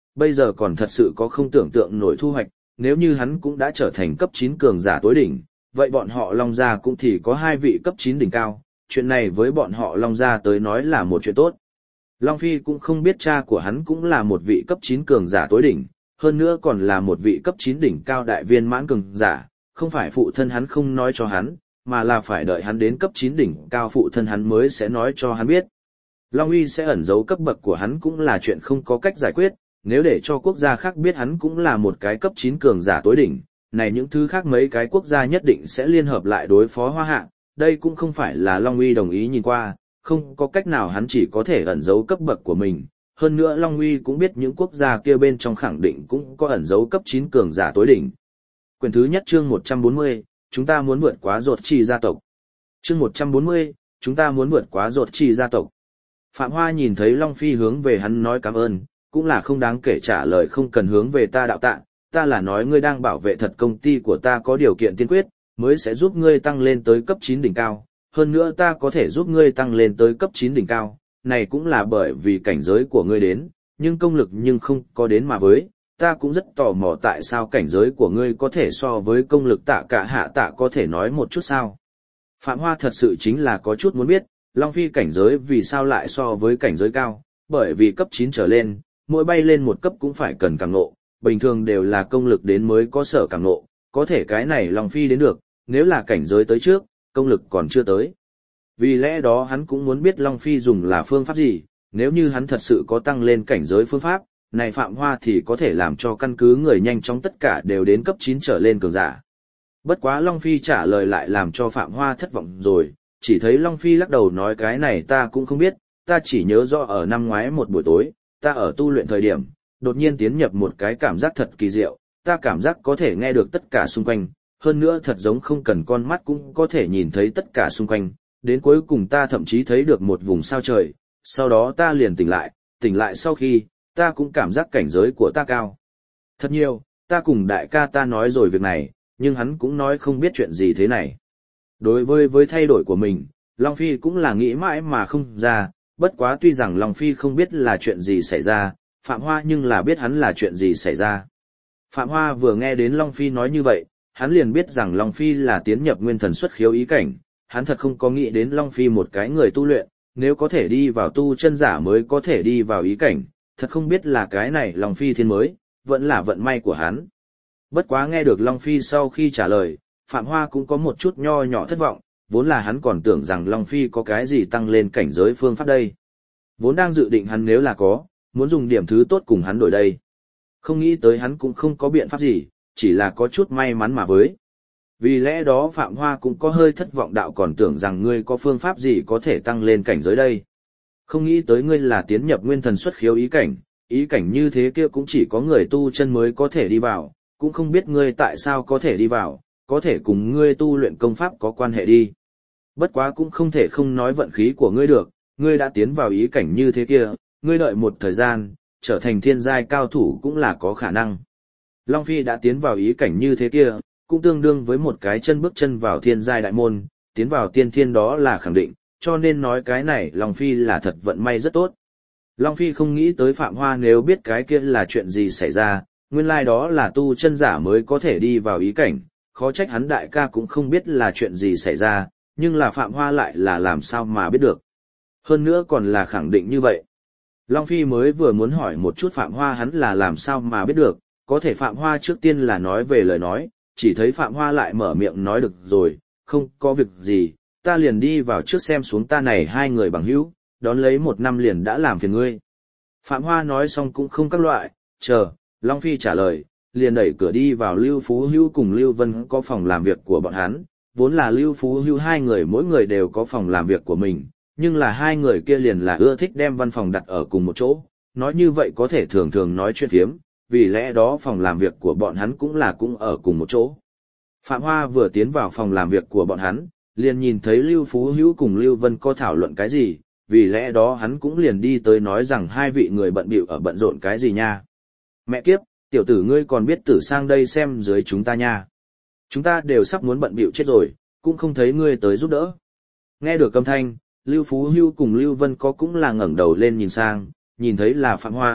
bây giờ còn thật sự có không tưởng tượng nổi thu hoạch, nếu như hắn cũng đã trở thành cấp chín cường giả tối đỉnh, vậy bọn họ Long Gia cũng thì có hai vị cấp chín đỉnh cao, chuyện này với bọn họ Long Gia tới nói là một chuyện tốt. Long Phi cũng không biết cha của hắn cũng là một vị cấp chín cường giả tối đỉnh, hơn nữa còn là một vị cấp chín đỉnh cao đại viên mãn cường giả, không phải phụ thân hắn không nói cho hắn, mà là phải đợi hắn đến cấp chín đỉnh cao phụ thân hắn mới sẽ nói cho hắn biết. Long Uy sẽ ẩn giấu cấp bậc của hắn cũng là chuyện không có cách giải quyết, nếu để cho quốc gia khác biết hắn cũng là một cái cấp chín cường giả tối đỉnh, này những thứ khác mấy cái quốc gia nhất định sẽ liên hợp lại đối phó Hoa Hạ, đây cũng không phải là Long Uy đồng ý nhìn qua, không có cách nào hắn chỉ có thể ẩn giấu cấp bậc của mình. Hơn nữa Long Uy cũng biết những quốc gia kia bên trong khẳng định cũng có ẩn giấu cấp chín cường giả tối đỉnh. Quyển thứ nhất chương một trăm bốn mươi, chúng ta muốn vượt quá Ruột Trì gia tộc. Chương một trăm bốn mươi, chúng ta muốn vượt quá Ruột Trì gia tộc. Phạm Hoa nhìn thấy Long Phi hướng về hắn nói cảm ơn, cũng là không đáng kể trả lời không cần hướng về ta đạo tạ, ta là nói ngươi đang bảo vệ thật công ty của ta có điều kiện tiên quyết, mới sẽ giúp ngươi tăng lên tới cấp chín đỉnh cao, hơn nữa ta có thể giúp ngươi tăng lên tới cấp chín đỉnh cao, này cũng là bởi vì cảnh giới của ngươi đến, nhưng công lực nhưng không có đến mà với, ta cũng rất tò mò tại sao cảnh giới của ngươi có thể so với công lực Tạ Cả Hạ Tạ có thể nói một chút sao. Phạm Hoa thật sự chính là có chút muốn biết, Long Phi cảnh giới vì sao lại so với cảnh giới cao, bởi vì cấp chín trở lên, mỗi bay lên một cấp cũng phải cần càng ngộ, bình thường đều là công lực đến mới có sở càng ngộ, có thể cái này Long Phi đến được, nếu là cảnh giới tới trước, công lực còn chưa tới. Vì lẽ đó hắn cũng muốn biết Long Phi dùng là phương pháp gì, nếu như hắn thật sự có tăng lên cảnh giới phương pháp, này Phạm Hoa thì có thể làm cho căn cứ người nhanh chóng tất cả đều đến cấp chín trở lên cường giả. Bất quá Long Phi trả lời lại làm cho Phạm Hoa thất vọng rồi, chỉ thấy Long Phi lắc đầu nói cái này ta cũng không biết, ta chỉ nhớ rõ ở năm ngoái một buổi tối, ta ở tu luyện thời điểm, đột nhiên tiến nhập một cái cảm giác thật kỳ diệu, ta cảm giác có thể nghe được tất cả xung quanh, hơn nữa thật giống không cần con mắt cũng có thể nhìn thấy tất cả xung quanh, đến cuối cùng ta thậm chí thấy được một vùng sao trời, sau đó ta liền tỉnh lại, tỉnh lại sau khi, ta cũng cảm giác cảnh giới của ta cao. Thật nhiều, ta cùng đại ca ta nói rồi việc này, nhưng hắn cũng nói không biết chuyện gì thế này. Đối với với thay đổi của mình, Long Phi cũng là nghĩ mãi mà không ra, bất quá tuy rằng Long Phi không biết là chuyện gì xảy ra, Phạm Hoa nhưng là biết hắn là chuyện gì xảy ra. Phạm Hoa vừa nghe đến Long Phi nói như vậy, hắn liền biết rằng Long Phi là tiến nhập nguyên thần xuất khiếu ý cảnh, hắn thật không có nghĩ đến Long Phi một cái người tu luyện, nếu có thể đi vào tu chân giả mới có thể đi vào ý cảnh, thật không biết là cái này Long Phi thiên mới, vẫn là vận may của hắn. Bất quá nghe được Long Phi sau khi trả lời, Phạm Hoa cũng có một chút nho nhỏ thất vọng, vốn là hắn còn tưởng rằng Long Phi có cái gì tăng lên cảnh giới phương pháp đây. Vốn đang dự định hắn nếu là có, muốn dùng điểm thứ tốt cùng hắn đổi đây. Không nghĩ tới hắn cũng không có biện pháp gì, chỉ là có chút may mắn mà với. Vì lẽ đó Phạm Hoa cũng có hơi thất vọng đạo còn tưởng rằng ngươi có phương pháp gì có thể tăng lên cảnh giới đây. Không nghĩ tới ngươi là tiến nhập nguyên thần xuất khiếu ý cảnh, ý cảnh như thế kia cũng chỉ có người tu chân mới có thể đi vào, cũng không biết ngươi tại sao có thể đi vào, có thể cùng ngươi tu luyện công pháp có quan hệ đi. Bất quá cũng không thể không nói vận khí của ngươi được, ngươi đã tiến vào ý cảnh như thế kia, ngươi đợi một thời gian, trở thành thiên giai cao thủ cũng là có khả năng. Long Phi đã tiến vào ý cảnh như thế kia, cũng tương đương với một cái chân bước chân vào thiên giai đại môn, tiến vào tiên thiên đó là khẳng định, cho nên nói cái này Long Phi là thật vận may rất tốt. Long Phi không nghĩ tới Phạm Hoa nếu biết cái kia là chuyện gì xảy ra, nguyên lai đó là tu chân giả mới có thể đi vào ý cảnh, khó trách hắn đại ca cũng không biết là chuyện gì xảy ra, nhưng là Phạm Hoa lại là làm sao mà biết được. Hơn nữa còn là khẳng định như vậy. Long Phi mới vừa muốn hỏi một chút Phạm Hoa hắn là làm sao mà biết được, có thể Phạm Hoa trước tiên là nói về lời nói, chỉ thấy Phạm Hoa lại mở miệng nói được rồi, không có việc gì, ta liền đi vào trước xem xuống ta này hai người bằng hữu, đón lấy một năm liền đã làm phiền ngươi. Phạm Hoa nói xong cũng không các loại, chờ, Long Phi trả lời, liền đẩy cửa đi vào Lưu Phú Hữu cùng Lưu Vân có phòng làm việc của bọn hắn, vốn là Lưu Phú Hữu hai người mỗi người đều có phòng làm việc của mình, nhưng là hai người kia liền là ưa thích đem văn phòng đặt ở cùng một chỗ, nói như vậy có thể thường thường nói chuyện phiếm, vì lẽ đó phòng làm việc của bọn hắn cũng là cũng ở cùng một chỗ. Phạm Hoa vừa tiến vào phòng làm việc của bọn hắn, liền nhìn thấy Lưu Phú Hữu cùng Lưu Vân có thảo luận cái gì, vì lẽ đó hắn cũng liền đi tới nói rằng hai vị người bận bịu ở bận rộn cái gì nha. Mẹ kiếp, tiểu tử ngươi còn biết tử sang đây xem dưới chúng ta nha. Chúng ta đều sắp muốn bận bịu chết rồi, cũng không thấy ngươi tới giúp đỡ. Nghe được âm thanh, Lưu Phú Hữu cùng Lưu Vân có cũng là ngẩng đầu lên nhìn sang, nhìn thấy là Phạm Hoa,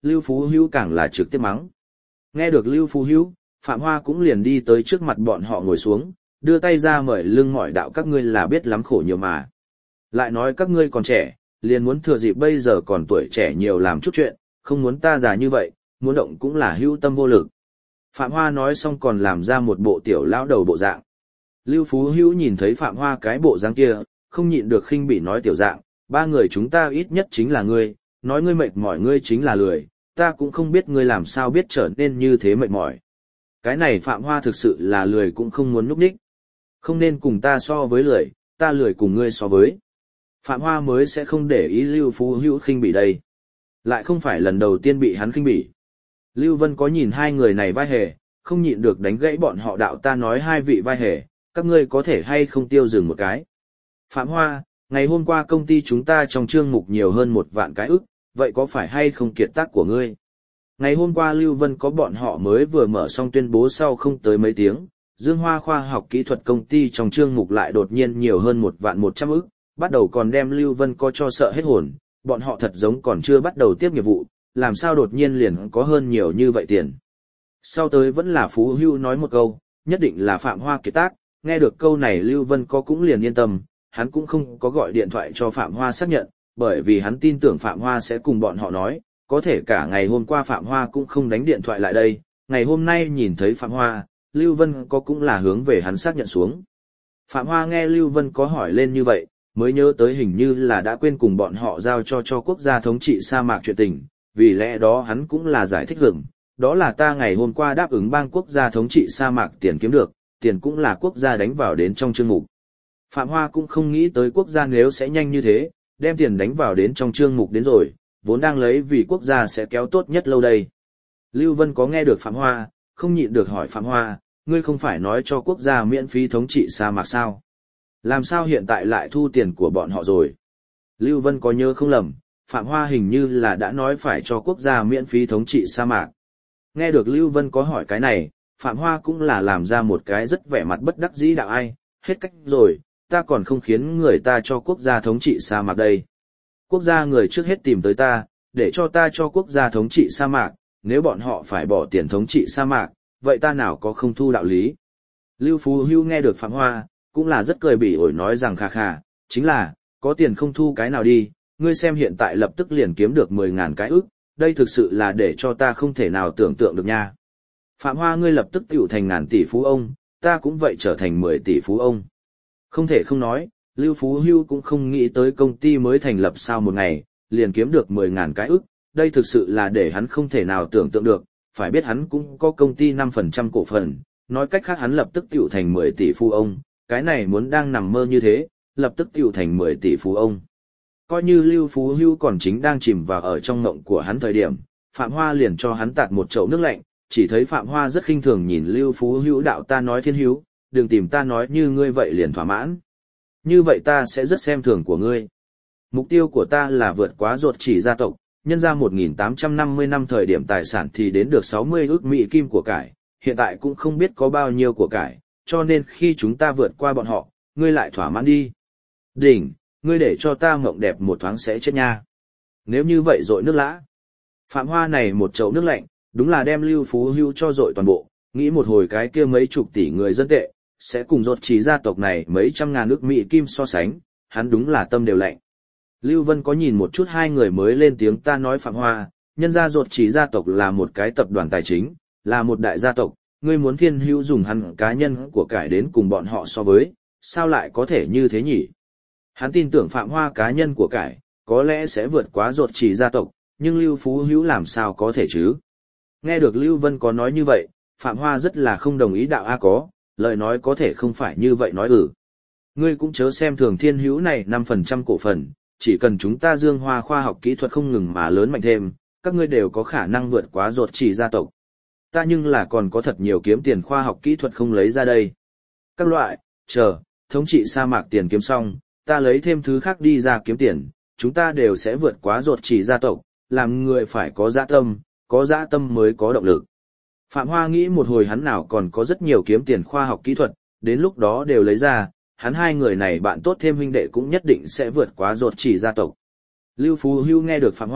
Lưu Phú Hữu càng là trực tiếp mắng. Nghe được Lưu Phú Hữu, Phạm Hoa cũng liền đi tới trước mặt bọn họ ngồi xuống, đưa tay ra mời lưng mỏi đạo các ngươi là biết lắm khổ nhiều mà. Lại nói các ngươi còn trẻ, liền muốn thừa dịp bây giờ còn tuổi trẻ nhiều làm chút chuyện, không muốn ta già như vậy, muốn động cũng là hữu tâm vô lực. Phạm Hoa nói xong còn làm ra một bộ tiểu lão đầu bộ dạng. Lưu Phú Hữu nhìn thấy Phạm Hoa cái bộ dáng kia, không nhịn được khinh bỉ nói tiểu dạng, ba người chúng ta ít nhất chính là ngươi, nói ngươi mệt mỏi ngươi chính là lười, ta cũng không biết ngươi làm sao biết trở nên như thế mệt mỏi. Cái này Phạm Hoa thực sự là lười cũng không muốn núp đích. Không nên cùng ta so với lười, ta lười cùng ngươi so với. Phạm Hoa mới sẽ không để ý Lưu Phú Hữu khinh bỉ đây. Lại không phải lần đầu tiên bị hắn khinh bỉ. Lưu Vân có nhìn hai người này vai hề, không nhịn được đánh gãy bọn họ đạo ta nói hai vị vai hề, các ngươi có thể hay không tiêu dừng một cái. Phạm Hoa, ngày hôm qua công ty chúng ta trong chương mục nhiều hơn một vạn cái ức, vậy có phải hay không kiệt tác của ngươi? Ngày hôm qua Lưu Vân có bọn họ mới vừa mở xong tuyên bố sau không tới mấy tiếng, Dương Hoa khoa học kỹ thuật công ty trong chương mục lại đột nhiên nhiều hơn một vạn một trăm ức, bắt đầu còn đem Lưu Vân có cho sợ hết hồn, bọn họ thật giống còn chưa bắt đầu tiếp nghiệp vụ, làm sao đột nhiên liền có hơn nhiều như vậy tiền. Sau tới vẫn là Phú Hữu nói một câu, nhất định là Phạm Hoa kiệt tác, nghe được câu này Lưu Vân có cũng liền yên tâm, hắn cũng không có gọi điện thoại cho Phạm Hoa xác nhận, bởi vì hắn tin tưởng Phạm Hoa sẽ cùng bọn họ nói, có thể cả ngày hôm qua Phạm Hoa cũng không đánh điện thoại lại đây, ngày hôm nay nhìn thấy Phạm Hoa, Lưu Vân có cũng là hướng về hắn xác nhận xuống. Phạm Hoa nghe Lưu Vân có hỏi lên như vậy, mới nhớ tới hình như là đã quên cùng bọn họ giao cho cho quốc gia thống trị sa mạc chuyện tình, vì lẽ đó hắn cũng là giải thích hưởng, đó là ta ngày hôm qua đáp ứng bang quốc gia thống trị sa mạc tiền kiếm được, tiền cũng là quốc gia đánh vào đến trong chương mục. Phạm Hoa cũng không nghĩ tới quốc gia nếu sẽ nhanh như thế, đem tiền đánh vào đến trong chương mục đến rồi, vốn đang lấy vì quốc gia sẽ kéo tốt nhất lâu đây. Lưu Vân có nghe được Phạm Hoa, không nhịn được hỏi Phạm Hoa, ngươi không phải nói cho quốc gia miễn phí thống trị sa mạc sao? Làm sao hiện tại lại thu tiền của bọn họ rồi? Lưu Vân có nhớ không lầm, Phạm Hoa hình như là đã nói phải cho quốc gia miễn phí thống trị sa mạc. Nghe được Lưu Vân có hỏi cái này, Phạm Hoa cũng là làm ra một cái rất vẻ mặt bất đắc dĩ đạo ai, hết cách rồi, ta còn không khiến người ta cho quốc gia thống trị sa mạc đây. Quốc gia người trước hết tìm tới ta, để cho ta cho quốc gia thống trị sa mạc, nếu bọn họ phải bỏ tiền thống trị sa mạc, vậy ta nào có không thu đạo lý. Lưu Phú Hữu nghe được Phạm Hoa, cũng là rất cười bỉ ổi nói rằng khà khà, chính là, có tiền không thu cái nào đi, ngươi xem hiện tại lập tức liền kiếm được mười ngàn cái ức, đây thực sự là để cho ta không thể nào tưởng tượng được nha. Phạm Hoa ngươi lập tức tiểu thành ngàn tỷ phú ông, ta cũng vậy trở thành mười tỷ phú ông. Không thể không nói, Lưu Phú Hữu cũng không nghĩ tới công ty mới thành lập sau một ngày, liền kiếm được mười ngàn cái ức, đây thực sự là để hắn không thể nào tưởng tượng được, phải biết hắn cũng có công ty năm phần trăm cổ phần, nói cách khác hắn lập tức tiểu thành mười tỷ phú ông, cái này muốn đang nằm mơ như thế, lập tức tiểu thành mười tỷ phú ông. Coi như Lưu Phú Hữu còn chính đang chìm vào ở trong ngộng của hắn thời điểm, Phạm Hoa liền cho hắn tạt một chậu nước lạnh, chỉ thấy Phạm Hoa rất khinh thường nhìn Lưu Phú Hữu đạo ta nói Thiên Hữu, đừng tìm ta nói như ngươi vậy liền thỏa mãn. Như vậy ta sẽ rất xem thường của ngươi. Mục tiêu của ta là vượt quá ruột chỉ gia tộc, nhân ra một nghìn tám trăm năm mươi năm thời điểm tài sản thì đến được sáu mươi ức mỹ kim của cải, hiện tại cũng không biết có bao nhiêu của cải, cho nên khi chúng ta vượt qua bọn họ, ngươi lại thỏa mãn đi. Đỉnh, ngươi để cho ta mộng đẹp một thoáng sẽ chết nha. Nếu như vậy dội nước lã. Phạm Hoa này một chậu nước lạnh, đúng là đem Lưu Phú Hữu cho dội toàn bộ, nghĩ một hồi cái kia mấy chục tỷ người dân tệ, sẽ cùng ruột chỉ gia tộc này mấy trăm ngàn ức mỹ kim so sánh, hắn đúng là tâm đều lạnh. Lưu Vân có nhìn một chút hai người mới lên tiếng ta nói Phạm Hoa, nhân ra ruột chỉ gia tộc là một cái tập đoàn tài chính, là một đại gia tộc, ngươi muốn Thiên Hữu dùng hắn cá nhân của cải đến cùng bọn họ so với, sao lại có thể như thế nhỉ? Hắn tin tưởng Phạm Hoa cá nhân của cải, có lẽ sẽ vượt quá ruột chỉ gia tộc, nhưng Lưu Phú Hữu làm sao có thể chứ? Nghe được Lưu Vân có nói như vậy, Phạm Hoa rất là không đồng ý đạo A có, lời nói có thể không phải như vậy nói ừ. Ngươi cũng chớ xem thường Thiên Hữu này năm phần trăm cổ phần, chỉ cần chúng ta Dương Hoa khoa học kỹ thuật không ngừng mà lớn mạnh thêm, các ngươi đều có khả năng vượt quá ruột chỉ gia tộc. Ta nhưng là còn có thật nhiều kiếm tiền khoa học kỹ thuật không lấy ra đây. Các loại, chờ, thống trị sa mạc tiền kiếm xong, ta lấy thêm thứ khác đi ra kiếm tiền, chúng ta đều sẽ vượt quá ruột chỉ gia tộc, làm người phải có dã tâm, có dã tâm mới có động lực. Phạm Hoa nghĩ một hồi hắn nào còn có rất nhiều kiếm tiền khoa học kỹ thuật, đến lúc đó đều lấy ra, hắn hai người này bạn tốt thêm huynh đệ cũng nhất định sẽ vượt quá ruột chỉ gia tộc. Lưu Phú Hữu nghe được Phạm Hoa,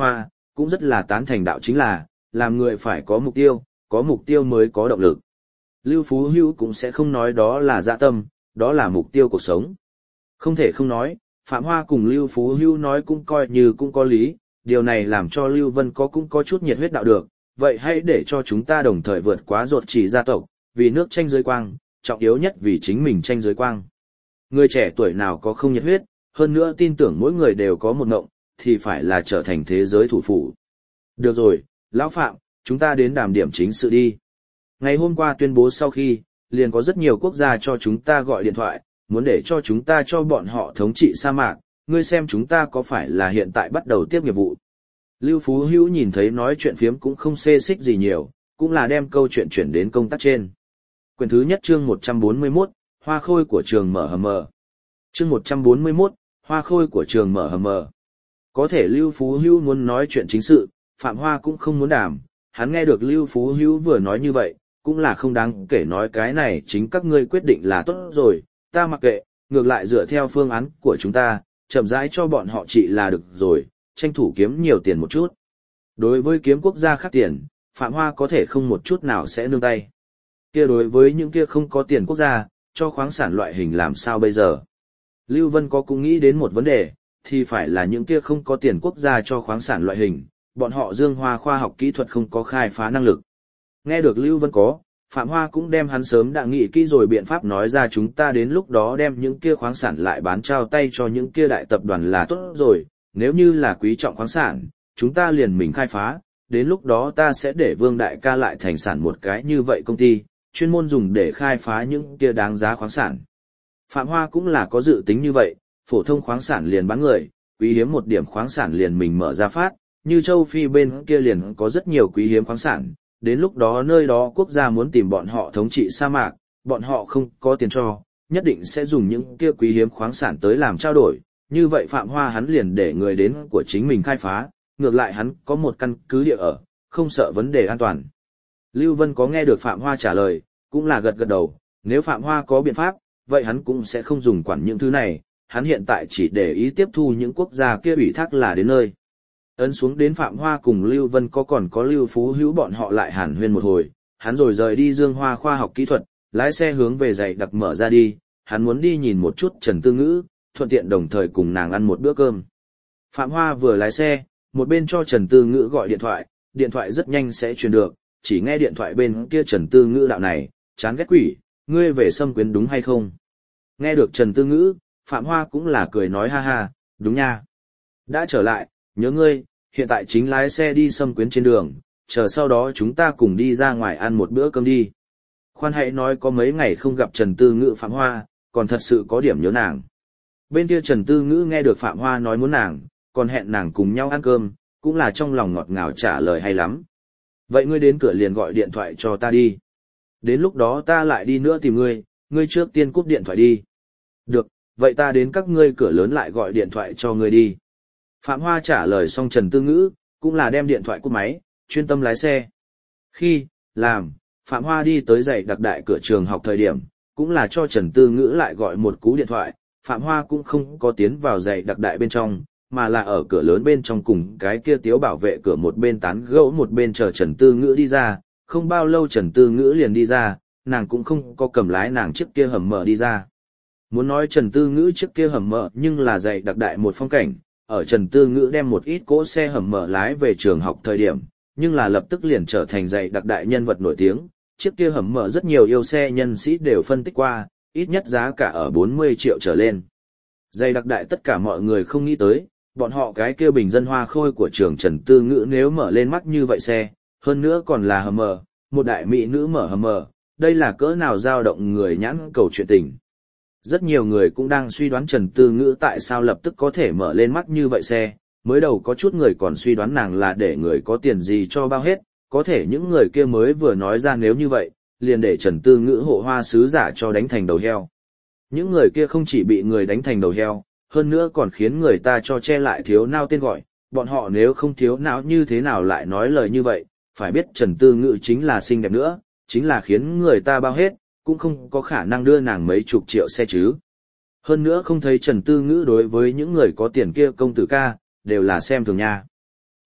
cũng rất là tán thành đạo chính là, làm người phải có mục tiêu, có mục tiêu mới có động lực. Lưu Phú Hữu cũng sẽ không nói đó là dạ tâm, đó là mục tiêu cuộc sống. Không thể không nói, Phạm Hoa cùng Lưu Phú Hữu nói cũng coi như cũng có lý, điều này làm cho Lưu Vân có cũng có chút nhiệt huyết đạo được, vậy hãy để cho chúng ta đồng thời vượt quá ruột chỉ gia tộc, vì nước tranh giới quang, trọng yếu nhất vì chính mình tranh giới quang. Người trẻ tuổi nào có không nhiệt huyết, hơn nữa tin tưởng mỗi người đều có một ngộng, thì phải là trở thành thế giới thủ phủ. Được rồi, Lão Phạm, chúng ta đến đàm điểm chính sự đi. Ngày hôm qua tuyên bố sau khi, liền có rất nhiều quốc gia cho chúng ta gọi điện thoại, muốn để cho chúng ta cho bọn họ thống trị sa mạc, ngươi xem chúng ta có phải là hiện tại bắt đầu tiếp nghiệp vụ. Lưu Phú Hữu nhìn thấy nói chuyện phiếm cũng không xê xích gì nhiều, cũng là đem câu chuyện chuyển đến công tác trên. Quyển thứ nhất chương một trăm bốn mươi mốt, Hoa Khôi của trường mở hờ mờ. Chương một trăm bốn mươi mốt, Hoa Khôi của trường mở hờ mờ. Có thể Lưu Phú Hữu muốn nói chuyện chính sự, Phạm Hoa cũng không muốn đàm, hắn nghe được Lưu Phú Hữu vừa nói như vậy, cũng là không đáng kể nói cái này chính các ngươi quyết định là tốt rồi, ta mặc kệ, ngược lại dựa theo phương án của chúng ta, chậm rãi cho bọn họ trị là được rồi, tranh thủ kiếm nhiều tiền một chút. Đối với kiếm quốc gia khác tiền, Phạm Hoa có thể không một chút nào sẽ nương tay. Kia đối với những kia không có tiền quốc gia, cho khoáng sản loại hình làm sao bây giờ? Lưu Vân có cũng nghĩ đến một vấn đề, thì phải là những kia không có tiền quốc gia cho khoáng sản loại hình, bọn họ Dương Hoa khoa học kỹ thuật không có khai phá năng lực. Nghe được Lưu Vân có, Phạm Hoa cũng đem hắn sớm đã nghĩ kỹ rồi biện pháp nói ra, chúng ta đến lúc đó đem những kia khoáng sản lại bán trao tay cho những kia đại tập đoàn là tốt rồi, nếu như là quý trọng khoáng sản, chúng ta liền mình khai phá, đến lúc đó ta sẽ để Vương Đại ca lại thành sản một cái như vậy công ty, chuyên môn dùng để khai phá những kia đáng giá khoáng sản. Phạm Hoa cũng là có dự tính như vậy, phổ thông khoáng sản liền bán người, quý hiếm một điểm khoáng sản liền mình mở ra phát, như châu Phi bên kia liền có rất nhiều quý hiếm khoáng sản, đến lúc đó nơi đó quốc gia muốn tìm bọn họ thống trị sa mạc, bọn họ không có tiền cho, nhất định sẽ dùng những kia quý hiếm khoáng sản tới làm trao đổi, như vậy Phạm Hoa hắn liền để người đến của chính mình khai phá, ngược lại hắn có một căn cứ địa ở, không sợ vấn đề an toàn. Lưu Vân có nghe được Phạm Hoa trả lời, cũng là gật gật đầu, nếu Phạm Hoa có biện pháp, vậy hắn cũng sẽ không dùng quản những thứ này, hắn hiện tại chỉ để ý tiếp thu những quốc gia kia ủy thác là đến nơi. Ấn xuống đến Phạm Hoa cùng Lưu Vân có còn có Lưu Phú Hữu bọn họ lại hàn huyên một hồi, hắn rồi rời đi Dương Hoa khoa học kỹ thuật, lái xe hướng về dạy đặc mở ra đi, hắn muốn đi nhìn một chút Trần Tư Ngữ, thuận tiện đồng thời cùng nàng ăn một bữa cơm. Phạm Hoa vừa lái xe, một bên cho Trần Tư Ngữ gọi điện thoại, điện thoại rất nhanh sẽ truyền được, chỉ nghe điện thoại bên kia Trần Tư Ngữ đạo này, chán ghét quỷ, ngươi về xâm quyến đúng hay không? Nghe được Trần Tư Ngữ, Phạm Hoa cũng là cười nói ha ha, đúng nha. Đã trở lại, nhớ ngươi, hiện tại chính lái xe đi xâm quyến trên đường, chờ sau đó chúng ta cùng đi ra ngoài ăn một bữa cơm đi. Khoan hãy nói có mấy ngày không gặp Trần Tư Ngữ Phạm Hoa, còn thật sự có điểm nhớ nàng. Bên kia Trần Tư Ngữ nghe được Phạm Hoa nói muốn nàng, còn hẹn nàng cùng nhau ăn cơm, cũng là trong lòng ngọt ngào trả lời hay lắm. Vậy ngươi đến cửa liền gọi điện thoại cho ta đi. Đến lúc đó ta lại đi nữa tìm ngươi, ngươi trước tiên cúp điện thoại đi. Được, vậy ta đến các ngươi cửa lớn lại gọi điện thoại cho ngươi đi. Phạm Hoa trả lời xong Trần Tư Ngữ, cũng là đem điện thoại cúp máy, chuyên tâm lái xe. Khi, làm, Phạm Hoa đi tới dạy đặc đại cửa trường học thời điểm, cũng là cho Trần Tư Ngữ lại gọi một cú điện thoại, Phạm Hoa cũng không có tiến vào dạy đặc đại bên trong, mà là ở cửa lớn bên trong cùng cái kia tiếu bảo vệ cửa một bên tán gẫu một bên chờ Trần Tư Ngữ đi ra, không bao lâu Trần Tư Ngữ liền đi ra, nàng cũng không có cầm lái nàng chiếc kia hầm mở đi ra. Muốn nói Trần Tư Ngữ chiếc kia hầm mở nhưng là dạy đặc đại một phong cảnh, ở Trần Tư Ngữ đem một ít cỗ xe hầm mở lái về trường học thời điểm, nhưng là lập tức liền trở thành dạy đặc đại nhân vật nổi tiếng, chiếc kia hầm mở rất nhiều yêu xe nhân sĩ đều phân tích qua, ít nhất giá cả ở bốn mươi triệu trở lên. Dạy đặc đại tất cả mọi người không nghĩ tới, bọn họ cái kia bình dân hoa khôi của trường Trần Tư Ngữ nếu mở lên mắt như vậy xe, hơn nữa còn là hầm mở, một đại mỹ nữ mở hầm mở, đây là cỡ nào dao động người nhãn cầu chuyện tình. Rất nhiều người cũng đang suy đoán Trần Tư Ngữ tại sao lập tức có thể mở lên mắt như vậy xe, mới đầu có chút người còn suy đoán nàng là để người có tiền gì cho bao hết, có thể những người kia mới vừa nói ra nếu như vậy, liền để Trần Tư Ngữ hộ hoa sứ giả cho đánh thành đầu heo. Những người kia không chỉ bị người đánh thành đầu heo, hơn nữa còn khiến người ta cho che lại thiếu não tên gọi, bọn họ nếu không thiếu não như thế nào lại nói lời như vậy, phải biết Trần Tư Ngữ chính là xinh đẹp nữa, chính là khiến người ta bao hết, cũng không có khả năng đưa nàng mấy chục triệu xe chứ. Hơn nữa không thấy Trần Tư Ngữ đối với những người có tiền kia công tử ca, đều là xem thường nha.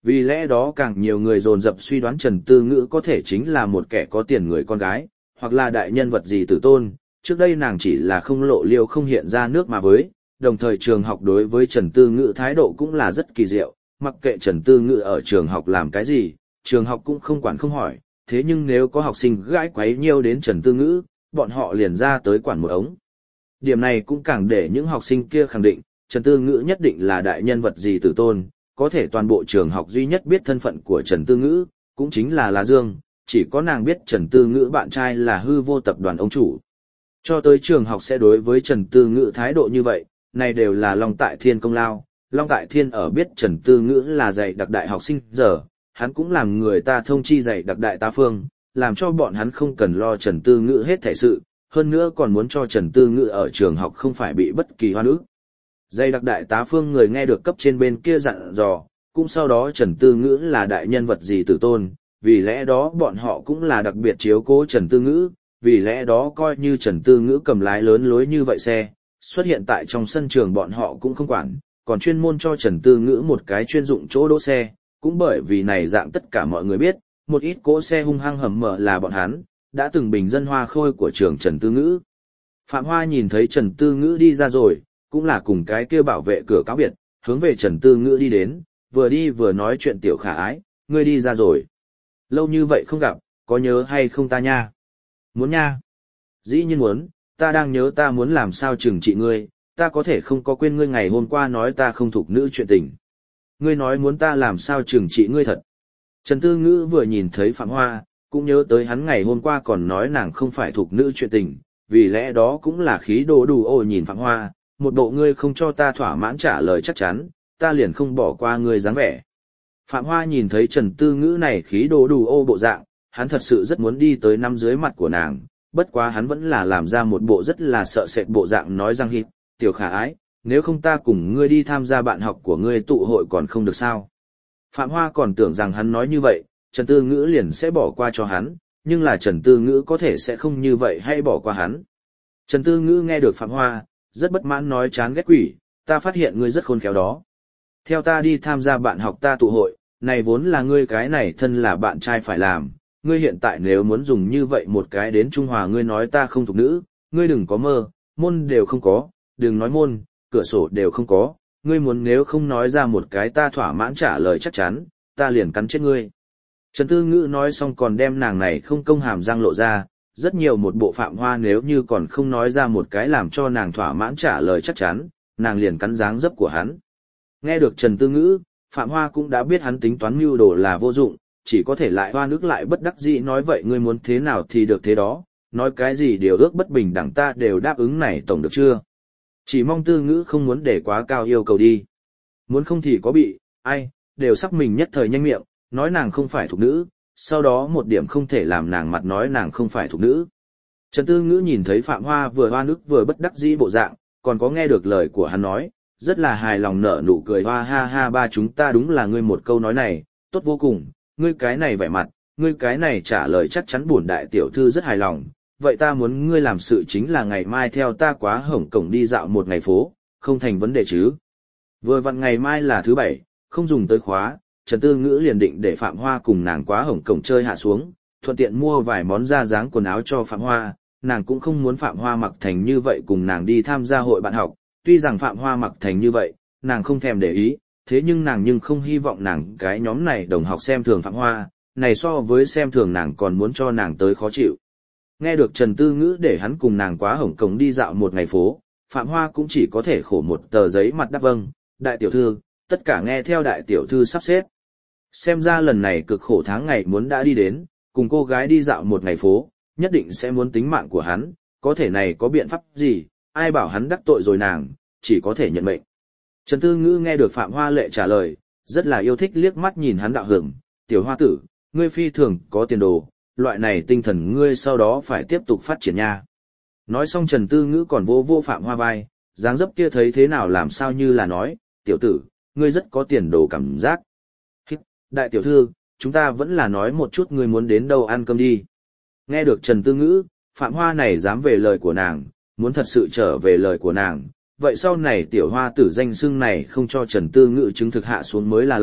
Vì lẽ đó càng nhiều người dồn dập suy đoán Trần Tư Ngữ có thể chính là một kẻ có tiền người con gái, hoặc là đại nhân vật gì tử tôn, trước đây nàng chỉ là không lộ liêu không hiện ra nước mà với, đồng thời trường học đối với Trần Tư Ngữ thái độ cũng là rất kỳ diệu, mặc kệ Trần Tư Ngữ ở trường học làm cái gì, trường học cũng không quản không hỏi, thế nhưng nếu có học sinh gãi quấy nhiêu đến Trần Tư Ngữ, bọn họ liền ra tới quản một ống. Điểm này cũng càng để những học sinh kia khẳng định, Trần Tư Ngữ nhất định là đại nhân vật gì tử tôn, có thể toàn bộ trường học duy nhất biết thân phận của Trần Tư Ngữ, cũng chính là La Dương, chỉ có nàng biết Trần Tư Ngữ bạn trai là hư vô tập đoàn ông chủ. Cho tới trường học sẽ đối với Trần Tư Ngữ thái độ như vậy, này đều là Long Tại Thiên công lao. Long Tại Thiên ở biết Trần Tư Ngữ là dạy đặc đại học sinh giờ, hắn cũng làm người ta thông chi dạy đặc đại tá phương, làm cho bọn hắn không cần lo Trần Tư Ngữ hết thảy sự, hơn nữa còn muốn cho Trần Tư Ngữ ở trường học không phải bị bất kỳ hoan ức. Dạy đặc đại tá phương người nghe được cấp trên bên kia dặn dò, cũng sau đó Trần Tư Ngữ là đại nhân vật gì tử tôn, vì lẽ đó bọn họ cũng là đặc biệt chiếu cố Trần Tư Ngữ, vì lẽ đó coi như Trần Tư Ngữ cầm lái lớn lối như vậy xe, xuất hiện tại trong sân trường bọn họ cũng không quản, còn chuyên môn cho Trần Tư Ngữ một cái chuyên dụng chỗ đỗ xe, cũng bởi vì này dạng tất cả mọi người biết, một ít cỗ xe hung hăng hầm mở là bọn hắn, đã từng bình dân hoa khôi của trường Trần Tư Ngữ. Phạm Hoa nhìn thấy Trần Tư Ngữ đi ra rồi, cũng là cùng cái kia bảo vệ cửa cáo biệt, hướng về Trần Tư Ngữ đi đến, vừa đi vừa nói chuyện tiểu khả ái, ngươi đi ra rồi. Lâu như vậy không gặp, có nhớ hay không ta nha? Muốn nha. Dĩ nhiên muốn, ta đang nhớ ta muốn làm sao trừng trị ngươi, ta có thể không có quên ngươi ngày hôm qua nói ta không thuộc nữ chuyện tình. Ngươi nói muốn ta làm sao trừng trị ngươi thật. Trần Tư Ngữ vừa nhìn thấy Phạm Hoa, cũng nhớ tới hắn ngày hôm qua còn nói nàng không phải thuộc nữ chuyện tình, vì lẽ đó cũng là khí đồ đủ ô nhìn Phạm Hoa, một bộ ngươi không cho ta thỏa mãn trả lời chắc chắn, ta liền không bỏ qua ngươi dáng vẻ. Phạm Hoa nhìn thấy Trần Tư Ngữ này khí đồ đủ ô bộ dạng, hắn thật sự rất muốn đi tới nắm dưới mặt của nàng, bất quá hắn vẫn là làm ra một bộ rất là sợ sệt bộ dạng nói răng hít, tiểu khả ái, nếu không ta cùng ngươi đi tham gia bạn học của ngươi tụ hội còn không được sao. Phạm Hoa còn tưởng rằng hắn nói như vậy, Trần Tư Ngữ liền sẽ bỏ qua cho hắn, nhưng là Trần Tư Ngữ có thể sẽ không như vậy hay bỏ qua hắn. Trần Tư Ngữ nghe được Phạm Hoa, rất bất mãn nói chán ghét quỷ, ta phát hiện ngươi rất khôn khéo đó. Theo ta đi tham gia bạn học ta tụ hội, này vốn là ngươi cái này thân là bạn trai phải làm, ngươi hiện tại nếu muốn dùng như vậy một cái đến Trung Hòa ngươi nói ta không thuộc nữ, ngươi đừng có mơ, môn đều không có, đừng nói môn, cửa sổ đều không có, ngươi muốn nếu không nói ra một cái ta thỏa mãn trả lời chắc chắn, ta liền cắn chết ngươi. Trần Tư Ngữ nói xong còn đem nàng này không công hàm răng lộ ra, rất nhiều một bộ Phạm Hoa nếu như còn không nói ra một cái làm cho nàng thỏa mãn trả lời chắc chắn, nàng liền cắn dáng dấp của hắn. Nghe được Trần Tư Ngữ, Phạm Hoa cũng đã biết hắn tính toán mưu đồ là vô dụng, chỉ có thể lại hoa nước lại bất đắc dĩ nói vậy ngươi muốn thế nào thì được thế đó, nói cái gì điều ước bất bình đẳng ta đều đáp ứng này tổng được chưa? Chỉ mong Tư Ngữ không muốn để quá cao yêu cầu đi. Muốn không thì có bị, ai, đều sắp mình nhất thời nhanh miệng, nói nàng không phải thuộc nữ, sau đó một điểm không thể làm nàng mặt nói nàng không phải thuộc nữ. Trần Tư Ngữ nhìn thấy Phạm Hoa vừa hoa nước vừa bất đắc dĩ bộ dạng, còn có nghe được lời của hắn nói, rất là hài lòng nở nụ cười hoa ha ha ba chúng ta đúng là ngươi một câu nói này, tốt vô cùng, ngươi cái này vẻ mặt, ngươi cái này trả lời chắc chắn bổn đại tiểu thư rất hài lòng, vậy ta muốn ngươi làm sự chính là ngày mai theo ta quá Hồng Cổng đi dạo một ngày phố, không thành vấn đề chứ. Vừa vặn ngày mai là thứ bảy, không dùng tới khóa, Trần Tư Ngữ liền định để Phạm Hoa cùng nàng quá Hồng Cổng chơi hạ xuống, thuận tiện mua vài món da dáng quần áo cho Phạm Hoa, nàng cũng không muốn Phạm Hoa mặc thành như vậy cùng nàng đi tham gia hội bạn học, tuy rằng Phạm Hoa mặc thành như vậy, nàng không thèm để ý, thế nhưng nàng nhưng không hy vọng nàng cái nhóm này đồng học xem thường Phạm Hoa, này so với xem thường nàng còn muốn cho nàng tới khó chịu. Nghe được Trần Tư Ngữ để hắn cùng nàng quá Hồng Cổng đi dạo một ngày phố, Phạm Hoa cũng chỉ có thể khổ một tờ giấy mặt đáp vâng, đại tiểu thư, tất cả nghe theo đại tiểu thư sắp xếp. Xem ra lần này cực khổ tháng ngày muốn đã đi đến, cùng cô gái đi dạo một ngày phố, nhất định sẽ muốn tính mạng của hắn, có thể này có biện pháp gì, ai bảo hắn đắc tội rồi nàng, chỉ có thể nhận mệnh. Trần Tư Ngữ nghe được Phạm Hoa Lệ trả lời, rất là yêu thích liếc mắt nhìn hắn đạo hưởng, tiểu hoa tử, ngươi phi thường có tiền đồ, loại này tinh thần ngươi sau đó phải tiếp tục phát triển nha. Nói xong Trần Tư Ngữ còn vô vô Phạm Hoa vai, dáng dấp kia thấy thế nào làm sao như là nói, tiểu tử, ngươi rất có tiền đồ cảm giác. Hít, đại tiểu thư, chúng ta vẫn là nói một chút ngươi muốn đến đâu ăn cơm đi. Nghe được Trần Tư Ngữ, Phạm Hoa này dám về lời của nàng, muốn thật sự trở về lời của nàng, vậy sau này tiểu hoa tử danh xưng này không cho Trần Tư Ngữ chứng thực hạ xuống mới là lạ,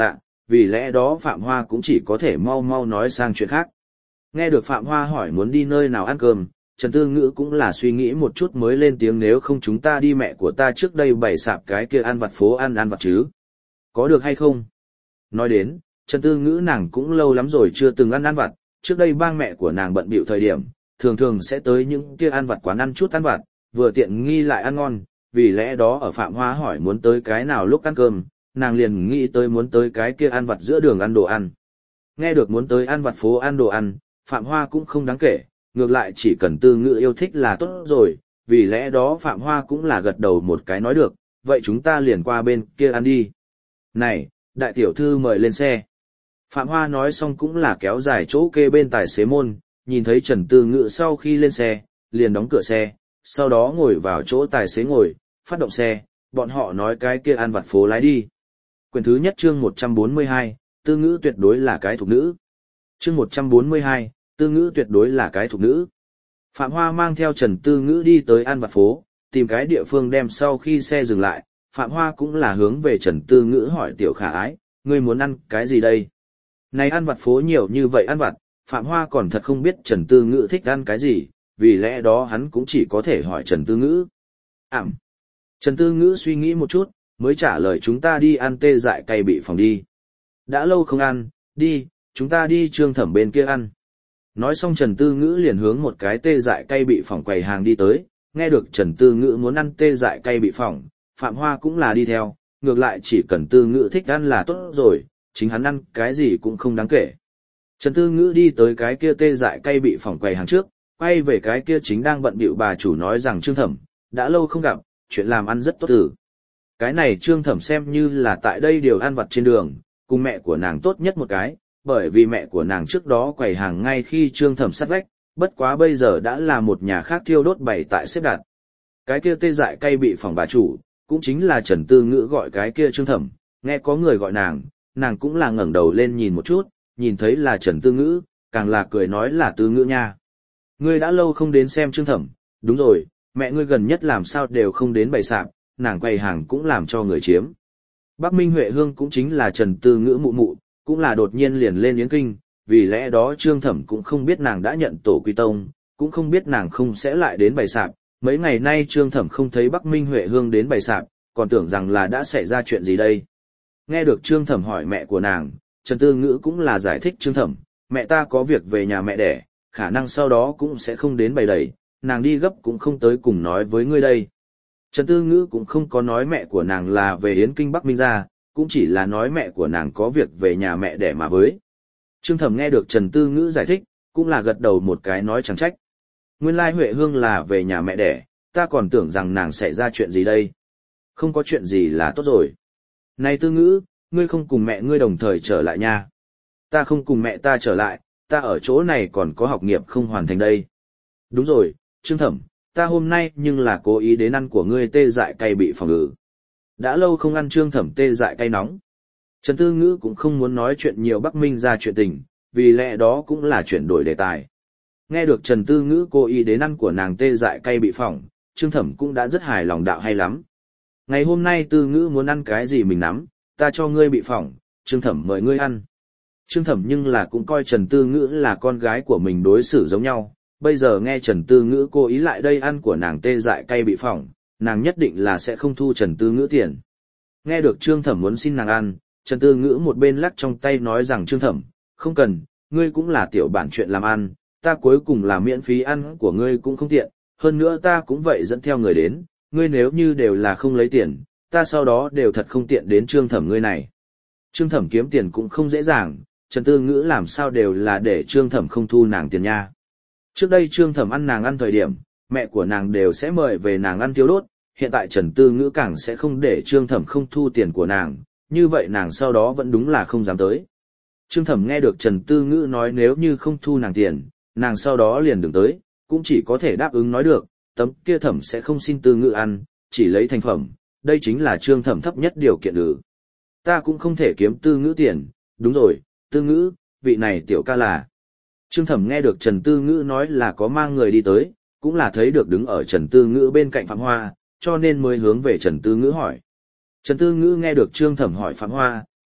vì lẽ đó Phạm Hoa cũng chỉ có thể mau mau nói sang chuyện khác. Nghe được Phạm Hoa hỏi muốn đi nơi nào ăn cơm, Trần Tư Ngữ cũng là suy nghĩ một chút mới lên tiếng, nếu không chúng ta đi mẹ của ta trước đây bày sạp cái kia ăn vặt phố ăn ăn vặt chứ. Có được hay không? Nói đến, Trần Tư Ngữ nàng cũng lâu lắm rồi chưa từng ăn ăn vặt, trước đây bang mẹ của nàng bận bịu thời điểm, thường thường sẽ tới những kia ăn vặt quán ăn chút ăn vặt, vừa tiện nghi lại ăn ngon, vì lẽ đó ở Phạm Hoa hỏi muốn tới cái nào lúc ăn cơm, nàng liền nghĩ tới muốn tới cái kia ăn vặt giữa đường ăn đồ ăn. Nghe được muốn tới ăn vặt phố ăn đồ ăn, Phạm Hoa cũng không đáng kể, ngược lại chỉ cần Tư Ngữ yêu thích là tốt rồi, vì lẽ đó Phạm Hoa cũng là gật đầu một cái nói được, vậy chúng ta liền qua bên kia ăn đi. Này, đại tiểu thư mời lên xe. Phạm Hoa nói xong cũng là kéo dài chỗ kê bên tài xế môn, nhìn thấy Trần Tư Ngữ sau khi lên xe, liền đóng cửa xe, sau đó ngồi vào chỗ tài xế ngồi, phát động xe, bọn họ nói cái kia ăn vặt phố lái đi. Quyển thứ nhất chương một trăm bốn mươi hai, Tư Ngữ tuyệt đối là cái thục nữ. Chương một trăm bốn mươi hai, Tư Ngữ tuyệt đối là cái thục nữ. Phạm Hoa mang theo Trần Tư Ngữ đi tới ăn vặt phố, tìm cái địa phương đem sau khi xe dừng lại, Phạm Hoa cũng là hướng về Trần Tư Ngữ hỏi tiểu khả ái, ngươi muốn ăn cái gì đây? Này ăn vặt phố nhiều như vậy ăn vặt, Phạm Hoa còn thật không biết Trần Tư Ngữ thích ăn cái gì, vì lẽ đó hắn cũng chỉ có thể hỏi Trần Tư Ngữ. Ảm. Trần Tư Ngữ suy nghĩ một chút, mới trả lời chúng ta đi ăn tê dại cay bị phòng đi. Đã lâu không ăn, đi, chúng ta đi Trương Thẩm bên kia ăn. Nói xong Trần Tư Ngữ liền hướng một cái tê dại cay bị phỏng quầy hàng đi tới, nghe được Trần Tư Ngữ muốn ăn tê dại cay bị phỏng, Phạm Hoa cũng là đi theo, ngược lại chỉ cần Tư Ngữ thích ăn là tốt rồi, chính hắn ăn cái gì cũng không đáng kể. Trần Tư Ngữ đi tới cái kia tê dại cay bị phỏng quầy hàng trước, quay về cái kia chính đang bận bịu bà chủ nói rằng Trương Thẩm, đã lâu không gặp, chuyện làm ăn rất tốt tử. Cái này Trương Thẩm xem như là tại đây điều ăn vặt trên đường, cùng mẹ của nàng tốt nhất một cái, bởi vì mẹ của nàng trước đó quầy hàng ngay khi Trương Thẩm sát vách, bất quá bây giờ đã là một nhà khác thiêu đốt bày tại xếp đặt. Cái kia tê dại cay bị phỏng bà chủ, cũng chính là Trần Tư Ngữ gọi cái kia Trương Thẩm, nghe có người gọi nàng, nàng cũng là ngẩng đầu lên nhìn một chút, nhìn thấy là Trần Tư Ngữ, càng là cười nói là Tư Ngữ nha. Ngươi đã lâu không đến xem Trương Thẩm, đúng rồi, mẹ ngươi gần nhất làm sao đều không đến bày sạp, nàng quầy hàng cũng làm cho người chiếm. Bắc Minh Huệ Hương cũng chính là Trần Tư Ngữ mụ mụ, cũng là đột nhiên liền lên Yến Kinh, vì lẽ đó Trương Thẩm cũng không biết nàng đã nhận tổ quy tông, cũng không biết nàng không sẽ lại đến bày sạp. Mấy ngày nay Trương Thẩm không thấy Bắc Minh Huệ Hương đến bày sạp, còn tưởng rằng là đã xảy ra chuyện gì đây. Nghe được Trương Thẩm hỏi mẹ của nàng, Trần Tư Ngữ cũng là giải thích Trương Thẩm, mẹ ta có việc về nhà mẹ đẻ, khả năng sau đó cũng sẽ không đến bày đầy, nàng đi gấp cũng không tới cùng nói với ngươi đây. Trần Tư Ngữ cũng không có nói mẹ của nàng là về Yến Kinh Bắc Minh ra, cũng chỉ là nói mẹ của nàng có việc về nhà mẹ đẻ mà với. Trương Thẩm nghe được Trần Tư Ngữ giải thích, cũng là gật đầu một cái nói chẳng trách. Nguyên lai Huệ Hương là về nhà mẹ đẻ, ta còn tưởng rằng nàng sẽ ra chuyện gì đây. Không có chuyện gì là tốt rồi. Này Tư Ngữ, ngươi không cùng mẹ ngươi đồng thời trở lại nha. Ta không cùng mẹ ta trở lại, ta ở chỗ này còn có học nghiệp không hoàn thành đây. Đúng rồi, Trương Thẩm, ta hôm nay nhưng là cố ý đến ăn của ngươi tê dại cay bị phòng ngự. Đã lâu không ăn Trương Thẩm tê dại cay nóng. Trần Tư Ngữ cũng không muốn nói chuyện nhiều Bắc Minh ra chuyện tình, vì lẽ đó cũng là chuyển đổi đề tài. Nghe được Trần Tư Ngữ cố ý đến ăn của nàng tê dại cay bị phỏng, Trương Thẩm cũng đã rất hài lòng đạo hay lắm. Ngày hôm nay Tư Ngữ muốn ăn cái gì mình nắm, ta cho ngươi bị phỏng, Trương Thẩm mời ngươi ăn. Trương Thẩm nhưng là cũng coi Trần Tư Ngữ là con gái của mình đối xử giống nhau, bây giờ nghe Trần Tư Ngữ cố ý lại đây ăn của nàng tê dại cay bị phỏng, nàng nhất định là sẽ không thu Trần Tư Ngữ tiền. Nghe được Trương Thẩm muốn xin nàng ăn, Trần Tư Ngữ một bên lắc trong tay nói rằng Trương Thẩm, không cần, ngươi cũng là tiểu bản chuyện làm ăn, ta cuối cùng là miễn phí ăn của ngươi cũng không tiện, hơn nữa ta cũng vậy dẫn theo người đến, ngươi nếu như đều là không lấy tiền, ta sau đó đều thật không tiện đến Trương Thẩm ngươi này. Trương Thẩm kiếm tiền cũng không dễ dàng, Trần Tư Ngữ làm sao đều là để Trương Thẩm không thu nàng tiền nha. Trước đây Trương Thẩm ăn nàng ăn thời điểm, mẹ của nàng đều sẽ mời về nàng ăn thiêu đốt, hiện tại Trần Tư Ngữ càng sẽ không để Trương Thẩm không thu tiền của nàng, như vậy nàng sau đó vẫn đúng là không dám tới. Trương Thẩm nghe được Trần Tư Ngữ nói nếu như không thu nàng tiền, nàng sau đó liền đừng tới, cũng chỉ có thể đáp ứng nói được, tấm kia Thẩm sẽ không xin Tư Ngữ ăn, chỉ lấy thành phẩm, đây chính là Trương Thẩm thấp nhất điều kiện ư. Ta cũng không thể kiếm Tư Ngữ tiền, đúng rồi, Tư Ngữ, vị này tiểu ca là. Trương Thẩm nghe được Trần Tư Ngữ nói là có mang người đi tới, cũng là thấy được đứng ở Trần Tư Ngữ bên cạnh Phạm Hoa, cho nên mới hướng về Trần Tư Ngữ hỏi. Trần Tư Ngữ nghe được Trương Thẩm hỏi Phạm Hoa,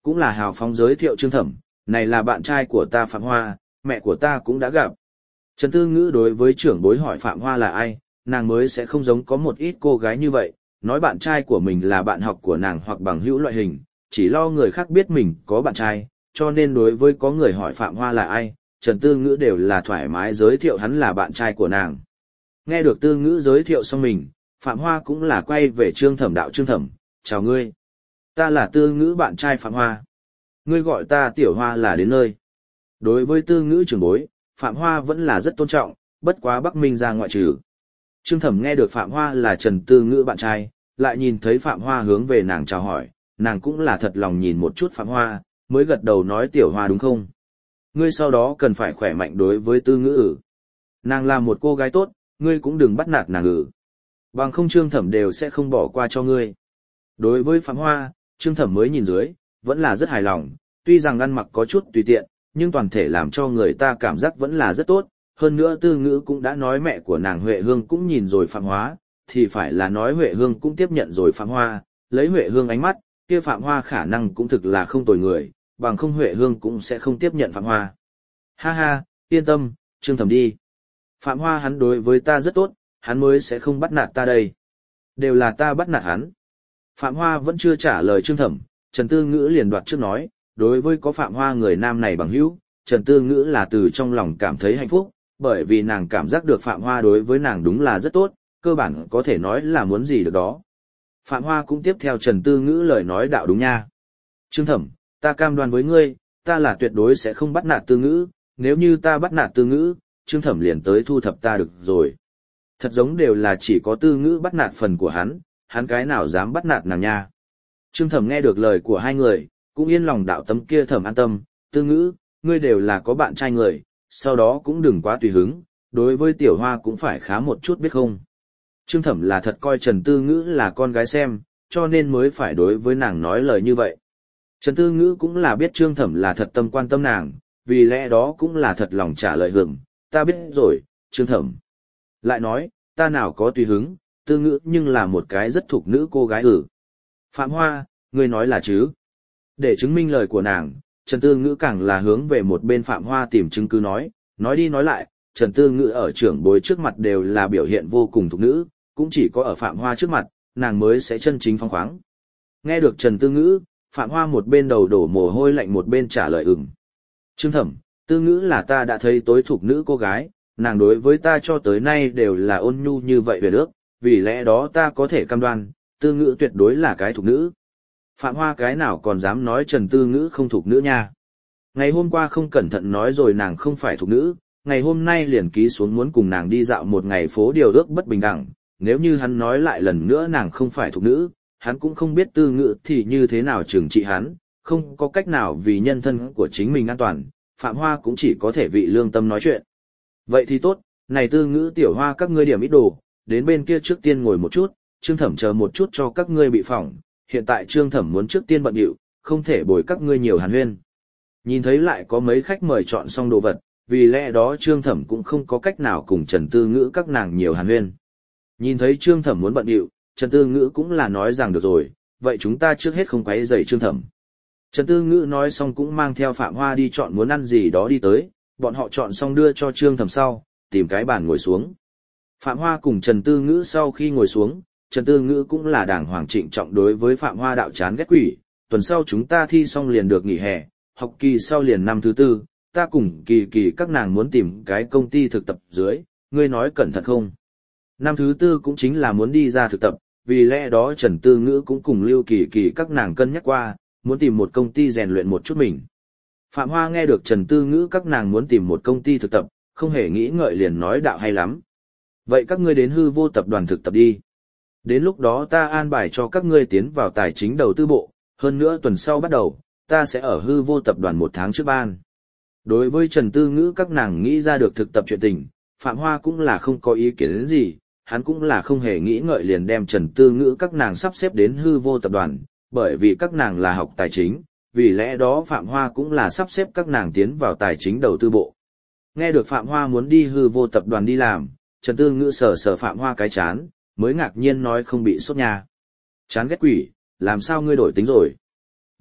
cũng là hào phóng giới thiệu Trương Thẩm, này là bạn trai của ta Phạm Hoa, mẹ của ta cũng đã gặp. Trần Tư Ngữ đối với trưởng bối hỏi Phạm Hoa là ai, nàng mới sẽ không giống có một ít cô gái như vậy, nói bạn trai của mình là bạn học của nàng hoặc bằng hữu loại hình, chỉ lo người khác biết mình có bạn trai, cho nên đối với có người hỏi Phạm Hoa là ai, Trần Tư Ngữ đều là thoải mái giới thiệu hắn là bạn trai của nàng. Nghe được Tư Ngữ giới thiệu xong mình, Phạm Hoa cũng là quay về Trương Thẩm đạo Trương Thẩm, chào ngươi. Ta là Tư Ngữ bạn trai Phạm Hoa. Ngươi gọi ta Tiểu Hoa là đến nơi. Đối với Tư Ngữ trưởng bối, Phạm Hoa vẫn là rất tôn trọng, bất quá Bắc Minh ra ngoại trừ. Trương Thẩm nghe được Phạm Hoa là Trần Tư Ngữ bạn trai, lại nhìn thấy Phạm Hoa hướng về nàng chào hỏi, nàng cũng là thật lòng nhìn một chút Phạm Hoa, mới gật đầu nói Tiểu Hoa đúng không? Ngươi sau đó cần phải khỏe mạnh đối với Tư Ngữ ử. Nàng là một cô gái tốt, ngươi cũng đừng bắt nạt nàng ử. Bằng không Trương Thẩm đều sẽ không bỏ qua cho ngươi. Đối với Phạm Hoa, Trương Thẩm mới nhìn dưới, vẫn là rất hài lòng, tuy rằng ăn mặc có chút tùy tiện, nhưng toàn thể làm cho người ta cảm giác vẫn là rất tốt. Hơn nữa Tư Ngữ cũng đã nói mẹ của nàng Huệ Hương cũng nhìn rồi Phạm Hoa, thì phải là nói Huệ Hương cũng tiếp nhận rồi Phạm Hoa, lấy Huệ Hương ánh mắt, kia Phạm Hoa khả năng cũng thực là không tồi người, bằng không Huệ Hương cũng sẽ không tiếp nhận Phạm Hoa. Ha ha, yên tâm, Trương Thẩm đi. Phạm Hoa hắn đối với ta rất tốt, hắn mới sẽ không bắt nạt ta đây. Đều là ta bắt nạt hắn. Phạm Hoa vẫn chưa trả lời Trương Thẩm, Trần Tư Ngữ liền đoạt trước nói, đối với có Phạm Hoa người nam này bằng hữu, Trần Tư Ngữ là từ trong lòng cảm thấy hạnh phúc, bởi vì nàng cảm giác được Phạm Hoa đối với nàng đúng là rất tốt, cơ bản có thể nói là muốn gì được đó. Phạm Hoa cũng tiếp theo Trần Tư Ngữ lời nói đạo đúng nha. Trương Thẩm, ta cam đoan với ngươi, ta là tuyệt đối sẽ không bắt nạt Tư Ngữ, nếu như ta bắt nạt Tư Ngữ, Trương Thẩm liền tới thu thập ta được rồi. Thật giống đều là chỉ có Tư Ngữ bắt nạt phần của hắn, hắn cái nào dám bắt nạt nàng nha. Trương Thẩm nghe được lời của hai người, cũng yên lòng đạo tấm kia Thẩm an tâm, Tư Ngữ, ngươi đều là có bạn trai người, sau đó cũng đừng quá tùy hứng, đối với Tiểu Hoa cũng phải khá một chút biết không. Trương Thẩm là thật coi Trần Tư Ngữ là con gái xem, cho nên mới phải đối với nàng nói lời như vậy. Trần Tư Ngữ cũng là biết Trương Thẩm là thật tâm quan tâm nàng, vì lẽ đó cũng là thật lòng trả lời hưởng, ta biết rồi, Trương Thẩm. Lại nói, ta nào có tùy hứng, Tư Ngữ nhưng là một cái rất thục nữ cô gái ử. Phạm Hoa, ngươi nói là chứ? Để chứng minh lời của nàng, Trần Tư Ngữ càng là hướng về một bên Phạm Hoa tìm chứng cứ nói, nói đi nói lại, Trần Tư Ngữ ở trưởng bối trước mặt đều là biểu hiện vô cùng thục nữ, cũng chỉ có ở Phạm Hoa trước mặt, nàng mới sẽ chân chính phóng khoáng. Nghe được Trần Tư Ngữ, Phạm Hoa một bên đầu đổ mồ hôi lạnh một bên trả lời ừm. Trương Thẩm, Tư Ngữ là ta đã thấy tối thục nữ cô gái, nàng đối với ta cho tới nay đều là ôn nhu như vậy về nước, vì lẽ đó ta có thể cam đoan, Tư Ngữ tuyệt đối là cái thục nữ. Phạm Hoa cái nào còn dám nói Trần Tư Ngữ không thục nữ nha. Ngày hôm qua không cẩn thận nói rồi nàng không phải thục nữ, ngày hôm nay liền ký xuống muốn cùng nàng đi dạo một ngày phố điều ước bất bình đẳng, nếu như hắn nói lại lần nữa nàng không phải thục nữ, hắn cũng không biết Tư Ngữ thì như thế nào trừng trị hắn, không có cách nào vì nhân thân của chính mình an toàn, Phạm Hoa cũng chỉ có thể vị lương tâm nói chuyện. Vậy thì tốt, này Tư Ngữ Tiểu Hoa các ngươi điểm ít đồ, đến bên kia trước tiên ngồi một chút, Trương Thẩm chờ một chút cho các ngươi bị phỏng, hiện tại Trương Thẩm muốn trước tiên bận điệu, không thể bồi các ngươi nhiều hàn huyên. Nhìn thấy lại có mấy khách mời chọn xong đồ vật, vì lẽ đó Trương Thẩm cũng không có cách nào cùng Trần Tư Ngữ các nàng nhiều hàn huyên. Nhìn thấy Trương Thẩm muốn bận điệu, Trần Tư Ngữ cũng là nói rằng được rồi, vậy chúng ta trước hết không quấy rầy Trương Thẩm. Trần Tư Ngữ nói xong cũng mang theo Phạm Hoa đi chọn muốn ăn gì đó đi tới, bọn họ chọn xong đưa cho Trương Thẩm sau, tìm cái bàn ngồi xuống. Phạm Hoa cùng Trần Tư Ngữ sau khi ngồi xuống, Trần Tư Ngữ cũng là đàng hoàng trịnh trọng đối với Phạm Hoa đạo chán ghét quỷ, tuần sau chúng ta thi xong liền được nghỉ hè, học kỳ sau liền năm thứ tư, ta cùng kỳ kỳ các nàng muốn tìm cái công ty thực tập dưới, ngươi nói cẩn thận không? Năm thứ tư cũng chính là muốn đi ra thực tập, vì lẽ đó Trần Tư Ngữ cũng cùng Lưu Kỳ Kỳ các nàng cân nhắc qua, muốn tìm một công ty rèn luyện một chút mình. Phạm Hoa nghe được Trần Tư Ngữ các nàng muốn tìm một công ty thực tập, không hề nghĩ ngợi liền nói đạo hay lắm. Vậy các ngươi đến hư vô tập đoàn thực tập đi. Đến lúc đó ta an bài cho các ngươi tiến vào tài chính đầu tư bộ, hơn nữa tuần sau bắt đầu, ta sẽ ở hư vô tập đoàn một tháng trước ban. Đối với Trần Tư Ngữ các nàng nghĩ ra được thực tập chuyện tình, Phạm Hoa cũng là không có ý kiến đến gì, hắn cũng là không hề nghĩ ngợi liền đem Trần Tư Ngữ các nàng sắp xếp đến hư vô tập đoàn, bởi vì các nàng là học tài chính, vì lẽ đó Phạm Hoa cũng là sắp xếp các nàng tiến vào tài chính đầu tư bộ. Nghe được Phạm Hoa muốn đi hư vô tập đoàn đi làm, Trần Tư Ngữ sờ sờ Phạm Hoa cái chán, mới ngạc nhiên nói không bị sốt nha. Chán ghét quỷ, làm sao ngươi đổi tính rồi?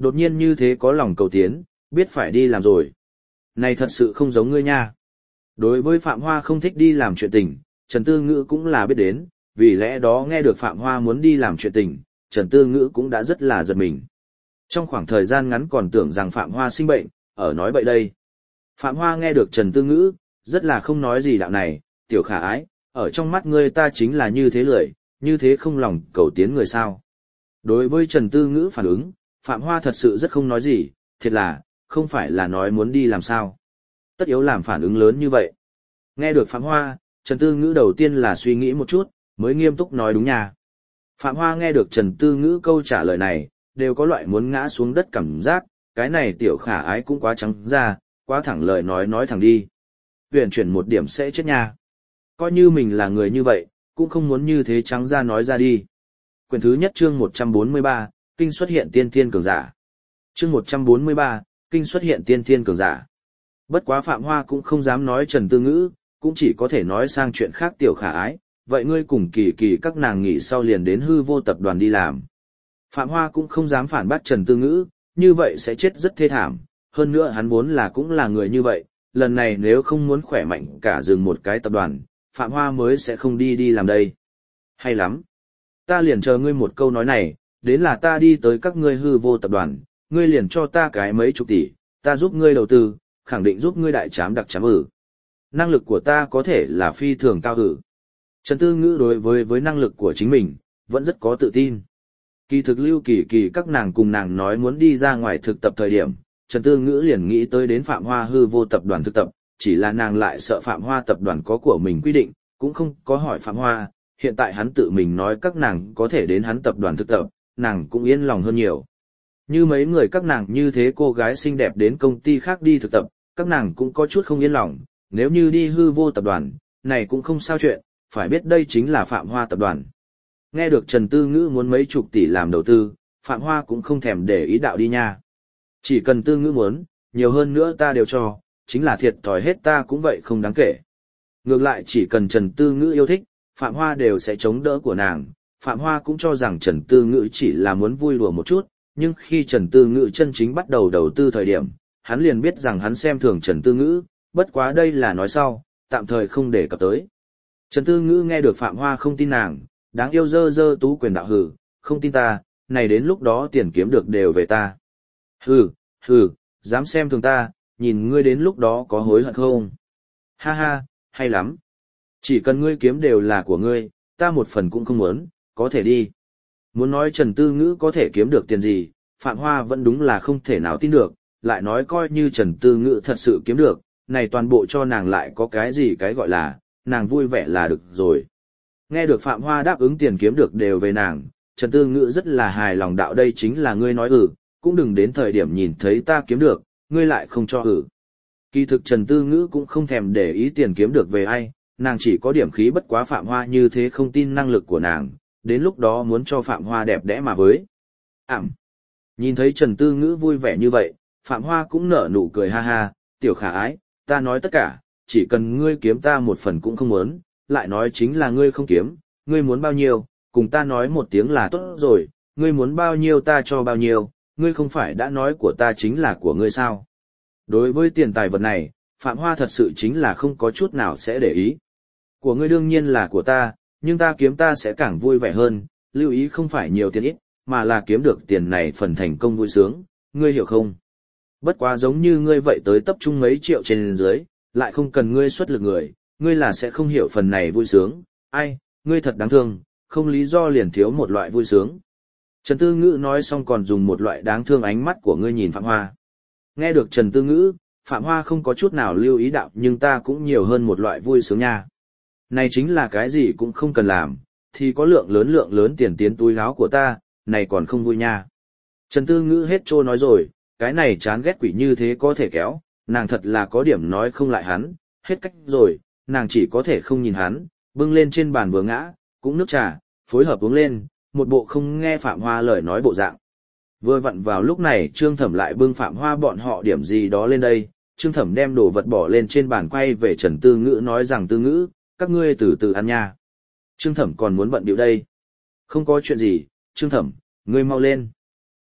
Đột nhiên như thế có lòng cầu tiến, biết phải đi làm rồi. Này thật sự không giống ngươi nha. Đối với Phạm Hoa không thích đi làm chuyện tình, Trần Tư Ngữ cũng là biết đến, vì lẽ đó nghe được Phạm Hoa muốn đi làm chuyện tình, Trần Tư Ngữ cũng đã rất là giật mình. Trong khoảng thời gian ngắn còn tưởng rằng Phạm Hoa sinh bệnh, ở nói bậy đây. Phạm Hoa nghe được Trần Tư Ngữ, rất là không nói gì đạo này, tiểu khả ái, ở trong mắt ngươi ta chính là như thế lười, như thế không lòng cầu tiến người sao. Đối với Trần Tư Ngữ phản ứng, Phạm Hoa thật sự rất không nói gì, thiệt là, không phải là nói muốn đi làm sao. Tất yếu làm phản ứng lớn như vậy. Nghe được Phạm Hoa, Trần Tư Ngữ đầu tiên là suy nghĩ một chút, mới nghiêm túc nói đúng nha. Phạm Hoa nghe được Trần Tư Ngữ câu trả lời này, đều có loại muốn ngã xuống đất cảm giác, cái này tiểu khả ái cũng quá trắng ra, quá thẳng lời nói nói thẳng đi. Huyền chuyển một điểm sẽ chết nha. Coi như mình là người như vậy, cũng không muốn như thế trắng ra nói ra đi. Quyển thứ nhất chương một trăm bốn mươi ba, Kinh xuất hiện tiên thiên cường giả. Chương một trăm bốn mươi ba, Kinh xuất hiện tiên thiên cường giả. Bất quá Phạm Hoa cũng không dám nói Trần Tư Ngữ, cũng chỉ có thể nói sang chuyện khác tiểu khả ái, vậy ngươi cùng kỳ kỳ các nàng nghỉ sau liền đến hư vô tập đoàn đi làm. Phạm Hoa cũng không dám phản bác Trần Tư Ngữ, như vậy sẽ chết rất thê thảm, hơn nữa hắn vốn là cũng là người như vậy, lần này nếu không muốn khỏe mạnh cả dừng một cái tập đoàn, Phạm Hoa mới sẽ không đi đi làm đây. Hay lắm. Ta liền chờ ngươi một câu nói này, đến là ta đi tới các ngươi hư vô tập đoàn, ngươi liền cho ta cái mấy chục tỷ, ta giúp ngươi đầu tư, khẳng định giúp ngươi đại trám đặc trám ử. Năng lực của ta có thể là phi thường cao ử. Trần Tư Ngữ đối với với năng lực của chính mình, vẫn rất có tự tin. Kỳ thực Lưu Kỳ Kỳ các nàng cùng nàng nói muốn đi ra ngoài thực tập thời điểm, Trần Tư Ngữ liền nghĩ tới đến Phạm Hoa hư vô tập đoàn thực tập, chỉ là nàng lại sợ Phạm Hoa tập đoàn có của mình quy định, cũng không có hỏi Phạm Hoa, hiện tại hắn tự mình nói các nàng có thể đến hắn tập đoàn thực tập, nàng cũng yên lòng hơn nhiều. Như mấy người các nàng như thế cô gái xinh đẹp đến công ty khác đi thực tập, các nàng cũng có chút không yên lòng, nếu như đi hư vô tập đoàn, này cũng không sao chuyện, phải biết đây chính là Phạm Hoa tập đoàn. Nghe được Trần Tư Ngữ muốn mấy chục tỷ làm đầu tư, Phạm Hoa cũng không thèm để ý đạo đi nha. Chỉ cần Tư Ngữ muốn, nhiều hơn nữa ta đều cho, chính là thiệt thòi hết ta cũng vậy không đáng kể. Ngược lại chỉ cần Trần Tư Ngữ yêu thích, Phạm Hoa đều sẽ chống đỡ của nàng. Phạm Hoa cũng cho rằng Trần Tư Ngữ chỉ là muốn vui đùa một chút, nhưng khi Trần Tư Ngữ chân chính bắt đầu đầu tư thời điểm, hắn liền biết rằng hắn xem thường Trần Tư Ngữ, bất quá đây là nói sau, tạm thời không để cập tới. Trần Tư Ngữ nghe được Phạm Hoa không tin nàng, đáng yêu dơ dơ tú quyền đạo hừ, không tin ta, này đến lúc đó tiền kiếm được đều về ta. Hừ, hừ, dám xem thường ta, nhìn ngươi đến lúc đó có hối hận không? Ha ha, hay lắm. Chỉ cần ngươi kiếm đều là của ngươi, ta một phần cũng không muốn, có thể đi. Muốn nói Trần Tư Ngữ có thể kiếm được tiền gì, Phạm Hoa vẫn đúng là không thể nào tin được, lại nói coi như Trần Tư Ngữ thật sự kiếm được, này toàn bộ cho nàng lại có cái gì cái gọi là, nàng vui vẻ là được rồi. Nghe được Phạm Hoa đáp ứng tiền kiếm được đều về nàng, Trần Tư Ngữ rất là hài lòng đạo đây chính là ngươi nói ừ, cũng đừng đến thời điểm nhìn thấy ta kiếm được, ngươi lại không cho ừ. Kỳ thực Trần Tư Ngữ cũng không thèm để ý tiền kiếm được về ai, nàng chỉ có điểm khí bất quá Phạm Hoa như thế không tin năng lực của nàng, đến lúc đó muốn cho Phạm Hoa đẹp đẽ mà với. Ảm. Nhìn thấy Trần Tư Ngữ vui vẻ như vậy, Phạm Hoa cũng nở nụ cười ha ha, tiểu khả ái, ta nói tất cả, chỉ cần ngươi kiếm ta một phần cũng không muốn, lại nói chính là ngươi không kiếm, ngươi muốn bao nhiêu, cùng ta nói một tiếng là tốt rồi, ngươi muốn bao nhiêu ta cho bao nhiêu, ngươi không phải đã nói của ta chính là của ngươi sao. Đối với tiền tài vật này, Phạm Hoa thật sự chính là không có chút nào sẽ để ý. Của ngươi đương nhiên là của ta, nhưng ta kiếm ta sẽ càng vui vẻ hơn, lưu ý không phải nhiều tiền ít, mà là kiếm được tiền này phần thành công vui sướng, ngươi hiểu không? Bất quá giống như ngươi vậy tới tập trung mấy triệu trên dưới, lại không cần ngươi xuất lực người, ngươi là sẽ không hiểu phần này vui sướng, ai, ngươi thật đáng thương, không lý do liền thiếu một loại vui sướng. Trần Tư Ngữ nói xong còn dùng một loại đáng thương ánh mắt của ngươi nhìn Phạm Hoa. Nghe được Trần Tư Ngữ, Phạm Hoa không có chút nào lưu ý đạo nhưng ta cũng nhiều hơn một loại vui sướng nha. Này chính là cái gì cũng không cần làm, thì có lượng lớn lượng lớn tiền tiến túi áo của ta, này còn không vui nha. Trần Tư Ngữ hết trô nói rồi, cái này chán ghét quỷ như thế có thể kéo, nàng thật là có điểm nói không lại hắn, hết cách rồi, nàng chỉ có thể không nhìn hắn, bưng lên trên bàn vừa ngã, cũng nước trà, phối hợp uống lên, một bộ không nghe Phạm Hoa lời nói bộ dạng. Vừa vặn vào lúc này Trương Thẩm lại bưng Phạm Hoa bọn họ điểm gì đó lên đây, Trương Thẩm đem đồ vật bỏ lên trên bàn quay về Trần Tư Ngữ nói rằng Tư Ngữ, các ngươi từ từ ăn nha. Trương Thẩm còn muốn bận điệu đây. Không có chuyện gì, Trương Thẩm, ngươi mau lên.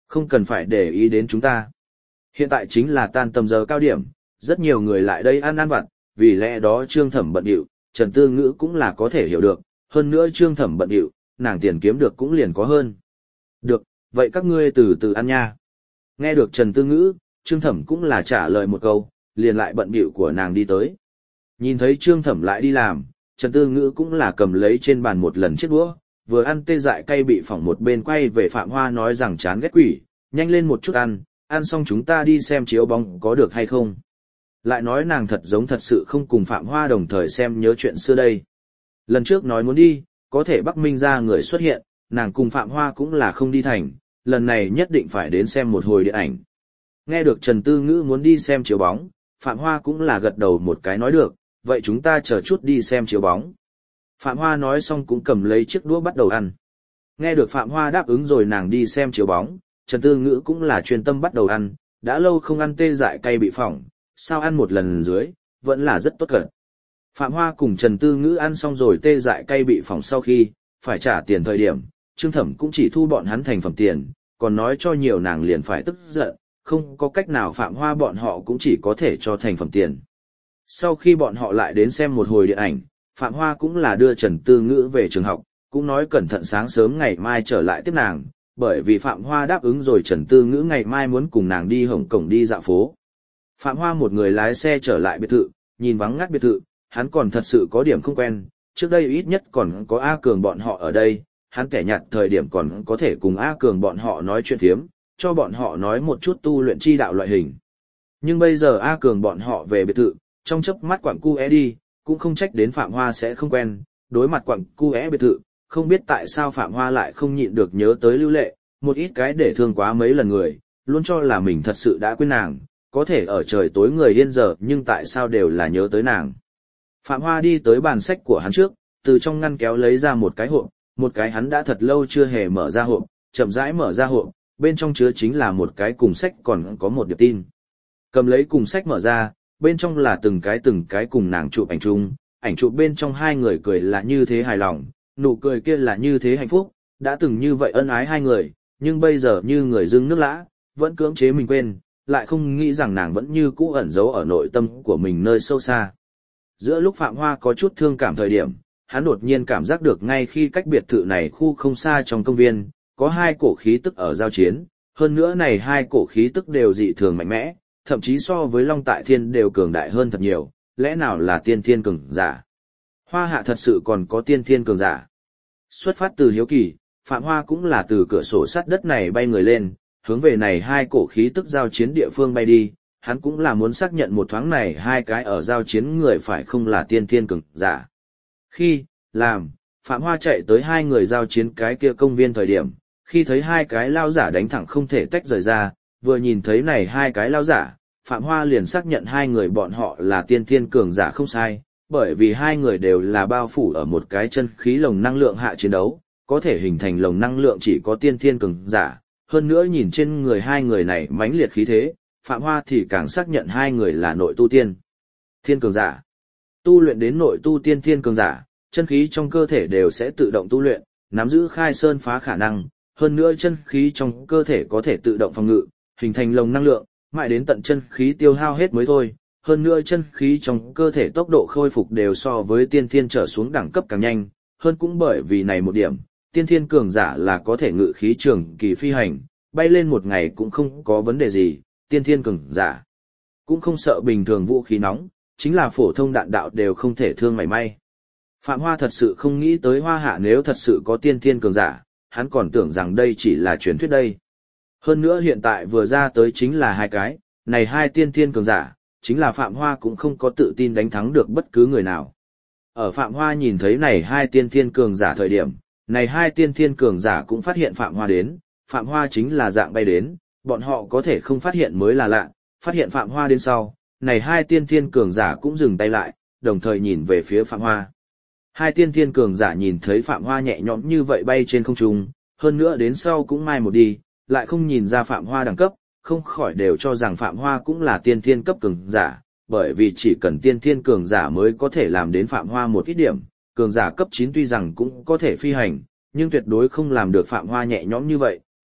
Không cần phải để ý đến chúng ta. Hiện tại chính là tan tầm giờ cao điểm, rất nhiều người lại đây ăn ăn vặt, vì lẽ đó Trương Thẩm bận điệu, Trần Tư Ngữ cũng là có thể hiểu được, hơn nữa Trương Thẩm bận điệu, nàng tiền kiếm được cũng liền có hơn. Được, vậy các ngươi từ từ ăn nha. Nghe được Trần Tư Ngữ, Trương Thẩm cũng là trả lời một câu, liền lại bận điệu của nàng đi tới. Nhìn thấy Trương Thẩm lại đi làm, Trần Tư Ngữ cũng là cầm lấy trên bàn một lần chiếc đũa, vừa ăn tê dại cay bị phỏng một bên quay về Phạm Hoa nói rằng chán ghét quỷ, nhanh lên một chút ăn, ăn xong chúng ta đi xem chiếu bóng có được hay không. Lại nói nàng thật giống thật sự không cùng Phạm Hoa đồng thời xem nhớ chuyện xưa đây. Lần trước nói muốn đi, có thể Bắc Minh ra người xuất hiện, nàng cùng Phạm Hoa cũng là không đi thành, lần này nhất định phải đến xem một hồi điện ảnh. Nghe được Trần Tư Ngữ muốn đi xem chiếu bóng, Phạm Hoa cũng là gật đầu một cái nói được, vậy chúng ta chờ chút đi xem chiếu bóng. Phạm Hoa nói xong cũng cầm lấy chiếc đũa bắt đầu ăn. Nghe được Phạm Hoa đáp ứng rồi nàng đi xem chiếu bóng, Trần Tư Ngữ cũng là chuyên tâm bắt đầu ăn, đã lâu không ăn tê dại cay bị phỏng, sao ăn một lần dưới, vẫn là rất tốt cận. Phạm Hoa cùng Trần Tư Ngữ ăn xong rồi tê dại cay bị phỏng sau khi, phải trả tiền thời điểm, Trương Thẩm cũng chỉ thu bọn hắn thành phẩm tiền, còn nói cho nhiều nàng liền phải tức giận, không có cách nào Phạm Hoa bọn họ cũng chỉ có thể cho thành phẩm tiền. Sau khi bọn họ lại đến xem một hồi điện ảnh, Phạm Hoa cũng là đưa Trần Tư Ngữ về trường học, cũng nói cẩn thận sáng sớm ngày mai trở lại tiếp nàng, bởi vì Phạm Hoa đáp ứng rồi Trần Tư Ngữ ngày mai muốn cùng nàng đi Hồng Cổng đi dạo phố. Phạm Hoa một người lái xe trở lại biệt thự, nhìn vắng ngắt biệt thự, hắn còn thật sự có điểm không quen, trước đây ít nhất còn có A Cường bọn họ ở đây, hắn kẻ nhạt thời điểm còn có thể cùng A Cường bọn họ nói chuyện phiếm, cho bọn họ nói một chút tu luyện chi đạo loại hình. Nhưng bây giờ A Cường bọn họ về biệt thự, trong chớp mắt quặng cu é đi, cũng không trách đến Phạm Hoa sẽ không quen, đối mặt quặng cu é biệt thự, không biết tại sao Phạm Hoa lại không nhịn được nhớ tới Lưu Lệ, một ít cái để thương quá mấy lần người, luôn cho là mình thật sự đã quên nàng, có thể ở trời tối người yên giờ nhưng tại sao đều là nhớ tới nàng. Phạm Hoa đi tới bàn sách của hắn trước, từ trong ngăn kéo lấy ra một cái hộp, một cái hắn đã thật lâu chưa hề mở ra hộp, chậm rãi mở ra hộp, bên trong chứa chính là một cái cùng sách còn có một điệp tin. Cầm lấy cùng sách mở ra, bên trong là từng cái từng cái cùng nàng chụp ảnh chung, ảnh chụp bên trong hai người cười là như thế hài lòng, nụ cười kia là như thế hạnh phúc, đã từng như vậy ân ái hai người, nhưng bây giờ như người dưng nước lã, vẫn cưỡng chế mình quên, lại không nghĩ rằng nàng vẫn như cũ ẩn giấu ở nội tâm của mình nơi sâu xa. Giữa lúc Phạm Hoa có chút thương cảm thời điểm, hắn đột nhiên cảm giác được ngay khi cách biệt thự này khu không xa trong công viên, có hai cổ khí tức ở giao chiến, hơn nữa này hai cổ khí tức đều dị thường mạnh mẽ, thậm chí so với Long Tại Thiên đều cường đại hơn thật nhiều, lẽ nào là tiên thiên cường giả? Hoa Hạ thật sự còn có tiên thiên cường giả. Xuất phát từ hiếu kỳ, Phạm Hoa cũng là từ cửa sổ sắt đất này bay người lên, hướng về này hai cổ khí tức giao chiến địa phương bay đi, hắn cũng là muốn xác nhận một thoáng này hai cái ở giao chiến người phải không là tiên thiên cường giả. Khi, làm, Phạm Hoa chạy tới hai người giao chiến cái kia công viên thời điểm, khi thấy hai cái lao giả đánh thẳng không thể tách rời ra, vừa nhìn thấy này hai cái lao giả, Phạm Hoa liền xác nhận hai người bọn họ là tiên thiên cường giả không sai, bởi vì hai người đều là bao phủ ở một cái chân khí lồng năng lượng hạ chiến đấu, có thể hình thành lồng năng lượng chỉ có tiên thiên cường giả, hơn nữa nhìn trên người hai người này mãnh liệt khí thế, Phạm Hoa thì càng xác nhận hai người là nội tu tiên thiên cường giả. Tu luyện đến nội tu tiên thiên cường giả, chân khí trong cơ thể đều sẽ tự động tu luyện, nắm giữ khai sơn phá khả năng, hơn nữa chân khí trong cơ thể có thể tự động phòng ngự, hình thành lồng năng lượng, mãi đến tận chân khí tiêu hao hết mới thôi. Hơn nữa chân khí trong cơ thể tốc độ khôi phục đều so với tiên thiên trở xuống đẳng cấp càng nhanh, hơn cũng bởi vì này một điểm, tiên thiên cường giả là có thể ngự khí trường kỳ phi hành, bay lên một ngày cũng không có vấn đề gì, tiên thiên cường giả cũng không sợ bình thường vũ khí nóng, chính là phổ thông đạn đạo đều không thể thương mảy may. Phạm Hoa thật sự không nghĩ tới Hoa Hạ nếu thật sự có tiên thiên cường giả, hắn còn tưởng rằng đây chỉ là truyền thuyết đây. Hơn nữa hiện tại vừa ra tới chính là hai cái, này hai tiên thiên cường giả, chính là Phạm Hoa cũng không có tự tin đánh thắng được bất cứ người nào. Ở Phạm Hoa nhìn thấy này hai tiên thiên cường giả thời điểm, này hai tiên thiên cường giả cũng phát hiện Phạm Hoa đến, Phạm Hoa chính là dạng bay đến, bọn họ có thể không phát hiện mới là lạ, phát hiện Phạm Hoa đến sau, này hai tiên thiên cường giả cũng dừng tay lại, đồng thời nhìn về phía Phạm Hoa. Hai tiên thiên cường giả nhìn thấy Phạm Hoa nhẹ nhõm như vậy bay trên không trung, hơn nữa đến sau cũng mai một đi, lại không nhìn ra Phạm Hoa đẳng cấp, không khỏi đều cho rằng Phạm Hoa cũng là tiên thiên cấp cường giả, bởi vì chỉ cần tiên thiên cường giả mới có thể làm đến Phạm Hoa một ít điểm, cường giả cấp chín tuy rằng cũng có thể phi hành, nhưng tuyệt đối không làm được Phạm Hoa nhẹ nhõm như vậy,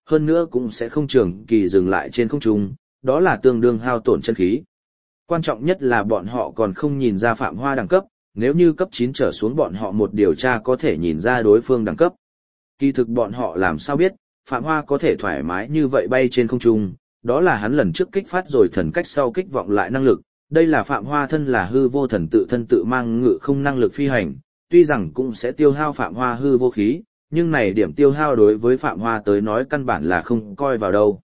hơn nữa cũng sẽ không trường kỳ dừng lại trên không trung, đó là tương đương hao tổn chân khí. Quan trọng nhất là bọn họ còn không nhìn ra Phạm Hoa đẳng cấp, nếu như cấp chín trở xuống bọn họ một điều tra có thể nhìn ra đối phương đẳng cấp. Kỳ thực bọn họ làm sao biết, Phạm Hoa có thể thoải mái như vậy bay trên không trung, đó là hắn lần trước kích phát rồi thần cách sau kích vọng lại năng lực, đây là Phạm Hoa thân là hư vô thần tự thân tự mang ngự không năng lực phi hành, tuy rằng cũng sẽ tiêu hao Phạm Hoa hư vô khí, nhưng này điểm tiêu hao đối với Phạm Hoa tới nói căn bản là không coi vào đâu.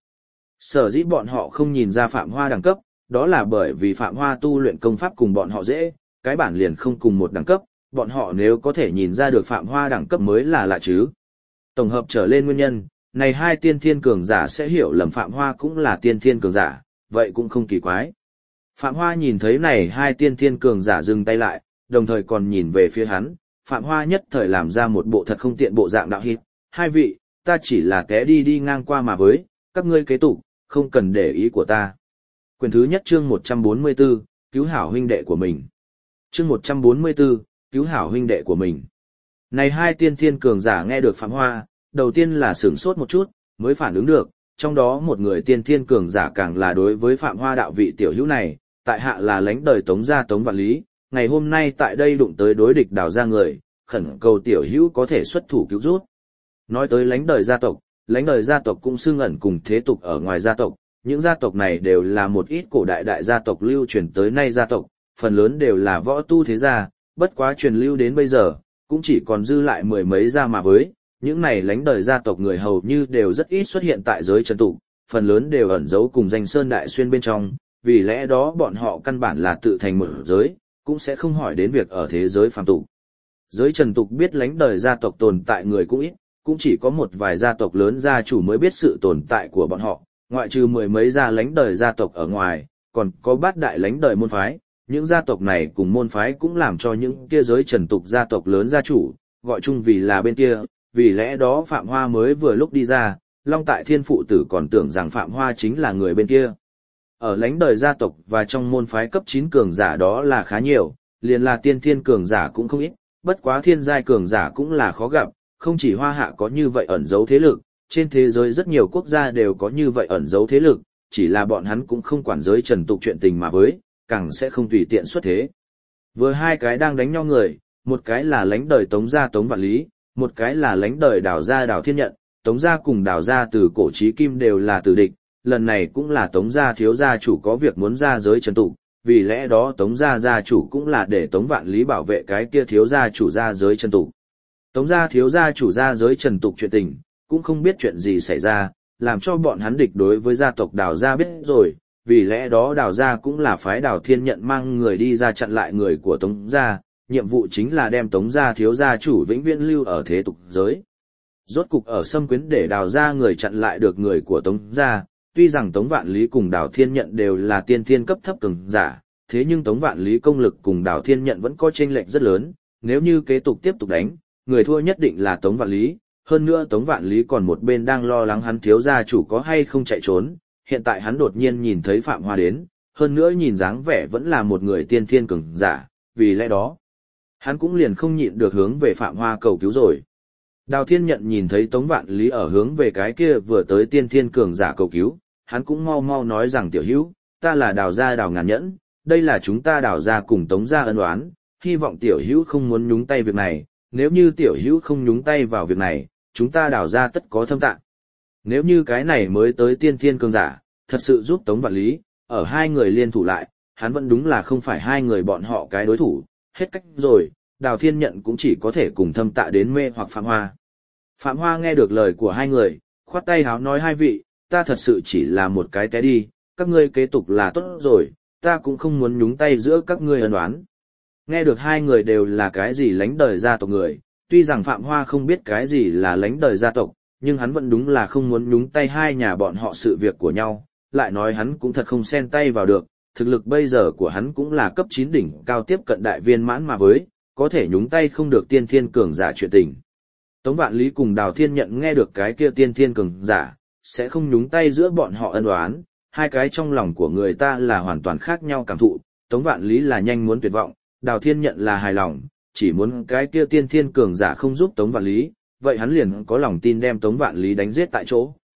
Sở dĩ bọn họ không nhìn ra Phạm Hoa đẳng cấp, đó là bởi vì Phạm Hoa tu luyện công pháp cùng bọn họ dễ, cái bản liền không cùng một đẳng cấp, bọn họ nếu có thể nhìn ra được Phạm Hoa đẳng cấp mới là lạ chứ. Tổng hợp trở lên nguyên nhân, này hai tiên thiên cường giả sẽ hiểu lầm Phạm Hoa cũng là tiên thiên cường giả, vậy cũng không kỳ quái. Phạm Hoa nhìn thấy này hai tiên thiên cường giả dừng tay lại, đồng thời còn nhìn về phía hắn, Phạm Hoa nhất thời làm ra một bộ thật không tiện bộ dạng đạo hít, hai vị, ta chỉ là té đi đi ngang qua mà với, các ngươi kế tục, không cần để ý của ta. Quyển thứ nhất chương một trăm bốn mươi tư, cứu hảo huynh đệ của mình. Chương một trăm bốn mươi tư, cứu hảo huynh đệ của mình. Này hai tiên thiên cường giả nghe được Phạm Hoa, đầu tiên là sửng sốt một chút, mới phản ứng được, trong đó một người tiên thiên cường giả càng là đối với Phạm Hoa đạo vị tiểu hữu này, tại hạ là lãnh đời Tống gia Tống Vạn Lý, ngày hôm nay tại đây đụng tới đối địch đào ra người, khẩn cầu tiểu hữu có thể xuất thủ cứu rút. Nói tới lãnh đời gia tộc, lãnh đời gia tộc cũng xưng ẩn cùng thế tục ở ngoài gia tộc, những gia tộc này đều là một ít cổ đại đại gia tộc lưu truyền tới nay gia tộc, phần lớn đều là võ tu thế gia, bất quá truyền lưu đến bây giờ, cũng chỉ còn dư lại mười mấy gia mà với, những này lãnh đời gia tộc người hầu như đều rất ít xuất hiện tại giới trần tục, phần lớn đều ẩn giấu cùng danh sơn đại xuyên bên trong, vì lẽ đó bọn họ căn bản là tự thành một giới, cũng sẽ không hỏi đến việc ở thế giới phàm tục. Giới trần tục biết lãnh đời gia tộc tồn tại người cũng ít, cũng chỉ có một vài gia tộc lớn gia chủ mới biết sự tồn tại của bọn họ, ngoại trừ mười mấy gia lãnh đời gia tộc ở ngoài, còn có bát đại lãnh đời môn phái, những gia tộc này cùng môn phái cũng làm cho những kia giới trần tục gia tộc lớn gia chủ, gọi chung vì là bên kia, vì lẽ đó Phạm Hoa mới vừa lúc đi ra, Long Tại Thiên phụ tử còn tưởng rằng Phạm Hoa chính là người bên kia. Ở lãnh đời gia tộc và trong môn phái cấp chín cường giả đó là khá nhiều, liền là tiên thiên cường giả cũng không ít, bất quá thiên giai cường giả cũng là khó gặp, không chỉ Hoa Hạ có như vậy ẩn giấu thế lực, trên thế giới rất nhiều quốc gia đều có như vậy ẩn giấu thế lực, chỉ là bọn hắn cũng không quản giới trần tục chuyện tình mà với, càng sẽ không tùy tiện xuất thế. Vừa hai cái đang đánh nhau người, một cái là lãnh đời Tống gia Tống Vạn Lý, một cái là lãnh đời Đào gia Đào Thiên Nhận, Tống gia cùng Đào gia từ cổ chí kim đều là tử địch, lần này cũng là Tống gia thiếu gia chủ có việc muốn ra giới trần tục, vì lẽ đó Tống gia gia chủ cũng là để Tống Vạn Lý bảo vệ cái kia thiếu gia chủ ra giới trần tục. Tống gia thiếu gia chủ ra giới trần tục chuyện tình, cũng không biết chuyện gì xảy ra, làm cho bọn hắn địch đối với gia tộc Đào gia biết rồi, vì lẽ đó Đào gia cũng là phái Đào Thiên Nhận mang người đi ra chặn lại người của Tống gia, nhiệm vụ chính là đem Tống gia thiếu gia chủ vĩnh viễn lưu ở thế tục giới. Rốt cục ở Sâm Quyến để Đào gia người chặn lại được người của Tống gia, tuy rằng Tống Vạn Lý cùng Đào Thiên Nhận đều là tiên thiên cấp thấp cường giả, thế nhưng Tống Vạn Lý công lực cùng Đào Thiên Nhận vẫn có chênh lệch rất lớn, nếu như kế tục tiếp tục đánh, người thua nhất định là Tống Vạn Lý, hơn nữa Tống Vạn Lý còn một bên đang lo lắng hắn thiếu gia chủ có hay không chạy trốn, hiện tại hắn đột nhiên nhìn thấy Phạm Hoa đến, hơn nữa nhìn dáng vẻ vẫn là một người tiên thiên cường giả, vì lẽ đó, hắn cũng liền không nhịn được hướng về Phạm Hoa cầu cứu rồi. Đào Thiên Nhận nhìn thấy Tống Vạn Lý ở hướng về cái kia vừa tới tiên thiên cường giả cầu cứu, hắn cũng mau mau nói rằng tiểu hữu, ta là Đào gia Đào Ngàn Nhẫn, đây là chúng ta Đào gia cùng Tống gia ân oán, hy vọng tiểu hữu không muốn nhúng tay việc này, nếu như tiểu hữu không nhúng tay vào việc này, chúng ta Đào gia tất có thâm tạng. Nếu như cái này mới tới tiên thiên cường giả, thật sự giúp Tống Vạn Lý, ở hai người liên thủ lại, hắn vẫn đúng là không phải hai người bọn họ cái đối thủ, hết cách rồi, Đào Thiên Nhận cũng chỉ có thể cùng thâm tạ đến mê hoặc Phạm Hoa. Phạm Hoa nghe được lời của hai người, khoát tay háo nói hai vị, ta thật sự chỉ là một cái té đi, các ngươi kế tục là tốt rồi, ta cũng không muốn nhúng tay giữa các ngươi ân oán. Nghe được hai người đều là cái gì lánh đời gia tộc người, tuy rằng Phạm Hoa không biết cái gì là lánh đời gia tộc, nhưng hắn vẫn đúng là không muốn nhúng tay hai nhà bọn họ sự việc của nhau, lại nói hắn cũng thật không xen tay vào được, thực lực bây giờ của hắn cũng là cấp chín đỉnh cao tiếp cận đại viên mãn mà với, có thể nhúng tay không được tiên thiên cường giả chuyện tình. Tống Vạn Lý cùng Đào Thiên Nhận nghe được cái kia tiên thiên cường giả, sẽ không nhúng tay giữa bọn họ ân oán, hai cái trong lòng của người ta là hoàn toàn khác nhau cảm thụ, Tống Vạn Lý là nhanh muốn tuyệt vọng, Đào Thiên Nhận là hài lòng, chỉ muốn cái kia tiên thiên cường giả không giúp Tống Vạn Lý, vậy hắn liền có lòng tin đem Tống Vạn Lý đánh giết tại chỗ.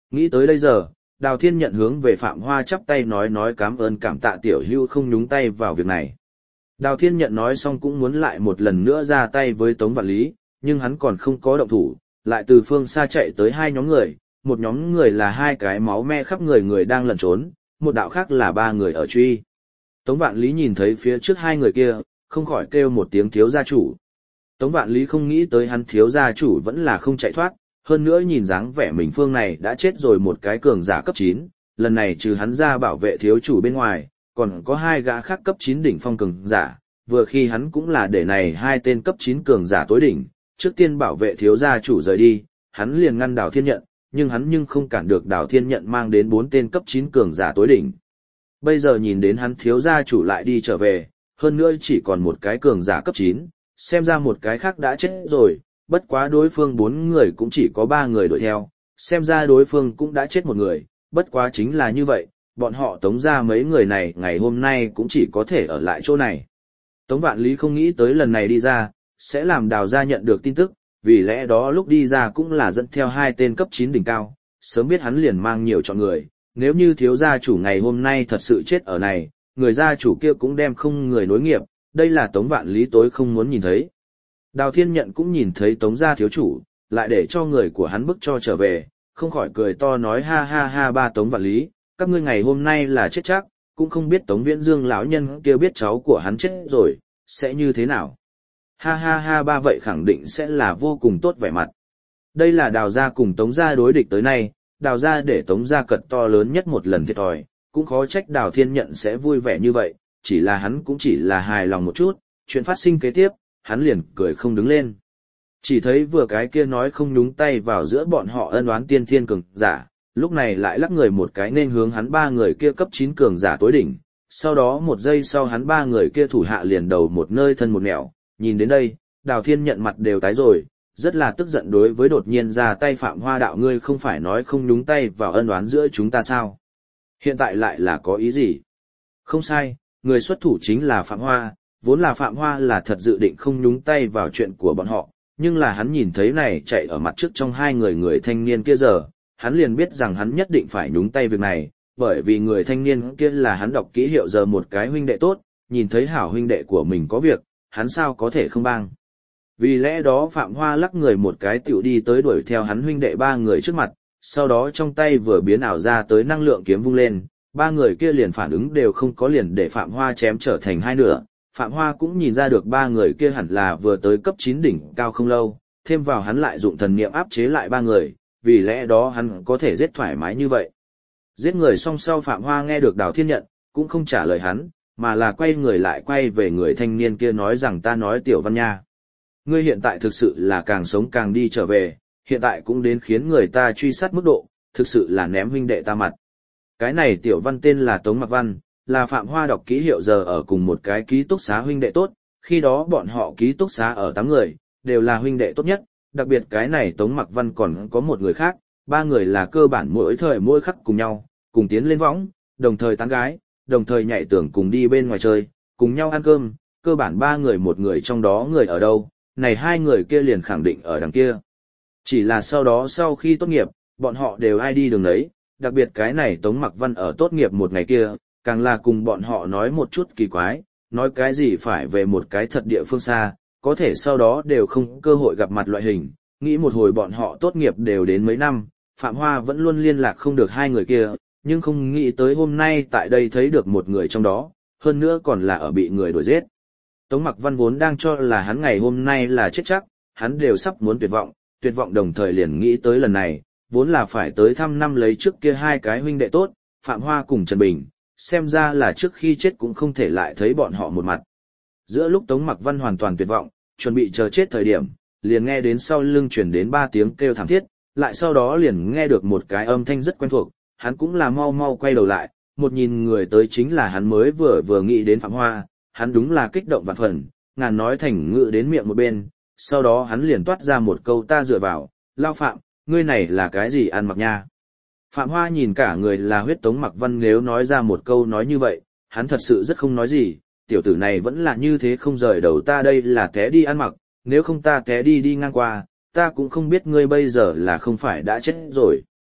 Nghĩ tới đây giờ, Đào Thiên Nhận hướng về Phạm Hoa chắp tay nói nói cảm ơn cảm tạ tiểu hưu không nhúng tay vào việc này. Đào Thiên Nhận nói xong cũng muốn lại một lần nữa ra tay với Tống Vạn Lý, nhưng hắn còn không có động thủ, lại từ phương xa chạy tới hai nhóm người, một nhóm người là hai cái máu me khắp người người đang lẩn trốn, một đạo khác là ba người ở truy. Tống Vạn Lý nhìn thấy phía trước hai người kia, không khỏi kêu một tiếng thiếu gia chủ. Tống Vạn Lý không nghĩ tới hắn thiếu gia chủ vẫn là không chạy thoát, hơn nữa nhìn dáng vẻ mình phương này đã chết rồi một cái cường giả cấp chín, lần này trừ hắn ra bảo vệ thiếu chủ bên ngoài, còn có hai gã khác cấp chín đỉnh phong cường giả, vừa khi hắn cũng là để này hai tên cấp chín cường giả tối đỉnh, trước tiên bảo vệ thiếu gia chủ rời đi, hắn liền ngăn Đào Thiên Nhận, nhưng hắn nhưng không cản được Đào Thiên Nhận mang đến bốn tên cấp chín cường giả tối đỉnh. Bây giờ nhìn đến hắn thiếu gia chủ lại đi trở về, hơn nữa chỉ còn một cái cường giả cấp chín, xem ra một cái khác đã chết rồi, bất quá đối phương bốn người cũng chỉ có ba người đuổi theo, xem ra đối phương cũng đã chết một người, bất quá chính là như vậy, bọn họ Tống ra mấy người này ngày hôm nay cũng chỉ có thể ở lại chỗ này. Tống Vạn Lý không nghĩ tới lần này đi ra, sẽ làm Đào gia nhận được tin tức, vì lẽ đó lúc đi ra cũng là dẫn theo hai tên cấp chín đỉnh cao, sớm biết hắn liền mang nhiều chọn người, nếu như thiếu gia chủ ngày hôm nay thật sự chết ở này, người gia chủ kia cũng đem không người nối nghiệp, đây là Tống Vạn Lý tối không muốn nhìn thấy. Đào Thiên Nhận cũng nhìn thấy Tống gia thiếu chủ, lại để cho người của hắn bức cho trở về, không khỏi cười to nói ha ha ha ba Tống Vạn Lý, các ngươi ngày hôm nay là chết chắc, cũng không biết Tống Viễn Dương lão nhân kia biết cháu của hắn chết rồi, sẽ như thế nào. Ha ha ha ba vậy khẳng định sẽ là vô cùng tốt vẻ mặt. Đây là Đào gia cùng Tống gia đối địch tới nay, Đào gia để Tống gia cật to lớn nhất một lần thiệt thòi, cũng khó trách Đào Thiên Nhận sẽ vui vẻ như vậy, chỉ là hắn cũng chỉ là hài lòng một chút, chuyện phát sinh kế tiếp, hắn liền cười không đứng lên. Chỉ thấy vừa cái kia nói không nhúng tay vào giữa bọn họ ân oán tiên thiên cường giả, lúc này lại lắc người một cái nên hướng hắn ba người kia cấp chín cường giả tối đỉnh, sau đó một giây sau hắn ba người kia thủ hạ liền đầu một nơi thân một nẻo, nhìn đến đây, Đào Thiên Nhận mặt đều tái rồi, rất là tức giận đối với đột nhiên ra tay Phạm Hoa đạo ngươi không phải nói không nhúng tay vào ân oán giữa chúng ta sao? Hiện tại lại là có ý gì? Không sai, người xuất thủ chính là Phạm Hoa, vốn là Phạm Hoa là thật dự định không nhúng tay vào chuyện của bọn họ, nhưng là hắn nhìn thấy này chạy ở mặt trước trong hai người người thanh niên kia giờ, hắn liền biết rằng hắn nhất định phải nhúng tay việc này, bởi vì người thanh niên kia là hắn đọc kỹ hiệu giờ một cái huynh đệ tốt, nhìn thấy hảo huynh đệ của mình có việc, hắn sao có thể không bang. Vì lẽ đó Phạm Hoa lắc người một cái tiểu đi tới đuổi theo hắn huynh đệ ba người trước mặt, sau đó trong tay vừa biến ảo ra tới năng lượng kiếm vung lên, ba người kia liền phản ứng đều không có liền để Phạm Hoa chém trở thành hai nửa. Phạm Hoa cũng nhìn ra được ba người kia hẳn là vừa tới cấp chín đỉnh cao không lâu, thêm vào hắn lại dụng thần niệm áp chế lại ba người, vì lẽ đó hắn có thể giết thoải mái như vậy. Giết người xong sau Phạm Hoa nghe được Đào Thiên Nhận, cũng không trả lời hắn, mà là quay người lại quay về người thanh niên kia nói rằng ta nói Tiểu Văn nha. Ngươi hiện tại thực sự là càng sống càng đi trở về, hiện tại cũng đến khiến người ta truy sát mức độ, thực sự là ném huynh đệ ta mặt. Cái này Tiểu Văn tên là Tống Mặc Văn, là Phạm Hoa đọc ký hiệu giờ ở cùng một cái ký túc xá huynh đệ tốt, khi đó bọn họ ký túc xá ở tám người, đều là huynh đệ tốt nhất, đặc biệt cái này Tống Mặc Văn còn có một người khác, ba người là cơ bản mỗi thời mỗi khắc cùng nhau, cùng tiến lên võng, đồng thời tán gái, đồng thời nhảy tưởng cùng đi bên ngoài chơi, cùng nhau ăn cơm, cơ bản ba người một người trong đó người ở đâu, này hai người kia liền khẳng định ở đằng kia. Chỉ là sau đó sau khi tốt nghiệp, bọn họ đều ai đi đường đấy, đặc biệt cái này Tống Mặc Văn ở tốt nghiệp một ngày kia, càng là cùng bọn họ nói một chút kỳ quái, nói cái gì phải về một cái thật địa phương xa, có thể sau đó đều không cơ hội gặp mặt loại hình, nghĩ một hồi bọn họ tốt nghiệp đều đến mấy năm, Phạm Hoa vẫn luôn liên lạc không được hai người kia, nhưng không nghĩ tới hôm nay tại đây thấy được một người trong đó, hơn nữa còn là ở bị người đuổi giết. Tống Mặc Văn vốn đang cho là hắn ngày hôm nay là chết chắc, hắn đều sắp muốn tuyệt vọng, tuyệt vọng đồng thời liền nghĩ tới lần này, vốn là phải tới thăm năm lấy trước kia hai cái huynh đệ tốt, Phạm Hoa cùng Trần Bình, xem ra là trước khi chết cũng không thể lại thấy bọn họ một mặt. Giữa lúc Tống Mặc Văn hoàn toàn tuyệt vọng, chuẩn bị chờ chết thời điểm, liền nghe đến sau lưng chuyển đến ba tiếng kêu thảm thiết, lại sau đó liền nghe được một cái âm thanh rất quen thuộc, hắn cũng là mau mau quay đầu lại, một nhìn người tới chính là hắn mới vừa vừa nghĩ đến Phạm Hoa, hắn đúng là kích động vạn phần, ngàn nói thành ngữ đến miệng một bên, sau đó hắn liền toát ra một câu ta dựa vào, lao Phạm, ngươi này là cái gì ăn mặc nha. Phạm Hoa nhìn cả người là huyết Tống Mặc Văn nếu nói ra một câu nói như vậy, hắn thật sự rất không nói gì, tiểu tử này vẫn là như thế không rời đầu ta đây là té đi ăn mặc, nếu không ta té đi đi ngang qua, ta cũng không biết ngươi bây giờ là không phải đã chết rồi.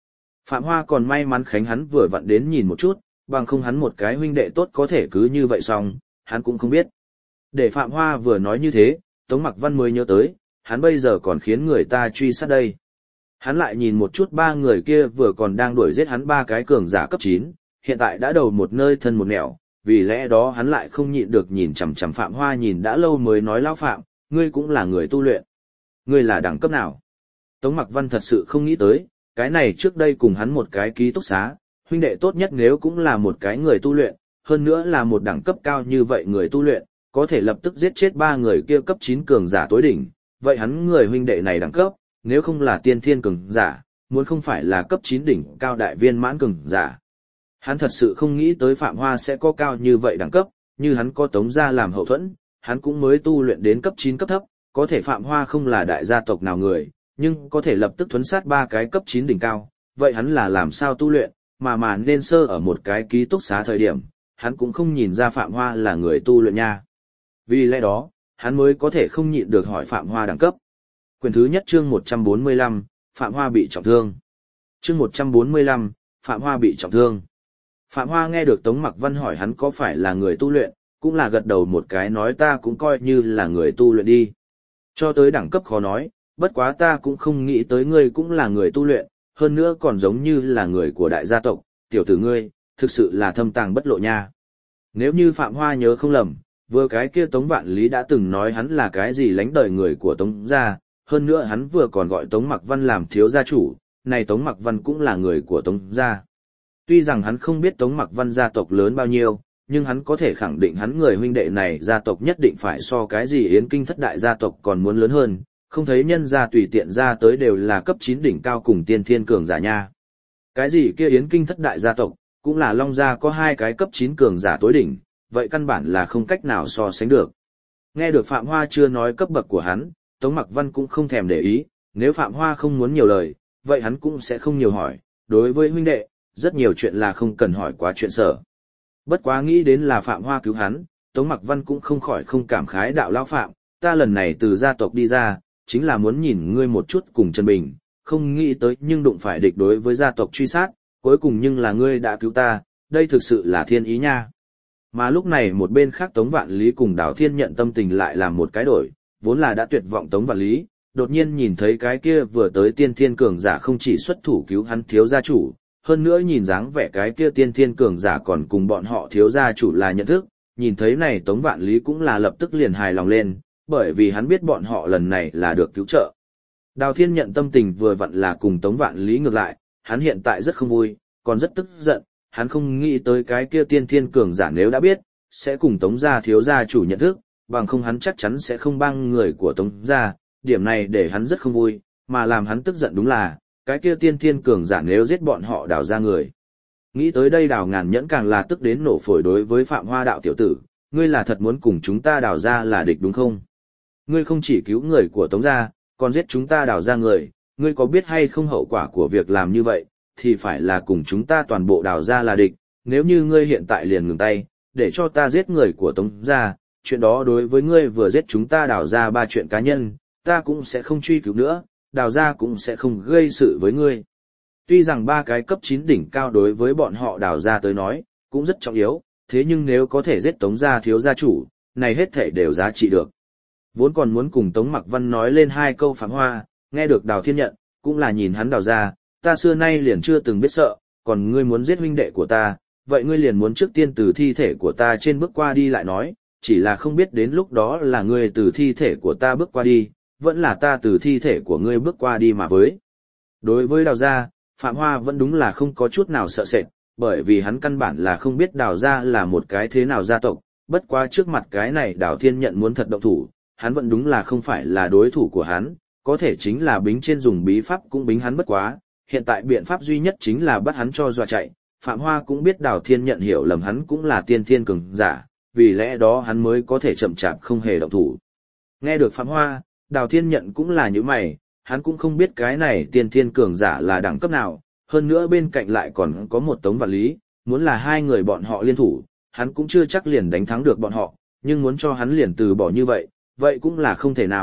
Phạm Hoa còn may mắn Khánh hắn vừa vặn đến nhìn một chút, bằng không hắn một cái huynh đệ tốt có thể cứ như vậy xong, hắn cũng không biết. Để Phạm Hoa vừa nói như thế, Tống Mặc Văn mới nhớ tới, hắn bây giờ còn khiến người ta truy sát đây. Hắn lại nhìn một chút ba người kia vừa còn đang đuổi giết hắn ba cái cường giả cấp chín, hiện tại đã đầu một nơi thân một nẻo, vì lẽ đó hắn lại không nhịn được nhìn chằm chằm Phạm Hoa nhìn đã lâu mới nói lão Phạm, ngươi cũng là người tu luyện. Ngươi là đẳng cấp nào? Tống Mặc Văn thật sự không nghĩ tới, cái này trước đây cùng hắn một cái ký túc xá, huynh đệ tốt nhất nếu cũng là một cái người tu luyện, hơn nữa là một đẳng cấp cao như vậy người tu luyện, có thể lập tức giết chết ba người kia cấp chín cường giả tối đỉnh, vậy hắn người huynh đệ này đẳng cấp, nếu không là tiên thiên cường giả, muốn không phải là cấp chín đỉnh cao đại viên mãn cường giả. Hắn thật sự không nghĩ tới Phạm Hoa sẽ có cao như vậy đẳng cấp, như hắn có Tống gia làm hậu thuẫn, hắn cũng mới tu luyện đến cấp chín cấp thấp, có thể Phạm Hoa không là đại gia tộc nào người, nhưng có thể lập tức thuấn sát ba cái cấp chín đỉnh cao, vậy hắn là làm sao tu luyện, mà mà nên sơ ở một cái ký túc xá thời điểm, hắn cũng không nhìn ra Phạm Hoa là người tu luyện nha. Vì lẽ đó, hắn mới có thể không nhịn được hỏi Phạm Hoa đẳng cấp. Quyển thứ nhất chương một trăm bốn mươi lăm, Phạm Hoa bị trọng thương. Chương một trăm bốn mươi lăm, Phạm Hoa bị trọng thương. Phạm Hoa nghe được Tống Mặc Văn hỏi hắn có phải là người tu luyện, cũng là gật đầu một cái nói ta cũng coi như là người tu luyện đi. Cho tới đẳng cấp khó nói, bất quá ta cũng không nghĩ tới ngươi cũng là người tu luyện, hơn nữa còn giống như là người của đại gia tộc, tiểu tử ngươi, thực sự là thâm tàng bất lộ nha. Nếu như Phạm Hoa nhớ không lầm, vừa cái kia Tống Vạn Lý đã từng nói hắn là cái gì lánh đời người của Tống gia, hơn nữa hắn vừa còn gọi Tống Mặc Văn làm thiếu gia chủ, này Tống Mặc Văn cũng là người của Tống gia. Tuy rằng hắn không biết Tống Mặc Văn gia tộc lớn bao nhiêu, nhưng hắn có thể khẳng định hắn người huynh đệ này gia tộc nhất định phải so cái gì Yến Kinh thất đại gia tộc còn muốn lớn hơn, không thấy nhân gia tùy tiện ra tới đều là cấp chín đỉnh cao cùng tiên thiên cường giả nha. Cái gì kia Yến Kinh thất đại gia tộc, cũng là Long gia có hai cái cấp chín cường giả tối đỉnh, vậy căn bản là không cách nào so sánh được. Nghe được Phạm Hoa chưa nói cấp bậc của hắn, Tống Mặc Văn cũng không thèm để ý, nếu Phạm Hoa không muốn nhiều lời, vậy hắn cũng sẽ không nhiều hỏi, đối với huynh đệ, rất nhiều chuyện là không cần hỏi quá chuyện sở. Bất quá nghĩ đến là Phạm Hoa cứu hắn, Tống Mặc Văn cũng không khỏi không cảm khái đạo lão Phạm, ta lần này từ gia tộc đi ra, chính là muốn nhìn ngươi một chút cùng Trần Bình, không nghĩ tới nhưng đụng phải địch đối với gia tộc truy sát, cuối cùng nhưng là ngươi đã cứu ta, đây thực sự là thiên ý nha. Mà lúc này một bên khác Tống Vạn Lý cùng Đào Thiên Nhận tâm tình lại làm một cái đổi, vốn là đã tuyệt vọng Tống Vạn Lý, đột nhiên nhìn thấy cái kia vừa tới tiên thiên cường giả không chỉ xuất thủ cứu hắn thiếu gia chủ, hơn nữa nhìn dáng vẻ cái kia tiên thiên cường giả còn cùng bọn họ thiếu gia chủ là nhận thức, nhìn thấy này Tống Vạn Lý cũng là lập tức liền hài lòng lên, bởi vì hắn biết bọn họ lần này là được cứu trợ. Đào Thiên Nhận tâm tình vừa vặn là cùng Tống Vạn Lý ngược lại, hắn hiện tại rất không vui, còn rất tức giận, hắn không nghĩ tới cái kia tiên thiên cường giả nếu đã biết, sẽ cùng Tống gia thiếu gia chủ nhận thức, bằng không hắn chắc chắn sẽ không băng người của Tống gia, điểm này để hắn rất không vui, mà làm hắn tức giận đúng là, cái kia tiên thiên cường giả nếu giết bọn họ Đào ra người. Nghĩ tới đây Đào Ngàn Nhẫn càng là tức đến nổ phổi đối với Phạm Hoa đạo tiểu tử, ngươi là thật muốn cùng chúng ta Đào ra là địch đúng không? Ngươi không chỉ cứu người của Tống gia, còn giết chúng ta Đào ra người, ngươi có biết hay không hậu quả của việc làm như vậy, thì phải là cùng chúng ta toàn bộ Đào ra là địch, nếu như ngươi hiện tại liền ngừng tay, để cho ta giết người của Tống gia, chuyện đó đối với ngươi vừa giết chúng ta Đào ra ba chuyện cá nhân, ta cũng sẽ không truy cứu nữa, Đào ra cũng sẽ không gây sự với ngươi. Tuy rằng ba cái cấp chín đỉnh cao đối với bọn họ Đào ra tới nói, cũng rất trọng yếu, thế nhưng nếu có thể giết Tống gia thiếu gia chủ, này hết thể đều giá trị được. Vốn còn muốn cùng Tống Mặc Văn nói lên hai câu Phạm Hoa, nghe được Đào Thiên Nhận, cũng là nhìn hắn Đào ra, ta xưa nay liền chưa từng biết sợ, còn ngươi muốn giết huynh đệ của ta, vậy ngươi liền muốn trước tiên từ thi thể của ta trên bước qua đi lại nói, chỉ là không biết đến lúc đó là ngươi từ thi thể của ta bước qua đi, vẫn là ta từ thi thể của ngươi bước qua đi mà với. Đối với Đào gia, Phạm Hoa vẫn đúng là không có chút nào sợ sệt, bởi vì hắn căn bản là không biết Đào gia là một cái thế nào gia tộc, bất quá trước mặt cái này Đào Thiên Nhận muốn thật động thủ, hắn vẫn đúng là không phải là đối thủ của hắn, có thể chính là bính trên dùng bí pháp cũng bính hắn bất quá, hiện tại biện pháp duy nhất chính là bắt hắn cho dọa chạy. Phạm Hoa cũng biết Đào Thiên Nhận hiểu lầm hắn cũng là tiên thiên cường giả, vì lẽ đó hắn mới có thể chậm chạp không hề động thủ. Nghe được Phạm Hoa, Đào Thiên Nhận cũng là như mày, hắn cũng không biết cái này tiên thiên cường giả là đẳng cấp nào, hơn nữa bên cạnh lại còn có một Tống Vạn Lý, muốn là hai người bọn họ liên thủ, hắn cũng chưa chắc liền đánh thắng được bọn họ, nhưng muốn cho hắn liền từ bỏ như vậy, vậy cũng là không thể nào,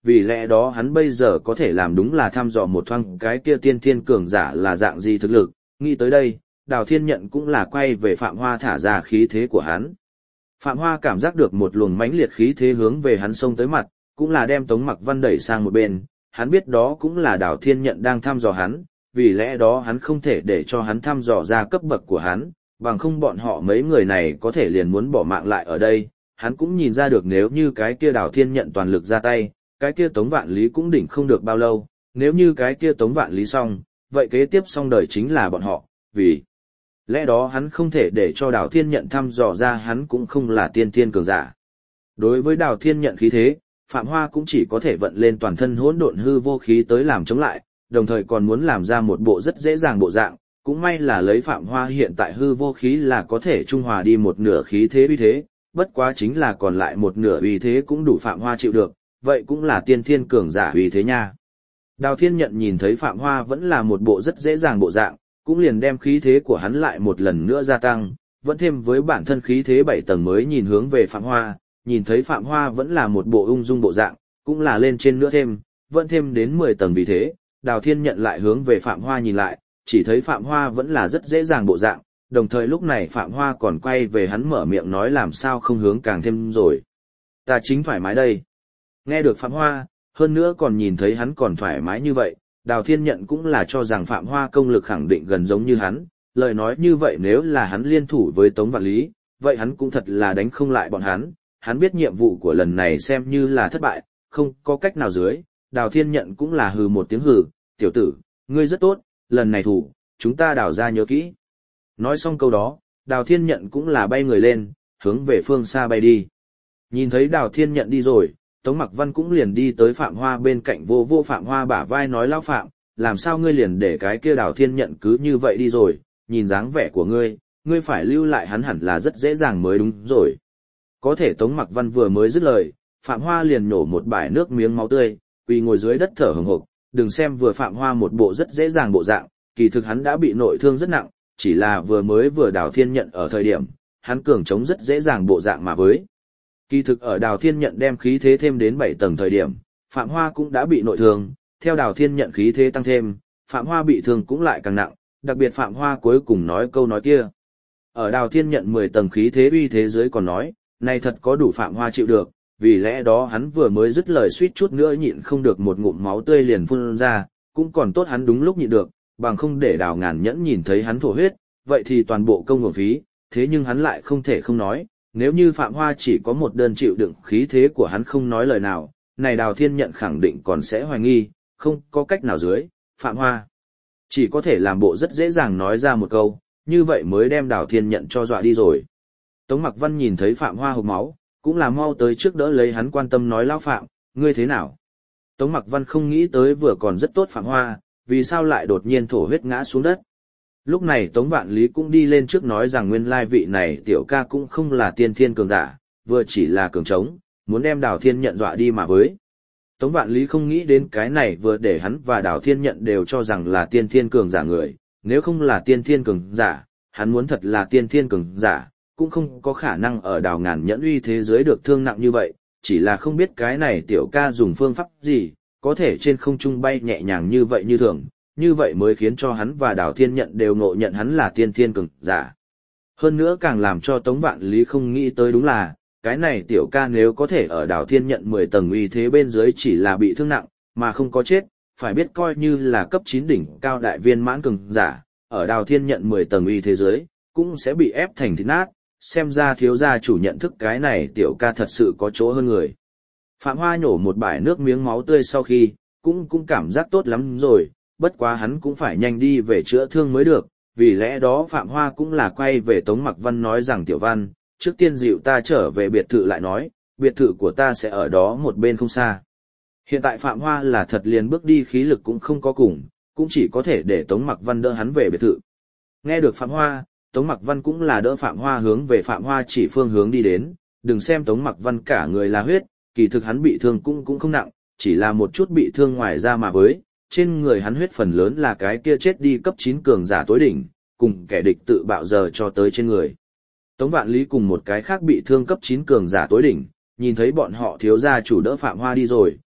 vì lẽ đó hắn bây giờ có thể làm đúng là thăm dò một thoáng cái kia tiên thiên cường giả là dạng gì thực lực. Nghĩ tới đây, Đào Thiên Nhận cũng là quay về Phạm Hoa thả ra khí thế của hắn. Phạm Hoa cảm giác được một luồng mãnh liệt khí thế hướng về hắn xông tới mặt, cũng là đem Tống Mặc Văn đẩy sang một bên, hắn biết đó cũng là Đào Thiên Nhận đang thăm dò hắn, vì lẽ đó hắn không thể để cho hắn thăm dò ra cấp bậc của hắn, bằng không bọn họ mấy người này có thể liền muốn bỏ mạng lại ở đây. Hắn cũng nhìn ra được nếu như cái kia Đào Thiên Nhận toàn lực ra tay, cái kia Tống Vạn Lý cũng đỉnh không được bao lâu, nếu như cái kia Tống Vạn Lý xong, vậy kế tiếp xong đời chính là bọn họ, vì lẽ đó hắn không thể để cho Đào Thiên Nhận thăm dò ra hắn cũng không là tiên thiên cường giả. Đối với Đào Thiên Nhận khí thế, Phạm Hoa cũng chỉ có thể vận lên toàn thân hỗn độn hư vô khí tới làm chống lại, đồng thời còn muốn làm ra một bộ rất dễ dàng bộ dạng, cũng may là lấy Phạm Hoa hiện tại hư vô khí là có thể trung hòa đi một nửa khí thế uy thế, bất quá chính là còn lại một nửa uy thế cũng đủ Phạm Hoa chịu được, vậy cũng là tiên thiên cường giả uy thế nha. Đào Thiên Nhận nhìn thấy Phạm Hoa vẫn là một bộ rất dễ dàng bộ dạng, cũng liền đem khí thế của hắn lại một lần nữa gia tăng, vẫn thêm với bản thân khí thế bảy tầng mới nhìn hướng về Phạm Hoa, nhìn thấy Phạm Hoa vẫn là một bộ ung dung bộ dạng, cũng là lên trên nữa thêm, vẫn thêm đến mười tầng vì thế, Đào Thiên Nhận lại hướng về Phạm Hoa nhìn lại, chỉ thấy Phạm Hoa vẫn là rất dễ dàng bộ dạng, đồng thời lúc này Phạm Hoa còn quay về hắn mở miệng nói làm sao không hướng càng thêm rồi. Ta chính thoải mái đây. Nghe được Phạm Hoa, hơn nữa còn nhìn thấy hắn còn thoải mái như vậy, Đào Thiên Nhận cũng là cho rằng Phạm Hoa công lực khẳng định gần giống như hắn, lời nói như vậy nếu là hắn liên thủ với Tống Vạn Lý, vậy hắn cũng thật là đánh không lại bọn hắn, hắn biết nhiệm vụ của lần này xem như là thất bại, không có cách nào dưới, Đào Thiên Nhận cũng là hừ một tiếng hừ, tiểu tử, ngươi rất tốt, lần này thủ, chúng ta đào ra nhớ kỹ. Nói xong câu đó, Đào Thiên Nhận cũng là bay người lên, hướng về phương xa bay đi. Nhìn thấy Đào Thiên Nhận đi rồi, Tống Mặc Văn cũng liền đi tới Phạm Hoa bên cạnh vô vô Phạm Hoa bả vai nói lão Phạm, làm sao ngươi liền để cái kia Đào Thiên Nhận cứ như vậy đi rồi, nhìn dáng vẻ của ngươi, ngươi phải lưu lại hắn hẳn là rất dễ dàng mới đúng rồi. Có thể Tống Mặc Văn vừa mới dứt lời, Phạm Hoa liền nổ một bãi nước miếng máu tươi, quỳ ngồi dưới đất thở hổn hộc, đừng xem vừa Phạm Hoa một bộ rất dễ dàng bộ dạng, kỳ thực hắn đã bị nội thương rất nặng, chỉ là vừa mới vừa Đào Thiên Nhận ở thời điểm, hắn cường chống rất dễ dàng bộ dạng mà với. Kỳ thực ở Đào Thiên Nhận đem khí thế thêm đến bảy tầng thời điểm, Phạm Hoa cũng đã bị nội thương, theo Đào Thiên Nhận khí thế tăng thêm, Phạm Hoa bị thương cũng lại càng nặng, đặc biệt Phạm Hoa cuối cùng nói câu nói kia. Ở Đào Thiên Nhận mười tầng khí thế uy thế dưới còn nói, này thật có đủ Phạm Hoa chịu được, vì lẽ đó hắn vừa mới dứt lời suýt chút nữa nhịn không được một ngụm máu tươi liền phun ra, cũng còn tốt hắn đúng lúc nhịn được, bằng không để Đào Ngàn Nhẫn nhìn thấy hắn thổ huyết, vậy thì toàn bộ công uổng phí, thế nhưng hắn lại không thể không nói, nếu như Phạm Hoa chỉ có một đơn chịu đựng khí thế của hắn không nói lời nào, này Đào Thiên Nhận khẳng định còn sẽ hoài nghi, không có cách nào dưới, Phạm Hoa chỉ có thể làm bộ rất dễ dàng nói ra một câu, như vậy mới đem Đào Thiên Nhận cho dọa đi rồi. Tống Mặc Văn nhìn thấy Phạm Hoa hộc máu, cũng là mau tới trước đỡ lấy hắn quan tâm nói lão Phạm, ngươi thế nào? Tống Mặc Văn không nghĩ tới vừa còn rất tốt Phạm Hoa, vì sao lại đột nhiên thổ huyết ngã xuống đất. Lúc này Tống Vạn Lý cũng đi lên trước nói rằng nguyên lai vị này tiểu ca cũng không là tiên thiên cường giả, vừa chỉ là cường trống, muốn đem Đào Thiên Nhận dọa đi mà với. Tống Vạn Lý không nghĩ đến cái này vừa để hắn và Đào Thiên Nhận đều cho rằng là tiên thiên cường giả người, nếu không là tiên thiên cường giả, hắn muốn thật là tiên thiên cường giả, cũng không có khả năng ở Đào Ngàn Nhẫn uy thế giới được thương nặng như vậy, chỉ là không biết cái này tiểu ca dùng phương pháp gì, có thể trên không trung bay nhẹ nhàng như vậy như thường, như vậy mới khiến cho hắn và Đào Thiên Nhận đều ngộ nhận hắn là tiên thiên cường giả. Hơn nữa càng làm cho Tống Vạn Lý không nghĩ tới đúng là, cái này tiểu ca nếu có thể ở Đào Thiên Nhận mười tầng uy thế bên dưới chỉ là bị thương nặng, mà không có chết, phải biết coi như là cấp chín đỉnh cao đại viên mãn cường giả, ở Đào Thiên Nhận mười tầng uy thế giới, cũng sẽ bị ép thành thịt nát, xem ra thiếu gia chủ nhận thức cái này tiểu ca thật sự có chỗ hơn người. Phạm Hoa nhổ một bãi nước miếng máu tươi sau khi, cũng cũng cảm giác tốt lắm rồi, bất quá hắn cũng phải nhanh đi về chữa thương mới được, vì lẽ đó Phạm Hoa cũng là quay về Tống Mặc Văn nói rằng tiểu văn, trước tiên dịu ta trở về biệt thự lại nói, biệt thự của ta sẽ ở đó một bên không xa. Hiện tại Phạm Hoa là thật liền bước đi khí lực cũng không có cùng, cũng chỉ có thể để Tống Mặc Văn đỡ hắn về biệt thự. Nghe được Phạm Hoa, Tống Mặc Văn cũng là đỡ Phạm Hoa hướng về Phạm Hoa chỉ phương hướng đi đến, đừng xem Tống Mặc Văn cả người là huyết, kỳ thực hắn bị thương cũng cũng không nặng, chỉ là một chút bị thương ngoài ra mà với, trên người hắn huyết phần lớn là cái kia chết đi cấp chín cường giả tối đỉnh, cùng kẻ địch tự bạo giờ cho tới trên người. Tống Vạn Lý cùng một cái khác bị thương cấp chín cường giả tối đỉnh, nhìn thấy bọn họ thiếu gia chủ đỡ Phạm Hoa đi rồi,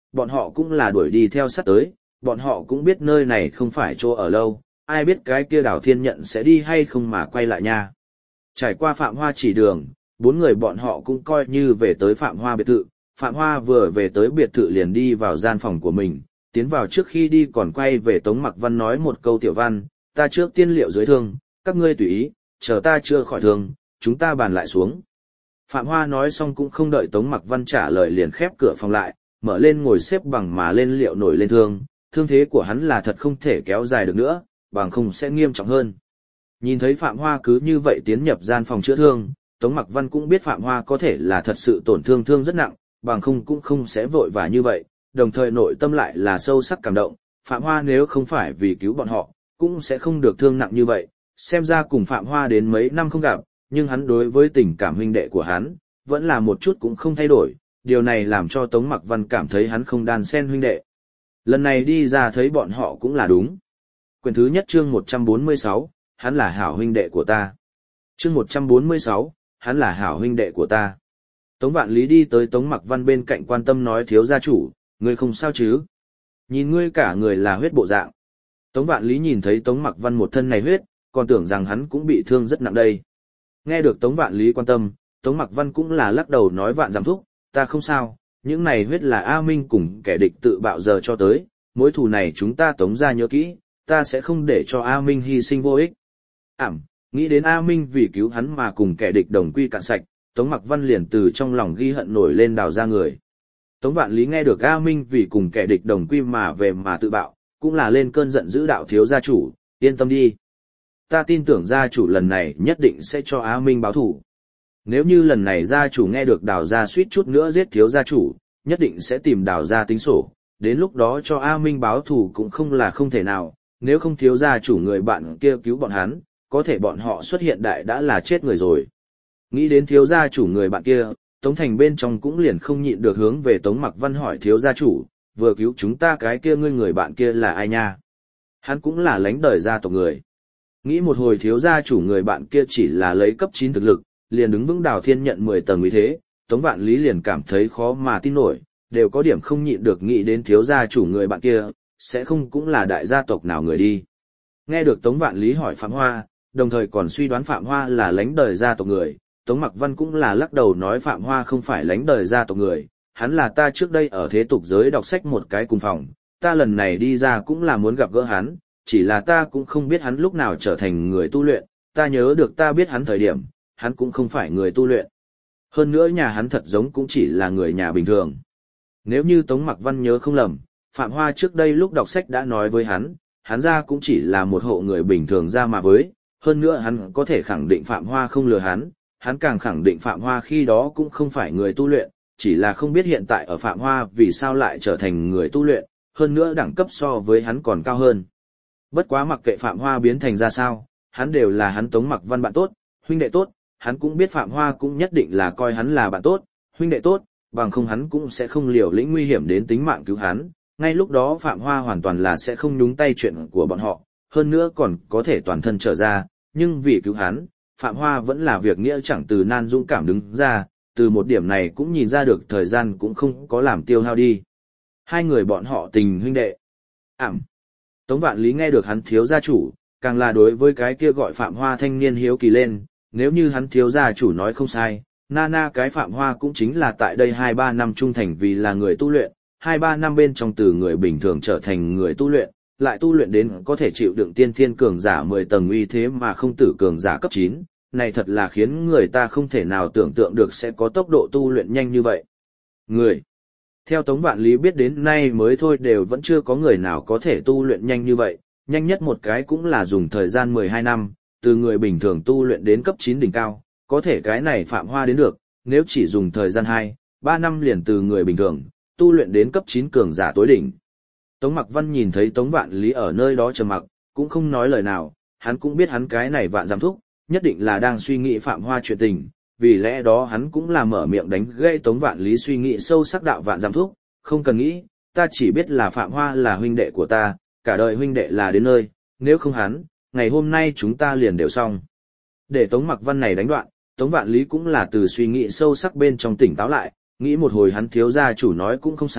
bọn họ cũng là đuổi đi theo sát tới, bọn họ cũng biết nơi này không phải chỗ ở lâu, ai biết cái kia Đào Thiên Nhận sẽ đi hay không mà quay lại nha. Trải qua Phạm Hoa chỉ đường, bốn người bọn họ cũng coi như về tới Phạm Hoa biệt thự, Phạm Hoa vừa về tới biệt thự liền đi vào gian phòng của mình, tiến vào trước khi đi còn quay về Tống Mặc Văn nói một câu: Tiểu Văn, ta trước tiên liệu dưới thương, các ngươi tùy ý, chờ ta chưa khỏi thương, chúng ta bàn lại xuống. Phạm Hoa nói xong cũng không đợi Tống Mặc Văn trả lời liền khép cửa phòng lại, mở lên ngồi xếp bằng mà lên liệu nổi lên thương, thương thế của hắn là thật không thể kéo dài được nữa, bằng không sẽ nghiêm trọng hơn. Nhìn thấy Phạm Hoa cứ như vậy tiến nhập gian phòng chữa thương, Tống Mặc Văn cũng biết Phạm Hoa có thể là thật sự tổn thương thương rất nặng, bằng không cũng không sẽ vội vã như vậy, đồng thời nội tâm lại là sâu sắc cảm động, Phạm Hoa nếu không phải vì cứu bọn họ, cũng sẽ không được thương nặng như vậy, xem ra cùng Phạm Hoa đến mấy năm không gặp, nhưng hắn đối với tình cảm huynh đệ của hắn, vẫn là một chút cũng không thay đổi, điều này làm cho Tống Mặc Văn cảm thấy hắn không đan xen huynh đệ. Lần này đi ra thấy bọn họ cũng là đúng. Quyển thứ nhất chương một trăm bốn mươi sáu, hắn là hảo huynh đệ của ta. Chương một trăm bốn mươi sáu, hắn là hảo huynh đệ của ta. Tống Vạn Lý đi tới Tống Mặc Văn bên cạnh quan tâm nói: thiếu gia chủ, ngươi không sao chứ? Nhìn ngươi cả người là huyết bộ dạng. Tống Vạn Lý nhìn thấy Tống Mặc Văn một thân này huyết, còn tưởng rằng hắn cũng bị thương rất nặng đây. Nghe được Tống Vạn Lý quan tâm, Tống Mặc Văn cũng là lắc đầu nói: Vạn Giảm Thúc, ta không sao, những này huyết là A Minh cùng kẻ địch tự bạo giờ cho tới, mối thù này chúng ta Tống gia nhớ kỹ, ta sẽ không để cho A Minh hy sinh vô ích. Ảm, nghĩ đến A Minh vì cứu hắn mà cùng kẻ địch đồng quy cạn sạch, Tống Mặc Văn liền từ trong lòng ghi hận nổi lên đào ra người. Tống Vạn Lý nghe được A Minh vì cùng kẻ địch đồng quy mà về mà tự bạo, cũng là lên cơn giận dữ: đạo thiếu gia chủ, yên tâm đi. Ta tin tưởng gia chủ lần này nhất định sẽ cho A Minh báo thù. Nếu như lần này gia chủ nghe được đào gia suýt chút nữa giết thiếu gia chủ, nhất định sẽ tìm đào gia tính sổ, đến lúc đó cho A Minh báo thù cũng không là không thể nào, nếu không thiếu gia chủ người bạn kia cứu bọn hắn, có thể bọn họ xuất hiện đại đã là chết người rồi. Nghĩ đến thiếu gia chủ người bạn kia, Tống Thành bên trong cũng liền không nhịn được hướng về Tống Mặc Văn hỏi: thiếu gia chủ, vừa cứu chúng ta cái kia ngươi người bạn kia là ai nha? Hắn cũng là lãnh đời gia tộc người. Nghĩ một hồi thiếu gia chủ người bạn kia chỉ là lấy cấp chín thực lực, liền đứng vững Đào Thiên Nhận mười tầng uy thế, Tống Vạn Lý liền cảm thấy khó mà tin nổi, đều có điểm không nhịn được nghĩ đến thiếu gia chủ người bạn kia, sẽ không cũng là đại gia tộc nào người đi. Nghe được Tống Vạn Lý hỏi Phạm Hoa, đồng thời còn suy đoán Phạm Hoa là lãnh đời gia tộc người, Tống Mặc Văn cũng là lắc đầu nói: Phạm Hoa không phải lãnh đời gia tộc người, hắn là ta trước đây ở thế tục giới đọc sách một cái cùng phòng, ta lần này đi ra cũng là muốn gặp gỡ hắn, chỉ là ta cũng không biết hắn lúc nào trở thành người tu luyện, ta nhớ được ta biết hắn thời điểm, hắn cũng không phải người tu luyện. Hơn nữa nhà hắn thật giống cũng chỉ là người nhà bình thường. Nếu như Tống Mặc Văn nhớ không lầm, Phạm Hoa trước đây lúc đọc sách đã nói với hắn, hắn ra cũng chỉ là một hộ người bình thường ra mà với, hơn nữa hắn có thể khẳng định Phạm Hoa không lừa hắn, hắn càng khẳng định Phạm Hoa khi đó cũng không phải người tu luyện, chỉ là không biết hiện tại ở Phạm Hoa vì sao lại trở thành người tu luyện, hơn nữa đẳng cấp so với hắn còn cao hơn. Bất quá mặc kệ Phạm Hoa biến thành ra sao, hắn đều là hắn Tống Mặc Văn bạn tốt, huynh đệ tốt, hắn cũng biết Phạm Hoa cũng nhất định là coi hắn là bạn tốt, huynh đệ tốt, bằng không hắn cũng sẽ không liều lĩnh nguy hiểm đến tính mạng cứu hắn, ngay lúc đó Phạm Hoa hoàn toàn là sẽ không nhúng tay chuyện của bọn họ, hơn nữa còn có thể toàn thân trở ra, nhưng vì cứu hắn, Phạm Hoa vẫn là việc nghĩa chẳng từ nan dũng cảm đứng ra, từ một điểm này cũng nhìn ra được thời gian cũng không có làm tiêu hao đi. Hai người bọn họ tình huynh đệ. Ảm. Tống Vạn Lý nghe được hắn thiếu gia chủ, càng là đối với cái kia gọi Phạm Hoa thanh niên hiếu kỳ lên, nếu như hắn thiếu gia chủ nói không sai, Nana cái Phạm Hoa cũng chính là tại đây hai ba năm trung thành vì là người tu luyện, hai ba năm bên trong từ người bình thường trở thành người tu luyện, lại tu luyện đến có thể chịu đựng tiên thiên cường giả mười tầng uy thế mà không tử cường giả cấp chín, này thật là khiến người ta không thể nào tưởng tượng được sẽ có tốc độ tu luyện nhanh như vậy. Người. Theo Tống Vạn Lý biết đến nay mới thôi đều vẫn chưa có người nào có thể tu luyện nhanh như vậy, nhanh nhất một cái cũng là dùng thời gian mười hai năm, từ người bình thường tu luyện đến cấp chín đỉnh cao, có thể cái này Phạm Hoa đến được, nếu chỉ dùng thời gian hai, ba năm liền từ người bình thường, tu luyện đến cấp chín cường giả tối đỉnh. Tống Mặc Văn nhìn thấy Tống Vạn Lý ở nơi đó trầm mặc, cũng không nói lời nào, hắn cũng biết hắn cái này Vạn Giảm Thúc, nhất định là đang suy nghĩ Phạm Hoa chuyện tình, vì lẽ đó hắn cũng là mở miệng đánh gây Tống Vạn Lý suy nghĩ sâu sắc đạo Vạn Giảm Thúc, không cần nghĩ, ta chỉ biết là Phạm Hoa là huynh đệ của ta, cả đời huynh đệ là đến nơi, nếu không hắn, ngày hôm nay chúng ta liền đều xong. Để Tống Mặc Văn này đánh đoạn, Tống Vạn Lý cũng là từ suy nghĩ sâu sắc bên trong tỉnh táo lại, nghĩ một hồi hắn thiếu gia chủ nói cũng không sai,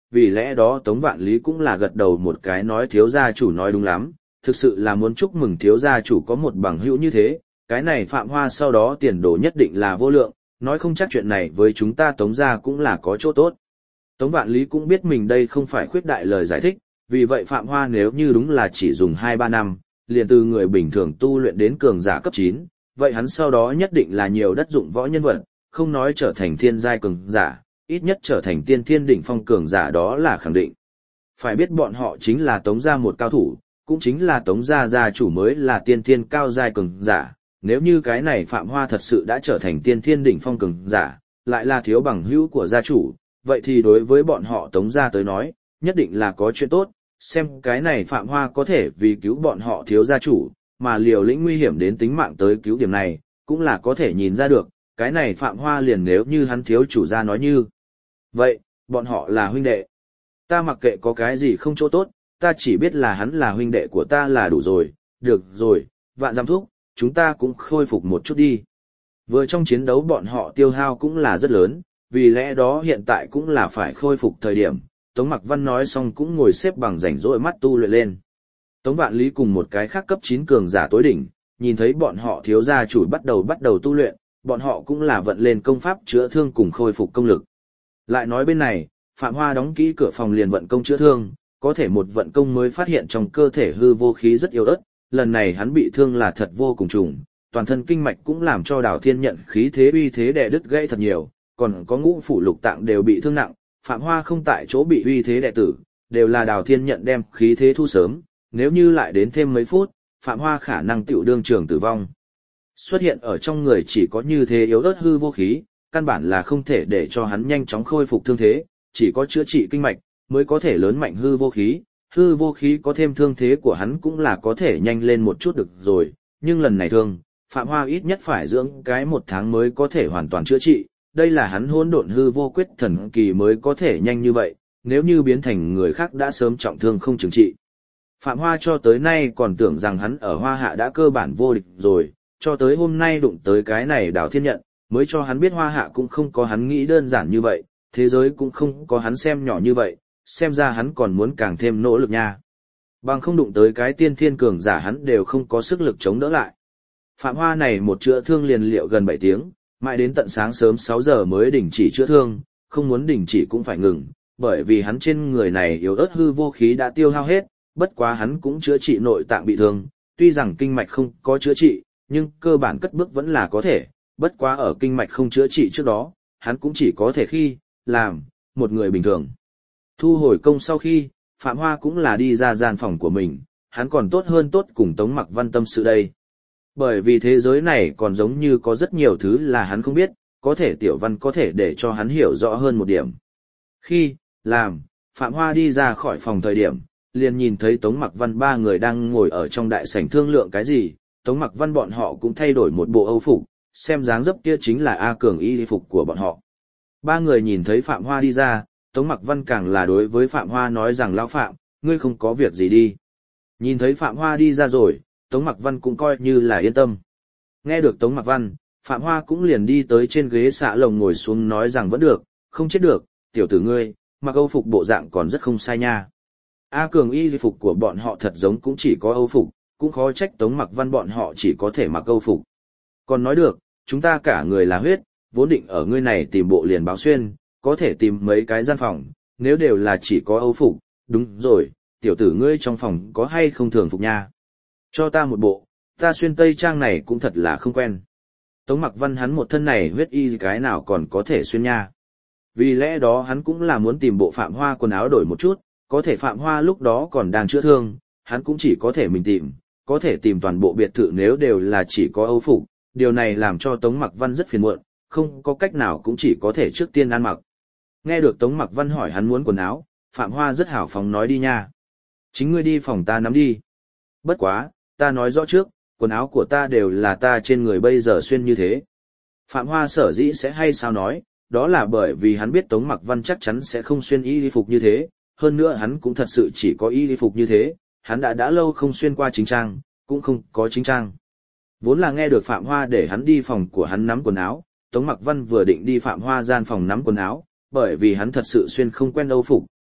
vì lẽ đó Tống Vạn Lý cũng là gật đầu một cái nói thiếu gia chủ nói đúng lắm, thực sự là muốn chúc mừng thiếu gia chủ có một bằng hữu như thế, cái này Phạm Hoa sau đó tiền đồ nhất định là vô lượng, nói không chắc chuyện này với chúng ta Tống gia cũng là có chỗ tốt. Tống Vạn Lý cũng biết mình đây không phải khuyết đại lời giải thích, vì vậy Phạm Hoa nếu như đúng là chỉ dùng hai ba năm, liền từ người bình thường tu luyện đến cường giả cấp chín, vậy hắn sau đó nhất định là nhiều đất dụng võ nhân vật, không nói trở thành thiên giai cường giả, ít nhất trở thành tiên thiên đỉnh phong cường giả đó là khẳng định. Phải biết bọn họ chính là Tống gia một cao thủ, cũng chính là Tống gia gia chủ mới là tiên thiên cao giai cường giả, nếu như cái này Phạm Hoa thật sự đã trở thành tiên thiên đỉnh phong cường giả, lại là thiếu bằng hữu của gia chủ, vậy thì đối với bọn họ Tống gia tới nói, nhất định là có chuyện tốt, xem cái này Phạm Hoa có thể vì cứu bọn họ thiếu gia chủ, mà liều lĩnh nguy hiểm đến tính mạng tới cứu điểm này, cũng là có thể nhìn ra được, cái này Phạm Hoa liền nếu như hắn thiếu chủ gia nói như. Vậy, bọn họ là huynh đệ. Ta mặc kệ có cái gì không chỗ tốt, ta chỉ biết là hắn là huynh đệ của ta là đủ rồi, được rồi, vạn giam thúc, chúng ta cũng khôi phục một chút đi. Vừa trong chiến đấu bọn họ tiêu hao cũng là rất lớn, vì lẽ đó hiện tại cũng là phải khôi phục thời điểm, Tống Mặc Văn nói xong cũng ngồi xếp bằng rảnh rỗi mắt tu luyện lên. Tống Vạn Lý cùng một cái khác cấp chín cường giả tối đỉnh, nhìn thấy bọn họ thiếu gia chủ bắt đầu bắt đầu tu luyện, bọn họ cũng là vận lên công pháp chữa thương cùng khôi phục công lực. Lại nói bên này, Phạm Hoa đóng kỹ cửa phòng liền vận công chữa thương, có thể một vận công mới phát hiện trong cơ thể hư vô khí rất yếu ớt, lần này hắn bị thương là thật vô cùng trùng, toàn thân kinh mạch cũng làm cho Đào Thiên Nhận khí thế uy thế đè đứt gãy thật nhiều, còn có ngũ phủ lục tạng đều bị thương nặng, Phạm Hoa không tại chỗ bị uy thế đè tử, đều là Đào Thiên Nhận đem khí thế thu sớm, nếu như lại đến thêm mấy phút, Phạm Hoa khả năng tiểu đương trường tử vong. Xuất hiện ở trong người chỉ có như thế yếu ớt hư vô khí, căn bản là không thể để cho hắn nhanh chóng khôi phục thương thế, chỉ có chữa trị kinh mạch mới có thể lớn mạnh hư vô khí, hư vô khí có thêm thương thế của hắn cũng là có thể nhanh lên một chút được rồi, nhưng lần này thương, Phạm Hoa ít nhất phải dưỡng cái một tháng mới có thể hoàn toàn chữa trị, đây là hắn hỗn độn hư vô quyết thần kỳ mới có thể nhanh như vậy, nếu như biến thành người khác đã sớm trọng thương không chừng trị. Phạm Hoa cho tới nay còn tưởng rằng hắn ở Hoa Hạ đã cơ bản vô địch rồi, cho tới hôm nay đụng tới cái này Đào Thiên Nhận, mới cho hắn biết Hoa Hạ cũng không có hắn nghĩ đơn giản như vậy, thế giới cũng không có hắn xem nhỏ như vậy, xem ra hắn còn muốn càng thêm nỗ lực nha. Bằng không đụng tới cái tiên thiên cường giả hắn đều không có sức lực chống đỡ lại. Phạm Hoa này một chữa thương liền liệu gần bảy tiếng, mãi đến tận sáng sớm sáu giờ mới đình chỉ chữa thương, không muốn đình chỉ cũng phải ngừng, bởi vì hắn trên người này yếu ớt hư vô khí đã tiêu hao hết, bất quá hắn cũng chữa trị nội tạng bị thương, tuy rằng kinh mạch không có chữa trị, nhưng cơ bản cất bước vẫn là có thể, bất quá ở kinh mạch không chữa trị trước đó, hắn cũng chỉ có thể khi, làm, một người bình thường. Thu hồi công sau khi, Phạm Hoa cũng là đi ra gian phòng của mình, hắn còn tốt hơn tốt cùng Tống Mặc Văn tâm sự đây. Bởi vì thế giới này còn giống như có rất nhiều thứ là hắn không biết, có thể Tiểu Văn có thể để cho hắn hiểu rõ hơn một điểm. Khi, làm, Phạm Hoa đi ra khỏi phòng thời điểm, liền nhìn thấy Tống Mặc Văn ba người đang ngồi ở trong đại sảnh thương lượng cái gì, Tống Mặc Văn bọn họ cũng thay đổi một bộ âu phục, xem dáng dấp kia chính là A Cường y phục của bọn họ. Ba người nhìn thấy Phạm Hoa đi ra, Tống Mặc Văn càng là đối với Phạm Hoa nói rằng lão Phạm, ngươi không có việc gì đi. Nhìn thấy Phạm Hoa đi ra rồi, Tống Mặc Văn cũng coi như là yên tâm. Nghe được Tống Mặc Văn, Phạm Hoa cũng liền đi tới trên ghế xạ lồng ngồi xuống nói rằng vẫn được, không chết được, tiểu tử ngươi, mặc âu phục bộ dạng còn rất không sai nha. A Cường y phục của bọn họ thật giống cũng chỉ có âu phục, cũng khó trách Tống Mặc Văn bọn họ chỉ có thể mặc âu phục. Còn nói được, chúng ta cả người là huyết, vốn định ở ngươi này tìm bộ liền báo xuyên, có thể tìm mấy cái gian phòng, nếu đều là chỉ có âu phục, đúng rồi, tiểu tử ngươi trong phòng có hay không thường phục nha. Cho ta một bộ, ta xuyên tây trang này cũng thật là không quen. Tống Mặc Văn hắn một thân này huyết y cái nào còn có thể xuyên nha. Vì lẽ đó hắn cũng là muốn tìm bộ Phạm Hoa quần áo đổi một chút, có thể Phạm Hoa lúc đó còn đang chữa thương, hắn cũng chỉ có thể mình tìm, có thể tìm toàn bộ biệt thự nếu đều là chỉ có âu phục, điều này làm cho Tống Mặc Văn rất phiền muộn, không có cách nào cũng chỉ có thể trước tiên ăn mặc. Nghe được Tống Mặc Văn hỏi hắn muốn quần áo, Phạm Hoa rất hào phóng nói đi nha. Chính ngươi đi phòng ta nắm đi. Bất quá, ta nói rõ trước, quần áo của ta đều là ta trên người bây giờ xuyên như thế. Phạm Hoa sở dĩ sẽ hay sao nói, đó là bởi vì hắn biết Tống Mặc Văn chắc chắn sẽ không xuyên y phục như thế, hơn nữa hắn cũng thật sự chỉ có y phục như thế, hắn đã đã lâu không xuyên qua chính trang, cũng không có chính trang. Vốn là nghe được Phạm Hoa để hắn đi phòng của hắn nắm quần áo, Tống Mặc Văn vừa định đi Phạm Hoa gian phòng nắm quần áo, bởi vì hắn thật sự xuyên không quen âu phục,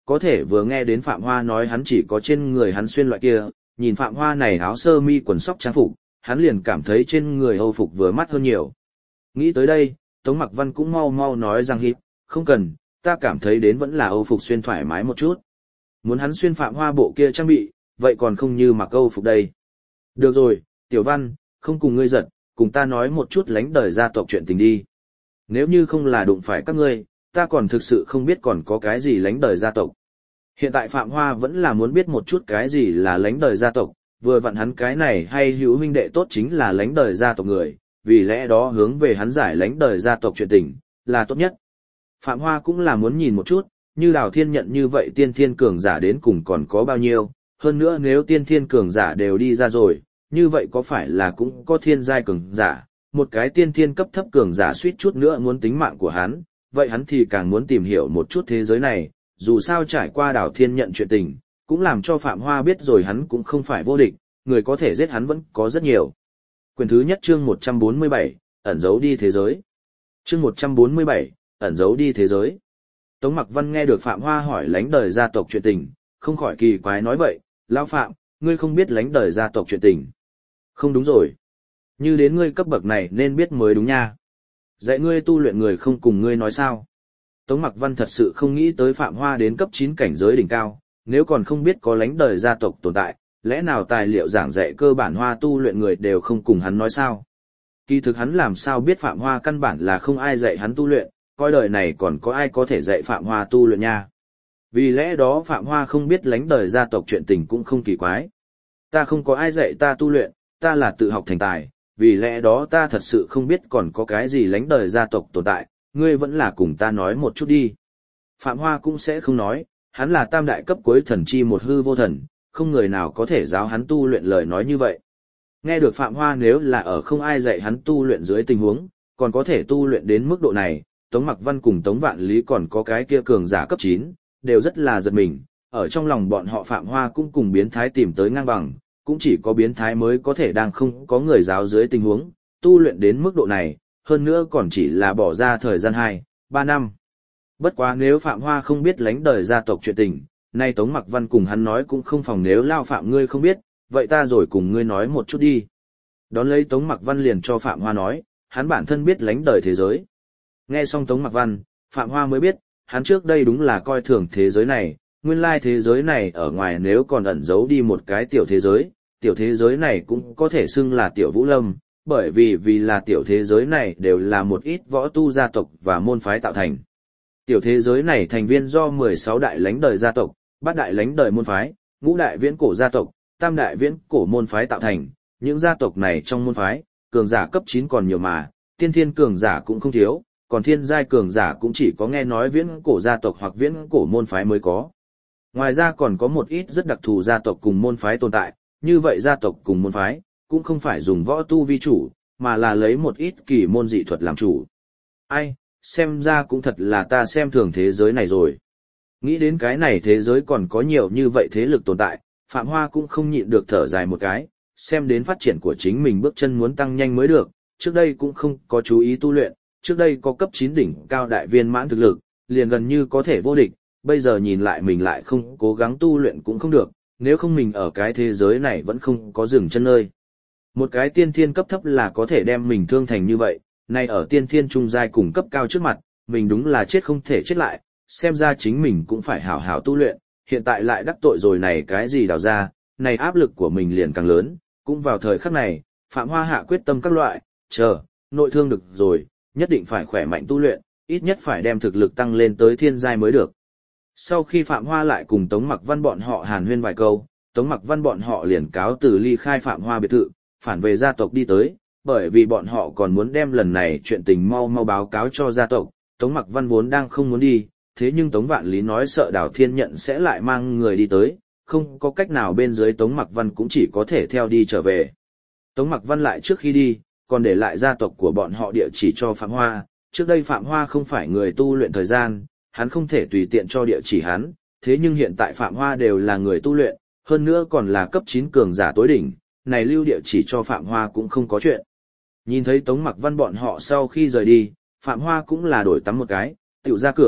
có thể vừa nghe đến Phạm Hoa nói hắn chỉ có trên người hắn xuyên loại kia, nhìn Phạm Hoa này áo sơ mi quần sóc trang phục, hắn liền cảm thấy trên người Âu phục vừa mắt hơn nhiều. Nghĩ tới đây, Tống Mặc Văn cũng mau mau nói rằng hít, không cần, ta cảm thấy đến vẫn là Âu phục xuyên thoải mái một chút. Muốn hắn xuyên Phạm Hoa bộ kia trang bị, vậy còn không như mặc Âu phục đây. Được rồi, Tiểu Văn, không cùng ngươi giật, cùng ta nói một chút lánh đời gia tộc chuyện tình đi. Nếu như không là đụng phải các ngươi, ta còn thực sự không biết còn có cái gì lánh đời gia tộc. Hiện tại Phạm Hoa vẫn là muốn biết một chút cái gì là lánh đời gia tộc, vừa vặn hắn cái này hay hữu huynh đệ tốt chính là lánh đời gia tộc người, vì lẽ đó hướng về hắn giải lánh đời gia tộc chuyện tình, là tốt nhất. Phạm Hoa cũng là muốn nhìn một chút, như Đào Thiên nhận như vậy tiên thiên cường giả đến cùng còn có bao nhiêu, hơn nữa nếu tiên thiên cường giả đều đi ra rồi, như vậy có phải là cũng có thiên giai cường giả, một cái tiên thiên cấp thấp cường giả suýt chút nữa muốn tính mạng của hắn, vậy hắn thì càng muốn tìm hiểu một chút thế giới này, dù sao trải qua Đào Thiên nhận chuyện tình, cũng làm cho Phạm Hoa biết rồi hắn cũng không phải vô địch, người có thể giết hắn vẫn có rất nhiều. Quyển thứ nhất chương một trăm bốn mươi bảy, ẩn giấu đi thế giới. Chương một trăm bốn mươi bảy, ẩn giấu đi thế giới. Tống Mặc Văn nghe được Phạm Hoa hỏi lánh đời gia tộc chuyện tình, không khỏi kỳ quái nói vậy, lão Phạm, ngươi không biết lánh đời gia tộc chuyện tình. Không đúng rồi. Như đến ngươi cấp bậc này nên biết mới đúng nha. Dạy ngươi tu luyện người không cùng ngươi nói sao. Tống Mặc Văn thật sự không nghĩ tới Phạm Hoa đến cấp chín cảnh giới đỉnh cao, nếu còn không biết có lánh đời gia tộc tồn tại, lẽ nào tài liệu giảng dạy cơ bản Hoa tu luyện người đều không cùng hắn nói sao. Kỳ thực hắn làm sao biết Phạm Hoa căn bản là không ai dạy hắn tu luyện, coi đời này còn có ai có thể dạy Phạm Hoa tu luyện nha. Vì lẽ đó Phạm Hoa không biết lánh đời gia tộc chuyện tình cũng không kỳ quái. Ta không có ai dạy ta tu luyện, ta là tự học thành tài, vì lẽ đó ta thật sự không biết còn có cái gì lánh đời gia tộc tồn tại, ngươi vẫn là cùng ta nói một chút đi. Phạm Hoa cũng sẽ không nói, hắn là tam đại cấp cuối thần chi một hư vô thần, không người nào có thể giáo hắn tu luyện lời nói như vậy. Nghe được Phạm Hoa nếu là ở không ai dạy hắn tu luyện dưới tình huống, còn có thể tu luyện đến mức độ này, Tống Mặc Văn cùng Tống Vạn Lý còn có cái kia cường giả cấp chín, đều rất là giật mình, ở trong lòng bọn họ Phạm Hoa cũng cùng biến thái tìm tới ngang bằng, cũng chỉ có biến thái mới có thể đang không có người giáo dưới tình huống, tu luyện đến mức độ này, hơn nữa còn chỉ là bỏ ra thời gian hai, ba năm. Bất quá nếu Phạm Hoa không biết lánh đời gia tộc chuyện tình, nay Tống Mặc Văn cùng hắn nói cũng không phòng nếu lao Phạm ngươi không biết, vậy ta rồi cùng ngươi nói một chút đi. Đón lấy Tống Mặc Văn liền cho Phạm Hoa nói, hắn bản thân biết lánh đời thế giới. Nghe xong Tống Mặc Văn, Phạm Hoa mới biết, hắn trước đây đúng là coi thường thế giới này, nguyên lai thế giới này ở ngoài nếu còn ẩn giấu đi một cái tiểu thế giới, tiểu thế giới này cũng có thể xưng là tiểu Vũ Lâm, bởi vì vì là tiểu thế giới này đều là một ít võ tu gia tộc và môn phái tạo thành. Tiểu thế giới này thành viên do mười sáu đại lãnh đời gia tộc, bát đại lãnh đời môn phái, ngũ đại viễn cổ gia tộc, tam đại viễn cổ môn phái tạo thành, những gia tộc này trong môn phái, cường giả cấp chín còn nhiều mà, tiên thiên cường giả cũng không thiếu, còn thiên giai cường giả cũng chỉ có nghe nói viễn cổ gia tộc hoặc viễn cổ môn phái mới có. Ngoài ra còn có một ít rất đặc thù gia tộc cùng môn phái tồn tại, như vậy gia tộc cùng môn phái, cũng không phải dùng võ tu vi chủ, mà là lấy một ít kỳ môn dị thuật làm chủ. Ai, xem ra cũng thật là ta xem thường thế giới này rồi. Nghĩ đến cái này thế giới còn có nhiều như vậy thế lực tồn tại, Phạm Hoa cũng không nhịn được thở dài một cái, xem đến phát triển của chính mình bước chân muốn tăng nhanh mới được, trước đây cũng không có chú ý tu luyện, trước đây có cấp chín đỉnh cao đại viên mãn thực lực, liền gần như có thể vô địch, bây giờ nhìn lại mình lại không cố gắng tu luyện cũng không được, nếu không mình ở cái thế giới này vẫn không có dừng chân nơi. Một cái tiên thiên cấp thấp là có thể đem mình thương thành như vậy, nay ở tiên thiên trung giai cùng cấp cao trước mặt, mình đúng là chết không thể chết lại, xem ra chính mình cũng phải hảo hảo tu luyện, hiện tại lại đắc tội rồi này cái gì đào ra, này áp lực của mình liền càng lớn, cũng vào thời khắc này, Phạm Hoa hạ quyết tâm các loại, chờ, nội thương được rồi, nhất định phải khỏe mạnh tu luyện, ít nhất phải đem thực lực tăng lên tới thiên giai mới được. Sau khi Phạm Hoa lại cùng Tống Mặc Văn bọn họ hàn huyên vài câu, Tống Mặc Văn bọn họ liền cáo từ ly khai Phạm Hoa biệt thự, phản về gia tộc đi tới, bởi vì bọn họ còn muốn đem lần này chuyện tình mau mau báo cáo cho gia tộc. Tống Mặc Văn vốn đang không muốn đi, thế nhưng Tống Vạn Lý nói sợ Đào Thiên Nhận sẽ lại mang người đi tới, không có cách nào bên dưới Tống Mặc Văn cũng chỉ có thể theo đi trở về. Tống Mặc Văn lại trước khi đi, còn để lại gia tộc của bọn họ địa chỉ cho Phạm Hoa, trước đây Phạm Hoa không phải người tu luyện thời gian, hắn không thể tùy tiện cho địa chỉ hắn, thế nhưng hiện tại Phạm Hoa đều là người tu luyện, hơn nữa còn là cấp chín cường giả tối đỉnh, này lưu địa chỉ cho Phạm Hoa cũng không có chuyện. Nhìn thấy Tống Mặc Văn bọn họ sau khi rời đi, Phạm Hoa cũng là đổi tắm một cái, tựu ra cửa,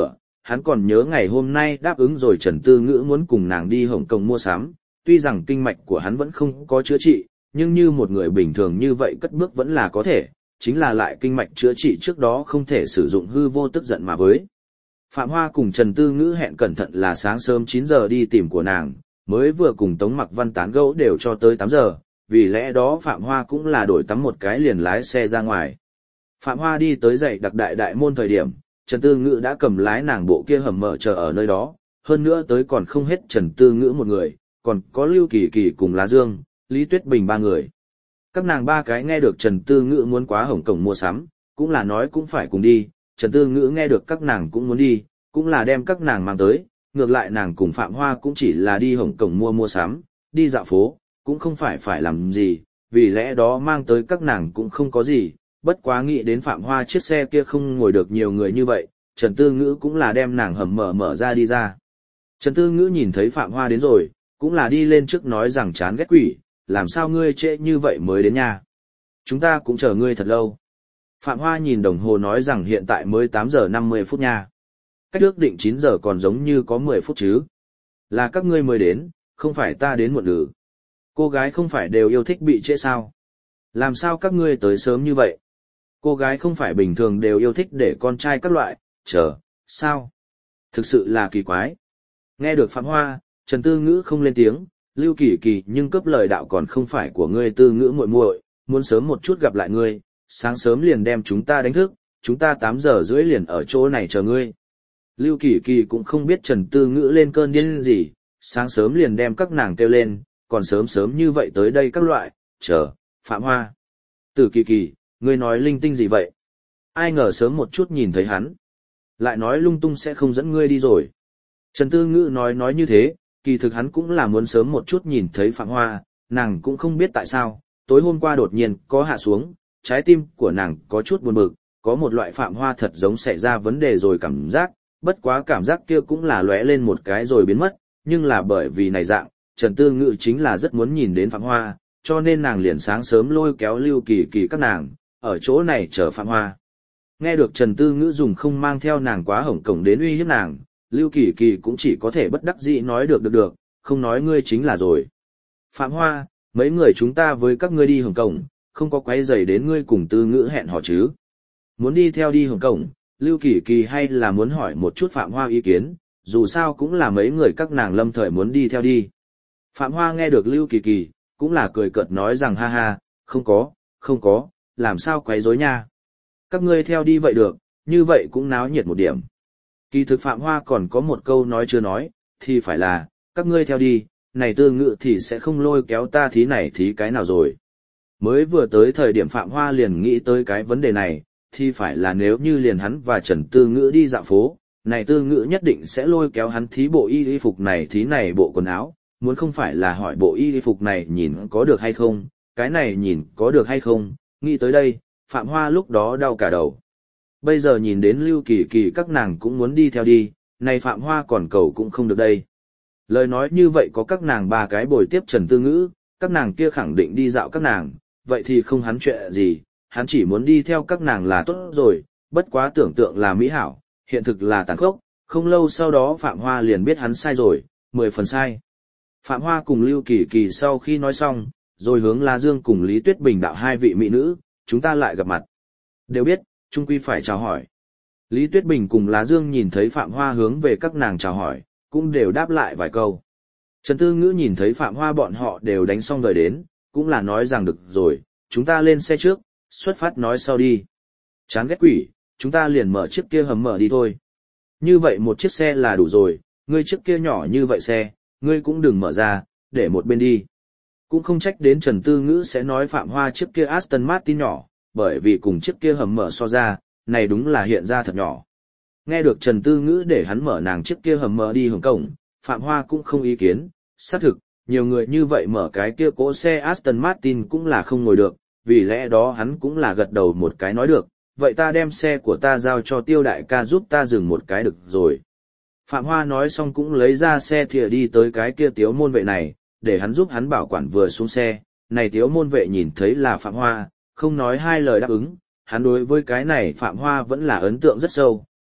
hắn còn nhớ ngày hôm nay đáp ứng rồi Trần Tư Ngữ muốn cùng nàng đi Hồng Kông mua sắm, tuy rằng kinh mạch của hắn vẫn không có chữa trị, nhưng như một người bình thường như vậy cất bước vẫn là có thể, chính là lại kinh mạch chữa trị trước đó không thể sử dụng hư vô tức giận mà với. Phạm Hoa cùng Trần Tư Ngữ hẹn cẩn thận là sáng sớm chín giờ đi tìm của nàng, mới vừa cùng Tống Mặc Văn tán gẫu đều cho tới tám giờ, vì lẽ đó Phạm Hoa cũng là đổi tắm một cái liền lái xe ra ngoài. Phạm Hoa đi tới dãy đặc đại đại môn thời điểm, Trần Tư Ngữ đã cầm lái nàng bộ kia hầm mở chờ ở nơi đó, hơn nữa tới còn không hết Trần Tư Ngữ một người, còn có Lưu Kỳ Kỳ cùng Lá Dương, Lý Tuyết Bình ba người. Các nàng ba cái nghe được Trần Tư Ngữ muốn quá Hồng Kông mua sắm, cũng là nói cũng phải cùng đi, Trần Tư Ngữ nghe được các nàng cũng muốn đi, cũng là đem các nàng mang tới, ngược lại nàng cùng Phạm Hoa cũng chỉ là đi Hồng Kông mua mua sắm, đi dạo phố, cũng không phải phải làm gì, vì lẽ đó mang tới các nàng cũng không có gì, bất quá nghĩ đến Phạm Hoa chiếc xe kia không ngồi được nhiều người như vậy, Trần Tư Ngữ cũng là đem nàng hầm mở mở ra đi ra. Trần Tư Ngữ nhìn thấy Phạm Hoa đến rồi, cũng là đi lên trước nói rằng chán ghét quỷ, làm sao ngươi trễ như vậy mới đến nhà. Chúng ta cũng chờ ngươi thật lâu. Phạm Hoa nhìn đồng hồ nói rằng hiện tại mới tám giờ năm mươi phút nha. Cách ước định chín giờ còn giống như có mười phút chứ. Là các ngươi mới đến, không phải ta đến muộn lử. Cô gái không phải đều yêu thích bị trễ sao? Làm sao các ngươi tới sớm như vậy? Cô gái không phải bình thường đều yêu thích để con trai các loại, chờ, sao? Thực sự là kỳ quái. Nghe được Phạm Hoa, Trần Tư Ngữ không lên tiếng, Lưu Kỳ Kỳ nhưng cấp lời đạo còn không phải của ngươi Tư Ngữ muội muội, muốn sớm một chút gặp lại ngươi, sáng sớm liền đem chúng ta đánh thức, chúng ta tám giờ rưỡi liền ở chỗ này chờ ngươi. Lưu Kỳ Kỳ cũng không biết Trần Tư Ngữ lên cơn điên gì, sáng sớm liền đem các nàng kêu lên, còn sớm sớm như vậy tới đây các loại, chờ, Phạm Hoa. Tử Kỳ Kỳ, ngươi nói linh tinh gì vậy? Ai ngờ sớm một chút nhìn thấy hắn. Lại nói lung tung sẽ không dẫn ngươi đi rồi. Trần Tư Ngữ nói nói như thế, kỳ thực hắn cũng là muốn sớm một chút nhìn thấy Phạm Hoa, nàng cũng không biết tại sao, tối hôm qua đột nhiên có hạ xuống, trái tim của nàng có chút buồn bực, có một loại Phạm Hoa thật giống xảy ra vấn đề rồi cảm giác, bất quá cảm giác kia cũng là lóe lên một cái rồi biến mất, nhưng là bởi vì này dạng, Trần Tư Ngữ chính là rất muốn nhìn đến Phạm Hoa, cho nên nàng liền sáng sớm lôi kéo Lưu Kỳ Kỳ các nàng, ở chỗ này chờ Phạm Hoa. Nghe được Trần Tư Ngữ dùng không mang theo nàng quá Hồng Kông đến uy hiếp nàng, Lưu Kỳ Kỳ cũng chỉ có thể bất đắc dĩ nói được được được, không nói ngươi chính là rồi. Phạm Hoa, mấy người chúng ta với các ngươi đi Hồng Kông, không có quấy rầy đến ngươi cùng Tư Ngữ hẹn hò chứ. Muốn đi theo đi Hồng Kông, Lưu Kỳ Kỳ hay là muốn hỏi một chút Phạm Hoa ý kiến, dù sao cũng là mấy người các nàng lâm thời muốn đi theo đi. Phạm Hoa nghe được Lưu Kỳ Kỳ, cũng là cười cợt nói rằng ha ha, không có, không có, làm sao quấy rối nha. Các ngươi theo đi vậy được, như vậy cũng náo nhiệt một điểm. Kỳ thực Phạm Hoa còn có một câu nói chưa nói, thì phải là, các ngươi theo đi, này Tư Ngữ thì sẽ không lôi kéo ta thí này thí cái nào rồi. Mới vừa tới thời điểm Phạm Hoa liền nghĩ tới cái vấn đề này, thì phải là nếu như liền hắn và Trần Tư Ngữ đi dạo phố, này Tư Ngữ nhất định sẽ lôi kéo hắn thí bộ y y phục này thí này bộ quần áo, muốn không phải là hỏi bộ y y phục này nhìn có được hay không, cái này nhìn có được hay không, nghĩ tới đây, Phạm Hoa lúc đó đau cả đầu. Bây giờ nhìn đến Lưu Kỳ Kỳ các nàng cũng muốn đi theo đi, này Phạm Hoa còn cầu cũng không được đây. Lời nói như vậy có các nàng ba cái bồi tiếp Trần Tư Ngữ, các nàng kia khẳng định đi dạo các nàng, vậy thì không hắn chuyện gì, hắn chỉ muốn đi theo các nàng là tốt rồi, bất quá tưởng tượng là mỹ hảo, hiện thực là tàn khốc, không lâu sau đó Phạm Hoa liền biết hắn sai rồi, mười phần sai. Phạm Hoa cùng Lưu Kỳ Kỳ sau khi nói xong, rồi hướng La Dương cùng Lý Tuyết Bình đạo hai vị mỹ nữ, chúng ta lại gặp mặt. Đều biết, chung quy phải chào hỏi. Lý Tuyết Bình cùng La Dương nhìn thấy Phạm Hoa hướng về các nàng chào hỏi, cũng đều đáp lại vài câu. Trần Tư Ngữ nhìn thấy Phạm Hoa bọn họ đều đánh xong rồi đến, cũng là nói rằng được rồi, chúng ta lên xe trước, xuất phát nói sau đi. Chán ghét quỷ, chúng ta liền mở chiếc kia hầm mở đi thôi. Như vậy một chiếc xe là đủ rồi, ngươi chiếc kia nhỏ như vậy xe, ngươi cũng đừng mở ra, để một bên đi. Cũng không trách đến Trần Tư Ngữ sẽ nói Phạm Hoa chiếc kia Aston Martin nhỏ, bởi vì cùng chiếc kia hầm mở so ra, này đúng là hiện ra thật nhỏ. Nghe được Trần Tư Ngữ để hắn mở nàng chiếc kia hầm mở đi Hồng Kông, Phạm Hoa cũng không ý kiến, xác thực, nhiều người như vậy mở cái kia cỗ xe Aston Martin cũng là không ngồi được, vì lẽ đó hắn cũng là gật đầu một cái nói được, vậy ta đem xe của ta giao cho Tiêu đại ca giúp ta dừng một cái được rồi. Phạm Hoa nói xong cũng lấy ra xe thìa đi tới cái kia tiếu môn vệ này, để hắn giúp hắn bảo quản vừa xuống xe, này tiếu môn vệ nhìn thấy là Phạm Hoa, không nói hai lời đáp ứng, hắn đối với cái này Phạm Hoa vẫn là ấn tượng rất sâu,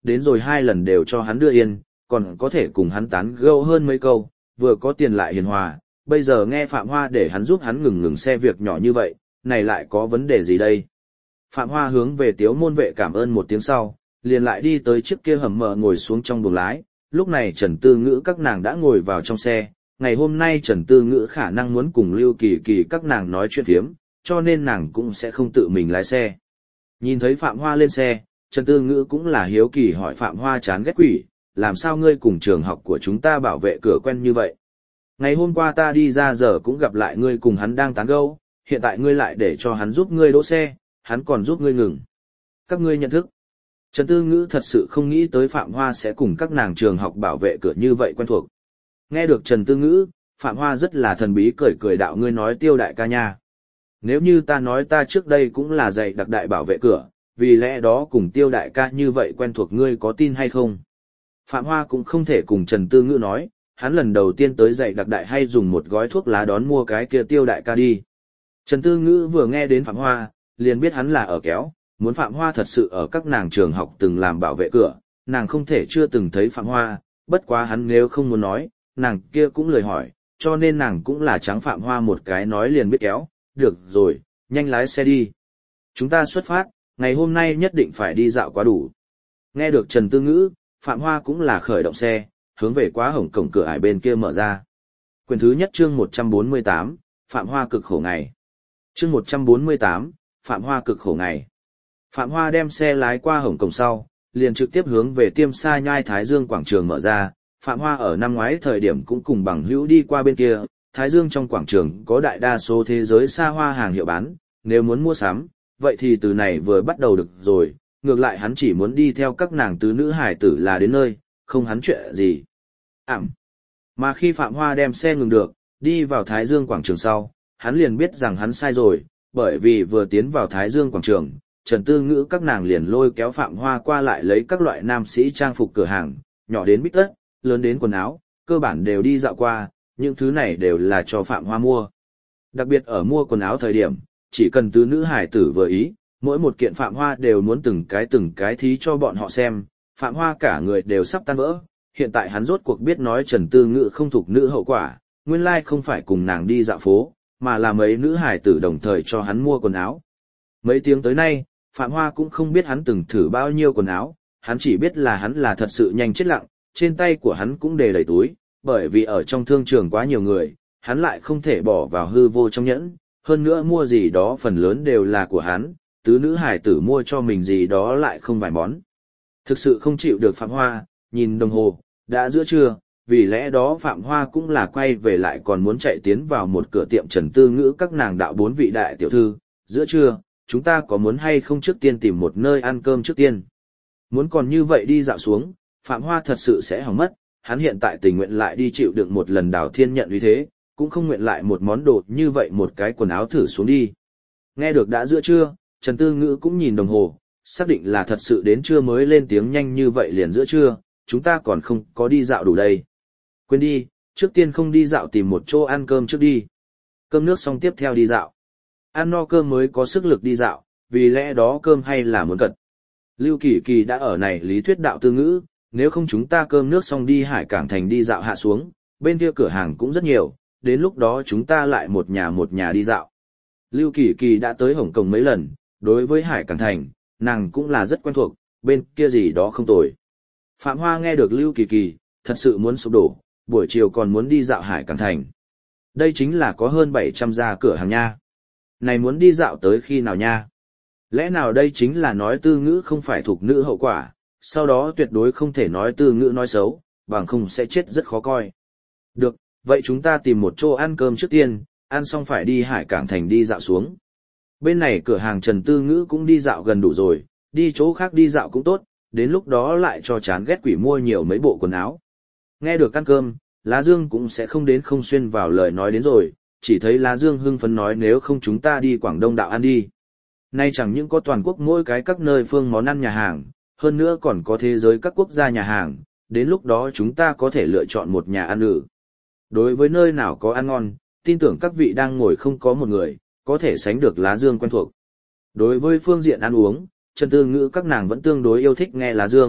đến rồi hai lần đều cho hắn đưa yên, còn có thể cùng hắn tán gẫu hơn mấy câu, vừa có tiền lại hiền hòa, bây giờ nghe Phạm Hoa để hắn giúp hắn ngừng ngừng xe việc nhỏ như vậy, này lại có vấn đề gì đây? Phạm Hoa hướng về Tiếu môn vệ cảm ơn một tiếng sau, liền lại đi tới chiếc kia hầm mở ngồi xuống trong buồng lái, lúc này Trần Tư Ngữ các nàng đã ngồi vào trong xe, ngày hôm nay Trần Tư Ngữ khả năng muốn cùng Lưu Kỳ Kỳ các nàng nói chuyện phiếm, cho nên nàng cũng sẽ không tự mình lái xe. Nhìn thấy Phạm Hoa lên xe, Trần Tư Ngữ cũng là hiếu kỳ hỏi Phạm Hoa chán ghét quỷ, làm sao ngươi cùng trường học của chúng ta bảo vệ cửa quen như vậy? Ngày hôm qua ta đi ra giờ cũng gặp lại ngươi cùng hắn đang tán gẫu, hiện tại ngươi lại để cho hắn giúp ngươi đỗ xe, hắn còn giúp ngươi ngừng. Các ngươi nhận thức. Trần Tư Ngữ thật sự không nghĩ tới Phạm Hoa sẽ cùng các nàng trường học bảo vệ cửa như vậy quen thuộc. Nghe được Trần Tư Ngữ, Phạm Hoa rất là thần bí cười cười đạo ngươi nói Tiêu đại ca nha. Nếu như ta nói ta trước đây cũng là dạy đặc đại bảo vệ cửa, vì lẽ đó cùng Tiêu đại ca như vậy quen thuộc ngươi có tin hay không? Phạm Hoa cũng không thể cùng Trần Tư Ngữ nói, hắn lần đầu tiên tới dạy đặc đại hay dùng một gói thuốc lá đón mua cái kia Tiêu đại ca đi. Trần Tư Ngữ vừa nghe đến Phạm Hoa, liền biết hắn là ở kéo, muốn Phạm Hoa thật sự ở các nàng trường học từng làm bảo vệ cửa, nàng không thể chưa từng thấy Phạm Hoa, bất quá hắn nếu không muốn nói, nàng kia cũng lời hỏi, cho nên nàng cũng là trắng Phạm Hoa một cái nói liền biết kéo, được rồi, nhanh lái xe đi. Chúng ta xuất phát, ngày hôm nay nhất định phải đi dạo quá đủ. Nghe được Trần Tư Ngữ, Phạm Hoa cũng là khởi động xe, hướng về quá hổng cổng cửa ải bên kia mở ra. Quyển thứ nhất chương một trăm bốn mươi tám, Phạm Hoa cực khổ ngày. Chương một trăm bốn mươi tám, Phạm Hoa cực khổ ngày. Phạm Hoa đem xe lái qua hổng cổng sau, liền trực tiếp hướng về Tiêm Sa Nhai Thái Dương quảng trường mở ra. Phạm Hoa ở năm ngoái thời điểm cũng cùng bằng hữu đi qua bên kia, Thái Dương trong quảng trường có đại đa số thế giới xa hoa hàng hiệu bán, nếu muốn mua sắm, vậy thì từ này vừa bắt đầu được rồi, ngược lại hắn chỉ muốn đi theo các nàng tứ nữ hải tử là đến nơi, không hắn chuyện gì. Ảm. Mà khi Phạm Hoa đem xe ngừng được, đi vào Thái Dương quảng trường sau, hắn liền biết rằng hắn sai rồi, bởi vì vừa tiến vào Thái Dương quảng trường, Trần Tư Ngữ các nàng liền lôi kéo Phạm Hoa qua lại lấy các loại nam sĩ trang phục cửa hàng, nhỏ đến bít tất, lớn đến quần áo, cơ bản đều đi dạo qua, những thứ này đều là cho Phạm Hoa mua. Đặc biệt ở mua quần áo thời điểm, chỉ cần tứ nữ hải tử vừa ý, mỗi một kiện Phạm Hoa đều muốn từng cái từng cái thí cho bọn họ xem, Phạm Hoa cả người đều sắp tan vỡ, hiện tại hắn rốt cuộc biết nói Trần Tư Ngữ không thuộc nữ hậu quả, nguyên lai không phải cùng nàng đi dạo phố, mà là mấy nữ hải tử đồng thời cho hắn mua quần áo. Mấy tiếng tới nay, Phạm Hoa cũng không biết hắn từng thử bao nhiêu quần áo, hắn chỉ biết là hắn là thật sự nhanh chết lặng, trên tay của hắn cũng đề đầy túi, bởi vì ở trong thương trường quá nhiều người, hắn lại không thể bỏ vào hư vô trong nhẫn, hơn nữa mua gì đó phần lớn đều là của hắn, tứ nữ hải tử mua cho mình gì đó lại không vài món. Thực sự không chịu được Phạm Hoa, nhìn đồng hồ, đã giữa trưa, vì lẽ đó Phạm Hoa cũng là quay về lại còn muốn chạy tiến vào một cửa tiệm Trần Tư Ngữ các nàng đạo bốn vị đại tiểu thư, giữa trưa, chúng ta có muốn hay không trước tiên tìm một nơi ăn cơm trước tiên. Muốn còn như vậy đi dạo xuống, Phạm Hoa thật sự sẽ hỏng mất, hắn hiện tại tình nguyện lại đi chịu đựng một lần Đào Thiên nhận uy thế, cũng không nguyện lại một món đồ như vậy một cái quần áo thử xuống đi. Nghe được đã giữa trưa, Trần Tư Ngữ cũng nhìn đồng hồ, xác định là thật sự đến trưa mới lên tiếng nhanh như vậy liền giữa trưa, chúng ta còn không có đi dạo đủ đây. Quên đi, trước tiên không đi dạo tìm một chỗ ăn cơm trước đi. Cơm nước xong tiếp theo đi dạo. Ăn no cơm mới có sức lực đi dạo, vì lẽ đó cơm hay là muốn cật. Lưu Kỳ Kỳ đã ở này lý thuyết đạo Tư Ngữ, nếu không chúng ta cơm nước xong đi Hải Cảng Thành đi dạo hạ xuống, bên kia cửa hàng cũng rất nhiều, đến lúc đó chúng ta lại một nhà một nhà đi dạo. Lưu Kỳ Kỳ đã tới Hồng Kông mấy lần, đối với Hải Cảng Thành, nàng cũng là rất quen thuộc, bên kia gì đó không tồi. Phạm Hoa nghe được Lưu Kỳ Kỳ, thật sự muốn sụp đổ, buổi chiều còn muốn đi dạo Hải Cảng Thành. Đây chính là có hơn bảy trăm gia cửa hàng nha. Này muốn đi dạo tới khi nào nha? Lẽ nào đây chính là nói Tư Ngữ không phải thuộc nữ hậu quả, sau đó tuyệt đối không thể nói Tư Ngữ nói xấu, bằng không sẽ chết rất khó coi. Được, vậy chúng ta tìm một chỗ ăn cơm trước tiên, ăn xong phải đi Hải Cảng Thành đi dạo xuống. Bên này cửa hàng Trần Tư Ngữ cũng đi dạo gần đủ rồi, đi chỗ khác đi dạo cũng tốt, đến lúc đó lại cho chán ghét quỷ mua nhiều mấy bộ quần áo. Nghe được ăn cơm, Lá Dương cũng sẽ không đến không xuyên vào lời nói đến rồi, chỉ thấy Lá Dương hưng phấn nói nếu không chúng ta đi Quảng Đông đạo ăn đi. Nay chẳng những có toàn quốc mỗi cái các nơi phương món ăn nhà hàng, hơn nữa còn có thế giới các quốc gia nhà hàng, đến lúc đó chúng ta có thể lựa chọn một nhà ăn ử. Đối với nơi nào có ăn ngon, tin tưởng các vị đang ngồi không có một người, có thể sánh được Lá Dương quen thuộc. Đối với phương diện ăn uống, Trần Tư Ngữ các nàng vẫn tương đối yêu thích nghe Lá Dương,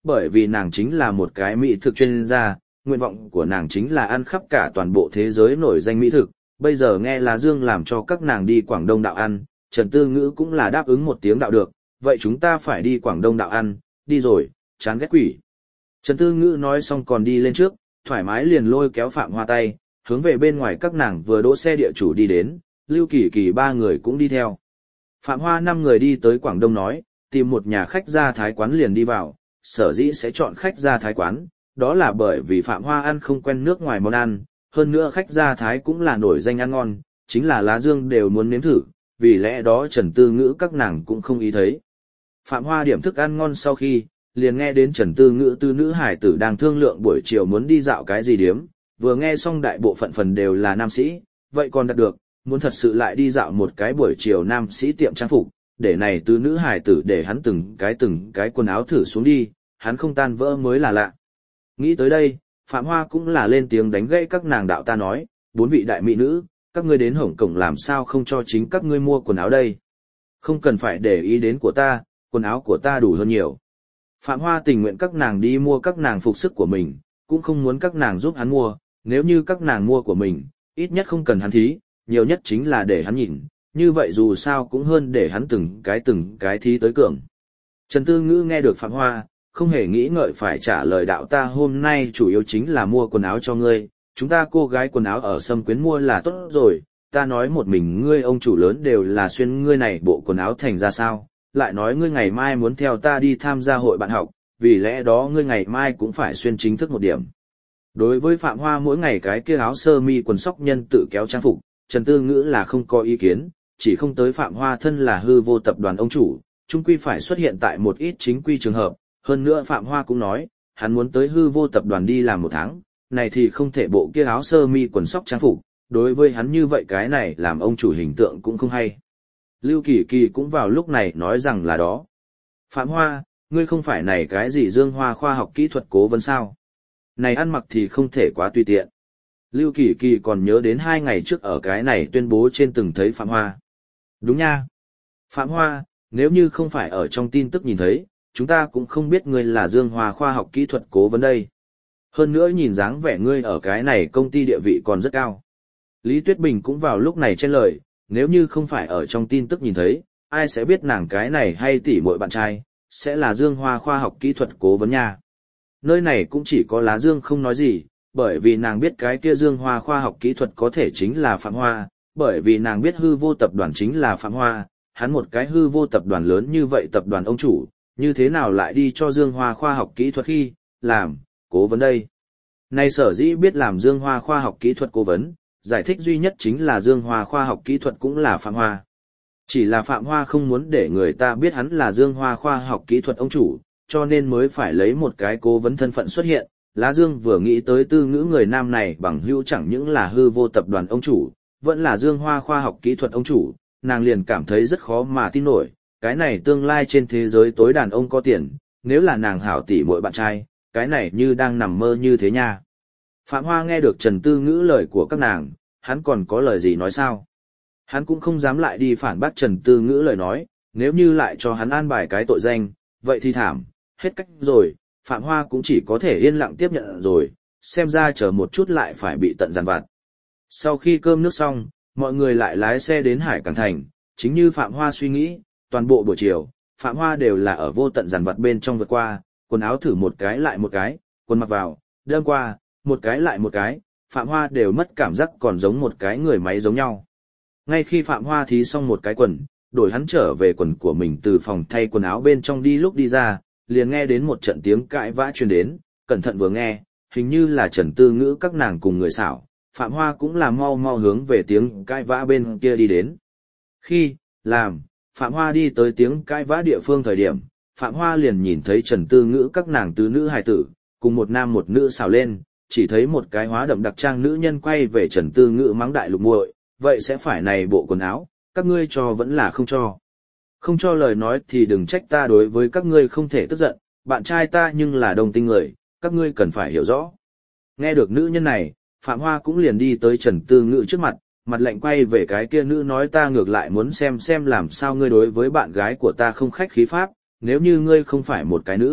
bởi vì nàng chính là một cái mỹ thực chuyên gia, nguyện vọng của nàng chính là ăn khắp cả toàn bộ thế giới nổi danh mỹ thực. Bây giờ nghe Lá Dương làm cho các nàng đi Quảng Đông đạo ăn, Trần Tư Ngữ cũng là đáp ứng một tiếng đạo được, vậy chúng ta phải đi Quảng Đông đạo ăn, đi rồi, chán ghét quỷ. Trần Tư Ngữ nói xong còn đi lên trước, thoải mái liền lôi kéo Phạm Hoa tay, hướng về bên ngoài các nàng vừa đỗ xe địa chủ đi đến, Lưu Kỳ Kỳ ba người cũng đi theo. Phạm Hoa năm người đi tới Quảng Đông nói, tìm một nhà khách gia thái quán liền đi vào, sở dĩ sẽ chọn khách gia thái quán, đó là bởi vì Phạm Hoa ăn không quen nước ngoài món ăn, hơn nữa khách gia thái cũng là nổi danh ăn ngon, chính là Lá Dương đều muốn nếm thử, vì lẽ đó Trần Tư Ngữ các nàng cũng không ý thấy. Phạm Hoa điểm thức ăn ngon sau khi, liền nghe đến Trần Tư Ngữ tư nữ hải tử đang thương lượng buổi chiều muốn đi dạo cái gì điếm, vừa nghe xong đại bộ phận phần đều là nam sĩ, vậy còn đạt được, muốn thật sự lại đi dạo một cái buổi chiều nam sĩ tiệm trang phục, để này tư nữ hải tử để hắn từng cái từng cái quần áo thử xuống đi, hắn không tan vỡ mới là lạ. Nghĩ tới đây, Phạm Hoa cũng là lên tiếng đánh gãy các nàng đạo ta nói, bốn vị đại mỹ nữ, các ngươi đến Hồng Kông làm sao không cho chính các ngươi mua quần áo đây. Không cần phải để ý đến của ta, quần áo của ta đủ hơn nhiều. Phạm Hoa tình nguyện các nàng đi mua các nàng phục sức của mình, cũng không muốn các nàng giúp hắn mua, nếu như các nàng mua của mình, ít nhất không cần hắn thí, nhiều nhất chính là để hắn nhìn, như vậy dù sao cũng hơn để hắn từng cái từng cái thí tới cường. Trần Tư Ngữ nghe được Phạm Hoa, không hề nghĩ ngợi phải trả lời đạo ta hôm nay chủ yếu chính là mua quần áo cho ngươi, chúng ta cô gái quần áo ở Sâm Quyến mua là tốt rồi, ta nói một mình ngươi ông chủ lớn đều là xuyên ngươi này bộ quần áo thành ra sao, lại nói ngươi ngày mai muốn theo ta đi tham gia hội bạn học, vì lẽ đó ngươi ngày mai cũng phải xuyên chính thức một điểm. Đối với Phạm Hoa mỗi ngày cái kia áo sơ mi quần sóc nhân tự kéo trang phục, Trần Tư Ngữ là không có ý kiến, chỉ không tới Phạm Hoa thân là hư vô tập đoàn ông chủ, chung quy phải xuất hiện tại một ít chính quy trường hợp, hơn nữa Phạm Hoa cũng nói, hắn muốn tới hư vô tập đoàn đi làm một tháng, này thì không thể bộ kia áo sơ mi quần sóc trang phục, đối với hắn như vậy cái này làm ông chủ hình tượng cũng không hay. Lưu Kỳ Kỳ cũng vào lúc này nói rằng là đó. Phạm Hoa, ngươi không phải này cái gì Dương Hoa khoa học kỹ thuật cố vấn sao? Này ăn mặc thì không thể quá tùy tiện. Lưu Kỳ Kỳ còn nhớ đến hai ngày trước ở cái này tuyên bố trên từng thấy Phạm Hoa. Đúng nha. Phạm Hoa, nếu như không phải ở trong tin tức nhìn thấy, chúng ta cũng không biết ngươi là Dương Hoa khoa học kỹ thuật cố vấn đây. Hơn nữa nhìn dáng vẻ ngươi ở cái này công ty địa vị còn rất cao. Lý Tuyết Bình cũng vào lúc này chen lời, nếu như không phải ở trong tin tức nhìn thấy, ai sẽ biết nàng cái này hay tỉ muội bạn trai, sẽ là Dương Hoa khoa học kỹ thuật cố vấn nha. Nơi này cũng chỉ có Lá Dương không nói gì, bởi vì nàng biết cái kia Dương Hoa khoa học kỹ thuật có thể chính là Phạm Hoa, bởi vì nàng biết hư vô tập đoàn chính là Phạm Hoa, hắn một cái hư vô tập đoàn lớn như vậy tập đoàn ông chủ, như thế nào lại đi cho Dương Hoa khoa học kỹ thuật khi, làm, cố vấn đây. Này sở dĩ biết làm Dương Hoa khoa học kỹ thuật cố vấn, giải thích duy nhất chính là Dương Hoa khoa học kỹ thuật cũng là Phạm Hoa. Chỉ là Phạm Hoa không muốn để người ta biết hắn là Dương Hoa khoa học kỹ thuật ông chủ, cho nên mới phải lấy một cái cố vấn thân phận xuất hiện. Lá Dương vừa nghĩ tới tư ngữ người nam này bằng hữu chẳng những là hư vô tập đoàn ông chủ, vẫn là Dương Hoa khoa học kỹ thuật ông chủ, nàng liền cảm thấy rất khó mà tin nổi, cái này tương lai trên thế giới tối đàn ông có tiền, nếu là nàng hảo tỷ muội bạn trai, cái này như đang nằm mơ như thế nha. Phạm Hoa nghe được Trần Tư Ngữ lời của các nàng, hắn còn có lời gì nói sao? Hắn cũng không dám lại đi phản bác Trần Tư Ngữ lời nói, nếu như lại cho hắn an bài cái tội danh, vậy thì thảm, hết cách rồi, Phạm Hoa cũng chỉ có thể yên lặng tiếp nhận rồi, xem ra chờ một chút lại phải bị tận giàn vặt. Sau khi cơm nước xong, mọi người lại lái xe đến Hải Cảng Thành, chính như Phạm Hoa suy nghĩ, toàn bộ buổi chiều, Phạm Hoa đều là ở vô tận giàn vặt bên trong vượt qua, quần áo thử một cái lại một cái, quần mặc vào, đơm qua, một cái lại một cái, Phạm Hoa đều mất cảm giác còn giống một cái người máy giống nhau. Ngay khi Phạm Hoa thí xong một cái quần, đổi hắn trở về quần của mình từ phòng thay quần áo bên trong đi lúc đi ra, liền nghe đến một trận tiếng cãi vã truyền đến, cẩn thận vừa nghe, hình như là Trần Tư Ngữ các nàng cùng người xảo, Phạm Hoa cũng là mau mau hướng về tiếng cãi vã bên kia đi đến. Khi, làm, Phạm Hoa đi tới tiếng cãi vã địa phương thời điểm, Phạm Hoa liền nhìn thấy Trần Tư Ngữ các nàng tứ nữ hài tử, cùng một nam một nữ xảo lên, chỉ thấy một cái hóa đậm đặc trang nữ nhân quay về Trần Tư Ngữ mắng đại lục muội, vậy sẽ phải này bộ quần áo, các ngươi cho vẫn là không cho. Không cho lời nói thì đừng trách ta đối với các ngươi không thể tức giận, bạn trai ta nhưng là đồng tinh người, các ngươi cần phải hiểu rõ. Nghe được nữ nhân này, Phạm Hoa cũng liền đi tới Trần Tư Ngữ trước mặt, mặt lạnh quay về cái kia nữ nói ta ngược lại muốn xem xem làm sao ngươi đối với bạn gái của ta không khách khí pháp, nếu như ngươi không phải một cái nữ,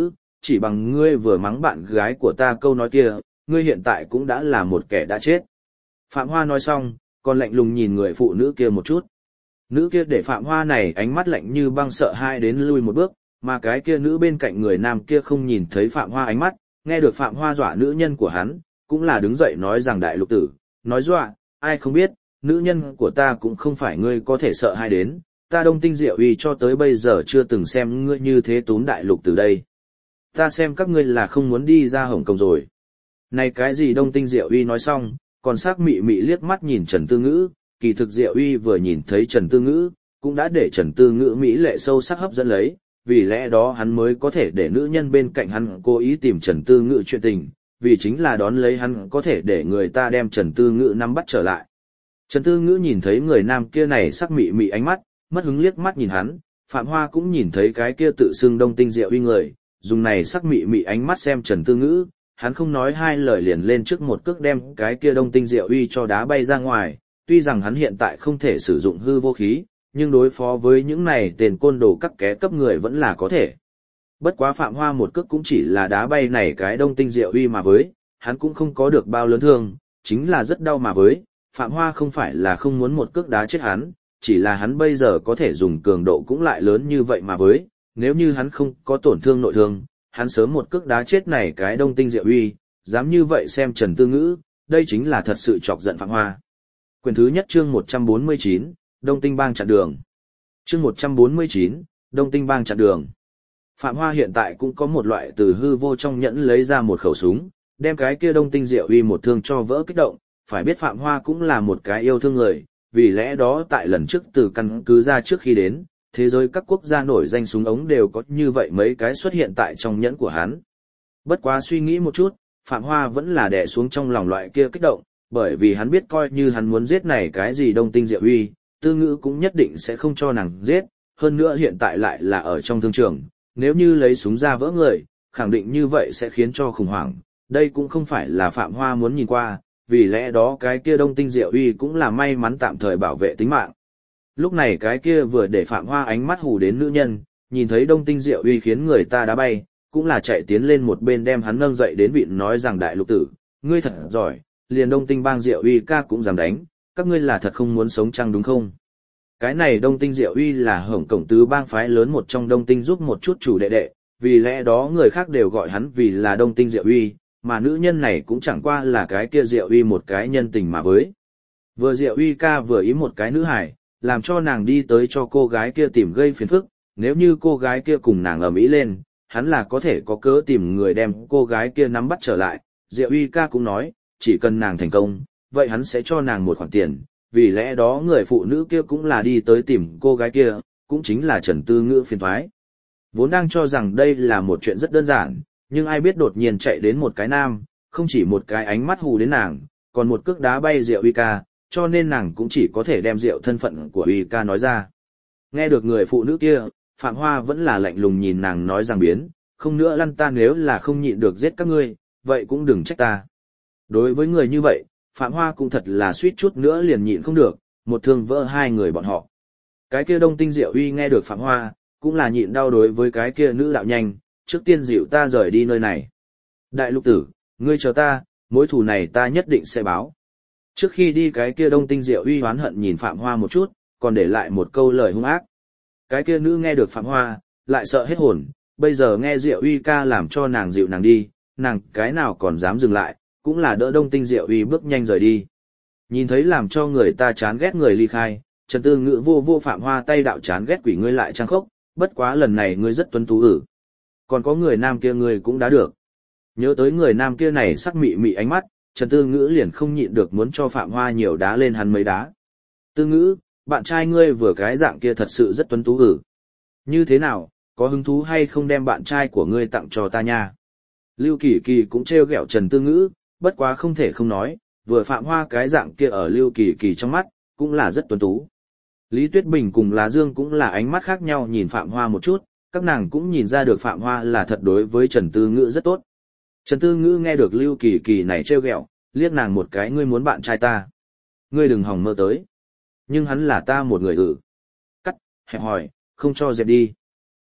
chỉ bằng ngươi vừa mắng bạn gái của ta câu nói kia, ngươi hiện tại cũng đã là một kẻ đã chết. Phạm Hoa nói xong, còn lạnh lùng nhìn người phụ nữ kia một chút. Nữ kia để Phạm Hoa này ánh mắt lạnh như băng sợ hãi đến lui một bước, mà cái kia nữ bên cạnh người nam kia không nhìn thấy Phạm Hoa ánh mắt, nghe được Phạm Hoa dọa nữ nhân của hắn, cũng là đứng dậy nói rằng đại lục tử, nói dọa, ai không biết, nữ nhân của ta cũng không phải ngươi có thể sợ hãi đến, ta Đông Tinh Diệu Uy cho tới bây giờ chưa từng xem ngươi như thế túm đại lục tử đây. Ta xem các ngươi là không muốn đi ra Hồng Kông rồi. Này cái gì Đông Tinh Diệu Uy nói xong, còn sắc mị mị liếc mắt nhìn Trần Tư Ngữ, kỳ thực Diệu Uy vừa nhìn thấy Trần Tư Ngữ, cũng đã để Trần Tư Ngữ mỹ lệ sâu sắc hấp dẫn lấy, vì lẽ đó hắn mới có thể để nữ nhân bên cạnh hắn cố ý tìm Trần Tư Ngữ chuyện tình, vì chính là đón lấy hắn có thể để người ta đem Trần Tư Ngữ nắm bắt trở lại. Trần Tư Ngữ nhìn thấy người nam kia này sắc mị mị ánh mắt, mất hứng liếc mắt nhìn hắn, Phạm Hoa cũng nhìn thấy cái kia tự xưng Đông Tinh Diệu Uy người, dùng này sắc mị mị ánh mắt xem Trần Tư Ngữ, hắn không nói hai lời liền lên trước một cước đem cái kia Đông Tinh Diệu Uy cho đá bay ra ngoài, tuy rằng hắn hiện tại không thể sử dụng hư vô khí, nhưng đối phó với những này tên côn đồ các ké cấp người vẫn là có thể. Bất quá Phạm Hoa một cước cũng chỉ là đá bay này cái Đông Tinh Diệu Uy mà với, hắn cũng không có được bao lớn thương, chính là rất đau mà với, Phạm Hoa không phải là không muốn một cước đá chết hắn, chỉ là hắn bây giờ có thể dùng cường độ cũng lại lớn như vậy mà với, nếu như hắn không có tổn thương nội thương, hắn sớm một cước đá chết này cái Đông Tinh Diệu Uy, dám như vậy xem Trần Tư Ngữ, đây chính là thật sự chọc giận Phạm Hoa. Quyển thứ nhất chương một trăm bốn mươi chín, Đông Tinh Bang chặn đường. Chương một trăm bốn mươi chín, Đông Tinh Bang chặn đường. Phạm Hoa hiện tại cũng có một loại từ hư vô trong nhẫn lấy ra một khẩu súng, đem cái kia Đông Tinh Diệu Uy một thương cho vỡ kích động, phải biết Phạm Hoa cũng là một cái yêu thương người, vì lẽ đó tại lần trước từ căn cứ ra trước khi đến, thế giới các quốc gia nổi danh súng ống đều có như vậy mấy cái xuất hiện tại trong nhẫn của hắn. Bất quá suy nghĩ một chút, Phạm Hoa vẫn là đè xuống trong lòng loại kia kích động, bởi vì hắn biết coi như hắn muốn giết này cái gì Đông Tinh Diệu Uy, Tư Ngữ cũng nhất định sẽ không cho nàng giết, hơn nữa hiện tại lại là ở trong thương trường, nếu như lấy súng ra vỡ người, khẳng định như vậy sẽ khiến cho khủng hoảng, đây cũng không phải là Phạm Hoa muốn nhìn qua, vì lẽ đó cái kia Đông Tinh Diệu Uy cũng là may mắn tạm thời bảo vệ tính mạng. Lúc này cái kia vừa để Phạm Hoa ánh mắt hù đến nữ nhân, nhìn thấy Đông Tinh Diệu Uy khiến người ta đá bay, cũng là chạy tiến lên một bên đem hắn nâng dậy đến vịn nói rằng đại lục tử, ngươi thật giỏi, liền Đông Tinh Bang Diệu Uy ca cũng dám đánh, các ngươi là thật không muốn sống chăng đúng không? Cái này Đông Tinh Diệu Uy là Hồng Cổng tứ bang phái lớn một trong Đông Tinh giúp một chút chủ đệ đệ, vì lẽ đó người khác đều gọi hắn vì là Đông Tinh Diệu Uy, mà nữ nhân này cũng chẳng qua là cái kia Diệu Uy một cái nhân tình mà với. Vừa Diệu Uy ca vừa ý một cái nữ hải, làm cho nàng đi tới cho cô gái kia tìm gây phiền phức, nếu như cô gái kia cùng nàng ầm ĩ lên, hắn là có thể có cớ tìm người đem cô gái kia nắm bắt trở lại. Diệu Uy ca cũng nói, chỉ cần nàng thành công, vậy hắn sẽ cho nàng một khoản tiền, vì lẽ đó người phụ nữ kia cũng là đi tới tìm cô gái kia, cũng chính là Trần Tư Ngữ phiền toái. Vốn đang cho rằng đây là một chuyện rất đơn giản, nhưng ai biết đột nhiên chạy đến một cái nam, không chỉ một cái ánh mắt hù đến nàng, còn một cước đá bay Diệu Uy ca, cho nên nàng cũng chỉ có thể đem Diệu thân phận của Uy ca nói ra. Nghe được người phụ nữ kia, Phạm Hoa vẫn là lạnh lùng nhìn nàng nói rằng biến, không nữa lăn ta nếu là không nhịn được giết các ngươi, vậy cũng đừng trách ta. Đối với người như vậy, Phạm Hoa cũng thật là suýt chút nữa liền nhịn không được, một thương vỡ hai người bọn họ. Cái kia Đông Tinh Diệu Uy nghe được Phạm Hoa, cũng là nhịn đau đối với cái kia nữ đạo nhanh, trước tiên dịu ta rời đi nơi này. Đại lục tử, ngươi chờ ta, mối thù này ta nhất định sẽ báo. Trước khi đi cái kia Đông Tinh Diệu Uy hoán hận nhìn Phạm Hoa một chút, còn để lại một câu lời hung ác. Cái kia nữ nghe được Phạm Hoa, lại sợ hết hồn, bây giờ nghe Diệu Uy ca làm cho nàng dịu nàng đi, nàng cái nào còn dám dừng lại, cũng là đỡ Đông Tinh Diệu Uy bước nhanh rời đi. Nhìn thấy làm cho người ta chán ghét người ly khai, Trần Tư Ngữ vô vô Phạm Hoa tay đạo chán ghét quỷ ngươi lại trang khốc, bất quá lần này ngươi rất tuấn tú ử. Còn có người nam kia ngươi cũng đã được. Nhớ tới người nam kia này sắc mị mị ánh mắt, Trần Tư Ngữ liền không nhịn được muốn cho Phạm Hoa nhiều đá lên hắn mấy đá. Tư Ngữ, bạn trai ngươi vừa cái dạng kia thật sự rất tuấn tú ử. Như thế nào, có hứng thú hay không đem bạn trai của ngươi tặng cho ta nha? Lưu Kỳ Kỳ cũng trêu ghẹo Trần Tư Ngữ, bất quá không thể không nói, vừa Phạm Hoa cái dạng kia ở Lưu Kỳ Kỳ trong mắt, cũng là rất tuấn tú. Lý Tuyết Bình cùng Lá Dương cũng là ánh mắt khác nhau nhìn Phạm Hoa một chút, các nàng cũng nhìn ra được Phạm Hoa là thật đối với Trần Tư Ngữ rất tốt. Trần Tư Ngữ nghe được Lưu Kỳ Kỳ này trêu ghẹo, liếc nàng một cái ngươi muốn bạn trai ta. Ngươi đừng hòng mơ tới. Nhưng hắn là ta một người ử. Cắt, hẹp hỏi, không cho dẹp đi.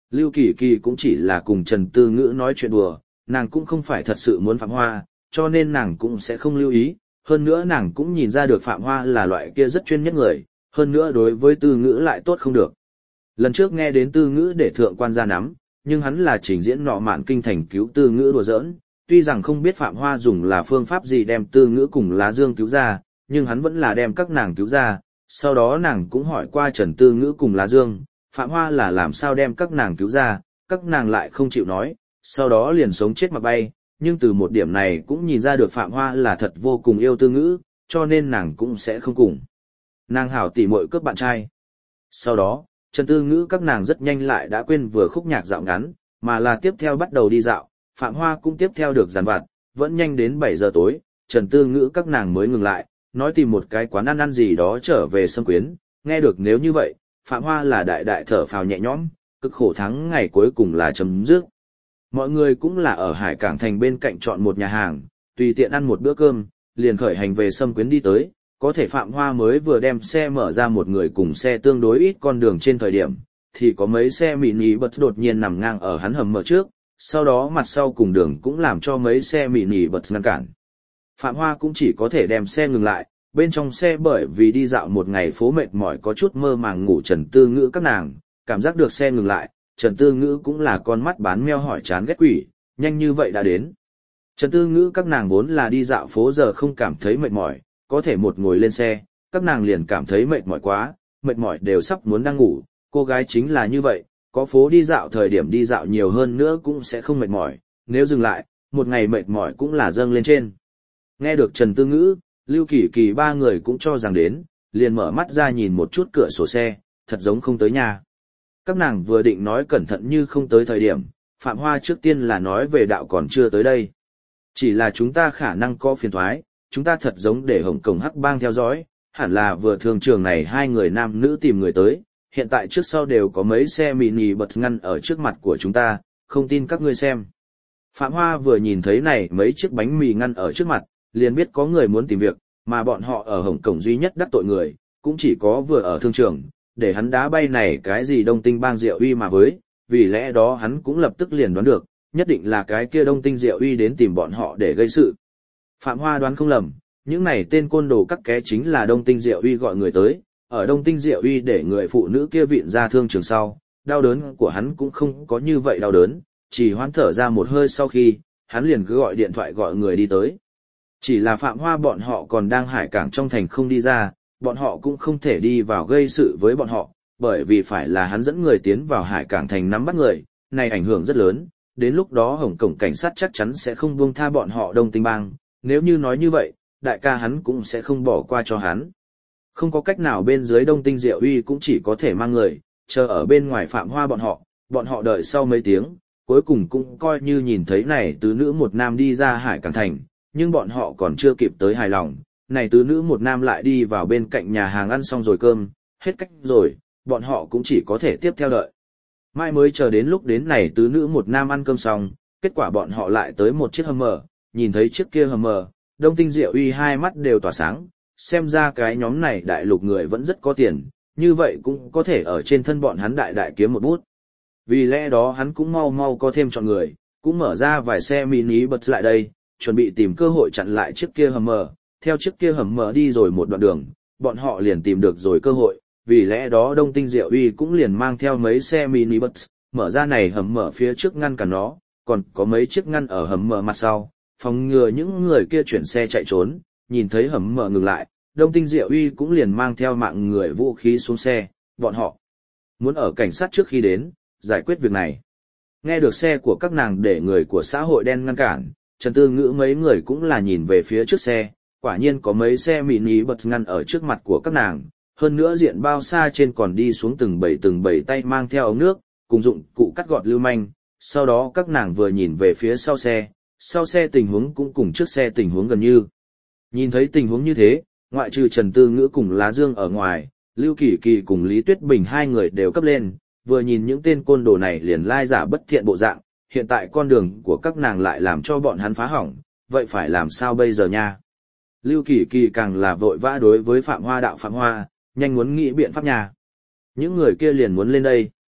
Lưu Kỳ Kỳ cũng chỉ là cùng Trần Tư Ngữ nói chuyện đùa, nàng cũng không phải thật sự muốn Phạm Hoa, cho nên nàng cũng sẽ không lưu ý, hơn nữa nàng cũng nhìn ra được Phạm Hoa là loại kia rất chuyên nhất người, hơn nữa đối với Tư Ngữ lại tốt không được. Lần trước nghe đến Tư Ngữ để thượng quan ra nắm, nhưng hắn là trình diễn nọ mạn kinh thành cứu Tư Ngữ đùa giỡn, tuy rằng không biết Phạm Hoa dùng là phương pháp gì đem Tư Ngữ cùng Lá Dương cứu ra, nhưng hắn vẫn là đem các nàng cứu ra, sau đó nàng cũng hỏi qua Trần Tư Ngữ cùng Lá Dương, Phạm Hoa là làm sao đem các nàng cứu ra, các nàng lại không chịu nói, sau đó liền sống chết mà bay, nhưng từ một điểm này cũng nhìn ra được Phạm Hoa là thật vô cùng yêu Tư Ngữ, cho nên nàng cũng sẽ không cùng. Nàng hảo tỉ muội cướp bạn trai. Sau đó, Trần Tư Ngữ các nàng rất nhanh lại đã quên vừa khúc nhạc dạo ngắn, mà là tiếp theo bắt đầu đi dạo, Phạm Hoa cũng tiếp theo được giàn vặt, vẫn nhanh đến bảy giờ tối, Trần Tư Ngữ các nàng mới ngừng lại, nói tìm một cái quán ăn ăn gì đó trở về Sâm Quyến, nghe được nếu như vậy, Phạm Hoa là đại đại thở phào nhẹ nhõm, cực khổ thắng ngày cuối cùng là chấm dứt. Mọi người cũng là ở Hải Cảng Thành bên cạnh chọn một nhà hàng, tùy tiện ăn một bữa cơm, liền khởi hành về Sâm Quyến đi tới, có thể Phạm Hoa mới vừa đem xe mở ra một người cùng xe tương đối ít con đường trên thời điểm, thì có mấy xe mini bus đột nhiên nằm ngang ở hắn hầm mở trước, sau đó mặt sau cùng đường cũng làm cho mấy xe mini bus ngăn cản. Phạm Hoa cũng chỉ có thể đem xe ngừng lại, bên trong xe bởi vì đi dạo một ngày phố mệt mỏi có chút mơ màng ngủ Trần Tư Ngữ các nàng, cảm giác được xe ngừng lại, Trần Tư Ngữ cũng là con mắt bán meo hỏi chán ghét quỷ, nhanh như vậy đã đến. Trần Tư Ngữ các nàng vốn là đi dạo phố giờ không cảm thấy mệt mỏi, có thể một ngồi lên xe, các nàng liền cảm thấy mệt mỏi quá, mệt mỏi đều sắp muốn đang ngủ, cô gái chính là như vậy, có phố đi dạo thời điểm đi dạo nhiều hơn nữa cũng sẽ không mệt mỏi, nếu dừng lại, một ngày mệt mỏi cũng là dâng lên trên. Nghe được Trần Tư Ngữ, Lưu Kỳ Kỳ ba người cũng cho rằng đến, liền mở mắt ra nhìn một chút cửa sổ xe, thật giống không tới nhà. Các nàng vừa định nói cẩn thận như không tới thời điểm, Phạm Hoa trước tiên là nói về đạo còn chưa tới đây. Chỉ là chúng ta khả năng có phiền thoái, chúng ta thật giống để Hồng Cổng Hắc Bang theo dõi, hẳn là vừa thường trường này hai người nam nữ tìm người tới, hiện tại trước sau đều có mấy xe mini bus ngăn ở trước mặt của chúng ta, không tin các ngươi xem. Phạm Hoa vừa nhìn thấy này mấy chiếc bánh mì ngăn ở trước mặt, liền biết có người muốn tìm việc, mà bọn họ ở Hồng Cổng duy nhất đắc tội người, cũng chỉ có vừa ở thương trường, để hắn đá bay này cái gì Đông Tinh Bang Diệu Uy mà với, vì lẽ đó hắn cũng lập tức liền đoán được, nhất định là cái kia Đông Tinh Diệu Uy đến tìm bọn họ để gây sự. Phạm Hoa đoán không lầm, những này tên côn đồ các ké chính là Đông Tinh Diệu Uy gọi người tới, ở Đông Tinh Diệu Uy để người phụ nữ kia vịn ra thương trường sau, đau đớn của hắn cũng không có như vậy đau đớn, chỉ hoán thở ra một hơi sau khi, hắn liền cứ gọi điện thoại gọi người đi tới. Chỉ là Phạm Hoa bọn họ còn đang Hải Cảng trong thành không đi ra, bọn họ cũng không thể đi vào gây sự với bọn họ, bởi vì phải là hắn dẫn người tiến vào Hải Cảng thành nắm bắt người, này ảnh hưởng rất lớn, đến lúc đó Hồng Cổng cảnh sát chắc chắn sẽ không buông tha bọn họ Đông Tinh Bang, nếu như nói như vậy, đại ca hắn cũng sẽ không bỏ qua cho hắn. Không có cách nào bên dưới Đông Tinh Diệu Uy cũng chỉ có thể mang người, chờ ở bên ngoài Phạm Hoa bọn họ, bọn họ đợi sau mấy tiếng, cuối cùng cũng coi như nhìn thấy này tứ nữ một nam đi ra Hải Cảng thành, nhưng bọn họ còn chưa kịp tới hài lòng, này tứ nữ một nam lại đi vào bên cạnh nhà hàng ăn xong rồi cơm, hết cách rồi, bọn họ cũng chỉ có thể tiếp theo đợi. Mai mới chờ đến lúc đến này tứ nữ một nam ăn cơm xong, kết quả bọn họ lại tới một chiếc hầm mờ, nhìn thấy chiếc kia hầm mờ, Đông Tinh Diệu Uy hai mắt đều tỏa sáng, xem ra cái nhóm này đại lục người vẫn rất có tiền, như vậy cũng có thể ở trên thân bọn hắn đại đại kiếm một bút. Vì lẽ đó hắn cũng mau mau có thêm chọn người, cũng mở ra vài xe mini bus lại đây, chuẩn bị tìm cơ hội chặn lại chiếc kia hầm mờ, theo chiếc kia hầm mờ đi rồi một đoạn đường, bọn họ liền tìm được rồi cơ hội, vì lẽ đó Đông Tinh Diệu Uy cũng liền mang theo mấy xe mini bus, mở ra này hầm mờ phía trước ngăn cản nó, còn có mấy chiếc ngăn ở hầm mờ mặt sau, phòng ngừa những người kia chuyển xe chạy trốn, nhìn thấy hầm mờ ngừng lại, Đông Tinh Diệu Uy cũng liền mang theo mạng người vũ khí xuống xe, bọn họ muốn ở cảnh sát trước khi đến, giải quyết việc này. Nghe được xe của các nàng để người của xã hội đen ngăn cản, Trần Tư Ngữ mấy người cũng là nhìn về phía trước xe, quả nhiên có mấy xe mini bus ngăn ở trước mặt của các nàng, hơn nữa diện bao xa trên còn đi xuống từng bảy từng bảy tay mang theo ống nước, cùng dụng cụ cắt gọt lưu manh, sau đó các nàng vừa nhìn về phía sau xe, sau xe tình huống cũng cùng trước xe tình huống gần như. Nhìn thấy tình huống như thế, ngoại trừ Trần Tư Ngữ cùng Lá Dương ở ngoài, Lưu Kỳ Kỳ cùng Lý Tuyết Bình hai người đều cấp lên, vừa nhìn những tên côn đồ này liền lai giả bất thiện bộ dạng, hiện tại con đường của các nàng lại làm cho bọn hắn phá hỏng, vậy phải làm sao bây giờ nha? Lưu Kỳ Kỳ càng là vội vã đối với Phạm Hoa đạo Phạm Hoa, nhanh muốn nghĩ biện pháp nha. Những người kia liền muốn lên đây.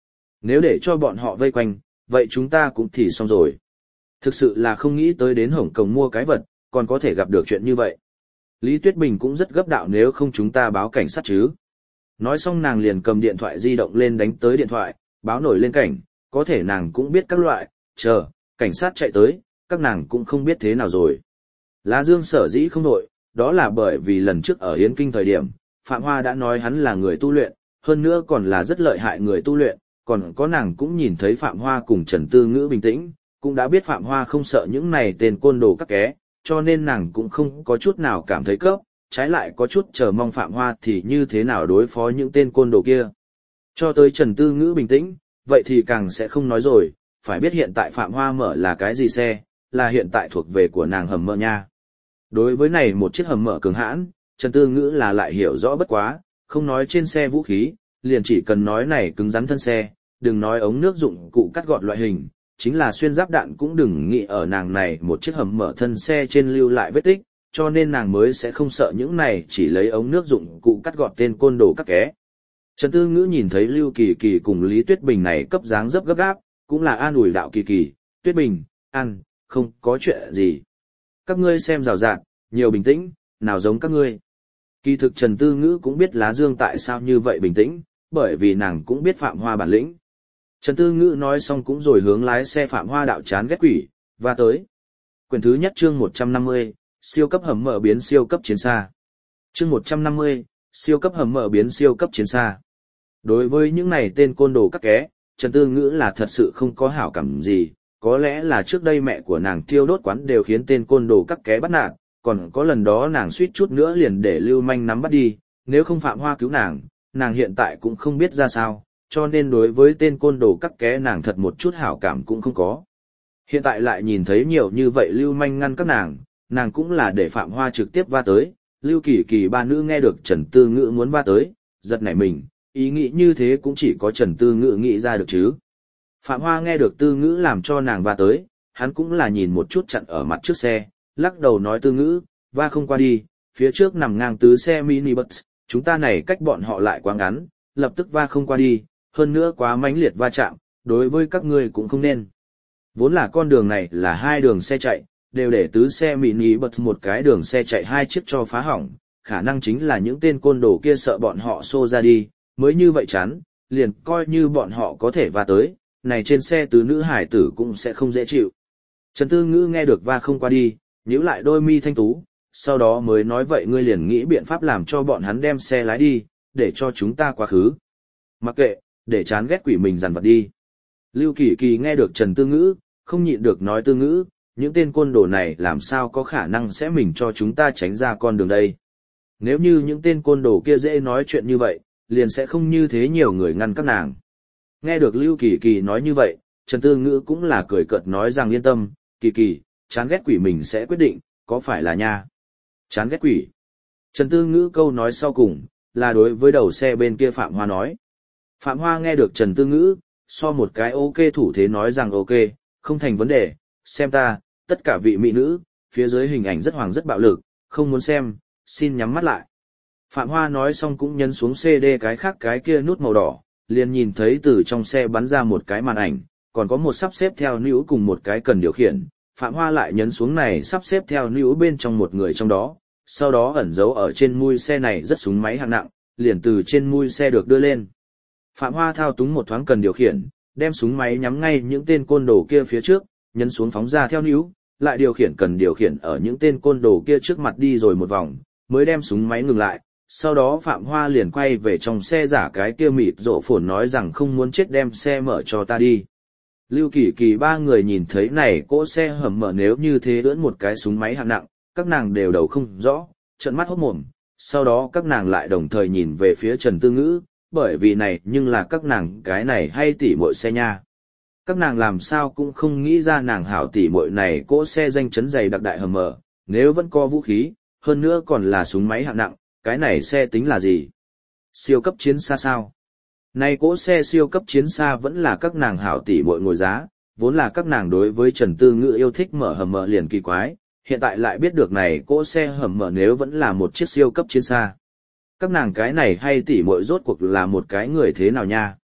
Nếu để cho bọn họ vây quanh, vậy chúng ta cũng thì xong rồi. Thực sự là không nghĩ tới đến Hồng Kông mua cái vật, còn có thể gặp được chuyện như vậy. Lý Tuyết Bình cũng rất gấp đạo, nếu không chúng ta báo cảnh sát chứ. Nói xong nàng liền cầm điện thoại di động lên đánh tới điện thoại, báo nổi lên cảnh, có thể nàng cũng biết các loại, chờ, cảnh sát chạy tới, các nàng cũng không biết thế nào rồi. Lá Dương sở dĩ không nổi, đó là bởi vì lần trước ở Yến Kinh thời điểm, Phạm Hoa đã nói hắn là người tu luyện, hơn nữa còn là rất lợi hại người tu luyện, còn có nàng cũng nhìn thấy Phạm Hoa cùng Trần Tư Ngữ bình tĩnh, cũng đã biết Phạm Hoa không sợ những này tên côn đồ các ké, cho nên nàng cũng không có chút nào cảm thấy cấp, trái lại có chút chờ mong Phạm Hoa thì như thế nào đối phó những tên côn đồ kia. Cho tới Trần Tư Ngữ bình tĩnh, vậy thì càng sẽ không nói rồi, phải biết hiện tại Phạm Hoa mở là cái gì xe, là hiện tại thuộc về của nàng hầm mỡ nha. Đối với này một chiếc hầm mỡ cường hãn, Trần Tư Ngữ là lại hiểu rõ bất quá, không nói trên xe vũ khí, liền chỉ cần nói này cứng rắn thân xe, đừng nói ống nước dụng cụ cắt gọt loại hình, chính là xuyên giáp đạn cũng đừng nghĩ ở nàng này một chiếc hầm mỡ thân xe trên lưu lại vết tích, cho nên nàng mới sẽ không sợ những này chỉ lấy ống nước dụng cụ cắt gọt tên côn đồ các ké. Trần Tư Ngữ nhìn thấy Lưu Kỳ Kỳ cùng Lý Tuyết Bình này cấp dáng dấp gấp gáp, cũng là an ủi đạo Kỳ Kỳ, Tuyết Bình, ăn, không có chuyện gì. Các ngươi xem rào rạt, nhiều bình tĩnh, nào giống các ngươi. Kỳ thực Trần Tư Ngữ cũng biết Lá Dương tại sao như vậy bình tĩnh, bởi vì nàng cũng biết Phạm Hoa bản lĩnh. Trần Tư Ngữ nói xong cũng rồi hướng lái xe Phạm Hoa đạo chán ghét quỷ, và tới. Quyển thứ nhất chương một trăm năm mươi, siêu cấp hầm mỡ biến siêu cấp chiến xa. Chương một trăm năm mươi, siêu cấp hầm mỡ biến siêu cấp chiến xa. Đối với những này tên côn đồ các ké, Trần Tư Ngữ là thật sự không có hảo cảm gì, có lẽ là trước đây mẹ của nàng thiêu đốt quán đều khiến tên côn đồ các ké bắt nạt, còn có lần đó nàng suýt chút nữa liền để Lưu Manh nắm bắt đi, nếu không Phạm Hoa cứu nàng, nàng hiện tại cũng không biết ra sao, cho nên đối với tên côn đồ các ké nàng thật một chút hảo cảm cũng không có. Hiện tại lại nhìn thấy nhiều như vậy Lưu Manh ngăn các nàng, nàng cũng là để Phạm Hoa trực tiếp va tới, Lưu Kỳ Kỳ ba nữ nghe được Trần Tư Ngữ muốn va tới, giật nảy mình, ý nghĩ như thế cũng chỉ có Trần Tư Ngữ nghĩ ra được chứ. Phạm Hoa nghe được Tư Ngữ làm cho nàng va tới, hắn cũng là nhìn một chút chặn ở mặt trước xe, lắc đầu nói Tư Ngữ, va không qua đi, phía trước nằm ngang tứ xe mini bus, chúng ta này cách bọn họ lại quá ngắn, lập tức va không qua đi, hơn nữa quá mãnh liệt va chạm, đối với các ngươi cũng không nên. Vốn là con đường này là hai đường xe chạy, đều để tứ xe mini bus một cái đường xe chạy hai chiếc cho phá hỏng, khả năng chính là những tên côn đồ kia sợ bọn họ xô ra đi, mới như vậy chán, liền coi như bọn họ có thể va tới, này trên xe tứ nữ hải tử cũng sẽ không dễ chịu. Trần Tư Ngữ nghe được va không qua đi, nhíu lại đôi mi thanh tú, sau đó mới nói vậy ngươi liền nghĩ biện pháp làm cho bọn hắn đem xe lái đi, để cho chúng ta quá khứ. Mặc kệ, để chán ghét quỷ mình dằn vặt đi. Lưu Kỳ Kỳ nghe được Trần Tư Ngữ, không nhịn được nói Tư Ngữ, những tên côn đồ này làm sao có khả năng sẽ mình cho chúng ta tránh ra con đường đây. Nếu như những tên côn đồ kia dễ nói chuyện như vậy, liền sẽ không như thế nhiều người ngăn các nàng. Nghe được Lưu Kỳ Kỳ nói như vậy, Trần Tư Ngữ cũng là cười cợt nói rằng yên tâm, Kỳ Kỳ, chán ghét quỷ mình sẽ quyết định, có phải là nha? Chán ghét quỷ. Trần Tư Ngữ câu nói sau cùng, là đối với đầu xe bên kia Phạm Hoa nói. Phạm Hoa nghe được Trần Tư Ngữ, so một cái ok thủ thế nói rằng ok, không thành vấn đề, xem ta, tất cả vị mỹ nữ, phía dưới hình ảnh rất hoàng rất bạo lực, không muốn xem, xin nhắm mắt lại. Phạm Hoa nói xong cũng nhấn xuống xê đê cái khác cái kia nút màu đỏ, liền nhìn thấy từ trong xe bắn ra một cái màn ảnh, còn có một sắp xếp theo níu cùng một cái cần điều khiển. Phạm Hoa lại nhấn xuống này sắp xếp theo níu bên trong một người trong đó, sau đó ẩn giấu ở trên mui xe này rất súng máy hạng nặng, liền từ trên mui xe được đưa lên. Phạm Hoa thao túng một thoáng cần điều khiển, đem súng máy nhắm ngay những tên côn đồ kia phía trước, nhấn xuống phóng ra theo níu, lại điều khiển cần điều khiển ở những tên côn đồ kia trước mặt đi rồi một vòng, mới đem súng máy ngừng lại. Sau đó Phạm Hoa liền quay về trong xe giả cái kia mịt rộ phồn nói rằng không muốn chết đem xe mở cho ta đi. Lưu Kỳ Kỳ ba người nhìn thấy này cỗ xe hầm mở nếu như thế ưỡn một cái súng máy hạng nặng, các nàng đều đầu không rõ, trợn mắt hốt mồm, sau đó các nàng lại đồng thời nhìn về phía Trần Tư Ngữ, bởi vì này nhưng là các nàng cái này hay tỉ muội xe nha. Các nàng làm sao cũng không nghĩ ra nàng hảo tỉ muội này cỗ xe danh chấn dày đặc đại hầm mở, nếu vẫn có vũ khí, hơn nữa còn là súng máy hạng nặng, cái này xe tính là gì? Siêu cấp chiến xa sao? Này cỗ xe siêu cấp chiến xa vẫn là các nàng hảo tỷ muội ngồi giá, vốn là các nàng đối với Trần Tư Ngữ yêu thích mở hầm mở liền kỳ quái, hiện tại lại biết được này cỗ xe hầm mở nếu vẫn là một chiếc siêu cấp chiến xa. Các nàng cái này hay tỷ muội rốt cuộc là một cái người thế nào nha?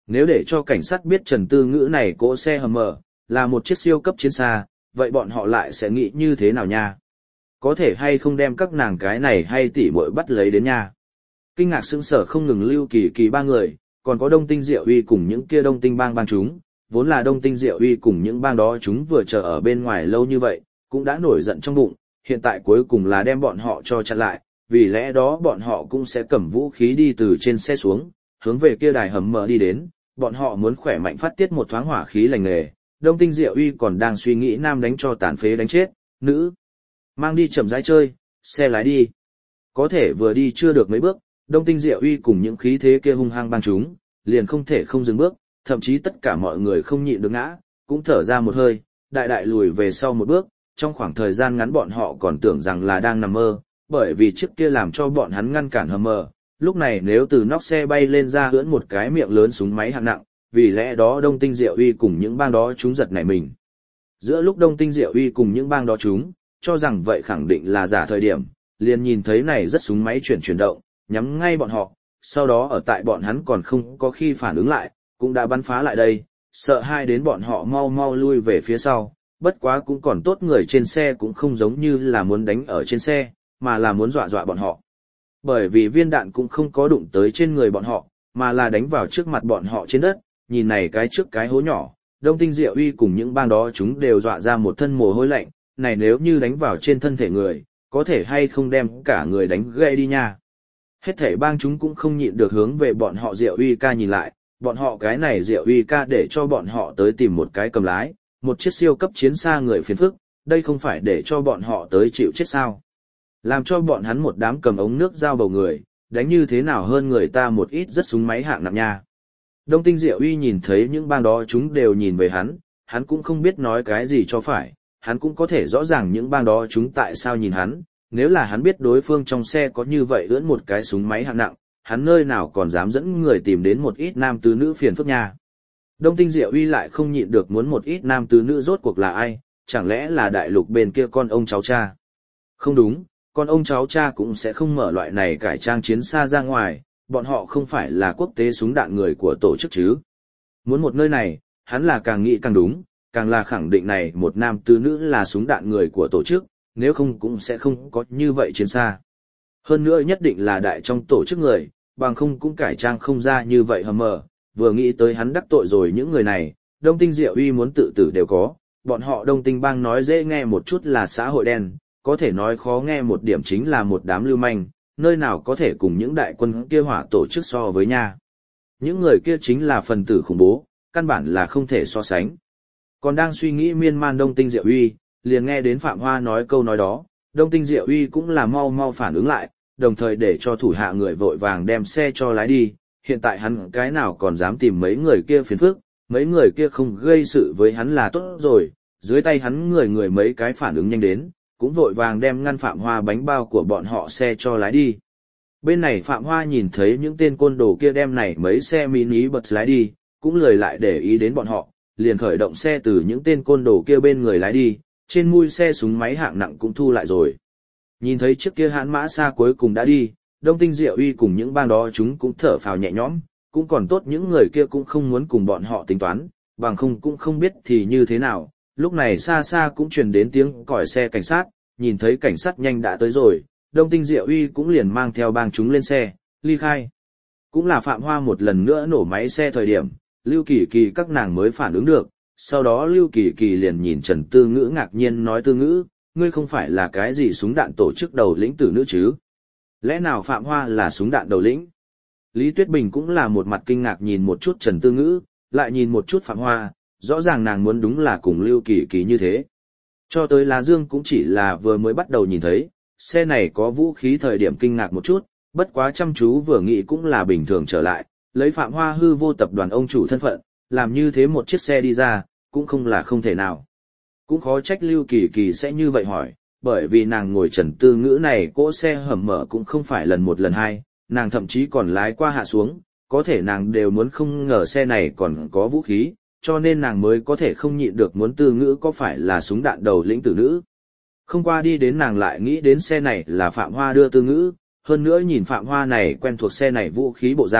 Nếu để cho cảnh sát biết Trần Tư Ngữ này cỗ xe hầm mở, là một chiếc siêu cấp chiến xa, vậy bọn họ lại sẽ nghĩ như thế nào nha? Có thể hay không đem các nàng cái này hay tỉ muội bắt lấy đến nha? Kinh ngạc sững sờ không ngừng Lưu Kỳ Kỳ ba người, còn có Đông Tinh Diệu Uy cùng những kia Đông Tinh bang bang chúng, vốn là Đông Tinh Diệu Uy cùng những bang đó chúng vừa chờ ở bên ngoài lâu như vậy, cũng đã nổi giận trong bụng, hiện tại cuối cùng là đem bọn họ cho chặn lại, vì lẽ đó bọn họ cũng sẽ cầm vũ khí đi từ trên xe xuống, hướng về kia đài hầm mở đi đến, bọn họ muốn khỏe mạnh phát tiết một thoáng hỏa khí lành nghề. Đông Tinh Diệu Uy còn đang suy nghĩ nam đánh cho tàn phế đánh chết, nữ mang đi chậm rãi chơi, xe lái đi. Có thể vừa đi chưa được mấy bước, Đông Tinh Diệu Uy cùng những khí thế kia hung hăng bang chúng, liền không thể không dừng bước, thậm chí tất cả mọi người không nhịn được ngã, cũng thở ra một hơi, đại đại lùi về sau một bước, trong khoảng thời gian ngắn bọn họ còn tưởng rằng là đang nằm mơ, bởi vì chiếc kia làm cho bọn hắn ngăn cản hầm mờ. Lúc này nếu từ nóc xe bay lên ra ưỡn một cái miệng lớn súng máy hạng nặng, vì lẽ đó Đông Tinh Diệu Uy cùng những bang đó chúng giật nảy mình. Giữa lúc Đông Tinh Diệu Uy cùng những bang đó chúng, cho rằng vậy khẳng định là giả thời điểm, liền nhìn thấy này rất súng máy chuyển chuyển động, nhắm ngay bọn họ, sau đó ở tại bọn hắn còn không có khi phản ứng lại, cũng đã bắn phá lại đây, sợ hai đến bọn họ mau mau lui về phía sau, bất quá cũng còn tốt người trên xe cũng không giống như là muốn đánh ở trên xe, mà là muốn dọa dọa bọn họ. Bởi vì viên đạn cũng không có đụng tới trên người bọn họ, mà là đánh vào trước mặt bọn họ trên đất, nhìn này cái trước cái hố nhỏ, Đông Tinh Diệu Uy cùng những bang đó chúng đều dọa ra một thân mồ hôi lạnh, này nếu như đánh vào trên thân thể người, có thể hay không đem cả người đánh gãy đi nha. Hết thảy bang chúng cũng không nhịn được hướng về bọn họ Diệu Uy ca nhìn lại, bọn họ cái này Diệu Uy ca để cho bọn họ tới tìm một cái cầm lái, một chiếc siêu cấp chiến xa người phiền phức, đây không phải để cho bọn họ tới chịu chết sao. Làm cho bọn hắn một đám cầm ống nước dao bầu người, đánh như thế nào hơn người ta một ít rất súng máy hạng nặng nha. Đông Tinh Diệu Uy nhìn thấy những bang đó chúng đều nhìn về hắn, hắn cũng không biết nói cái gì cho phải, hắn cũng có thể rõ ràng những bang đó chúng tại sao nhìn hắn, nếu là hắn biết đối phương trong xe có như vậy ưỡn một cái súng máy hạng nặng, hắn nơi nào còn dám dẫn người tìm đến một ít nam tứ nữ phiền phức nha. Đông Tinh Diệu Uy lại không nhịn được muốn một ít nam tứ nữ rốt cuộc là ai, chẳng lẽ là đại lục bên kia con ông cháu cha. Không đúng, con ông cháu cha cũng sẽ không mở loại này cải trang chiến xa ra ngoài, bọn họ không phải là quốc tế súng đạn người của tổ chức chứ. Muốn một nơi này, hắn là càng nghĩ càng đúng, càng là khẳng định này một nam tứ nữ là súng đạn người của tổ chức, nếu không cũng sẽ không có như vậy chiến xa. Hơn nữa nhất định là đại trong tổ chức người, bằng không cũng cải trang không ra như vậy hầm mờ, vừa nghĩ tới hắn đắc tội rồi những người này, Đông Tinh Diệu Uy muốn tự tử đều có, bọn họ Đông Tinh bang nói dễ nghe một chút là xã hội đen, có thể nói khó nghe một điểm chính là một đám lưu manh, nơi nào có thể cùng những đại quân kia hỏa tổ chức so với nha. Những người kia chính là phần tử khủng bố, căn bản là không thể so sánh. Còn đang suy nghĩ miên man Đông Tinh Diệu Uy, liền nghe đến Phạm Hoa nói câu nói đó, Đông Tinh Diệu Uy cũng là mau mau phản ứng lại, đồng thời để cho thủ hạ người vội vàng đem xe cho lái đi, hiện tại hắn cái nào còn dám tìm mấy người kia phiền phức, mấy người kia không gây sự với hắn là tốt rồi, dưới tay hắn người người mấy cái phản ứng nhanh đến, cũng vội vàng đem ngăn Phạm Hoa bánh bao của bọn họ xe cho lái đi. Bên này Phạm Hoa nhìn thấy những tên côn đồ kia đem này mấy xe mini bật lái đi, cũng lười lại để ý đến bọn họ, liền khởi động xe từ những tên côn đồ kia bên người lái đi, trên mui xe súng máy hạng nặng cũng thu lại rồi. Nhìn thấy chiếc kia hãn mã xa cuối cùng đã đi, Đông Tinh Diệu Uy cùng những bang đó chúng cũng thở phào nhẹ nhõm, cũng còn tốt những người kia cũng không muốn cùng bọn họ tính toán, bằng không cũng không biết thì như thế nào. Lúc này xa xa cũng truyền đến tiếng còi xe cảnh sát, nhìn thấy cảnh sát nhanh đã tới rồi, Đông Tinh Diệu Uy cũng liền mang theo bang chúng lên xe, ly khai. Cũng là Phạm Hoa một lần nữa nổ máy xe thời điểm, Lưu Kỳ Kỳ các nàng mới phản ứng được, sau đó Lưu Kỳ Kỳ liền nhìn Trần Tư Ngữ ngạc nhiên nói Tư Ngữ, ngươi không phải là cái gì súng đạn tổ chức đầu lĩnh tử nữ chứ? Lẽ nào Phạm Hoa là súng đạn đầu lĩnh? Lý Tuyết Bình cũng là một mặt kinh ngạc nhìn một chút Trần Tư Ngữ, lại nhìn một chút Phạm Hoa, rõ ràng nàng muốn đúng là cùng Lưu Kỳ Kỳ như thế. Cho tới Lá Dương cũng chỉ là vừa mới bắt đầu nhìn thấy, xe này có vũ khí thời điểm kinh ngạc một chút, bất quá chăm chú vừa nghĩ cũng là bình thường trở lại, lấy Phạm Hoa hư vô tập đoàn ông chủ thân phận, làm như thế một chiếc xe đi ra, cũng không là không thể nào. Cũng khó trách Lưu Kỳ Kỳ sẽ như vậy hỏi, bởi vì nàng ngồi Trần Tư Ngữ này cỗ xe hầm mở cũng không phải lần một lần hai, nàng thậm chí còn lái qua hạ xuống, có thể nàng đều muốn không ngờ xe này còn có vũ khí, cho nên nàng mới có thể không nhịn được muốn Tư Ngữ có phải là súng đạn đầu lĩnh tử nữ. Không qua đi đến nàng lại nghĩ đến xe này là Phạm Hoa đưa Tư Ngữ, hơn nữa nhìn Phạm Hoa này quen thuộc xe này vũ khí bộ dạng,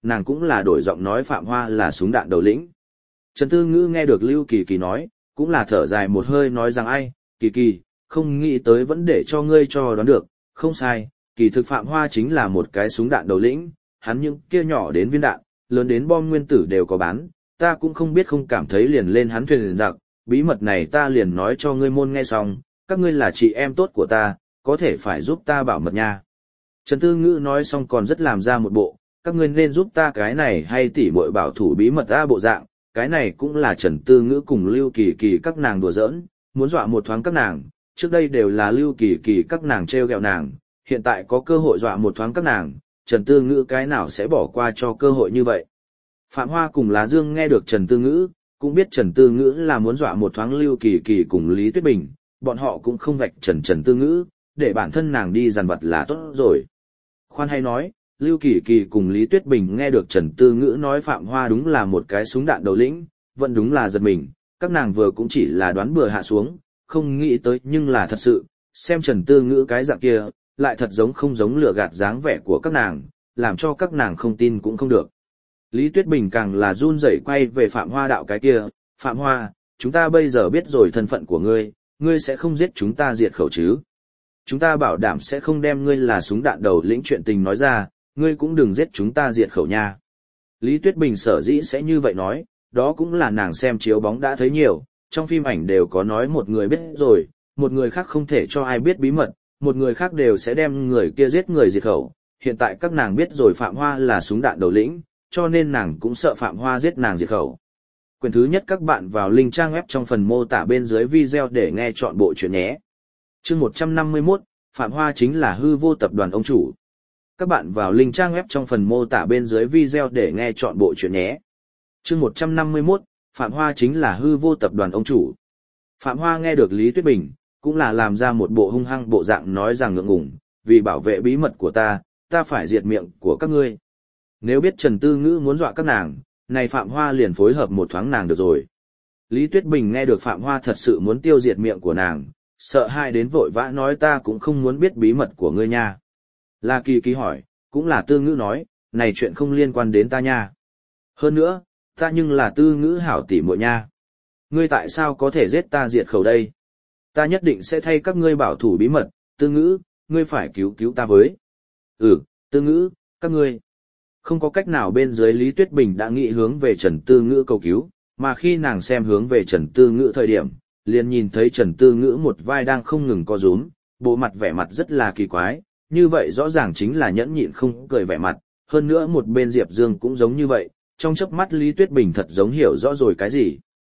nàng cũng là đổi giọng nói Phạm Hoa là súng đạn đầu lĩnh. Trần Tư Ngữ nghe được Lưu Kỳ Kỳ nói, cũng là thở dài một hơi nói rằng ai, Kỳ Kỳ, không nghĩ tới vẫn để cho ngươi cho đoán được, không sai, kỳ thực Phạm Hoa chính là một cái súng đạn đầu lĩnh, hắn những kia nhỏ đến viên đạn, lớn đến bom nguyên tử đều có bán, ta cũng không biết không cảm thấy liền lên hắn thuyền liền giặc, bí mật này ta liền nói cho ngươi môn nghe xong, các ngươi là chị em tốt của ta, có thể phải giúp ta bảo mật nha. Trần Tư Ngữ nói xong còn rất làm ra một bộ, các ngươi nên giúp ta cái này hay tỉ muội bảo thủ bí mật ta bộ dạng, cái này cũng là Trần Tư Ngữ cùng Lưu Kỳ Kỳ các nàng đùa giỡn, muốn dọa một thoáng các nàng, trước đây đều là Lưu Kỳ Kỳ các nàng trêu ghẹo nàng, hiện tại có cơ hội dọa một thoáng các nàng, Trần Tư Ngữ cái nào sẽ bỏ qua cho cơ hội như vậy. Phạm Hoa cùng Lá Dương nghe được Trần Tư Ngữ, cũng biết Trần Tư Ngữ là muốn dọa một thoáng Lưu Kỳ Kỳ cùng Lý Tuyết Bình, bọn họ cũng không vạch Trần Trần Tư Ngữ, để bản thân nàng đi dằn vặt là tốt rồi. Khoan hay nói, Lưu Kỳ Kỳ cùng Lý Tuyết Bình nghe được Trần Tư Ngữ nói Phạm Hoa đúng là một cái súng đạn đầu lĩnh, vẫn đúng là giật mình, các nàng vừa cũng chỉ là đoán bừa hạ xuống, không nghĩ tới nhưng là thật sự, xem Trần Tư Ngữ cái dạng kia, lại thật giống không giống lừa gạt dáng vẻ của các nàng, làm cho các nàng không tin cũng không được. Lý Tuyết Bình càng là run rẩy quay về Phạm Hoa đạo cái kia, Phạm Hoa, chúng ta bây giờ biết rồi thân phận của ngươi, ngươi sẽ không giết chúng ta diệt khẩu chứ. Chúng ta bảo đảm sẽ không đem ngươi là súng đạn đầu lĩnh chuyện tình nói ra, ngươi cũng đừng giết chúng ta diệt khẩu nha. Lý Tuyết Bình sở dĩ sẽ như vậy nói, đó cũng là nàng xem chiếu bóng đã thấy nhiều, trong phim ảnh đều có nói một người biết rồi, một người khác không thể cho ai biết bí mật, một người khác đều sẽ đem người kia giết người diệt khẩu. Hiện tại các nàng biết rồi Phạm Hoa là súng đạn đầu lĩnh, cho nên nàng cũng sợ Phạm Hoa giết nàng diệt khẩu. Quyền thứ nhất các bạn vào link trang web trong phần mô tả bên dưới video để nghe chọn bộ chuyện nhé. Chương một trăm năm mươi mốt, Phạm Hoa chính là hư vô tập đoàn ông chủ. Các bạn vào link trang web trong phần mô tả bên dưới video để nghe chọn bộ chuyện nhé. Chương một trăm năm mươi mốt, Phạm Hoa chính là hư vô tập đoàn ông chủ. Phạm Hoa nghe được Lý Tuyết Bình, cũng là làm ra một bộ hung hăng bộ dạng nói rằng ngượng ngùng, vì bảo vệ bí mật của ta, ta phải diệt miệng của các ngươi. Nếu biết Trần Tư Ngữ muốn dọa các nàng, này Phạm Hoa liền phối hợp một thoáng nàng được rồi. Lý Tuyết Bình nghe được Phạm Hoa thật sự muốn tiêu diệt miệng của nàng, sợ hãi đến vội vã nói ta cũng không muốn biết bí mật của ngươi nha. La Kỳ Kỳ hỏi, cũng là Tư Ngữ nói, này chuyện không liên quan đến ta nha. Hơn nữa, ta nhưng là Tư Ngữ hảo tỷ muội nha. Ngươi tại sao có thể giết ta diệt khẩu đây? Ta nhất định sẽ thay các ngươi bảo thủ bí mật, Tư Ngữ, ngươi phải cứu cứu ta với. Ừ, Tư Ngữ, các ngươi. Không có cách nào bên dưới Lý Tuyết Bình đã nghĩ hướng về Trần Tư Ngữ cầu cứu, mà khi nàng xem hướng về Trần Tư Ngữ thời điểm, liền nhìn thấy Trần Tư Ngữ một vai đang không ngừng co rúm, bộ mặt vẻ mặt rất là kỳ quái, như vậy rõ ràng chính là nhẫn nhịn không cười vẻ mặt, hơn nữa một bên Diệp Dương cũng giống như vậy, trong chớp mắt Lý Tuyết Bình thật giống hiểu rõ rồi cái gì.